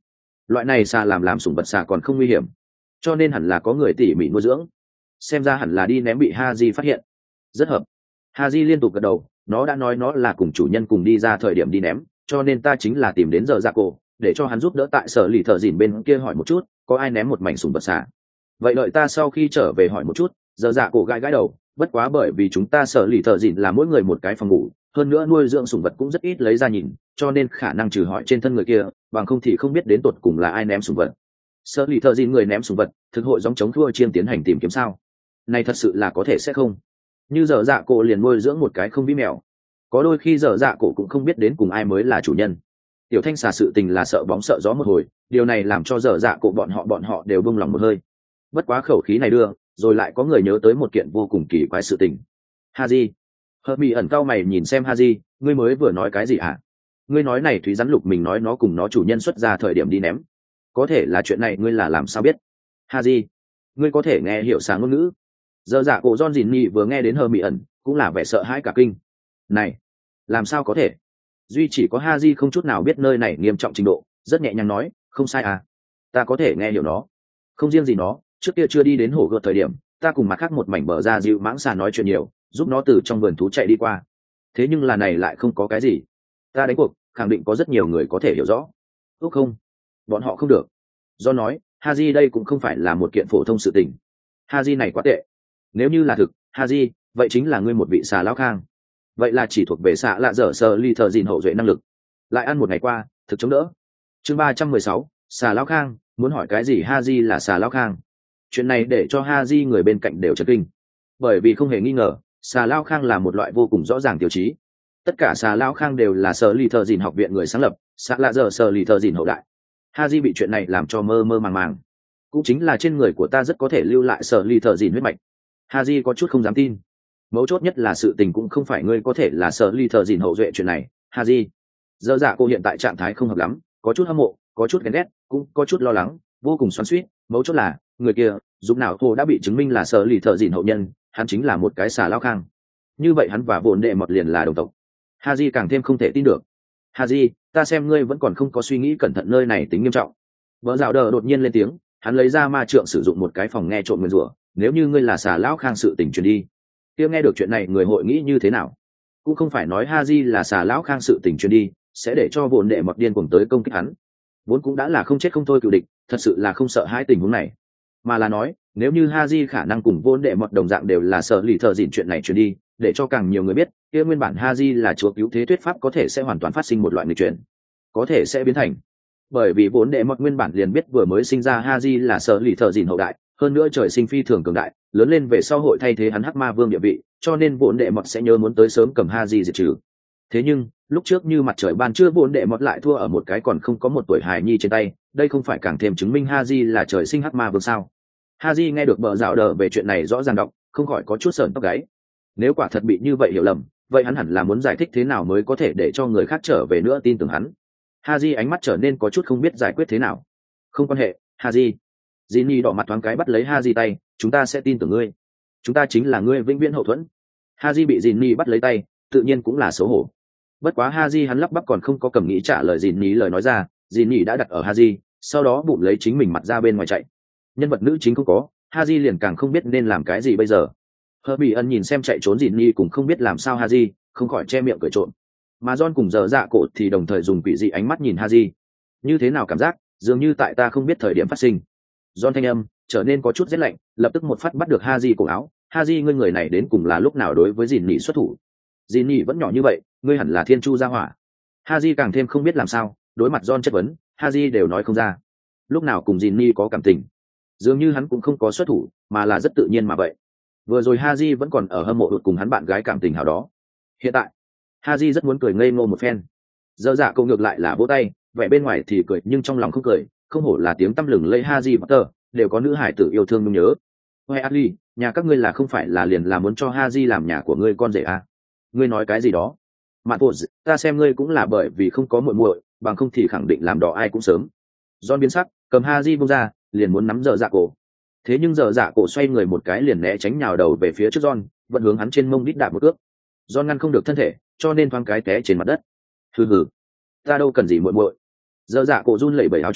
loại này xà làm sủng vật xà còn không nguy hiểm, cho nên hẳn là có người tỉ mỉ nuôi dưỡng, xem ra hẳn là đi ném bị Haji phát hiện. Rất hợp. Haji liên tục gật đầu, nó đã nói nó là cùng chủ nhân cùng đi ra thời điểm đi ném, cho nên ta chính là tìm đến giờ dạ cổ để cho hắn giúp đỡ tại sở lì thợ dìn bên kia hỏi một chút có ai ném một mảnh sủng vật xà. Vậy đợi ta sau khi trở về hỏi một chút. Giờ dạ cổ gãi gãi đầu, bất quá bởi vì chúng ta sở lì thợ dìn là mỗi người một cái phòng ngủ, hơn nữa nuôi dưỡng sủng vật cũng rất ít lấy ra nhìn, cho nên khả năng trừ hỏi trên thân người kia, bằng không thì không biết đến tột cùng là ai ném sủng vật. Sở lì thợ dìn người ném sủng vật, thực hội giống chống thua chiên tiến hành tìm kiếm sao? Này thật sự là có thể sẽ không? Như giờ dạ cổ liền nuôi dưỡng một cái không vĩ mèo, có đôi khi giờ dạ cổ cũng không biết đến cùng ai mới là chủ nhân. Tiểu thanh xà sự tình là sợ bóng sợ gió một hồi, điều này làm cho giờ dạ cổ bọn họ đều buông lòng một hơi. Bất quá khẩu khí này đưa, rồi lại có người nhớ tới một kiện vô cùng kỳ quái sự tình. Haji, Hợp Mỹ ẩn cau mày nhìn xem Haji, ngươi mới vừa nói cái gì hả? Ngươi nói này Thúy rắn lục mình nói nó cùng nó chủ nhân xuất ra thời điểm đi ném, có thể là chuyện này ngươi là làm sao biết? Haji, ngươi có thể nghe hiểu sáng ngôn ngữ. Giờ dạ cổ John Dìn Nhi vừa nghe đến Hợp Mỹ ẩn, cũng là vẻ sợ hãi cả kinh. Này, làm sao có thể? Duy chỉ có Haji không chút nào biết nơi này nghiêm trọng trình độ, rất nhẹ nhàng nói, không sai à, ta có thể nghe hiểu nó. Không riêng gì nó, trước kia chưa đi đến hồ gợt thời điểm, ta cùng mặt khác một mảnh bờ ra dịu mãng xà nói chuyện nhiều, giúp nó từ trong vườn thú chạy đi qua. Thế nhưng là này lại không có cái gì. Ta đánh cuộc, khẳng định có rất nhiều người có thể hiểu rõ. Úc không, bọn họ không được. Do nói, Haji đây cũng không phải là một kiện phổ thông sự tình. Haji này quá tệ. Nếu như là thực, Haji, vậy chính là ngươi một vị xà lão khang. Vậy là chỉ thuộc về xạ lạ dở sờ ly thợ dìn hậu duệ năng lực. Lại ăn một ngày qua, thực chống đỡ. Chương 316, xà lão khang, muốn hỏi cái gì Haji là xà lão khang. Chuyện này để cho Haji người bên cạnh đều chấn kinh. Bởi vì không hề nghi ngờ, xà lão khang là một loại vô cùng rõ ràng tiêu chí. Tất cả xà lão khang đều là sở lì thợ dìn học viện người sáng lập, xạ lạ dở sở lì thợ dìn hậu đại. Haji bị chuyện này làm cho mơ mơ màng màng. Cũng chính là trên người của ta rất có thể lưu lại sở lì thợ dìn huyết mạch. Haji có chút không dám tin. Mấu chốt nhất là sự tình cũng không phải ngươi có thể là sở ly thợ dìn hậu duệ chuyện này. Haji, dơ dạ cô hiện tại trạng thái không hợp lắm, có chút hâm mộ, có chút ghen ghét, cũng có chút lo lắng, vô cùng xoắn xuýt. Mấu chốt là người kia giúp nào thô đã bị chứng minh là sở ly thợ dìn hậu nhân, hắn chính là một cái xà lao khang. Như vậy hắn và vốn đệ mọt liền là đồng tộc. Haji càng thêm không thể tin được. Haji, ta xem ngươi vẫn còn không có suy nghĩ cẩn thận, nơi này tính nghiêm trọng. Vợ dạo đờ đột nhiên lên tiếng, hắn lấy ra ma trượng sử dụng một cái phòng nghe trộm nguyên rủa. Nếu như ngươi là xà lão khang sự tình truyền đi, kia nghe được chuyện này người hội nghĩ như thế nào? Cũng không phải nói Haji là xà lão khang sự tình truyền đi sẽ để cho vốn đệ mọt điên cuồng tới công kích hắn, vốn cũng đã là không chết không thôi cựu địch, thật sự là không sợ hai tình huống này, mà là nói nếu như Haji khả năng cùng vốn đệ mọt đồng dạng đều là sợ lì thợ dịn chuyện này truyền đi, để cho càng nhiều người biết kia nguyên bản Haji là chúa cứu thế thuyết pháp có thể sẽ hoàn toàn phát sinh một loại nghịch chuyển, có thể sẽ biến thành. Bởi vì vốn đệ mọt nguyên bản liền biết vừa mới sinh ra Haji là sợ lì thợ dịn hậu đại, hơn nữa trời sinh phi thường cường đại, lớn lên về sau hội thay thế hắn hắc ma vương địa vị, cho nên vốn đệ mọt sẽ nhớ muốn tới sớm cầm Haji diệt trừ. Thế nhưng lúc trước như mặt trời ban trưa vốn đệ mọt lại thua ở một cái còn không có một tuổi hài nhi trên tay, đây không phải càng thêm chứng minh Haji là trời sinh hắc ma vương sao? Haji nghe được bờ dạo đờ về chuyện này rõ ràng đọc, không khỏi có chút sởn tóc gáy. Nếu quả thật bị như vậy hiểu lầm, vậy hắn hẳn là muốn giải thích thế nào mới có thể để cho người khác trở về nữa tin tưởng hắn. Haji ánh mắt trở nên có chút không biết giải quyết thế nào. Không quan hệ, Haji. Jinny đỏ mặt thoáng cái bắt lấy Haji tay, chúng ta sẽ tin tưởng ngươi. Chúng ta chính là ngươi vĩnh viễn hậu thuẫn. Haji bị Jinny bắt lấy tay, tự nhiên cũng là xấu hổ. Bất quá Haji hắn lắp bắp còn không có cầm nghĩ trả lời Jinny lời nói ra, Jinny đã đặt ở Haji, sau đó bụng lấy chính mình mặt ra bên ngoài chạy. Nhân vật nữ chính không có, Haji liền càng không biết nên làm cái gì bây giờ. Herbie ân nhìn xem chạy trốn Jinny cũng không biết làm sao Haji, không khỏi che miệng cười trộm. Mà John cùng giờ dạ cổ thì đồng thời dùng quỷ dị ánh mắt nhìn Haji. Như thế nào cảm giác, dường như tại ta không biết thời điểm phát sinh. John thanh âm trở nên có chút rét lạnh, lập tức một phát bắt được Haji cổ áo. Haji, ngươi người này đến cùng là lúc nào đối với Jinny xuất thủ? Jinny vẫn nhỏ như vậy, ngươi hẳn là thiên chu gia hỏa. Haji càng thêm không biết làm sao, đối mặt John chất vấn, Haji đều nói không ra. Lúc nào cùng Jinny có cảm tình? Dường như hắn cũng không có xuất thủ, mà là rất tự nhiên mà vậy. Vừa rồi Haji vẫn còn ở hâm mộ đột cùng hắn bạn gái cảm tình hào đó. Hiện tại, Haji rất muốn cười ngây ngô một phen. Dơ dạ câu ngược lại là vỗ tay, vẻ bên ngoài thì cười nhưng trong lòng không cười, không hổ là tiếng tăm lừng lẫy Haji Potter, đều có nữ hải tử yêu thương nhung nhớ. Hoe Ashley, nhà các ngươi là không phải là liền là muốn cho Haji làm nhà của ngươi con rể à? Ngươi nói cái gì đó? Mạn Phụ, ta xem ngươi cũng là bởi vì không có muội muội, bằng không thì khẳng định làm đỏ ai cũng sớm. John biến sắc, cầm Haji buông ra, liền muốn nắm dở dạ cổ. Thế nhưng dở dạ cổ xoay người một cái liền né tránh nhào đầu về phía trước John, vẫn hướng hắn trên mông đít đạp một cước. John ngăn không được thân thể, cho nên thoáng cái té trên mặt đất. Hừ hừ, ta đâu cần gì muội muội. Dở dạ cổ run lẩy bẩy áo choàng,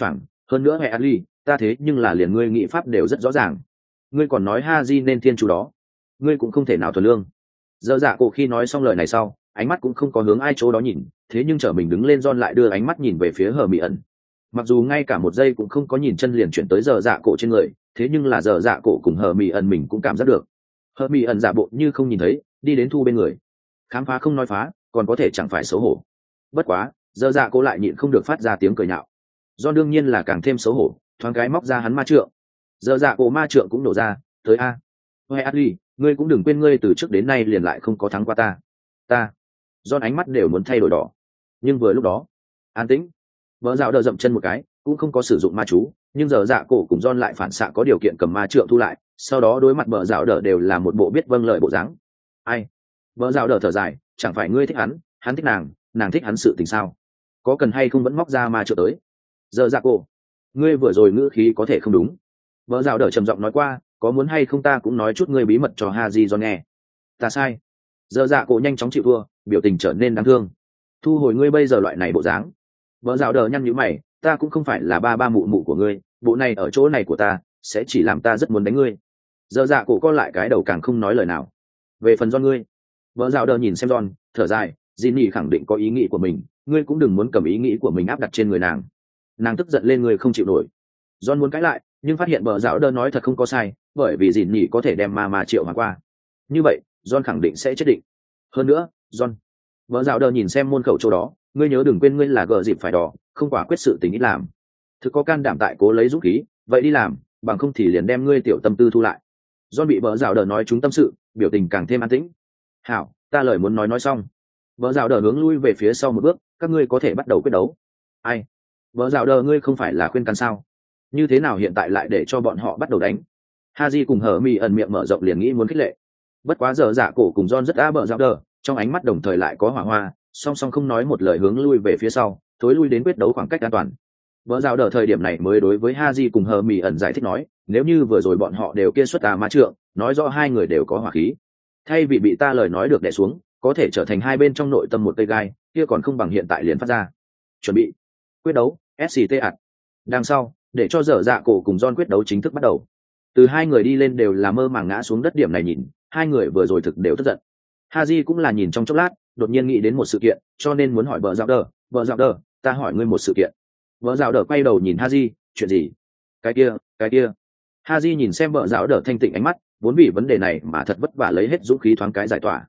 Hơn nữa hệ Ali, ta thế nhưng là liền ngươi nghị pháp đều rất rõ ràng. Ngươi còn nói Haji nên thiên chủ đó, ngươi cũng không thể nào thuần lương. Dở dạ cổ khi nói xong lời này sau, ánh mắt cũng không có hướng ai chỗ đó nhìn, thế nhưng trở mình đứng lên John lại đưa ánh mắt nhìn về phía Hermione. Mặc dù ngay cả một giây cũng không có nhìn chân liền chuyển tới dở dạ cổ trên người, thế nhưng là dở dạ cổ cùng Hermione mình cũng cảm giác được. Hermione giả bộ như không nhìn thấy, đi đến Thu bên người. Khám phá không nói phá, còn có thể chẳng phải xấu hổ. Bất quá, dở dạ cổ lại nhịn không được phát ra tiếng cười nhạo. John đương nhiên là càng thêm xấu hổ, thoáng cái móc ra hắn ma trượng. Dở dạ cổ ma trượng cũng nổ ra, tới a. Hoè Adli, ngươi cũng đừng quên ngươi từ trước đến nay liền lại không có thắng qua ta. John ánh mắt đều muốn thay đổi đỏ. Nhưng vừa lúc đó, an tĩnh. Vợ dạo đờ dậm chân một cái, cũng không có sử dụng ma chú, nhưng giờ dạ cổ cùng John lại phản xạ có điều kiện cầm ma trượng thu lại, sau đó đối mặt vợ dạo đờ đều là một bộ biết vâng lời bộ dáng. Ai? Vợ dạo đờ thở dài, chẳng phải ngươi thích hắn thích nàng thích hắn sự tình sao? Có cần hay không vẫn móc ra ma trượng tới? Giờ dạ cổ, ngươi vừa rồi ngữ khí có thể không đúng. Vợ dạo đờ trầm giọng nói qua, có muốn hay không ta cũng nói chút ngươi bí mật cho Haji John nghe. Ta sai. Giờ dạ cổ nhanh chóng chịu thua, biểu tình trở nên đáng thương. Thu hồi ngươi bây giờ loại này bộ dáng. Vợ dạo đờ nhăn nhíu mày, ta cũng không phải là ba mụ mụ của ngươi, bộ này ở chỗ này của ta sẽ chỉ làm ta rất muốn đánh ngươi. Giờ dạ cổ co lại cái đầu càng không nói lời nào. Về phần John ngươi, vợ dạo đờ nhìn xem John, thở dài, Jinny khẳng định có ý nghĩ của mình, ngươi cũng đừng muốn cầm ý nghĩ của mình áp đặt trên người nàng. Nàng tức giận lên ngươi không chịu nổi. John muốn cãi lại, nhưng phát hiện vợ dạo đờ nói thật không có sai, bởi vì Jinny có thể đem ma triệu hoàn qua. Như vậy, John khẳng định sẽ chết định. Hơn nữa, John, vợ dạo đờ nhìn xem môn khẩu chỗ đó, ngươi nhớ đừng quên ngươi là gờ dịp phải đỏ, không quả quyết sự tình ít làm. Thực có can đảm tại cố lấy dũng khí, vậy đi làm, bằng không thì liền đem ngươi tiểu tâm tư thu lại. John bị vợ dạo đờ nói chúng tâm sự, biểu tình càng thêm an tĩnh. Hảo, ta lời muốn nói xong. Vợ dạo đờ hướng lui về phía sau một bước, các ngươi có thể bắt đầu quyết đấu. Ai? Vợ dạo đờ ngươi không phải là khuyên can sao? Như thế nào hiện tại lại để cho bọn họ bắt đầu đánh? Haji cùng Hermione miệng mở rộng liền nghĩ muốn khích lệ. Bất quá giờ dạ cổ cùng John rất bợ dạo đờ, trong ánh mắt đồng thời lại có hỏa hoa, song song không nói một lời hướng lui về phía sau, thối lui đến quyết đấu khoảng cách an toàn. Vợ dạo đờ thời điểm này mới đối với Haji cùng Hermione giải thích nói, nếu như vừa rồi bọn họ đều kia xuất ma trượng, nói rõ hai người đều có hỏa khí. Thay vì bị ta lời nói được đè xuống, có thể trở thành hai bên trong nội tâm một cây gai, kia còn không bằng hiện tại liền phát ra. Chuẩn bị. Quyết đấu, SCT ạt. Đằng sau, để cho dở dạ cổ cùng John quyết đấu chính thức bắt đầu. Từ hai người đi lên đều là mơ màng ngã xuống đất điểm này nhìn, hai người vừa rồi thực đều tức giận. Haji cũng là nhìn trong chốc lát, đột nhiên nghĩ đến một sự kiện, cho nên muốn hỏi vợ dạo đờ, ta hỏi ngươi một sự kiện. Vợ dạo đờ quay đầu nhìn Haji, chuyện gì? Cái kia. Haji nhìn xem vợ dạo đờ thanh tịnh ánh mắt, vốn vì vấn đề này mà thật vất vả lấy hết dũng khí thoáng cái giải tỏa.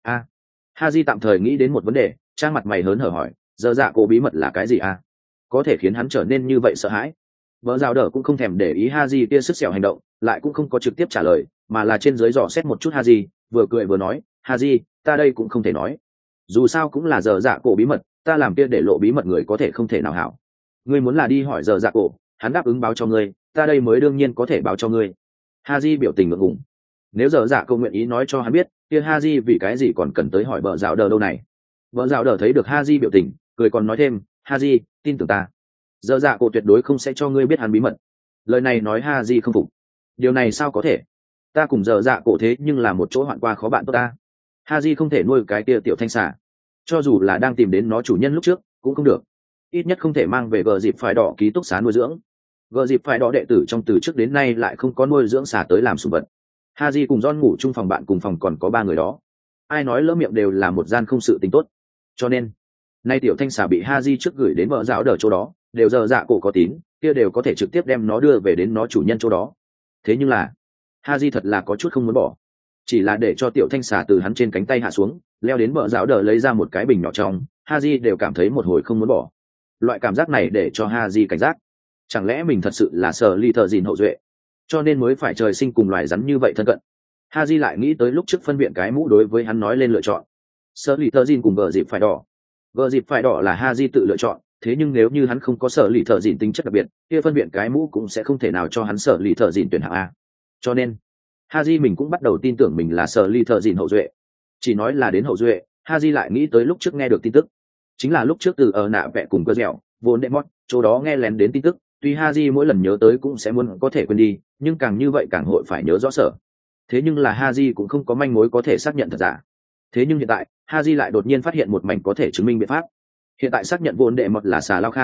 Haji tạm thời nghĩ đến một vấn đề, trang mặt mày hớn hở hỏi, giờ dạ cổ bí mật là cái gì có thể khiến hắn trở nên như vậy sợ hãi. Vợ dạo đờ cũng không thèm để ý Haji kia sức sẹo hành động, lại cũng không có trực tiếp trả lời, mà là trên dưới dò xét một chút Haji, vừa cười vừa nói, Haji, ta đây cũng không thể nói. Dù sao cũng là giờ dạ cổ bí mật, ta làm kia để lộ bí mật người có thể không thể nào hảo. Ngươi muốn là đi hỏi giờ dạ cổ, hắn đáp ứng báo cho ngươi, ta đây mới đương nhiên có thể báo cho ngươi. Haji biểu tình ngượng ngùng. Nếu giờ dạ cổ nguyện ý nói cho hắn biết, kia Haji vì cái gì còn cần tới hỏi vợ dạo đờ đâu này? Vợ dạo đờ thấy được Haji biểu tình, cười còn nói thêm, Haji, tin tưởng ta. Giờ dạ cổ tuyệt đối không sẽ cho ngươi biết hắn bí mật. Lời này nói Haji không phục. Điều này sao có thể? Ta cùng giờ dạ cổ thế nhưng là một chỗ hoạn qua khó bạn tốt ta. Haji không thể nuôi cái kia tiểu thanh xà, cho dù là đang tìm đến nó chủ nhân lúc trước cũng không được, ít nhất không thể mang về gờ dịp phải đỏ ký túc xá nuôi dưỡng. Gờ dịp phải đỏ đệ tử trong từ trước đến nay lại không có nuôi dưỡng xà tới làm sủng vật. Haji cùng John ngủ chung phòng bạn cùng phòng còn có 3 người đó, ai nói lỡ miệng đều là một gian không sự tính tốt. Cho nên nay tiểu thanh xà bị Haji trước gửi đến vợ dạo đờ chỗ đó, đều giờ dạ cổ có tín, kia đều có thể trực tiếp đem nó đưa về đến nó chủ nhân chỗ đó. Thế nhưng là Haji thật là có chút không muốn bỏ, chỉ là để cho tiểu thanh xà từ hắn trên cánh tay hạ xuống, leo đến vợ dạo đờ lấy ra một cái bình nhỏ trong, Haji đều cảm thấy một hồi không muốn bỏ. Loại cảm giác này để cho Haji cảnh giác, chẳng lẽ mình thật sự là sở ly thợ dìn hậu duệ, cho nên mới phải trời sinh cùng loài rắn như vậy thân cận. Haji lại nghĩ tới lúc trước phân viện cái mũ đối với hắn nói lên lựa chọn, sở ly thợ dìn cùng vợ dịp phải đỏ. Vợ dịp phải đỏ là Haji tự lựa chọn, thế nhưng nếu như hắn không có sở lì thợ dìn tính chất đặc biệt, kia phân viện cái mũ cũng sẽ không thể nào cho hắn sở lì thợ dìn tuyển hạng A. Cho nên Haji mình cũng bắt đầu tin tưởng mình là sở ly thợ dìn hậu duệ. Chỉ nói là đến hậu duệ, Haji lại nghĩ tới lúc trước nghe được tin tức, chính là lúc trước từ ở nạ vẽ cùng cơ dẻo vốn đệ mót chỗ đó nghe lén đến tin tức. Tuy Haji mỗi lần nhớ tới cũng sẽ muốn có thể quên đi, nhưng càng như vậy càng hội phải nhớ rõ sở. Thế nhưng là Haji cũng không có manh mối có thể xác nhận thật giả. Thế nhưng hiện tại Haji lại đột nhiên phát hiện một mảnh có thể chứng minh biện pháp. Hiện tại xác nhận vốn đệ mọt là xà lao khang,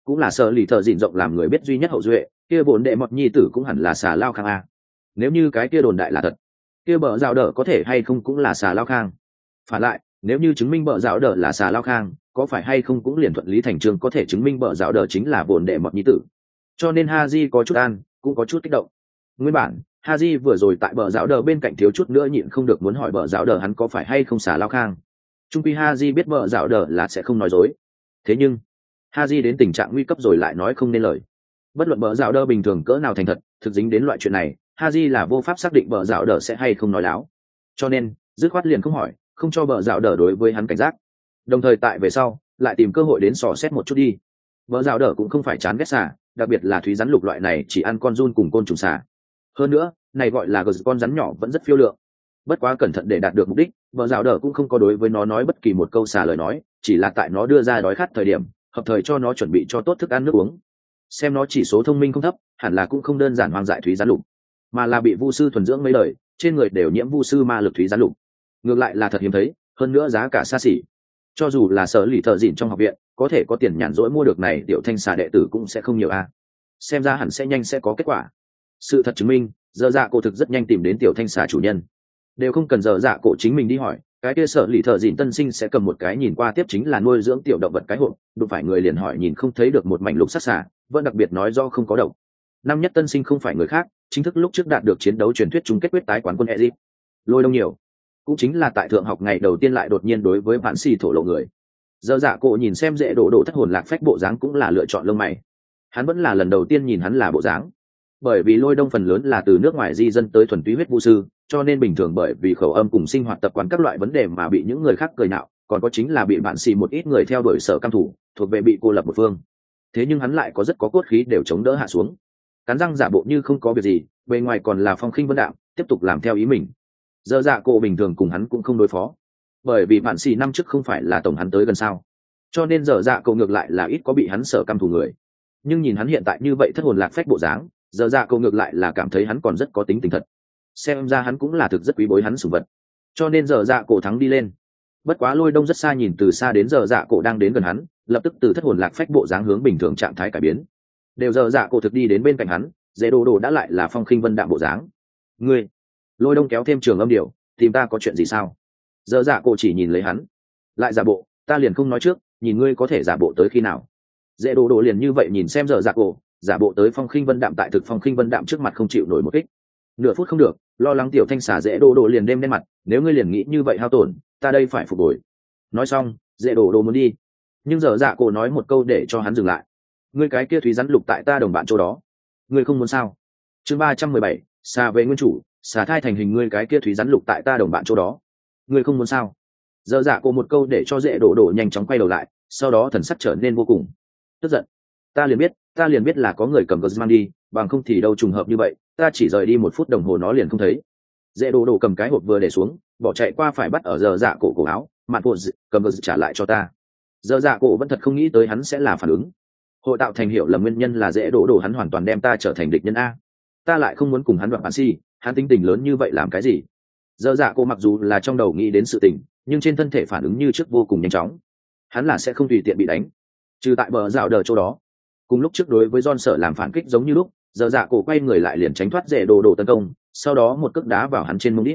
cũng là sợ lì thợ dịn rộng làm người biết duy nhất hậu duệ, kia vốn đệ mọt nhi tử cũng hẳn là xà lao khang a. Nếu như cái kia đồn đại là thật, kia bợ dạo đờ có thể hay không cũng là xà lao khang. Phản lại, nếu như chứng minh bợ dạo đờ là xà lao khang, có phải hay không cũng liền thuận lý thành chương có thể chứng minh bợ dạo đờ chính là vốn đệ mọt nhi tử. Cho nên Haji có chút an, cũng có chút kích động. Nguyên bản Haji vừa rồi tại bờ giáo đờ bên cạnh thiếu chút nữa nhịn không được muốn hỏi bờ giáo đờ hắn có phải hay không xả lao khang. Trung quy Haji biết bờ giáo đờ là sẽ không nói dối. Thế nhưng Haji đến tình trạng nguy cấp rồi lại nói không nên lời. Bất luận bờ giáo đờ bình thường cỡ nào thành thật, thực dính đến loại chuyện này, Haji là vô pháp xác định bờ giáo đờ sẽ hay không nói láo. Cho nên dứt khoát liền không hỏi, không cho bờ giáo đờ đối với hắn cảnh giác. Đồng thời tại về sau lại tìm cơ hội đến sò xét một chút đi. Bờ giáo đờ cũng không phải chán ghét xả, đặc biệt là thúy rắn lục loại này chỉ ăn con giun cùng côn trùng xả. Hơn nữa này gọi là con rắn nhỏ vẫn rất phiêu lượng, bất quá cẩn thận để đạt được mục đích. Vợ dạo đờ cũng không có đối với nó nói bất kỳ một câu xả lời nói, chỉ là tại nó đưa ra đói khát thời điểm hợp thời cho nó chuẩn bị cho tốt thức ăn nước uống. Xem nó chỉ số thông minh không thấp, hẳn là cũng không đơn giản hoang dại thúy rắn lục, mà là bị vu sư thuần dưỡng mấy đời, trên người đều nhiễm vu sư ma lực thúy rắn lục. Ngược lại là thật hiếm thấy, hơn nữa giá cả xa xỉ. Cho dù là sở lì thợ dịn trong học viện có thể có tiền nhàn rỗi mua được này tiểu thanh xà đệ tử cũng sẽ không nhiều a. Xem ra hẳn sẽ nhanh sẽ có kết quả. Sự thật chứng minh giờ dạ cổ thực rất nhanh tìm đến tiểu thanh xà chủ nhân, đều không cần giờ dạ cổ chính mình đi hỏi, cái kia sở lì thợ dịn tân sinh sẽ cầm một cái nhìn qua tiếp chính là nuôi dưỡng tiểu động vật cái hộp, đụng phải người liền hỏi nhìn không thấy được một mảnh lục sắc xà, vẫn đặc biệt nói do không có độc. Năm nhất tân sinh không phải người khác, chính thức lúc trước đạt được chiến đấu truyền thuyết chung kết quyết tái quán quân Egypt, Lôi Đông Nhiều, cũng chính là tại thượng học ngày đầu tiên lại đột nhiên đối với bạn xì thổ lộ người. Giờ dạ cổ nhìn xem dễ đổ thất hồn lạc phách bộ dáng cũng là lựa chọn lông mày, hắn vẫn là lần đầu tiên nhìn hắn là bộ dáng. Bởi vì Lôi Đông phần lớn là từ nước ngoài di dân tới thuần túy huyết vu sư, cho nên bình thường bởi vì khẩu âm cùng sinh hoạt tập quán các loại vấn đề mà bị những người khác cười nhạo, còn có chính là bị bạn xì một ít người theo đuổi sở cam thủ, thuộc về bị cô lập một phương. Thế nhưng hắn lại có rất có cốt khí đều chống đỡ hạ xuống, cắn răng giả bộ như không có việc gì, bề ngoài còn là phong khinh vân đạm, tiếp tục làm theo ý mình. Giờ dạ cổ bình thường cùng hắn cũng không đối phó, bởi vì bạn xì năm trước không phải là tổng hắn tới gần sao, cho nên giờ dạ cổ ngược lại là ít có bị hắn sở cam thủ người. Nhưng nhìn hắn hiện tại như vậy thất hồn lạc phách bộ dáng, giờ dạ cổ ngược lại là cảm thấy hắn còn rất có tính tình thật, xem ra hắn cũng là thực rất quý bối hắn sủng vật, cho nên giờ dạ cổ thắng đi lên. Bất quá Lôi Đông rất xa nhìn từ xa đến giờ dạ cổ đang đến gần hắn, lập tức từ thất hồn lạc phách bộ dáng hướng bình thường trạng thái cải biến, đều giờ dạ cổ thực đi đến bên cạnh hắn, dễ đồ đã lại là phong khinh vân đạm bộ dáng. Ngươi, Lôi Đông kéo thêm trường âm điệu, tìm ta có chuyện gì sao? Giờ dạ cổ chỉ nhìn lấy hắn, lại giả bộ, ta liền không nói trước, nhìn ngươi có thể giả bộ tới khi nào. Dễ đồ liền như vậy nhìn xem giờ dạ cổ, giả bộ tới phong khinh vân đạm, tại thực phong khinh vân đạm trước mặt không chịu nổi một kích. Nửa phút không được, lo lắng tiểu thanh xà dễ đồ liền đêm đen mặt, nếu ngươi liền nghĩ như vậy hao tổn, ta đây phải phục hồi. Nói xong dễ đồ muốn đi, nhưng giờ dạ cổ nói một câu để cho hắn dừng lại. Ngươi cái kia thúy rắn lục tại ta đồng bạn chỗ đó, ngươi không muốn sao? Chương 317, xà về nguyên chủ, xà thai thành hình. Ngươi cái kia thúy rắn lục tại ta đồng bạn chỗ đó, ngươi không muốn sao? Giờ dạ cổ một câu để cho dễ đồ nhanh chóng quay đầu lại, sau đó thần sắc trở nên vô cùng tức giận. Ta liền biết là có người cầm gờ đi, bằng không thì đâu trùng hợp như vậy, ta chỉ rời đi 1 phút đồng hồ nó liền không thấy. Dễ đồ cầm cái hộp vừa để xuống, bỏ chạy qua phải bắt ở giờ dạ cổ cổ áo, mạn phụ cầm gờ trả lại cho ta. Giờ dạ cổ vẫn thật không nghĩ tới hắn sẽ là phản ứng. Hội tạo thành hiểu là nguyên nhân là dễ đồ hắn hoàn toàn đem ta trở thành địch nhân a. Ta lại không muốn cùng hắn đoạn bản si, hắn tính tình lớn như vậy làm cái gì? Giờ dạ cổ mặc dù là trong đầu nghĩ đến sự tình, nhưng trên thân thể phản ứng như trước vô cùng nhanh chóng. Hắn là sẽ không tùy tiện bị đánh, trừ tại bờ rào đờ chỗ đó. Cùng lúc trước đối với John sở làm phản kích giống như lúc, giờ dạ cổ quay người lại liền tránh thoát dễ đồ tấn công, sau đó một cước đá vào hắn trên mông đít.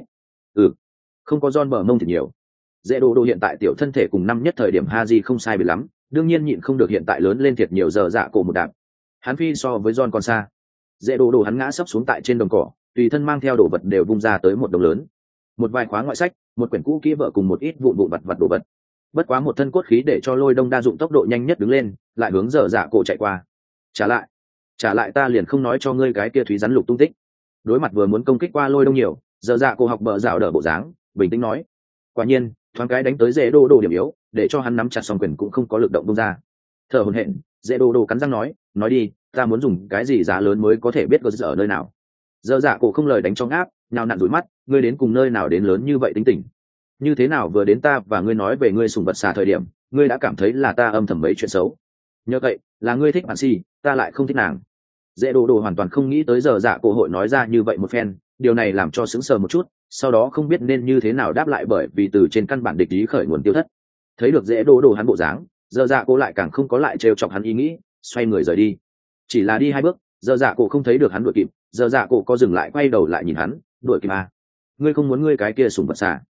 Không có John bờ mông thì nhiều. Dễ đồ hiện tại tiểu thân thể cùng năm nhất thời điểm Haji không sai biệt lắm, đương nhiên nhịn không được hiện tại lớn lên thiệt nhiều giờ dạ cổ một đạp. Hắn phi so với John còn xa. Dễ đồ hắn ngã sấp xuống tại trên đồng cỏ, tùy thân mang theo đồ vật đều vung ra tới một đồng lớn. Một vài khóa ngoại sách, một quyển cũ kỹ vợ cùng một ít vụn vặt đồ vật. Bất quá một thân cốt khí để cho Lôi Đông đa dụng tốc độ nhanh nhất đứng lên, lại hướng giờ dạ cổ chạy qua. Trả lại ta liền không nói cho ngươi cái kia thúy rắn lục tung tích. Đối mặt vừa muốn công kích qua Lôi Đông nhiều, giờ dạ cổ học bờ rào đỡ bộ dáng, bình tĩnh nói. Quả nhiên thoáng cái đánh tới dễ đồ điểm yếu, để cho hắn nắm chặt song quyền cũng không có lực động bung ra. Thở hổn hển, dễ đồ cắn răng nói đi, ta muốn dùng cái gì giá lớn mới có thể biết gờ ở nơi nào. Giờ dạ cổ không lời đánh trong áp, nhào nặn rủi mắt, ngươi đến cùng nơi nào đến lớn như vậy tính tình? Như thế nào vừa đến ta và ngươi nói về ngươi sùng vật xà thời điểm, ngươi đã cảm thấy là ta âm thầm mấy chuyện xấu? Nhờ vậy là ngươi thích bạn si, ta lại không thích nàng. Dễ đồ hoàn toàn không nghĩ tới giờ dạ cổ hội nói ra như vậy một phen, điều này làm cho sững sờ một chút, sau đó không biết nên như thế nào đáp lại, bởi vì từ trên căn bản địch ý khởi nguồn tiêu thất. Thấy được dễ đồ hắn bộ dáng, giờ dạ cổ lại càng không có lại trêu chọc hắn ý nghĩ, xoay người rời đi. Chỉ là đi 2 bước, giờ dạ cổ không thấy được hắn đuổi kịp, giờ dạ cổ có dừng lại quay đầu lại nhìn hắn, đuổi kịp à? Ngươi không muốn ngươi cái kia sùng vật xà?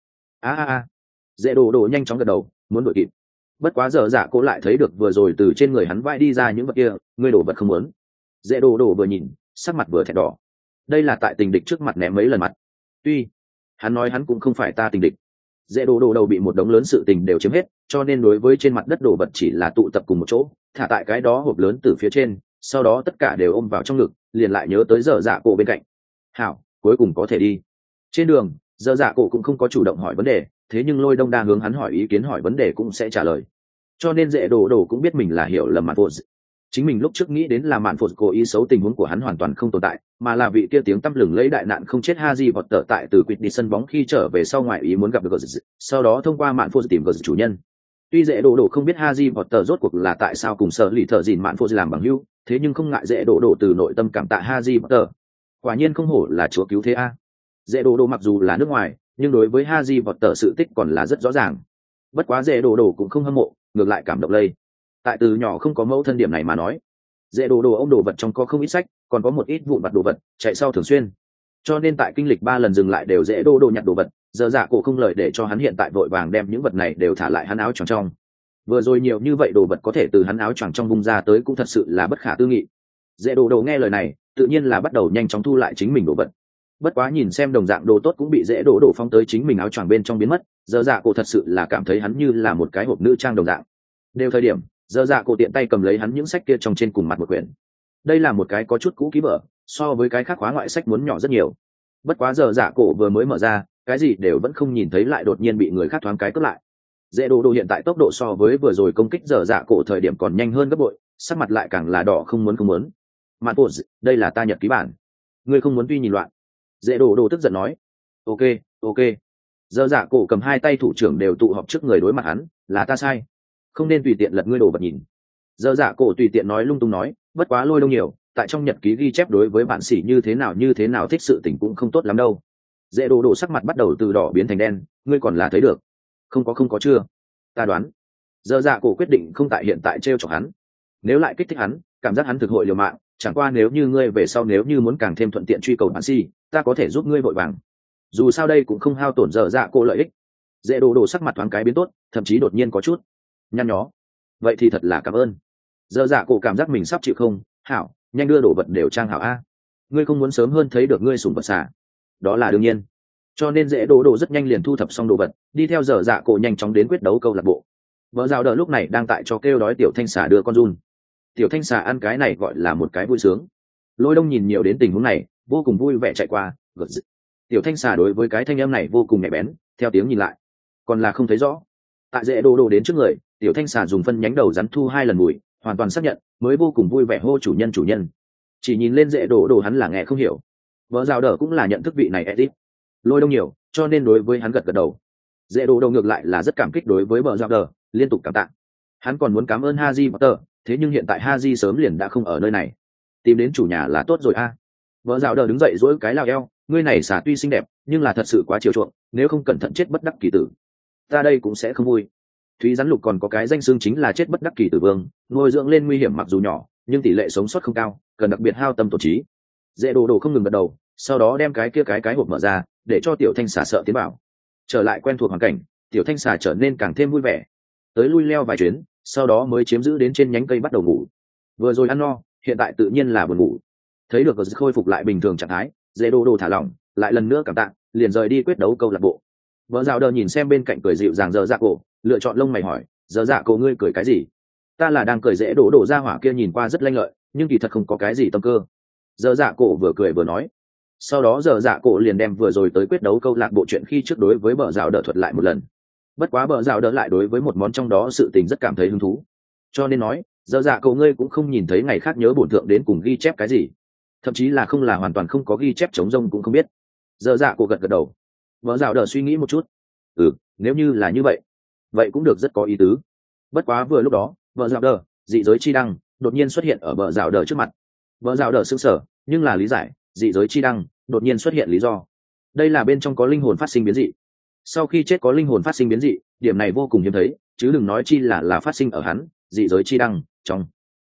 Dễ đồ đồ nhanh chóng gật đầu, muốn đuổi kịp. Bất quá giờ dạ cổ lại thấy được vừa rồi từ trên người hắn vai đi ra những vật kia, ngươi đổ vật không muốn. Dễ đồ đồ vừa nhìn, sắc mặt vừa thẹn đỏ. Đây là tại tình địch trước mặt ném mấy lần mặt. Tuy hắn nói hắn cũng không phải ta tình địch. Dễ đồ đồ đầu bị một đống lớn sự tình đều chiếm hết, cho nên đối với trên mặt đất đồ vật chỉ là tụ tập cùng một chỗ, thả tại cái đó hộp lớn từ phía trên, sau đó tất cả đều ôm vào trong ngực, liền lại nhớ tới giờ dạ cổ bên cạnh. Hảo, cuối cùng có thể đi. Trên đường, giờ dạ cổ cũng không có chủ động hỏi vấn đề, thế nhưng Lôi Đông đa hướng hắn hỏi ý kiến hỏi vấn đề cũng sẽ trả lời. Cho nên dễ đồ đồ cũng biết mình là hiểu lầm Mạn Phột. Chính mình lúc trước nghĩ đến là Mạn Phột cố ý xấu tình huống của hắn hoàn toàn không tồn tại, mà là vị kia tiếng tăm lừng lấy đại nạn không chết Haji vọt tở tại từ quỵt đi sân bóng khi trở về sau ngoại ý muốn gặp được Guz, sau đó thông qua Mạn Phột tìm Guz chủ nhân. Tuy dễ đồ đồ không biết Haji vọt tở rốt cuộc là tại sao cùng sở lì thợ dìn Mạn Phột làm bằng hữu, thế nhưng không ngại dễ đồ đồ từ nội tâm cảm tạ Haji vọt tở. Quả nhiên không hổ là chúa cứu thế a. Dễ đồ đồ mặc dù là nước ngoài, nhưng đối với Haji vọt tở sự tích còn là rất rõ ràng. Bất quá dễ đồ đồ cũng không hâm mộ, ngược lại cảm động lây. Tại từ nhỏ không có mẫu thân điểm này mà nói, dễ đồ đồ ông đồ vật trong có không ít sách, còn có một ít vụn vặt đồ vật chạy sau thường xuyên, cho nên tại kinh lịch 3 lần dừng lại đều dễ đồ đồ nhặt đồ vật. Giờ dạ cổ không lời để cho hắn hiện tại vội vàng đem những vật này đều thả lại hắn áo choàng trong. Vừa rồi nhiều như vậy đồ vật có thể từ hắn áo choàng trong bung ra tới cũng thật sự là bất khả tư nghị. Dễ đồ đồ nghe lời này tự nhiên là bắt đầu nhanh chóng thu lại chính mình đồ vật. Bất quá nhìn xem đồng dạng đồ tốt cũng bị dễ đồ đồ phóng tới chính mình áo choàng bên trong biến mất, giờ dạ cổ thật sự là cảm thấy hắn như là một cái hộp nữ trang đồng dạng. Đều thời điểm giờ dạ cổ tiện tay cầm lấy hắn những sách kia trong trên cùng mặt một quyển. Đây là một cái có chút cũ kỹ vở, so với cái khác khóa ngoại sách muốn nhỏ rất nhiều. Bất quá giờ dạ cổ vừa mới mở ra, cái gì đều vẫn không nhìn thấy lại đột nhiên bị người khác thoáng cái cướp lại. Dễ đồ đồ hiện tại tốc độ so với vừa rồi công kích giờ dạ cổ thời điểm còn nhanh hơn gấp bội, sắc mặt lại càng là đỏ không muốn. Mạn Phột, đây là ta nhật ký bản, ngươi không muốn tuy nhìn loạn. Dễ đồ đồ tức giận nói. Ok. Giờ dạ cổ cầm 2 tay thủ trưởng đều tụ họp trước người đối mặt hắn, là ta sai, không nên tùy tiện lật ngươi đồ vật nhìn. Giờ dạ cổ tùy tiện nói lung tung nói, bất quá Lôi Đông nhiều, tại trong nhật ký ghi chép đối với bạn sĩ như thế nào thích sự tình cũng không tốt lắm đâu. Dễ đồ đồ sắc mặt bắt đầu từ đỏ biến thành đen, ngươi còn là thấy được. Không có chưa. Ta đoán. Giờ dạ cổ quyết định không tại hiện tại trêu chọc hắn. Nếu lại kích thích hắn, cảm giác hắn thực hội liều mạng, chẳng qua nếu như ngươi về sau nếu như muốn càng thêm thuận tiện truy cầu bạn sĩ, ta có thể giúp ngươi vội vàng. Dù sao đây cũng không hao tổn giờ dạ cổ lợi ích. Dễ đồ đồ sắc mặt thoáng cái biến tốt, thậm chí đột nhiên có chút nhăn nhó. Vậy thì thật là cảm ơn. Giờ dạ cổ cảm giác mình sắp chịu không. Hảo, nhanh đưa đồ vật đều trang hảo a. Ngươi không muốn sớm hơn thấy được ngươi sủng vật xả? Đó là đương nhiên. Cho nên dễ đồ đồ rất nhanh liền thu thập xong đồ vật, đi theo giờ dạ cổ nhanh chóng đến quyết đấu câu lạc bộ. Vợ rào đỡ lúc này đang tại cho kêu đói tiểu thanh xà đưa con run. Tiểu thanh xà ăn cái này gọi là một cái vui sướng. Lôi Đông nhìn nhiều đến tình huống này, vô cùng vui vẻ chạy qua, gật dự. Tiểu thanh xà đối với cái thanh âm này vô cùng nhạy bén, theo tiếng nhìn lại, còn là không thấy rõ. Tại dễ đồ đồ đến trước người, tiểu thanh xà dùng phân nhánh đầu rắn thu 2 lần mùi, hoàn toàn xác nhận, mới vô cùng vui vẻ hô chủ nhân. Chỉ nhìn lên dễ đồ đồ hắn là nghe không hiểu. Vợ rào đỡ cũng là nhận thức vị này Edith. Lôi Đông nhiều, cho nên đối với hắn gật đầu. Dễ đồ đồ ngược lại là rất cảm kích đối với vợ rào đỡ, liên tục cảm tạ. Hắn còn muốn cảm ơn Haji Potter, thế nhưng hiện tại Haji sớm liền đã không ở nơi này. Tìm đến chủ nhà là tốt rồi a. Vợ rào đỡ đứng dậy duỗi cái lao eo, ngươi này xà tuy xinh đẹp, nhưng là thật sự quá chiều chuộng, nếu không cẩn thận chết bất đắc kỳ tử. Ta đây cũng sẽ không vui. Thúy rắn lục còn có cái danh xưng chính là chết bất đắc kỳ tử vương, nuôi dưỡng lên nguy hiểm mặc dù nhỏ, nhưng tỷ lệ sống sót không cao, cần đặc biệt hao tâm tổ trí. Dễ đồ đồ không ngừng gật đầu, sau đó đem cái kia cái hộp mở ra, để cho tiểu thanh xà sợ tiến vào. Trở lại quen thuộc hoàn cảnh, tiểu thanh xà trở nên càng thêm vui vẻ. Tới lui leo vài chuyến, sau đó mới chiếm giữ đến trên nhánh cây bắt đầu ngủ. Vừa rồi ăn no, hiện tại tự nhiên là buồn ngủ. Thấy được khôi phục lại bình thường trạng thái, dễ đồ đồ thả lỏng, lại lần nữa cảm tạ, liền rời đi quyết đấu câu lạc bộ. Vợ rào đờ nhìn xem bên cạnh cười dịu dàng giờ dạ cổ, lựa chọn lông mày hỏi, giờ dạ cổ ngươi cười cái gì? Ta là đang cười dễ đổ ra hỏa kia nhìn qua rất lanh lợi, nhưng kỳ thật không có cái gì tâm cơ. Giờ dạ cổ vừa cười vừa nói. Sau đó giờ dạ cổ liền đem vừa rồi tới quyết đấu câu lạc bộ chuyện khi trước đối với bờ rào đờ thuật lại một lần. Bất quá bờ rào đờ lại đối với một món trong đó sự tình rất cảm thấy hứng thú, cho nên nói, giờ dạ cổ ngươi cũng không nhìn thấy ngày khác nhớ bổn thượng đến cùng ghi chép cái gì, thậm chí là không là hoàn toàn không có ghi chép chống rông cũng không biết. Giờ dạ cổ gật đầu. Bờ rào đờ suy nghĩ một chút. Nếu như là như vậy cũng được, rất có ý tứ. Bất quá vừa lúc đó, bờ rào đờ dị giới chi đăng đột nhiên xuất hiện ở bờ rào đờ trước mặt. Bờ rào đờ sững sờ, nhưng là lý giải dị giới chi đăng đột nhiên xuất hiện lý do. Đây là bên trong có linh hồn phát sinh biến dị. Sau khi chết có linh hồn phát sinh biến dị, điểm này vô cùng hiếm thấy, chứ đừng nói chi là phát sinh ở hắn dị giới chi đăng trong.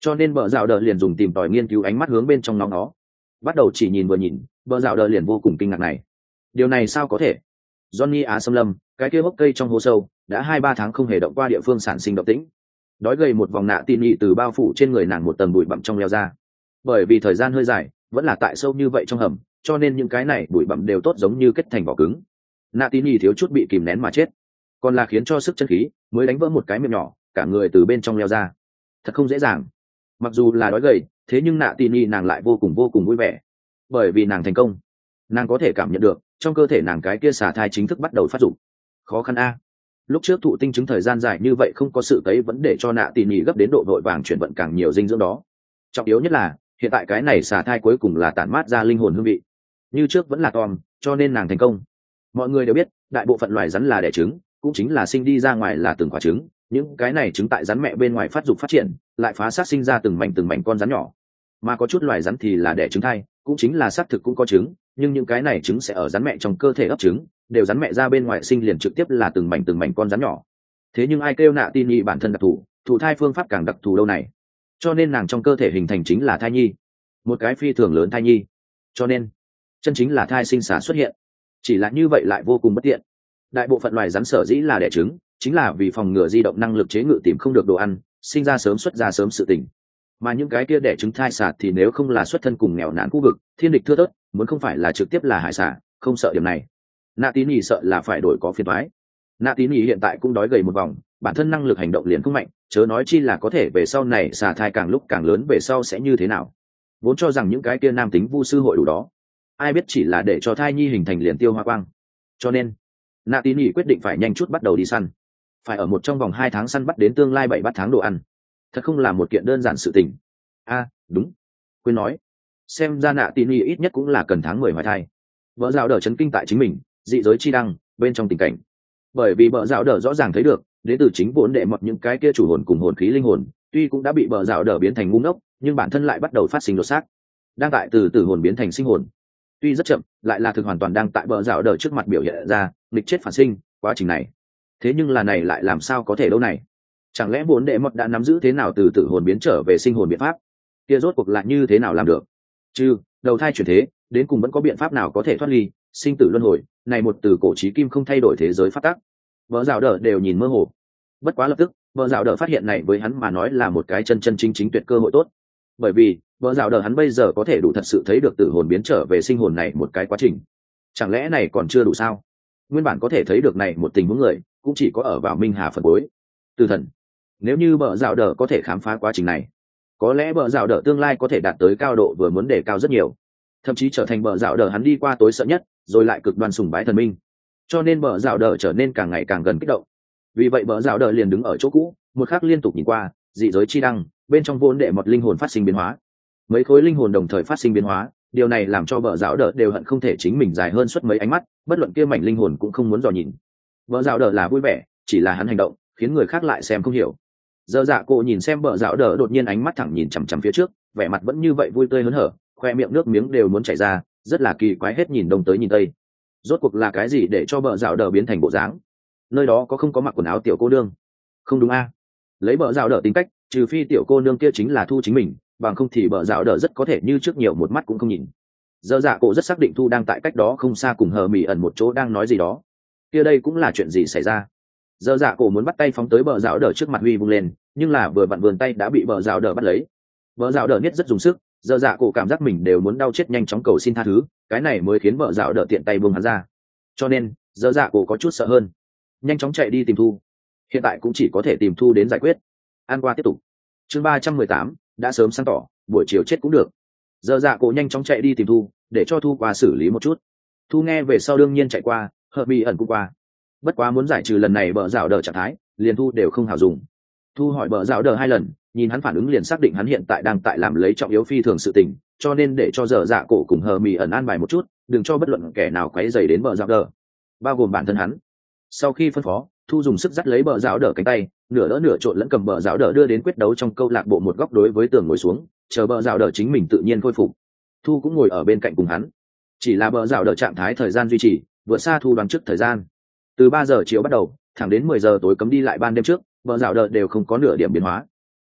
cho nên bờ rào đờ liền dùng tìm tòi nghiên cứu ánh mắt hướng bên trong nó bắt đầu chỉ nhìn vừa nhìn, bờ rào đờ liền vô cùng kinh ngạc này. Điều này sao có thể? Johnny Á xâm lâm, cái kia hốc cây trong hố sâu đã 2-3 tháng không hề động qua địa phương sản sinh động tĩnh. Đói gầy một vòng nạ tin nhị từ bao phủ trên người nàng một tầng bụi bặm trong leo ra. Bởi vì thời gian hơi dài, vẫn là tại sâu như vậy trong hầm, cho nên những cái này bụi bặm đều tốt giống như kết thành vỏ cứng. Nạ tin nhị thiếu chút bị kìm nén mà chết, còn là khiến cho sức chân khí mới đánh vỡ một cái miệng nhỏ, cả người từ bên trong leo ra. Thật không dễ dàng. Mặc dù là đói gầy, thế nhưng nạ tin nhị nàng lại vô cùng vui vẻ, bởi vì nàng thành công. Nàng có thể cảm nhận được trong cơ thể nàng cái kia xà thai chính thức bắt đầu phát dụng. Khó khăn a. Lúc trước thụ tinh chứng thời gian dài như vậy không có sự cấy vẫn để cho nạ tỉ nhỉ gấp đến độ vội vàng chuyển vận càng nhiều dinh dưỡng đó. Trọng yếu nhất là hiện tại cái này xà thai cuối cùng là tản mát ra linh hồn hương vị, như trước vẫn là Tom, cho nên nàng thành công. Mọi người đều biết đại bộ phận loài rắn là đẻ trứng, cũng chính là sinh đi ra ngoài là từng quả trứng, những cái này trứng tại rắn mẹ bên ngoài phát dục phát triển, lại phá xác sinh ra từng mảnh con rắn nhỏ. Mà có chút loài rắn thì là đẻ trứng thai, cũng chính là xác thực cũng có trứng, nhưng những cái này trứng sẽ ở rắn mẹ trong cơ thể ấp trứng, đều rắn mẹ ra bên ngoài sinh liền trực tiếp là từng mảnh con rắn nhỏ. Thế nhưng ai kêu nạ tin nhi bản thân đặc thù, thụ thai phương pháp càng đặc thù đâu này, cho nên nàng trong cơ thể hình thành chính là thai nhi, một cái phi thường lớn thai nhi, cho nên chân chính là thai sinh sản xuất hiện. Chỉ là như vậy lại vô cùng bất tiện. Đại bộ phận loài rắn sở dĩ là đẻ trứng, chính là vì phòng ngừa di động năng lực chế ngự tìm không được đồ ăn, sinh ra sớm xuất ra sớm sự tình. Mà những cái kia đẻ trứng thai sạt thì nếu không là xuất thân cùng nghèo nàn khu vực, thiên địch thưa thớt, muốn không phải là trực tiếp là hải xả, không sợ điểm này. Nạ tín nhỉ sợ là phải đổi có phiền toái. Nạ tín nhỉ hiện tại cũng đói gầy một vòng, bản thân năng lực hành động liền không mạnh, chớ nói chi là có thể về sau này xà thai càng lúc càng lớn về sau sẽ như thế nào. Vốn cho rằng những cái kia nam tính vu sư hội đủ đó, ai biết chỉ là để cho thai nhi hình thành liền tiêu hoa quang. Cho nên nạ tín nhỉ quyết định phải nhanh chút bắt đầu đi săn, phải ở trong vòng 2 tháng săn bắt đến tương lai 7-8 tháng đồ ăn. Thật không là một kiện đơn giản sự tình. Đúng, quên nói, xem ra nạ tin y ít nhất cũng là cần tháng 10 hoài thai. Vợ dạo đờ chấn kinh tại chính mình dị giới chi đăng bên trong tình cảnh, bởi vì vợ dạo đờ rõ ràng thấy được đến từ chính vốn đệ mọt những cái kia chủ hồn cùng hồn khí linh hồn tuy cũng đã bị vợ dạo đờ biến thành ngu ngốc, nhưng bản thân lại bắt đầu phát sinh đột xác, đang tại từ tử hồn biến thành sinh hồn. Tuy rất chậm, lại là thực hoàn toàn đang tại vợ dạo đờ trước mặt biểu hiện ra nghịch chết phản sinh quá trình này. Thế nhưng là này lại làm sao có thể đâu này? Chẳng lẽ vốn đệ mọt đã nắm giữ thế nào từ tử hồn biến trở về sinh hồn biện pháp? Kia rốt cuộc là như thế nào làm được? Chứ đầu thai chuyển thế, đến cùng vẫn có biện pháp nào có thể thoát ly sinh tử luân hồi này một từ cổ chí kim không thay đổi thế giới phát tác. Vợ dạo đờ đều nhìn mơ hồ. Bất quá lập tức vợ dạo đờ phát hiện này với hắn mà nói là một cái chân chính tuyệt cơ hội tốt, bởi vì vợ dạo đờ hắn bây giờ có thể đủ thật sự thấy được tử hồn biến trở về sinh hồn này một cái quá trình. Chẳng lẽ này còn chưa đủ sao? Nguyên bản có thể thấy được này một tình huống người cũng chỉ có ở vào Minh Hà phần cuối Tử thần. Nếu như vợ dạo đờ có thể khám phá quá trình này, có lẽ bờ rào đỡ tương lai có thể đạt tới cao độ vừa muốn đề cao rất nhiều, thậm chí trở thành bờ rào đỡ hắn đi qua tối sợ nhất rồi lại cực đoan sùng bái thần minh, cho nên bờ rào đỡ trở nên càng ngày càng gần kích động. Vì vậy bờ rào đỡ liền đứng ở chỗ cũ, một khắc liên tục nhìn qua dị giới chi đăng bên trong vốn đệ một linh hồn phát sinh biến hóa. Mấy khối linh hồn đồng thời phát sinh biến hóa, điều này làm cho bờ rào đỡ đều hận không thể chính mình dài hơn suốt mấy ánh mắt, bất luận kia mảnh linh hồn cũng không muốn dò nhìn. Bờ rào đỡ là vui vẻ, chỉ là hắn hành động khiến người khác lại xem không hiểu. Giờ dạ cô nhìn xem bờ dạo đờ đột nhiên ánh mắt thẳng nhìn chằm chằm phía trước, vẻ mặt vẫn như vậy vui tươi hớn hở, khoe miệng nước miếng đều muốn chảy ra, rất là kỳ quái hết nhìn đông tới nhìn tây. Rốt cuộc là cái gì để cho bờ dạo đờ biến thành bộ dáng? Nơi đó có không có mặc quần áo tiểu cô nương? Không đúng a? Lấy bờ dạo đờ tính cách, trừ phi tiểu cô nương kia chính là Thu chính mình, bằng không thì bờ dạo đờ rất có thể như trước nhiều một mắt cũng không nhìn. Giờ dạ cô rất xác định Thu đang tại cách đó không xa cùng Hờ Mị ẩn một chỗ đang nói gì đó. Kia đây cũng là chuyện gì xảy ra? Giờ dạ cổ muốn bắt tay phóng tới bờ rào đờ trước mặt huy vung lên, nhưng là vừa vặn vườn tay đã bị bờ rào đờ bắt lấy. Bờ rào đờ niết rất dùng sức, giờ dạ cổ cảm giác mình đều muốn đau chết, nhanh chóng cầu xin tha thứ, cái này mới khiến bờ rào đờ tiện tay buông hắn ra. Cho nên giờ dạ cổ có chút sợ hơn, nhanh chóng chạy đi tìm Thu. Hiện tại cũng chỉ có thể tìm Thu đến giải quyết. An qua tiếp tục. Chương 318 đã sớm sáng tỏ, buổi chiều chết cũng được. Giờ dạ cổ nhanh chóng chạy đi tìm Thu, để cho Thu qua xử lý một chút. Thu nghe về sau đương nhiên chạy qua, Hợp Mỹ ẩn cũng qua. Bất quá muốn giải trừ lần này bờ rào đờ trạng thái, liền Thu đều không hảo dùng. Thu hỏi bờ rào đờ 2 lần, nhìn hắn phản ứng liền xác định hắn hiện tại đang tại làm lấy trọng yếu phi thường sự tình, cho nên để cho giờ dạ cổ cùng Hờ Mị ẩn an bài một chút, đừng cho bất luận kẻ nào quấy rầy đến bờ rào đờ, bao gồm bản thân hắn. Sau khi phân phó, Thu dùng sức dắt lấy bờ rào đờ cánh tay, nửa đỡ nửa trộn lẫn cầm bờ rào đờ đưa đến quyết đấu trong câu lạc bộ một góc đối với tường ngồi xuống, chờ bờ rào đờ chính mình tự nhiên khôi phục. Thu cũng ngồi ở bên cạnh cùng hắn. Chỉ là bờ rào đờ trạng thái thời gian duy trì vượt xa Thu đoán trước thời gian. Từ 3 giờ chiều bắt đầu thẳng đến 10 giờ tối cấm đi lại ban đêm trước, bờ rào đờ đều không có nửa điểm biến hóa.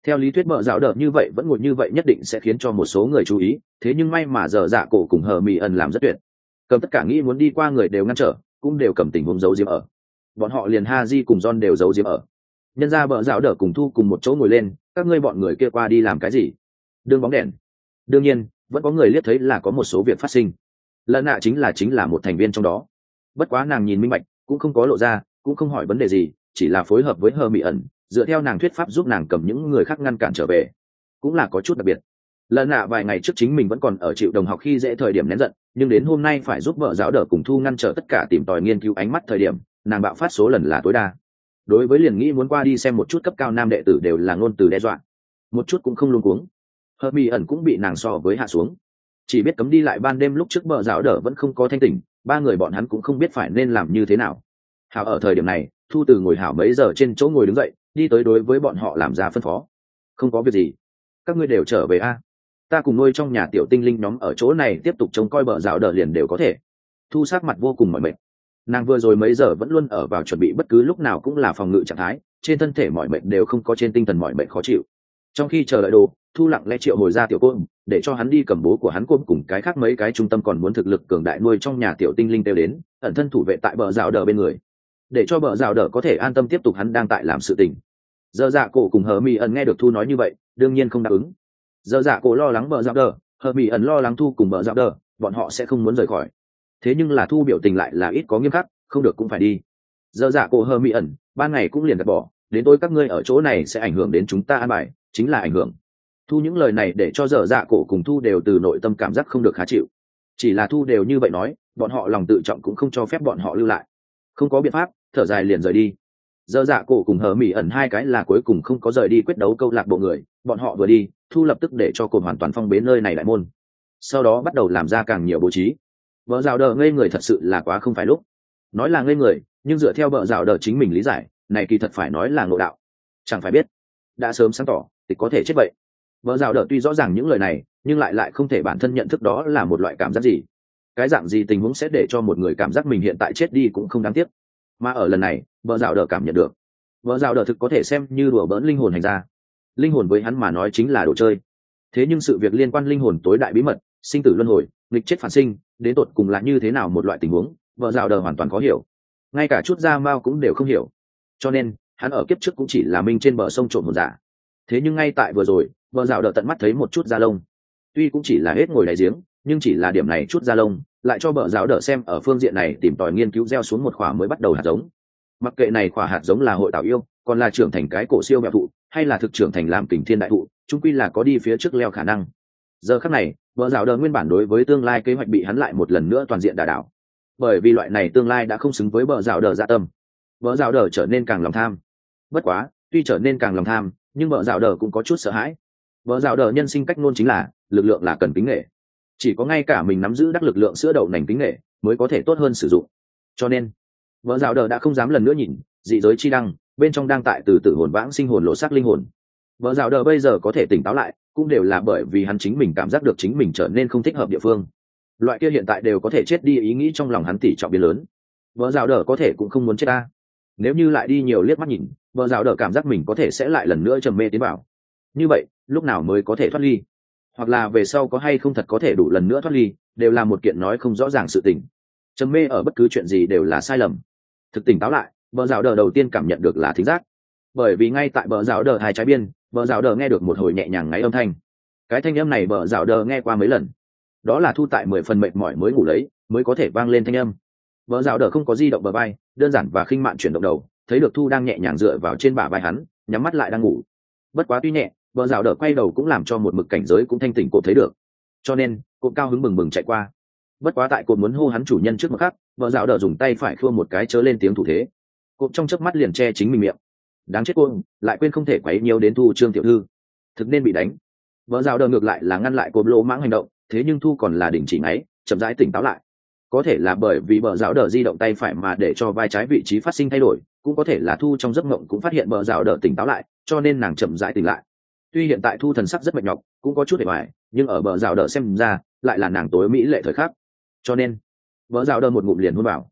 Theo lý thuyết bợ dạo đờ như vậy vẫn ngồi như vậy nhất định sẽ khiến cho một số người chú ý, thế nhưng may mà giờ dạ cổ cùng hờ mỹ ẩn làm rất tuyệt, cầm tất cả nghĩ muốn đi qua người đều ngăn trở, cũng đều cầm tình huống giấu diếm ở. Bọn họ liền Haji cùng John đều giấu diếm ở. Nhân ra bợ dạo đờ cùng Thu cùng một chỗ ngồi lên, các ngươi bọn người kia qua đi làm cái gì? Đương bóng đèn. Đương nhiên vẫn có người liếc thấy là có một số việc phát sinh. Lần nạ chính là một thành viên trong đó. Bất quá nàng nhìn minh bạch, cũng không có lộ ra, cũng không hỏi vấn đề gì, chỉ là phối hợp với hờ mỹ ẩn, dựa theo nàng thuyết pháp giúp nàng cầm những người khác ngăn cản trở về, cũng là có chút đặc biệt. Lần nạ vài ngày trước chính mình vẫn còn ở chịu đồng học khi dễ thời điểm nén giận, nhưng đến hôm nay phải giúp vợ giáo đỡ cùng Thu ngăn trở tất cả tìm tòi nghiên cứu ánh mắt thời điểm, nàng bạo phát số lần là tối đa. Đối với liền nghĩ muốn qua đi xem một chút cấp cao nam đệ tử đều là ngôn từ đe dọa, một chút cũng không luống cuống. Hờ mỹ ẩn cũng bị nàng so với hạ xuống, chỉ biết cấm đi lại ban đêm lúc trước vợ giáo đỡ vẫn không có thanh tỉnh, ba người bọn hắn cũng không biết phải nên làm như thế nào. Hảo ở thời điểm này, Thu từ ngồi hảo mấy giờ trên chỗ ngồi đứng dậy, đi tới đối với bọn họ làm ra phân phó. Không có việc gì, các ngươi đều trở về a, ta cùng nuôi trong nhà tiểu tinh linh nhóm ở chỗ này tiếp tục trông coi bờ rào đờ liền đều có thể. Thu sát mặt vô cùng mỏi mệt, nàng vừa rồi mấy giờ vẫn luôn ở vào chuẩn bị bất cứ lúc nào cũng là phòng ngự trạng thái, trên thân thể mỏi mệt đều không có trên tinh thần mỏi mệt khó chịu. Trong khi chờ đợi đồ, Thu lặng lẽ triệu hồi ra tiểu côn để cho hắn đi cầm bố của hắn côn cùng cái khác mấy cái trung tâm còn muốn thực lực cường đại nuôi trong nhà tiểu tinh linh đều đến ẩn thân thủ vệ tại bờ rào đờ bên người, để cho bờ rào đờ có thể an tâm tiếp tục hắn đang tại làm sự tình. Giờ dạ cổ cùng hờ mỹ ẩn nghe được Thu nói như vậy đương nhiên không đáp ứng. Giờ dạ cổ lo lắng bờ rào đờ, hờ mỹ ẩn lo lắng Thu cùng bờ rào đờ bọn họ sẽ không muốn rời khỏi, thế nhưng là Thu biểu tình lại là ít có nghiêm khắc, không được cũng phải đi. Giờ dạ cổ hờ mỹ ẩn ban ngày cũng liền gạt bỏ, đến tối các ngươi ở chỗ này sẽ ảnh hưởng đến chúng ta an bài, chính là ảnh hưởng. Thu những lời này để cho dở dạ cổ cùng Thu đều từ nội tâm cảm giác không được khá chịu, chỉ là Thu đều như vậy nói, bọn họ lòng tự trọng cũng không cho phép bọn họ lưu lại, không có biện pháp, thở dài liền rời đi. Dở dạ cổ cùng hờ mỹ ẩn hai cái là cuối cùng không có rời đi quyết đấu câu lạc bộ người, bọn họ vừa đi, Thu lập tức để cho cồn hoàn toàn phong bế nơi này đại môn, sau đó bắt đầu làm ra càng nhiều bố trí. Bờ rào đờ ngây người thật sự là quá không phải lúc, nói là ngây người nhưng dựa theo bờ rào đờ chính mình lý giải, này kỳ thật phải nói là ngộ đạo, chẳng phải biết đã sớm sáng tỏ thì có thể chết vậy. Bờ rào đờ tuy rõ ràng những lời này nhưng lại không thể bản thân nhận thức đó là một loại cảm giác gì, cái dạng gì tình huống sẽ để cho một người cảm giác mình hiện tại chết đi cũng không đáng tiếc. Mà ở lần này bờ rào đờ cảm nhận được, bờ rào đờ thực có thể xem như đùa bỡn linh hồn hành ra, linh hồn với hắn mà nói chính là đồ chơi. Thế nhưng sự việc liên quan linh hồn tối đại bí mật, sinh tử luân hồi, nghịch chết phản sinh, đến tột cùng là như thế nào một loại tình huống, bờ rào đờ hoàn toàn khó hiểu, ngay cả chút da mao cũng đều không hiểu. Cho nên hắn ở kiếp trước cũng chỉ là minh trên bờ sông trộm hồn giả. Thế nhưng ngay tại vừa rồi, bờ rào đờ tận mắt thấy một chút da lông, tuy cũng chỉ là hết ngồi đáy giếng, nhưng chỉ là điểm này chút da lông lại cho bờ rào đờ xem ở phương diện này tìm tòi nghiên cứu gieo xuống một khỏa mới bắt đầu hạt giống. Mặc kệ này khỏa hạt giống là hội tạo yêu, còn là trưởng thành cái cổ siêu mẹo thụ, hay là thực trưởng thành làm kình thiên đại thụ, chung quy là có đi phía trước leo khả năng. Giờ khắc này bờ rào đờ nguyên bản đối với tương lai kế hoạch bị hắn lại một lần nữa toàn diện đả đảo, bởi vì loại này tương lai đã không xứng với bờ rào đờ dạ tâm. Bờ rào đờ trở nên càng lòng tham. Bất quá tuy trở nên càng lòng tham nhưng bờ rào đờ cũng có chút sợ hãi. Bờ rào đờ nhân sinh cách ngôn chính là lực lượng là cần kính nghệ, chỉ có ngay cả mình nắm giữ đắc lực lượng sữa đậu nành kính nghệ mới có thể tốt hơn sử dụng. Cho nên bờ rào đờ đã không dám lần nữa nhìn dị giới chi đăng bên trong đang tại từ tử hồn vãng sinh hồn lộ xác linh hồn. Bờ rào đờ bây giờ có thể tỉnh táo lại cũng đều là bởi vì hắn chính mình cảm giác được chính mình trở nên không thích hợp địa phương, loại kia hiện tại đều có thể chết đi ý nghĩ trong lòng hắn tỉ trọng biến lớn. Bờ rào đờ có thể cũng không muốn chết ta, nếu như lại đi nhiều liếc mắt nhìn, bờ rào đờ cảm giác mình có thể sẽ lại lần nữa trầm mê tiến vào. Như vậy lúc nào mới có thể thoát ly, hoặc là về sau có hay không thật có thể đủ lần nữa thoát ly, đều là một kiện nói không rõ ràng sự tình. Trầm mê ở bất cứ chuyện gì đều là sai lầm. Thực tỉnh táo lại, bờ rào đờ đầu tiên cảm nhận được là thính giác, bởi vì ngay tại bờ rào đờ hai trái biên, bờ rào đờ nghe được một hồi nhẹ nhàng ngáy âm thanh. Cái thanh âm này bờ rào đờ nghe qua mấy lần, đó là Thu tại 10 phần mệt mỏi mới ngủ lấy mới có thể vang lên thanh âm. Bờ rào đờ không có di động bờ vai, đơn giản và khinh mạn chuyển động đầu, thấy được Thu đang nhẹ nhàng dựa vào trên bả vai hắn, nhắm mắt lại đang ngủ. Bất quá tuy nhẹ, bờ rào đờ quay đầu cũng làm cho một mực cảnh giới cũng thanh tỉnh cột thấy được, cho nên cột cao hứng bừng bừng chạy qua. Bất quá tại cột muốn hô hắn chủ nhân trước một khắc, bờ rào đờ dùng tay phải khua một cái chớ lên tiếng thủ thế, cột trong chớp mắt liền che chính mình miệng. Đáng chết cô, lại quên không thể quấy nhiều đến Thu Trương tiểu thư, thực nên bị đánh. Bờ rào đờ ngược lại là ngăn lại cột lỗ mãng hành động, thế nhưng Thu còn là đình chỉ ngáy, chậm rãi tỉnh táo lại. Có thể là bởi vì bờ rào đờ di động tay phải mà để cho vai trái vị trí phát sinh thay đổi, cũng có thể là Thu trong giấc mộng cũng phát hiện bờ rào đờ tỉnh táo lại, cho nên nàng chậm rãi tỉnh lại. Tuy hiện tại Thu thần sắc rất mệt nhọc, cũng có chút để hoài, nhưng ở bờ rào đờ xem ra lại là nàng tối mỹ lệ thời khắc, cho nên bờ rào đờ một ngụm liền hôn vào.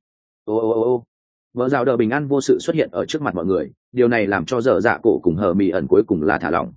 Ô. Bờ rào đờ bình an vô sự xuất hiện ở trước mặt mọi người, điều này làm cho dở dạ cổ cùng hờ mì ẩn cuối cùng là thả lỏng.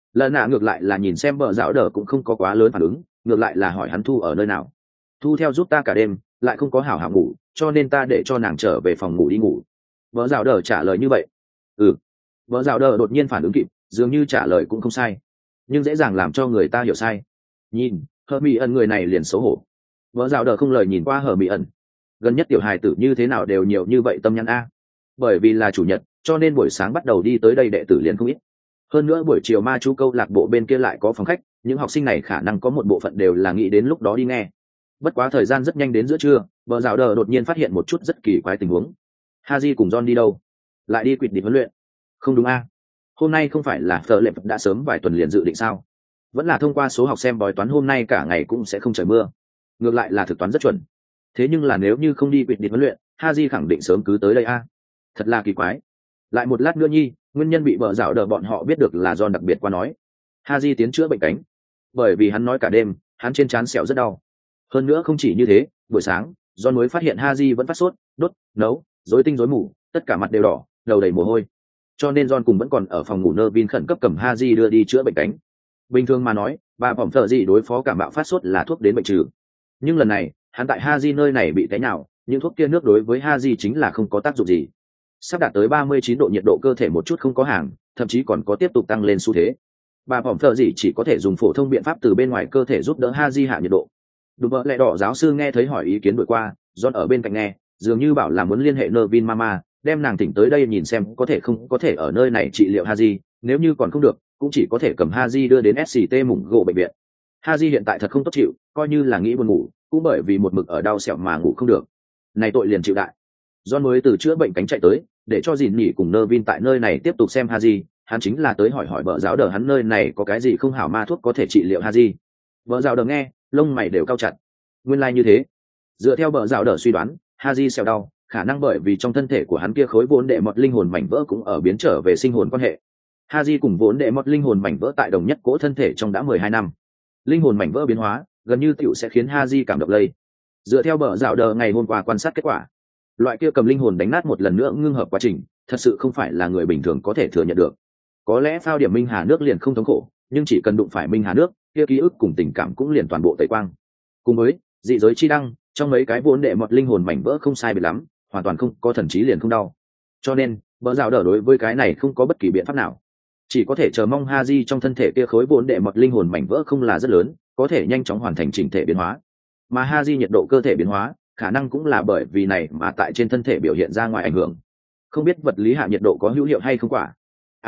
Lần nạ ngược lại là nhìn xem bờ dạo đờ cũng không có quá lớn phản ứng, ngược lại là hỏi hắn Thu ở nơi nào. Thu theo giúp ta cả đêm, lại không có hảo hảo ngủ, cho nên ta để cho nàng trở về phòng ngủ đi ngủ. Bờ dạo đờ trả lời như vậy. Ừ. Bờ dạo đờ đột nhiên phản ứng kịp, dường như trả lời cũng không sai, nhưng dễ dàng làm cho người ta hiểu sai. Nhìn hờ mỹ ẩn người này liền xấu hổ. Bờ dạo đờ không lời nhìn qua hờ mỹ ẩn. Gần nhất tiểu hài tử như thế nào đều nhiều như vậy tâm nhắn a. Bởi vì là chủ nhật, cho nên buổi sáng bắt đầu đi tới đây đệ tử liền không ít. Hơn nữa buổi chiều ma chú câu lạc bộ bên kia lại có phòng khách, những học sinh này khả năng có một bộ phận đều là nghĩ đến lúc đó đi nghe. Bất quá thời gian rất nhanh đến giữa trưa, bờ rào đờ đột nhiên phát hiện một chút rất kỳ quái tình huống. Haji cùng John đi đâu? Lại đi quỵt địch huấn luyện? Không đúng a? Hôm nay không phải là Fleur Lệp đã sớm vài tuần liền dự định sao? Vẫn là thông qua số học xem bói toán hôm nay cả ngày cũng sẽ không trời mưa. Ngược lại là thực toán rất chuẩn. Thế nhưng là nếu như không đi quỵt địch huấn luyện, Haji khẳng định sớm cứ tới đây a. Thật là kỳ quái. Lại một lát nữa nhi, nguyên nhân bị bờ rào đờ bọn họ biết được là John đặc biệt qua nói. Haji tiến chữa bệnh cánh. Bởi vì hắn nói cả đêm, hắn trên trán sẹo rất đau. Hơn nữa không chỉ như thế, buổi sáng, John mới phát hiện Haji vẫn phát sốt, đốt, nấu, rối tinh rối mù, tất cả mặt đều đỏ, đầu đầy mồ hôi. Cho nên John cùng vẫn còn ở phòng ngủ Nervin khẩn cấp cầm Haji đưa đi chữa bệnh cánh. Bình thường mà nói, bà bỏng thợ gì đối phó cảm bạo phát sốt là thuốc đến bệnh trừ. Nhưng lần này, hắn tại Haji nơi này bị té nào, những thuốc kia nước đối với Haji chính là không có tác dụng gì. Sắp đạt tới 39 độ nhiệt độ cơ thể một chút không có hàng, thậm chí còn có tiếp tục tăng lên xu thế. Bà bỏng thợ gì chỉ có thể dùng phổ thông biện pháp từ bên ngoài cơ thể giúp đỡ Haji hạ nhiệt độ. Đúng vậy, lẹ đỏ giáo sư nghe thấy hỏi ý kiến đổi qua, John ở bên cạnh nghe, dường như bảo là muốn liên hệ Nervin Mama, đem nàng tỉnh tới đây nhìn xem có thể không có thể ở nơi này trị liệu Haji, nếu như còn không được, cũng chỉ có thể cầm Haji đưa đến SCT mủng gỗ bệnh viện. Haji hiện tại thật không tốt chịu, coi như là nghĩ buồn ngủ, cũng bởi vì một mực ở đau sẹo mà ngủ không được. Này tội liền chịu đại. John mới từ chữa bệnh cánh chạy tới, để cho Dìn Nhỉ cùng Nervin tại nơi này tiếp tục xem Haji, hắn chính là tới hỏi bợ giáo đờ hắn nơi này có cái gì không hảo ma thuốc có thể trị liệu Haji. Bợ giáo đờ nghe, lông mày đều cao chặt. Nguyên lai like như thế. Dựa theo bợ giáo đờ suy đoán, Haji sẹo đau, khả năng bởi vì trong thân thể của hắn kia khối vốn đệ mọt linh hồn mảnh vỡ cũng ở biến trở về sinh hồn quan hệ. Haji cùng vốn đệ mọt linh hồn mảnh vỡ tại đồng nhất cỗ thân thể trong đã 12 năm. Linh hồn mảnh vỡ biến hóa, gần như tiểu sẽ khiến Haji cảm động lây. Dựa theo bợ giáo đờ ngày hôm qua quan sát kết quả, loại kia cầm linh hồn đánh nát một lần nữa ngưng hợp quá trình, thật sự không phải là người bình thường có thể thừa nhận được. Có lẽ phao điểm minh hà nước liền không thống khổ, nhưng chỉ cần đụng phải minh hà nước, kia ký ức cùng tình cảm cũng liền toàn bộ tẩy quang. Cùng với dị giới chi đăng, trong mấy cái vốn đệ mọt linh hồn mảnh vỡ không sai biệt lắm, hoàn toàn không có thần trí liền không đau. Cho nên, bợ rào đỡ đối với cái này không có bất kỳ biện pháp nào, chỉ có thể chờ mong Haji trong thân thể kia khối vốn đệ mọt linh hồn mảnh vỡ không là rất lớn, có thể nhanh chóng hoàn thành chỉnh thể biến hóa. Mà Haji nhiệt độ cơ thể biến hóa, khả năng cũng là bởi vì này mà tại trên thân thể biểu hiện ra ngoài ảnh hưởng. Không biết vật lý hạ nhiệt độ có hữu hiệu hay không quả.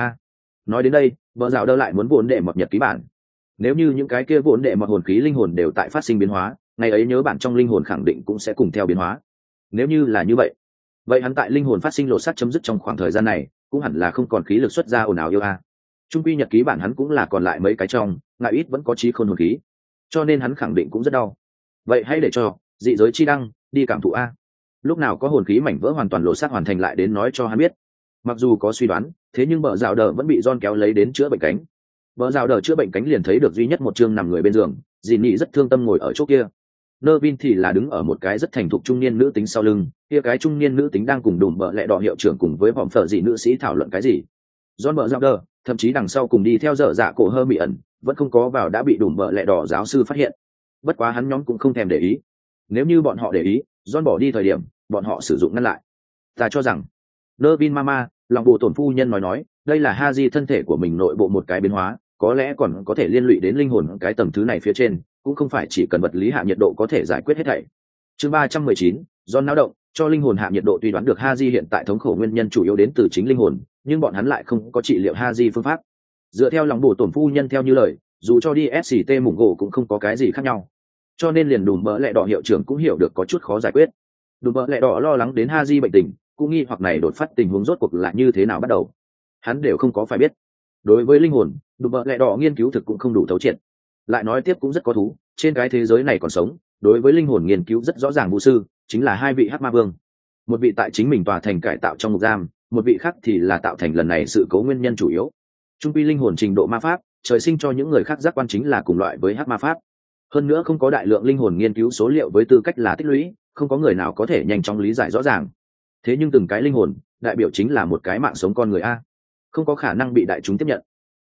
Nói đến đây, bợ rào đỡ lại muốn vốn đệ mọt nhật ký bản. Nếu như những cái kia vốn đệ mọt hồn khí linh hồn đều tại phát sinh biến hóa, ngày ấy nhớ bản trong linh hồn khẳng định cũng sẽ cùng theo biến hóa. Nếu như là như vậy, vậy hắn tại linh hồn phát sinh lột xác chấm dứt trong khoảng thời gian này, cũng hẳn là không còn khí lực xuất ra ồn ào yêu a. Trung quy nhật ký bản hắn cũng là còn lại mấy cái trong, ngại ít vẫn có trí khôn hồn khí, cho nên hắn khẳng định cũng rất đau. Vậy hãy để cho dị giới chi đăng đi cảm thụ a. Lúc nào có hồn khí mảnh vỡ hoàn toàn lột xác hoàn thành lại đến nói cho hắn biết. Mặc dù có suy đoán, thế nhưng bợ rào đờ vẫn bị John kéo lấy đến chữa bệnh cánh. Bợ rào đờ chữa bệnh cánh liền thấy được duy nhất một chương nằm người bên giường, dì nị rất thương tâm ngồi ở chỗ kia. Nervin thì là đứng ở một cái rất thành thục trung niên nữ tính sau lưng, kia cái trung niên nữ tính đang cùng đùm bợ lẹ đỏ hiệu trưởng cùng với vòng phở dị nữ sĩ thảo luận cái gì. John bợ rào đờ, thậm chí đằng sau cùng đi theo dở dạ cổ hơ mị ẩn, vẫn không có vào đã bị đùm bợ lẹ đỏ giáo sư phát hiện. Bất quá hắn nhóm cũng không thèm để ý. Nếu như bọn họ để ý, John bỏ đi thời điểm, bọn họ sử dụng ngăn lại. Ta cho rằng, Nervin Mama, lòng bộ tổn phu nhân nói, đây là Haji thân thể của mình nội bộ một cái biến hóa, có lẽ còn có thể liên lụy đến linh hồn cái tầng thứ này phía trên, cũng không phải chỉ cần vật lý hạ nhiệt độ có thể giải quyết hết thảy. Chương 319, John náo động, cho linh hồn hạ nhiệt độ tuy đoán được Haji hiện tại thống khổ nguyên nhân chủ yếu đến từ chính linh hồn, nhưng bọn hắn lại không có trị liệu Haji phương pháp. Dựa theo lòng bộ tổn phu nhân theo như lời, dù cho đi SCT mủng gỗ cũng không có cái gì khác nhau. Cho nên liền đùm bợ lẹ đỏ hiệu trưởng cũng hiểu được có chút khó giải quyết. Đùm bợ lẹ đỏ lo lắng đến Haji bệnh tình, cũng nghi hoặc này đột phát tình huống rốt cuộc là như thế nào bắt đầu. Hắn đều không có phải biết. Đối với linh hồn, đùm bợ lẹ đỏ nghiên cứu thực cũng không đủ thấu triệt. Lại nói tiếp cũng rất có thú, trên cái thế giới này còn sống, đối với linh hồn nghiên cứu rất rõ ràng vũ sư, chính là hai vị hắc ma vương. Một vị tại chính mình tòa thành cải tạo trong ngục giam, một vị khác thì là tạo thành lần này sự cố nguyên nhân chủ yếu. Trung quy linh hồn trình độ ma pháp, trời sinh cho những người khác giác quan chính là cùng loại với hắc ma pháp. Hơn nữa không có đại lượng linh hồn nghiên cứu số liệu với tư cách là tích lũy, không có người nào có thể nhanh chóng lý giải rõ ràng. Thế nhưng từng cái linh hồn, đại biểu chính là một cái mạng sống con người a, không có khả năng bị đại chúng tiếp nhận.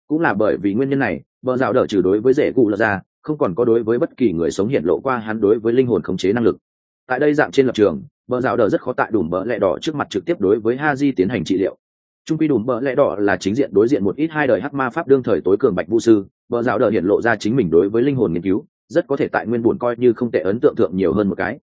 Cũng là bởi vì nguyên nhân này, bờ rào đỡ trừ đối với rễ cụ lật ra, không còn có đối với bất kỳ người sống hiện lộ qua hắn đối với linh hồn khống chế năng lực. Tại đây dạng trên lập trường, bờ rào đỡ rất khó tại đùm bờ lẹ đỏ trước mặt trực tiếp đối với Haji tiến hành trị liệu. Trung quy đùm bờ lẹ đỏ là chính diện đối diện một ít hai đời hắc ma pháp đương thời tối cường bạch vu sư, bờ rào đỡ hiện lộ ra chính mình đối với linh hồn nghiên cứu, rất có thể tại nguyên buồn coi như không tệ ấn tượng thượng nhiều hơn một cái.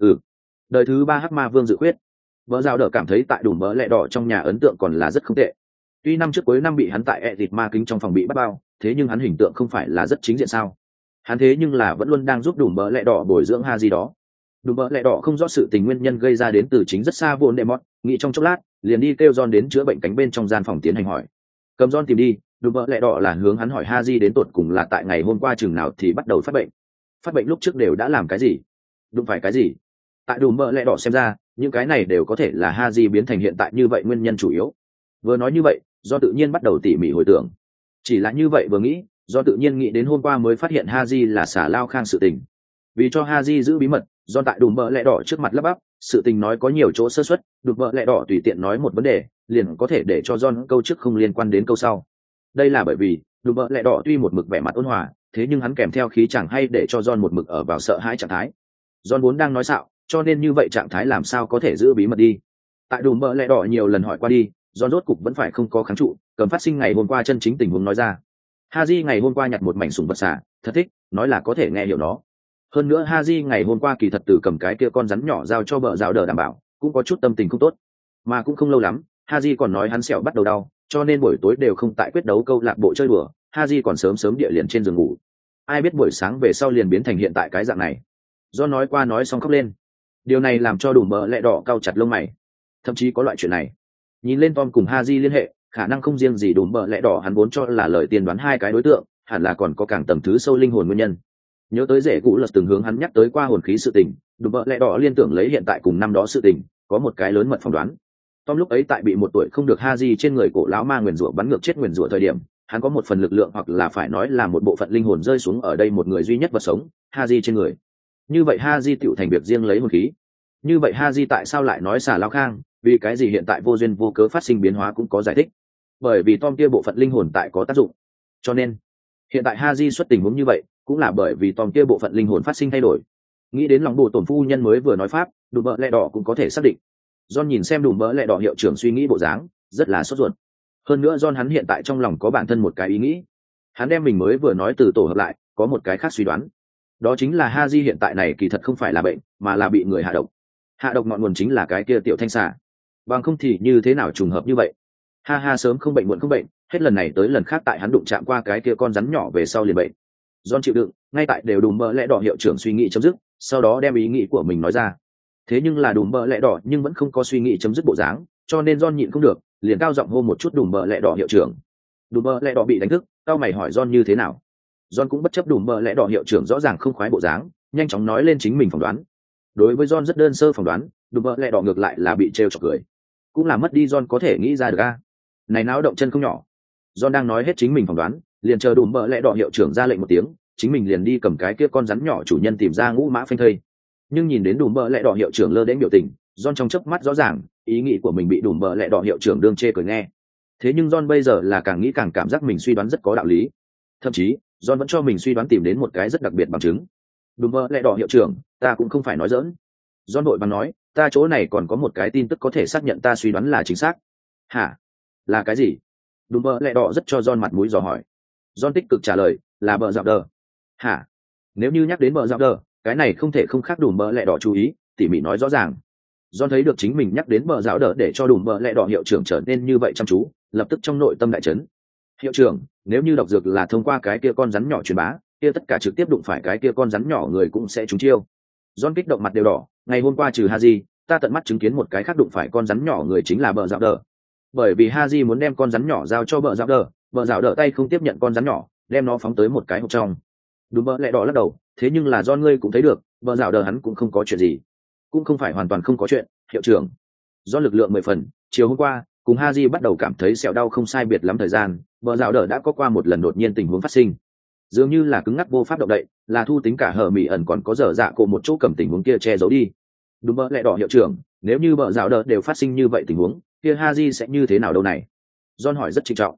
Đời thứ 3 hắc ma vương dự khuyết. Bờ rào đỡ cảm thấy tại đùm bờ lẹ đỏ trong nhà ấn tượng còn là rất không tệ. Tuy năm trước cuối năm bị hắn tại Edit ma kính trong phòng bị bắt bao, thế nhưng hắn hình tượng không phải là rất chính diện sao? Hắn thế nhưng là vẫn luôn đang giúp đùm bờ lẹ đỏ bồi dưỡng Haji đó. Đùm bờ lẹ đỏ không rõ sự tình nguyên nhân gây ra đến từ chính rất xa vốn đệ mót, nghĩ trong chốc lát liền đi kêu John đến chữa bệnh cánh bên trong gian phòng tiến hành hỏi. Cầm John tìm đi, đùm bờ lẹ đỏ là hướng hắn hỏi Haji đến tột cùng là tại ngày hôm qua chừng nào thì bắt đầu phát bệnh. Phát bệnh lúc trước đều đã làm cái gì? Đụng phải cái gì? Tại đùm bờ lẹ đỏ xem ra, những cái này đều có thể là Haji biến thành hiện tại như vậy nguyên nhân chủ yếu. Vừa nói như vậy, do tự nhiên bắt đầu tỉ mỉ hồi tưởng. Chỉ là như vậy vừa nghĩ, do tự nhiên nghĩ đến hôm qua mới phát hiện Haji là xả lao khang sự tình. Vì cho Haji giữ bí mật, do tại đùm bờ lẹ đỏ trước mặt lắp bắp, sự tình nói có nhiều chỗ sơ suất, đùm bờ lẹ đỏ tùy tiện nói một vấn đề, liền có thể để cho John câu trước không liên quan đến câu sau. Đây là bởi vì đùm bờ lẹ đỏ tuy một mực vẻ mặt ôn hòa, thế nhưng hắn kèm theo khí chẳng hay để cho John một mực ở vào sợ hãi trạng thái. John vốn đang nói xạo, cho nên như vậy trạng thái làm sao có thể giữ bí mật đi. Tại đùm bờ lẹ đỏ nhiều lần hỏi qua đi, John rốt cục vẫn phải không có kháng trụ, cầm phát sinh ngày hôm qua chân chính tình huống nói ra. Haji ngày hôm qua nhặt một mảnh sùng vật xả, thật thích, nói là có thể nghe hiểu nó. Hơn nữa Haji ngày hôm qua kỳ thật từ cầm cái kia con rắn nhỏ giao cho bờ rào đờ đảm bảo, cũng có chút tâm tình không tốt. Mà cũng không lâu lắm, Haji còn nói hắn sẹo bắt đầu đau, cho nên buổi tối đều không tại quyết đấu câu lạc bộ chơi đùa, Haji còn sớm sớm địa liền trên giường ngủ. Ai biết buổi sáng về sau liền biến thành hiện tại cái dạng này. Do nói qua nói xong khóc lên. Điều này làm cho đùm bờ lẹ đỏ cau chặt lông mày. Thậm chí có loại chuyện này. Nhìn lên Tom cùng Haji liên hệ, khả năng không riêng gì đùm bờ lẹ đỏ hắn vốn cho là lời tiên đoán hai cái đối tượng, hẳn là còn có càng tầng thứ sâu linh hồn nguyên nhân. Nhớ tới rễ cũ lật từng hướng hắn nhắc tới qua hồn khí sự tình, đùm bờ lẹ đỏ liên tưởng lấy hiện tại cùng năm đó sự tình, có một cái lớn mật phỏng đoán. Tom lúc ấy tại bị một tuổi không được Haji trên người cổ lão ma nguyền rủa bắn ngược chết nguyền rủa thời điểm, hắn có một phần lực lượng hoặc là phải nói là một bộ phận linh hồn rơi xuống ở đây một người duy nhất vật sống, Haji trên người. Như vậy Haji tựu thành việc riêng lấy hồn khí. Như vậy Haji tại sao lại nói xả lao khang, vì cái gì hiện tại vô duyên vô cớ phát sinh biến hóa cũng có giải thích. Bởi vì Tom kia bộ phận linh hồn tại có tác dụng. Cho nên, hiện tại Haji xuất tình huống như vậy, cũng là bởi vì Tom kia bộ phận linh hồn phát sinh thay đổi. Nghĩ đến lòng bộ tổn phu nhân mới vừa nói pháp, đùm bợ lẹ đỏ cũng có thể xác định. John nhìn xem đùm bợ lẹ đỏ hiệu trưởng suy nghĩ bộ dáng, rất là sốt ruột. Hơn nữa John hắn hiện tại trong lòng có bản thân một cái ý nghĩ. Hắn đem mình mới vừa nói từ tổ hợp lại, có một cái khác suy đoán. Đó chính là Haji hiện tại này kỳ thật không phải là bệnh, mà là bị người hạ độc. Hạ độc ngọn nguồn chính là cái kia tiểu thanh xà. Bằng không thì như thế nào trùng hợp như vậy? Ha ha, sớm không bệnh muộn không bệnh, hết lần này tới lần khác tại hắn đụng chạm qua cái kia con rắn nhỏ về sau liền bệnh. John chịu đựng, ngay tại đều đùm bợ lẹ đỏ hiệu trưởng suy nghĩ chấm dứt, sau đó đem ý nghĩ của mình nói ra. Thế nhưng là đùm bợ lẹ đỏ nhưng vẫn không có suy nghĩ chấm dứt bộ dáng, cho nên John nhịn không được, liền cao giọng hô một chút đùm bợ lẹ đỏ hiệu trưởng. Đùm bợ lẹ đỏ bị đánh thức, cao mày hỏi John như thế nào. John cũng bất chấp đùm bợ lẹ đỏ hiệu trưởng rõ ràng không khoái bộ dáng, nhanh chóng nói lên chính mình phỏng đoán. Đối với John rất đơn sơ phỏng đoán, đùm bợ lẹ đỏ ngược lại là bị trêu chọc cười. Cũng là mất đi John có thể nghĩ ra được a. Này náo động chân không nhỏ. John đang nói hết chính mình phỏng đoán, liền chờ đùm bợ lẹ đỏ hiệu trưởng ra lệnh một tiếng, chính mình liền đi cầm cái kia con rắn nhỏ chủ nhân tìm ra ngũ mã phanh thây. Nhưng nhìn đến đùm bợ lẹ đỏ hiệu trưởng lơ đễnh biểu tình, John trong chớp mắt rõ ràng, ý nghĩ của mình bị đùm bợ lẹ đỏ hiệu trưởng đương chê cười nghe. Thế nhưng John bây giờ là càng nghĩ càng cảm giác mình suy đoán rất có đạo lý. Thậm chí, John vẫn cho mình suy đoán tìm đến một cái rất đặc biệt bằng chứng. Đùm bợ lẹ đỏ hiệu trưởng, ta cũng không phải nói giỡn. John vội vàng nói, ta chỗ này còn có một cái tin tức có thể xác nhận ta suy đoán là chính xác. Hả? Là cái gì? Đùm bợ lẹ đỏ rất cho John mặt mũi dò hỏi. John tích cực trả lời, là bợ dạo đờ. Hả? Nếu như nhắc đến bợ dạo đờ, cái này không thể không khác đùm bợ lẹ đỏ chú ý, tỉ mỉ nói rõ ràng. John thấy được chính mình nhắc đến bợ dạo đờ để cho đùm bợ lẹ đỏ hiệu trưởng trở nên như vậy chăm chú, lập tức trong nội tâm đại chấn. Hiệu trưởng, nếu như độc dược là thông qua cái kia con rắn nhỏ truyền bá, kia tất cả trực tiếp đụng phải cái kia con rắn nhỏ người cũng sẽ trúng chiêu. John kích động mặt đều đỏ, ngày hôm qua trừ Haji, ta tận mắt chứng kiến một cái khác đụng phải con rắn nhỏ người chính là bợ dạo đờ. Bởi vì Haji muốn đem con rắn nhỏ giao cho bợ dạo đờ tay không tiếp nhận con rắn nhỏ, đem nó phóng tới một cái hộp trong. Đúng, bợ lẹ đỏ lắc đầu, thế nhưng là John ngươi cũng thấy được, bợ dạo đờ hắn cũng không có chuyện gì, cũng không phải hoàn toàn không có chuyện. Hiệu trưởng, do lực lượng 10 phần, chiều hôm qua cùng Haji bắt đầu cảm thấy sẹo đau không sai biệt lắm thời gian, bợ dạo đờ đã có qua một lần đột nhiên tình huống phát sinh, dường như là cứng ngắc vô pháp động đậy, là thu tính cả hở mỉ ẩn còn có dở dạ cổ một chỗ cầm tình huống kia che giấu đi. Đúng, bợ lẹ đỏ hiệu trưởng, nếu như bợ dạo đờ đều phát sinh như vậy tình huống, kia Haji sẽ như thế nào đâu này? John hỏi rất trịnh trọng.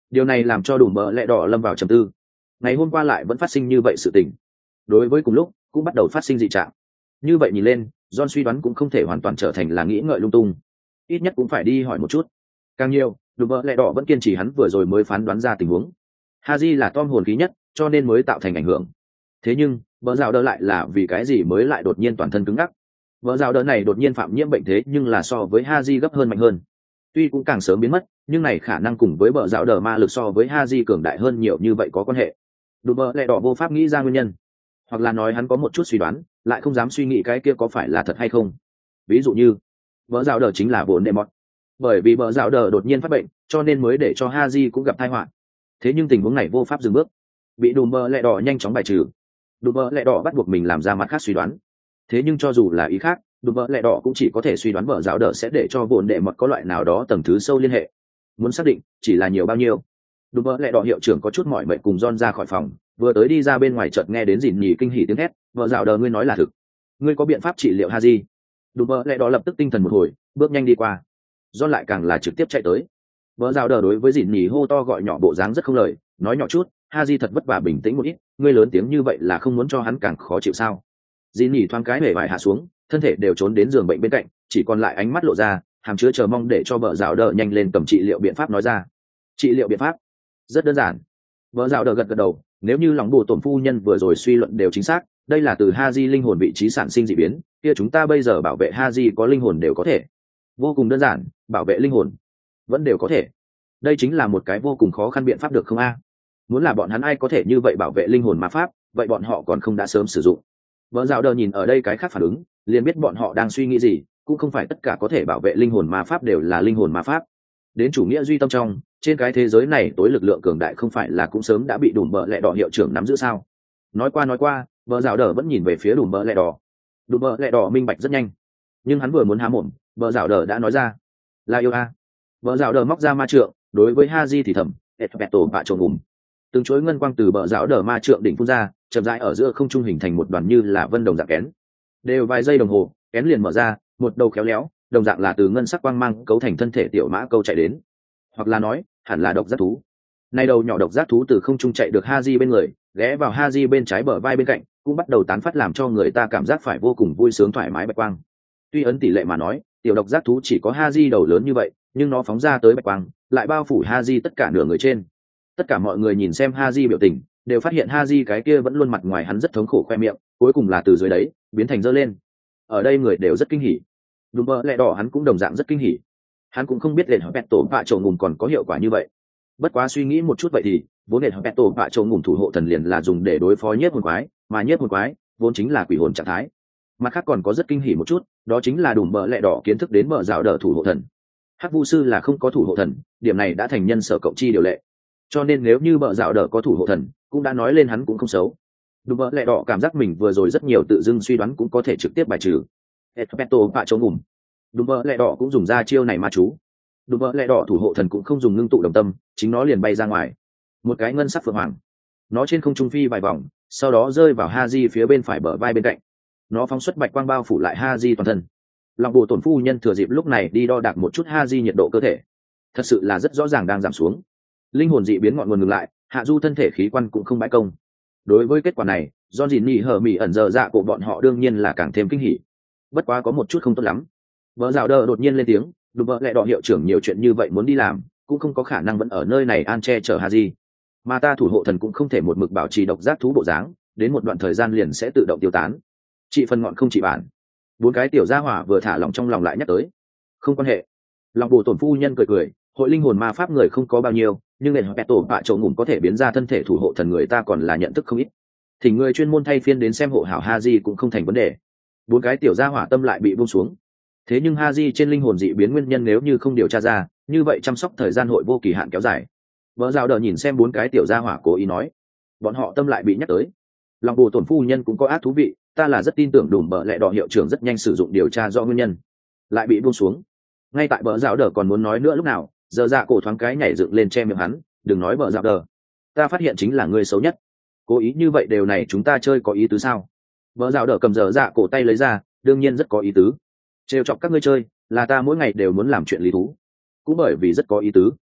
Điều này làm cho đủ mỡ lẹ đỏ lâm vào trầm tư. Ngày hôm qua lại vẫn phát sinh như vậy sự tình. Đối với cùng lúc cũng bắt đầu phát sinh dị trạng. Như vậy nhìn lên, John suy đoán cũng không thể hoàn toàn trở thành là nghĩ ngợi lung tung. Ít nhất cũng phải đi hỏi một chút. Càng nhiều, đủ mỡ lẹ đỏ vẫn kiên trì hắn vừa rồi mới phán đoán ra tình huống. Haji là Tom hồn khí nhất, cho nên mới tạo thành ảnh hưởng. Thế nhưng, vợ rào đỡ lại là vì cái gì mới lại đột nhiên toàn thân cứng ngắc. Vợ rào đỡ này đột nhiên phạm nhiễm bệnh thế nhưng là so với Haji gấp hơn mạnh hơn. Tuy cũng càng sớm biến mất, nhưng này khả năng cùng với vợ rào đỡ ma lực so với Haji cường đại hơn nhiều như vậy có quan hệ. Đủ mỡ lẹ đỏ vô pháp nghĩ ra nguyên nhân, hoặc là nói hắn có một chút suy đoán, lại không dám suy nghĩ cái kia có phải là thật hay không. Ví dụ như, vợ rào đỡ chính là vốn đệ mọt. Bởi vì vợ rào đỡ đột nhiên phát bệnh, cho nên mới để cho Haji cũng gặp tai họa. Thế nhưng tình huống này vô pháp dừng bước, bị đùm bơ lẹ đỏ nhanh chóng bài trừ. Đùm bơ lẹ đỏ bắt buộc mình làm ra mặt khác suy đoán. Thế nhưng cho dù là ý khác, đùm bơ lẹ đỏ cũng chỉ có thể suy đoán vợ giáo đỡ sẽ để cho vốn đệ mọt có loại nào đó tầng thứ sâu liên hệ. Muốn xác định chỉ là nhiều bao nhiêu. Đùm bơ lẹ đỏ hiệu trưởng có chút mỏi mệt cùng John ra khỏi phòng, vừa tới đi ra bên ngoài chợt nghe đến dìn nhì kinh hỉ tiếng hét, vợ giáo đỡ ngươi nói là thực, ngươi có biện pháp trị liệu Haji? Đùm bơ lẹ đỏ lập tức tinh thần một hồi, bước nhanh đi qua. John lại càng là trực tiếp chạy tới. Vợ giáo đỡ đối với dìn nhì hô to gọi nhỏ bộ dáng rất không lời, nói nhỏ chút, Haji thật vất vả bình tĩnh một ít, ngươi lớn tiếng như vậy là không muốn cho hắn càng khó chịu sao? Dĩ nhỉ thoáng cái hề vải hạ xuống, thân thể đều trốn đến giường bệnh bên cạnh, chỉ còn lại ánh mắt lộ ra, hàm chứa chờ mong để cho vợ rào đỡ nhanh lên cầm trị liệu biện pháp nói ra. Trị liệu biện pháp rất đơn giản. Vợ rào đỡ gật gật đầu, nếu như lòng bù tổn phu nhân vừa rồi suy luận đều chính xác, đây là từ Haji linh hồn vị trí sản sinh dị biến, kia chúng ta bây giờ bảo vệ Haji có linh hồn đều có thể. Vô cùng đơn giản, bảo vệ linh hồn vẫn đều có thể. Đây chính là một cái vô cùng khó khăn biện pháp được không a? Muốn là bọn hắn ai có thể như vậy bảo vệ linh hồn ma pháp, vậy bọn họ còn không đã sớm sử dụng. Vợ dạo đờ nhìn ở đây cái khác phản ứng, liền biết bọn họ đang suy nghĩ gì, cũng không phải tất cả có thể bảo vệ linh hồn ma pháp đều là linh hồn ma pháp. Đến chủ nghĩa duy tâm trong, trên cái thế giới này tối lực lượng cường đại không phải là cũng sớm đã bị đùm bợ lẹ đỏ hiệu trưởng nắm giữ sao? Nói qua, vợ dạo đờ vẫn nhìn về phía đùm bợ lẹ đỏ. Đùm bợ lẹ đỏ minh bạch rất nhanh, nhưng hắn vừa muốn há mồm, vợ dạo đờ đã nói ra, là yêu a. Vợ dạo đờ móc ra ma trượng, đối với Haji thì thầm, "Etpeto bạ trộn ngủm." Từng chuỗi ngân quang từ bờ rão đờ ma trượng đỉnh phun ra, chậm rãi ở giữa không trung hình thành một đoàn như là vân đồng dạng kén. Đều vài giây đồng hồ, kén liền mở ra, một đầu khéo léo, đồng dạng là từ ngân sắc quang mang cấu thành thân thể tiểu mã câu chạy đến, hoặc là nói, hẳn là độc giác thú. Nay đầu nhỏ độc giác thú từ không trung chạy được Haji bên người, ghé vào Haji bên trái bờ vai bên cạnh, cũng bắt đầu tán phát làm cho người ta cảm giác phải vô cùng vui sướng thoải mái bạch quang. Tuy ấn tỷ lệ mà nói, tiểu độc giác thú chỉ có Haji đầu lớn như vậy, nhưng nó phóng ra tới bạch quang, lại bao phủ Haji tất cả nửa người trên. Tất cả mọi người nhìn xem Haji biểu tình, đều phát hiện Haji cái kia vẫn luôn mặt ngoài hắn rất thống khổ khoe miệng, cuối cùng là từ dưới đấy biến thành dơ lên. Ở đây người đều rất kinh hỉ. Đúng mơ lẹ đỏ hắn cũng đồng dạng rất kinh hỉ. Hắn cũng không biết lệnh hợp tổ bạ trầu ngùm còn có hiệu quả như vậy. Bất quá suy nghĩ một chút vậy thì, vốn lệnh hợp tổ bạ trầu ngùm thủ hộ thần liền là dùng để đối phó nhiếp hồn quái, mà nhiếp hồn quái vốn chính là quỷ hồn trạng thái. Mặt khác còn có rất kinh hỉ một chút, đó chính là đùm bờ lẹ đỏ kiến thức đến bờ rào đỡ thủ hộ thần. Hắc vu sư là không có thủ hộ thần, điểm này đã thành nhân sở cộng chi điều lệ. Cho nên nếu như bờ rào đỡ có thủ hộ thần, cũng đã nói lên hắn cũng không xấu. Đùm bờ lẹ đỏ cảm giác mình vừa rồi rất nhiều tự dưng suy đoán cũng có thể trực tiếp bài trừ. Etpeto bạ chống ngủm. Đùm bờ lẹ đỏ cũng dùng ra chiêu này ma chú. Đùm bờ lẹ đỏ thủ hộ thần cũng không dùng ngưng tụ đồng tâm, chính nó liền bay ra ngoài. Một cái ngân sắc phượng hoàng. Nó trên không trung phi vài vòng, sau đó rơi vào Haji phía bên phải bờ vai bên cạnh. Nó phóng xuất bạch quang bao phủ lại Haji toàn thân. Lòng bộ tổn phu nhân thừa dịp lúc này đi đo đạc một chút Haji nhiệt độ cơ thể. Thật sự là rất rõ ràng đang giảm xuống. Linh hồn dị biến ngọn nguồn ngừng lại, hạ du thân thể khí quan cũng không bãi công. Đối với kết quả này, do dìn nhị hở mỉ ẩn giờ dạ của bọn họ đương nhiên là càng thêm kinh hỉ. Bất quá có một chút không tốt lắm. Vợ rào đờ đột nhiên lên tiếng, đùm vợ lẹ đỏ hiệu trưởng nhiều chuyện như vậy muốn đi làm, cũng không có khả năng vẫn ở nơi này an che chở Haji. Mà ta thủ hộ thần cũng không thể một mực bảo trì độc giác thú bộ dáng, đến một đoạn thời gian liền sẽ tự động tiêu tán. Chị phần ngọn không chỉ bản. Bốn cái tiểu gia hỏa vừa thả lòng trong lòng lại nhắc tới. Không quan hệ. Lòng bồ tổn phu nhân cười cười, hội linh hồn ma pháp người không có bao nhiêu, nhưng nền pet tổ bạ chỗ ngủm có thể biến ra thân thể thủ hộ thần người ta còn là nhận thức không ít. Thì người chuyên môn thay phiên đến xem hộ hảo Haji cũng không thành vấn đề. Bốn cái tiểu gia hỏa tâm lại bị buông xuống. Thế nhưng Haji trên linh hồn dị biến nguyên nhân nếu như không điều tra ra, như vậy chăm sóc thời gian hội vô kỳ hạn kéo dài. Vợ rào đờ nhìn xem bốn cái tiểu gia hỏa cố ý nói, bọn họ tâm lại bị nhắc tới. Lòng bồ tổn phu nhân cũng có ác thú vị, ta là rất tin tưởng đùm bợ lẹ đỏ hiệu trưởng rất nhanh sử dụng điều tra do nguyên nhân, lại bị buông xuống. Ngay tại bờ rào đờ còn muốn nói nữa lúc nào, giờ dạ cổ thoáng cái nhảy dựng lên che miệng hắn, đừng nói bờ rào đờ, ta phát hiện chính là người xấu nhất. Cố ý như vậy điều này chúng ta chơi có ý tứ sao? Bờ rào đờ cầm giờ dạ cổ tay lấy ra, đương nhiên rất có ý tứ. Trêu chọc các ngươi chơi, là ta mỗi ngày đều muốn làm chuyện lý thú, cũng bởi vì rất có ý tứ.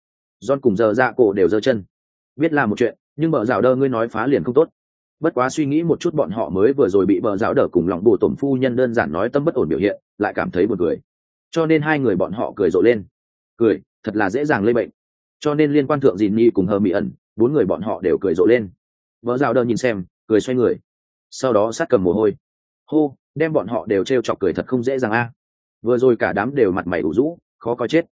John cùng giờ dạ cổ đều giơ chân. Biết là một chuyện, nhưng bờ rào đờ ngươi nói phá liền không tốt. Bất quá suy nghĩ một chút bọn họ mới vừa rồi bị bờ rào đờ cùng lòng bồ tổn phu nhân đơn giản nói tâm bất ổn biểu hiện, lại cảm thấy buồn cười. Cho nên hai người bọn họ cười rộ lên. Cười, thật là dễ dàng lây bệnh. Cho nên liên quan thượng dìn nhi cùng hờ mỹ ẩn, bốn người bọn họ đều cười rộ lên. Bờ rào đờ nhìn xem, cười xoay người. Sau đó sát cầm mồ hôi. Hô, đem bọn họ đều trêu chọc cười thật không dễ dàng a. Vừa rồi cả đám đều mặt mày ủ rũ, khó coi chết.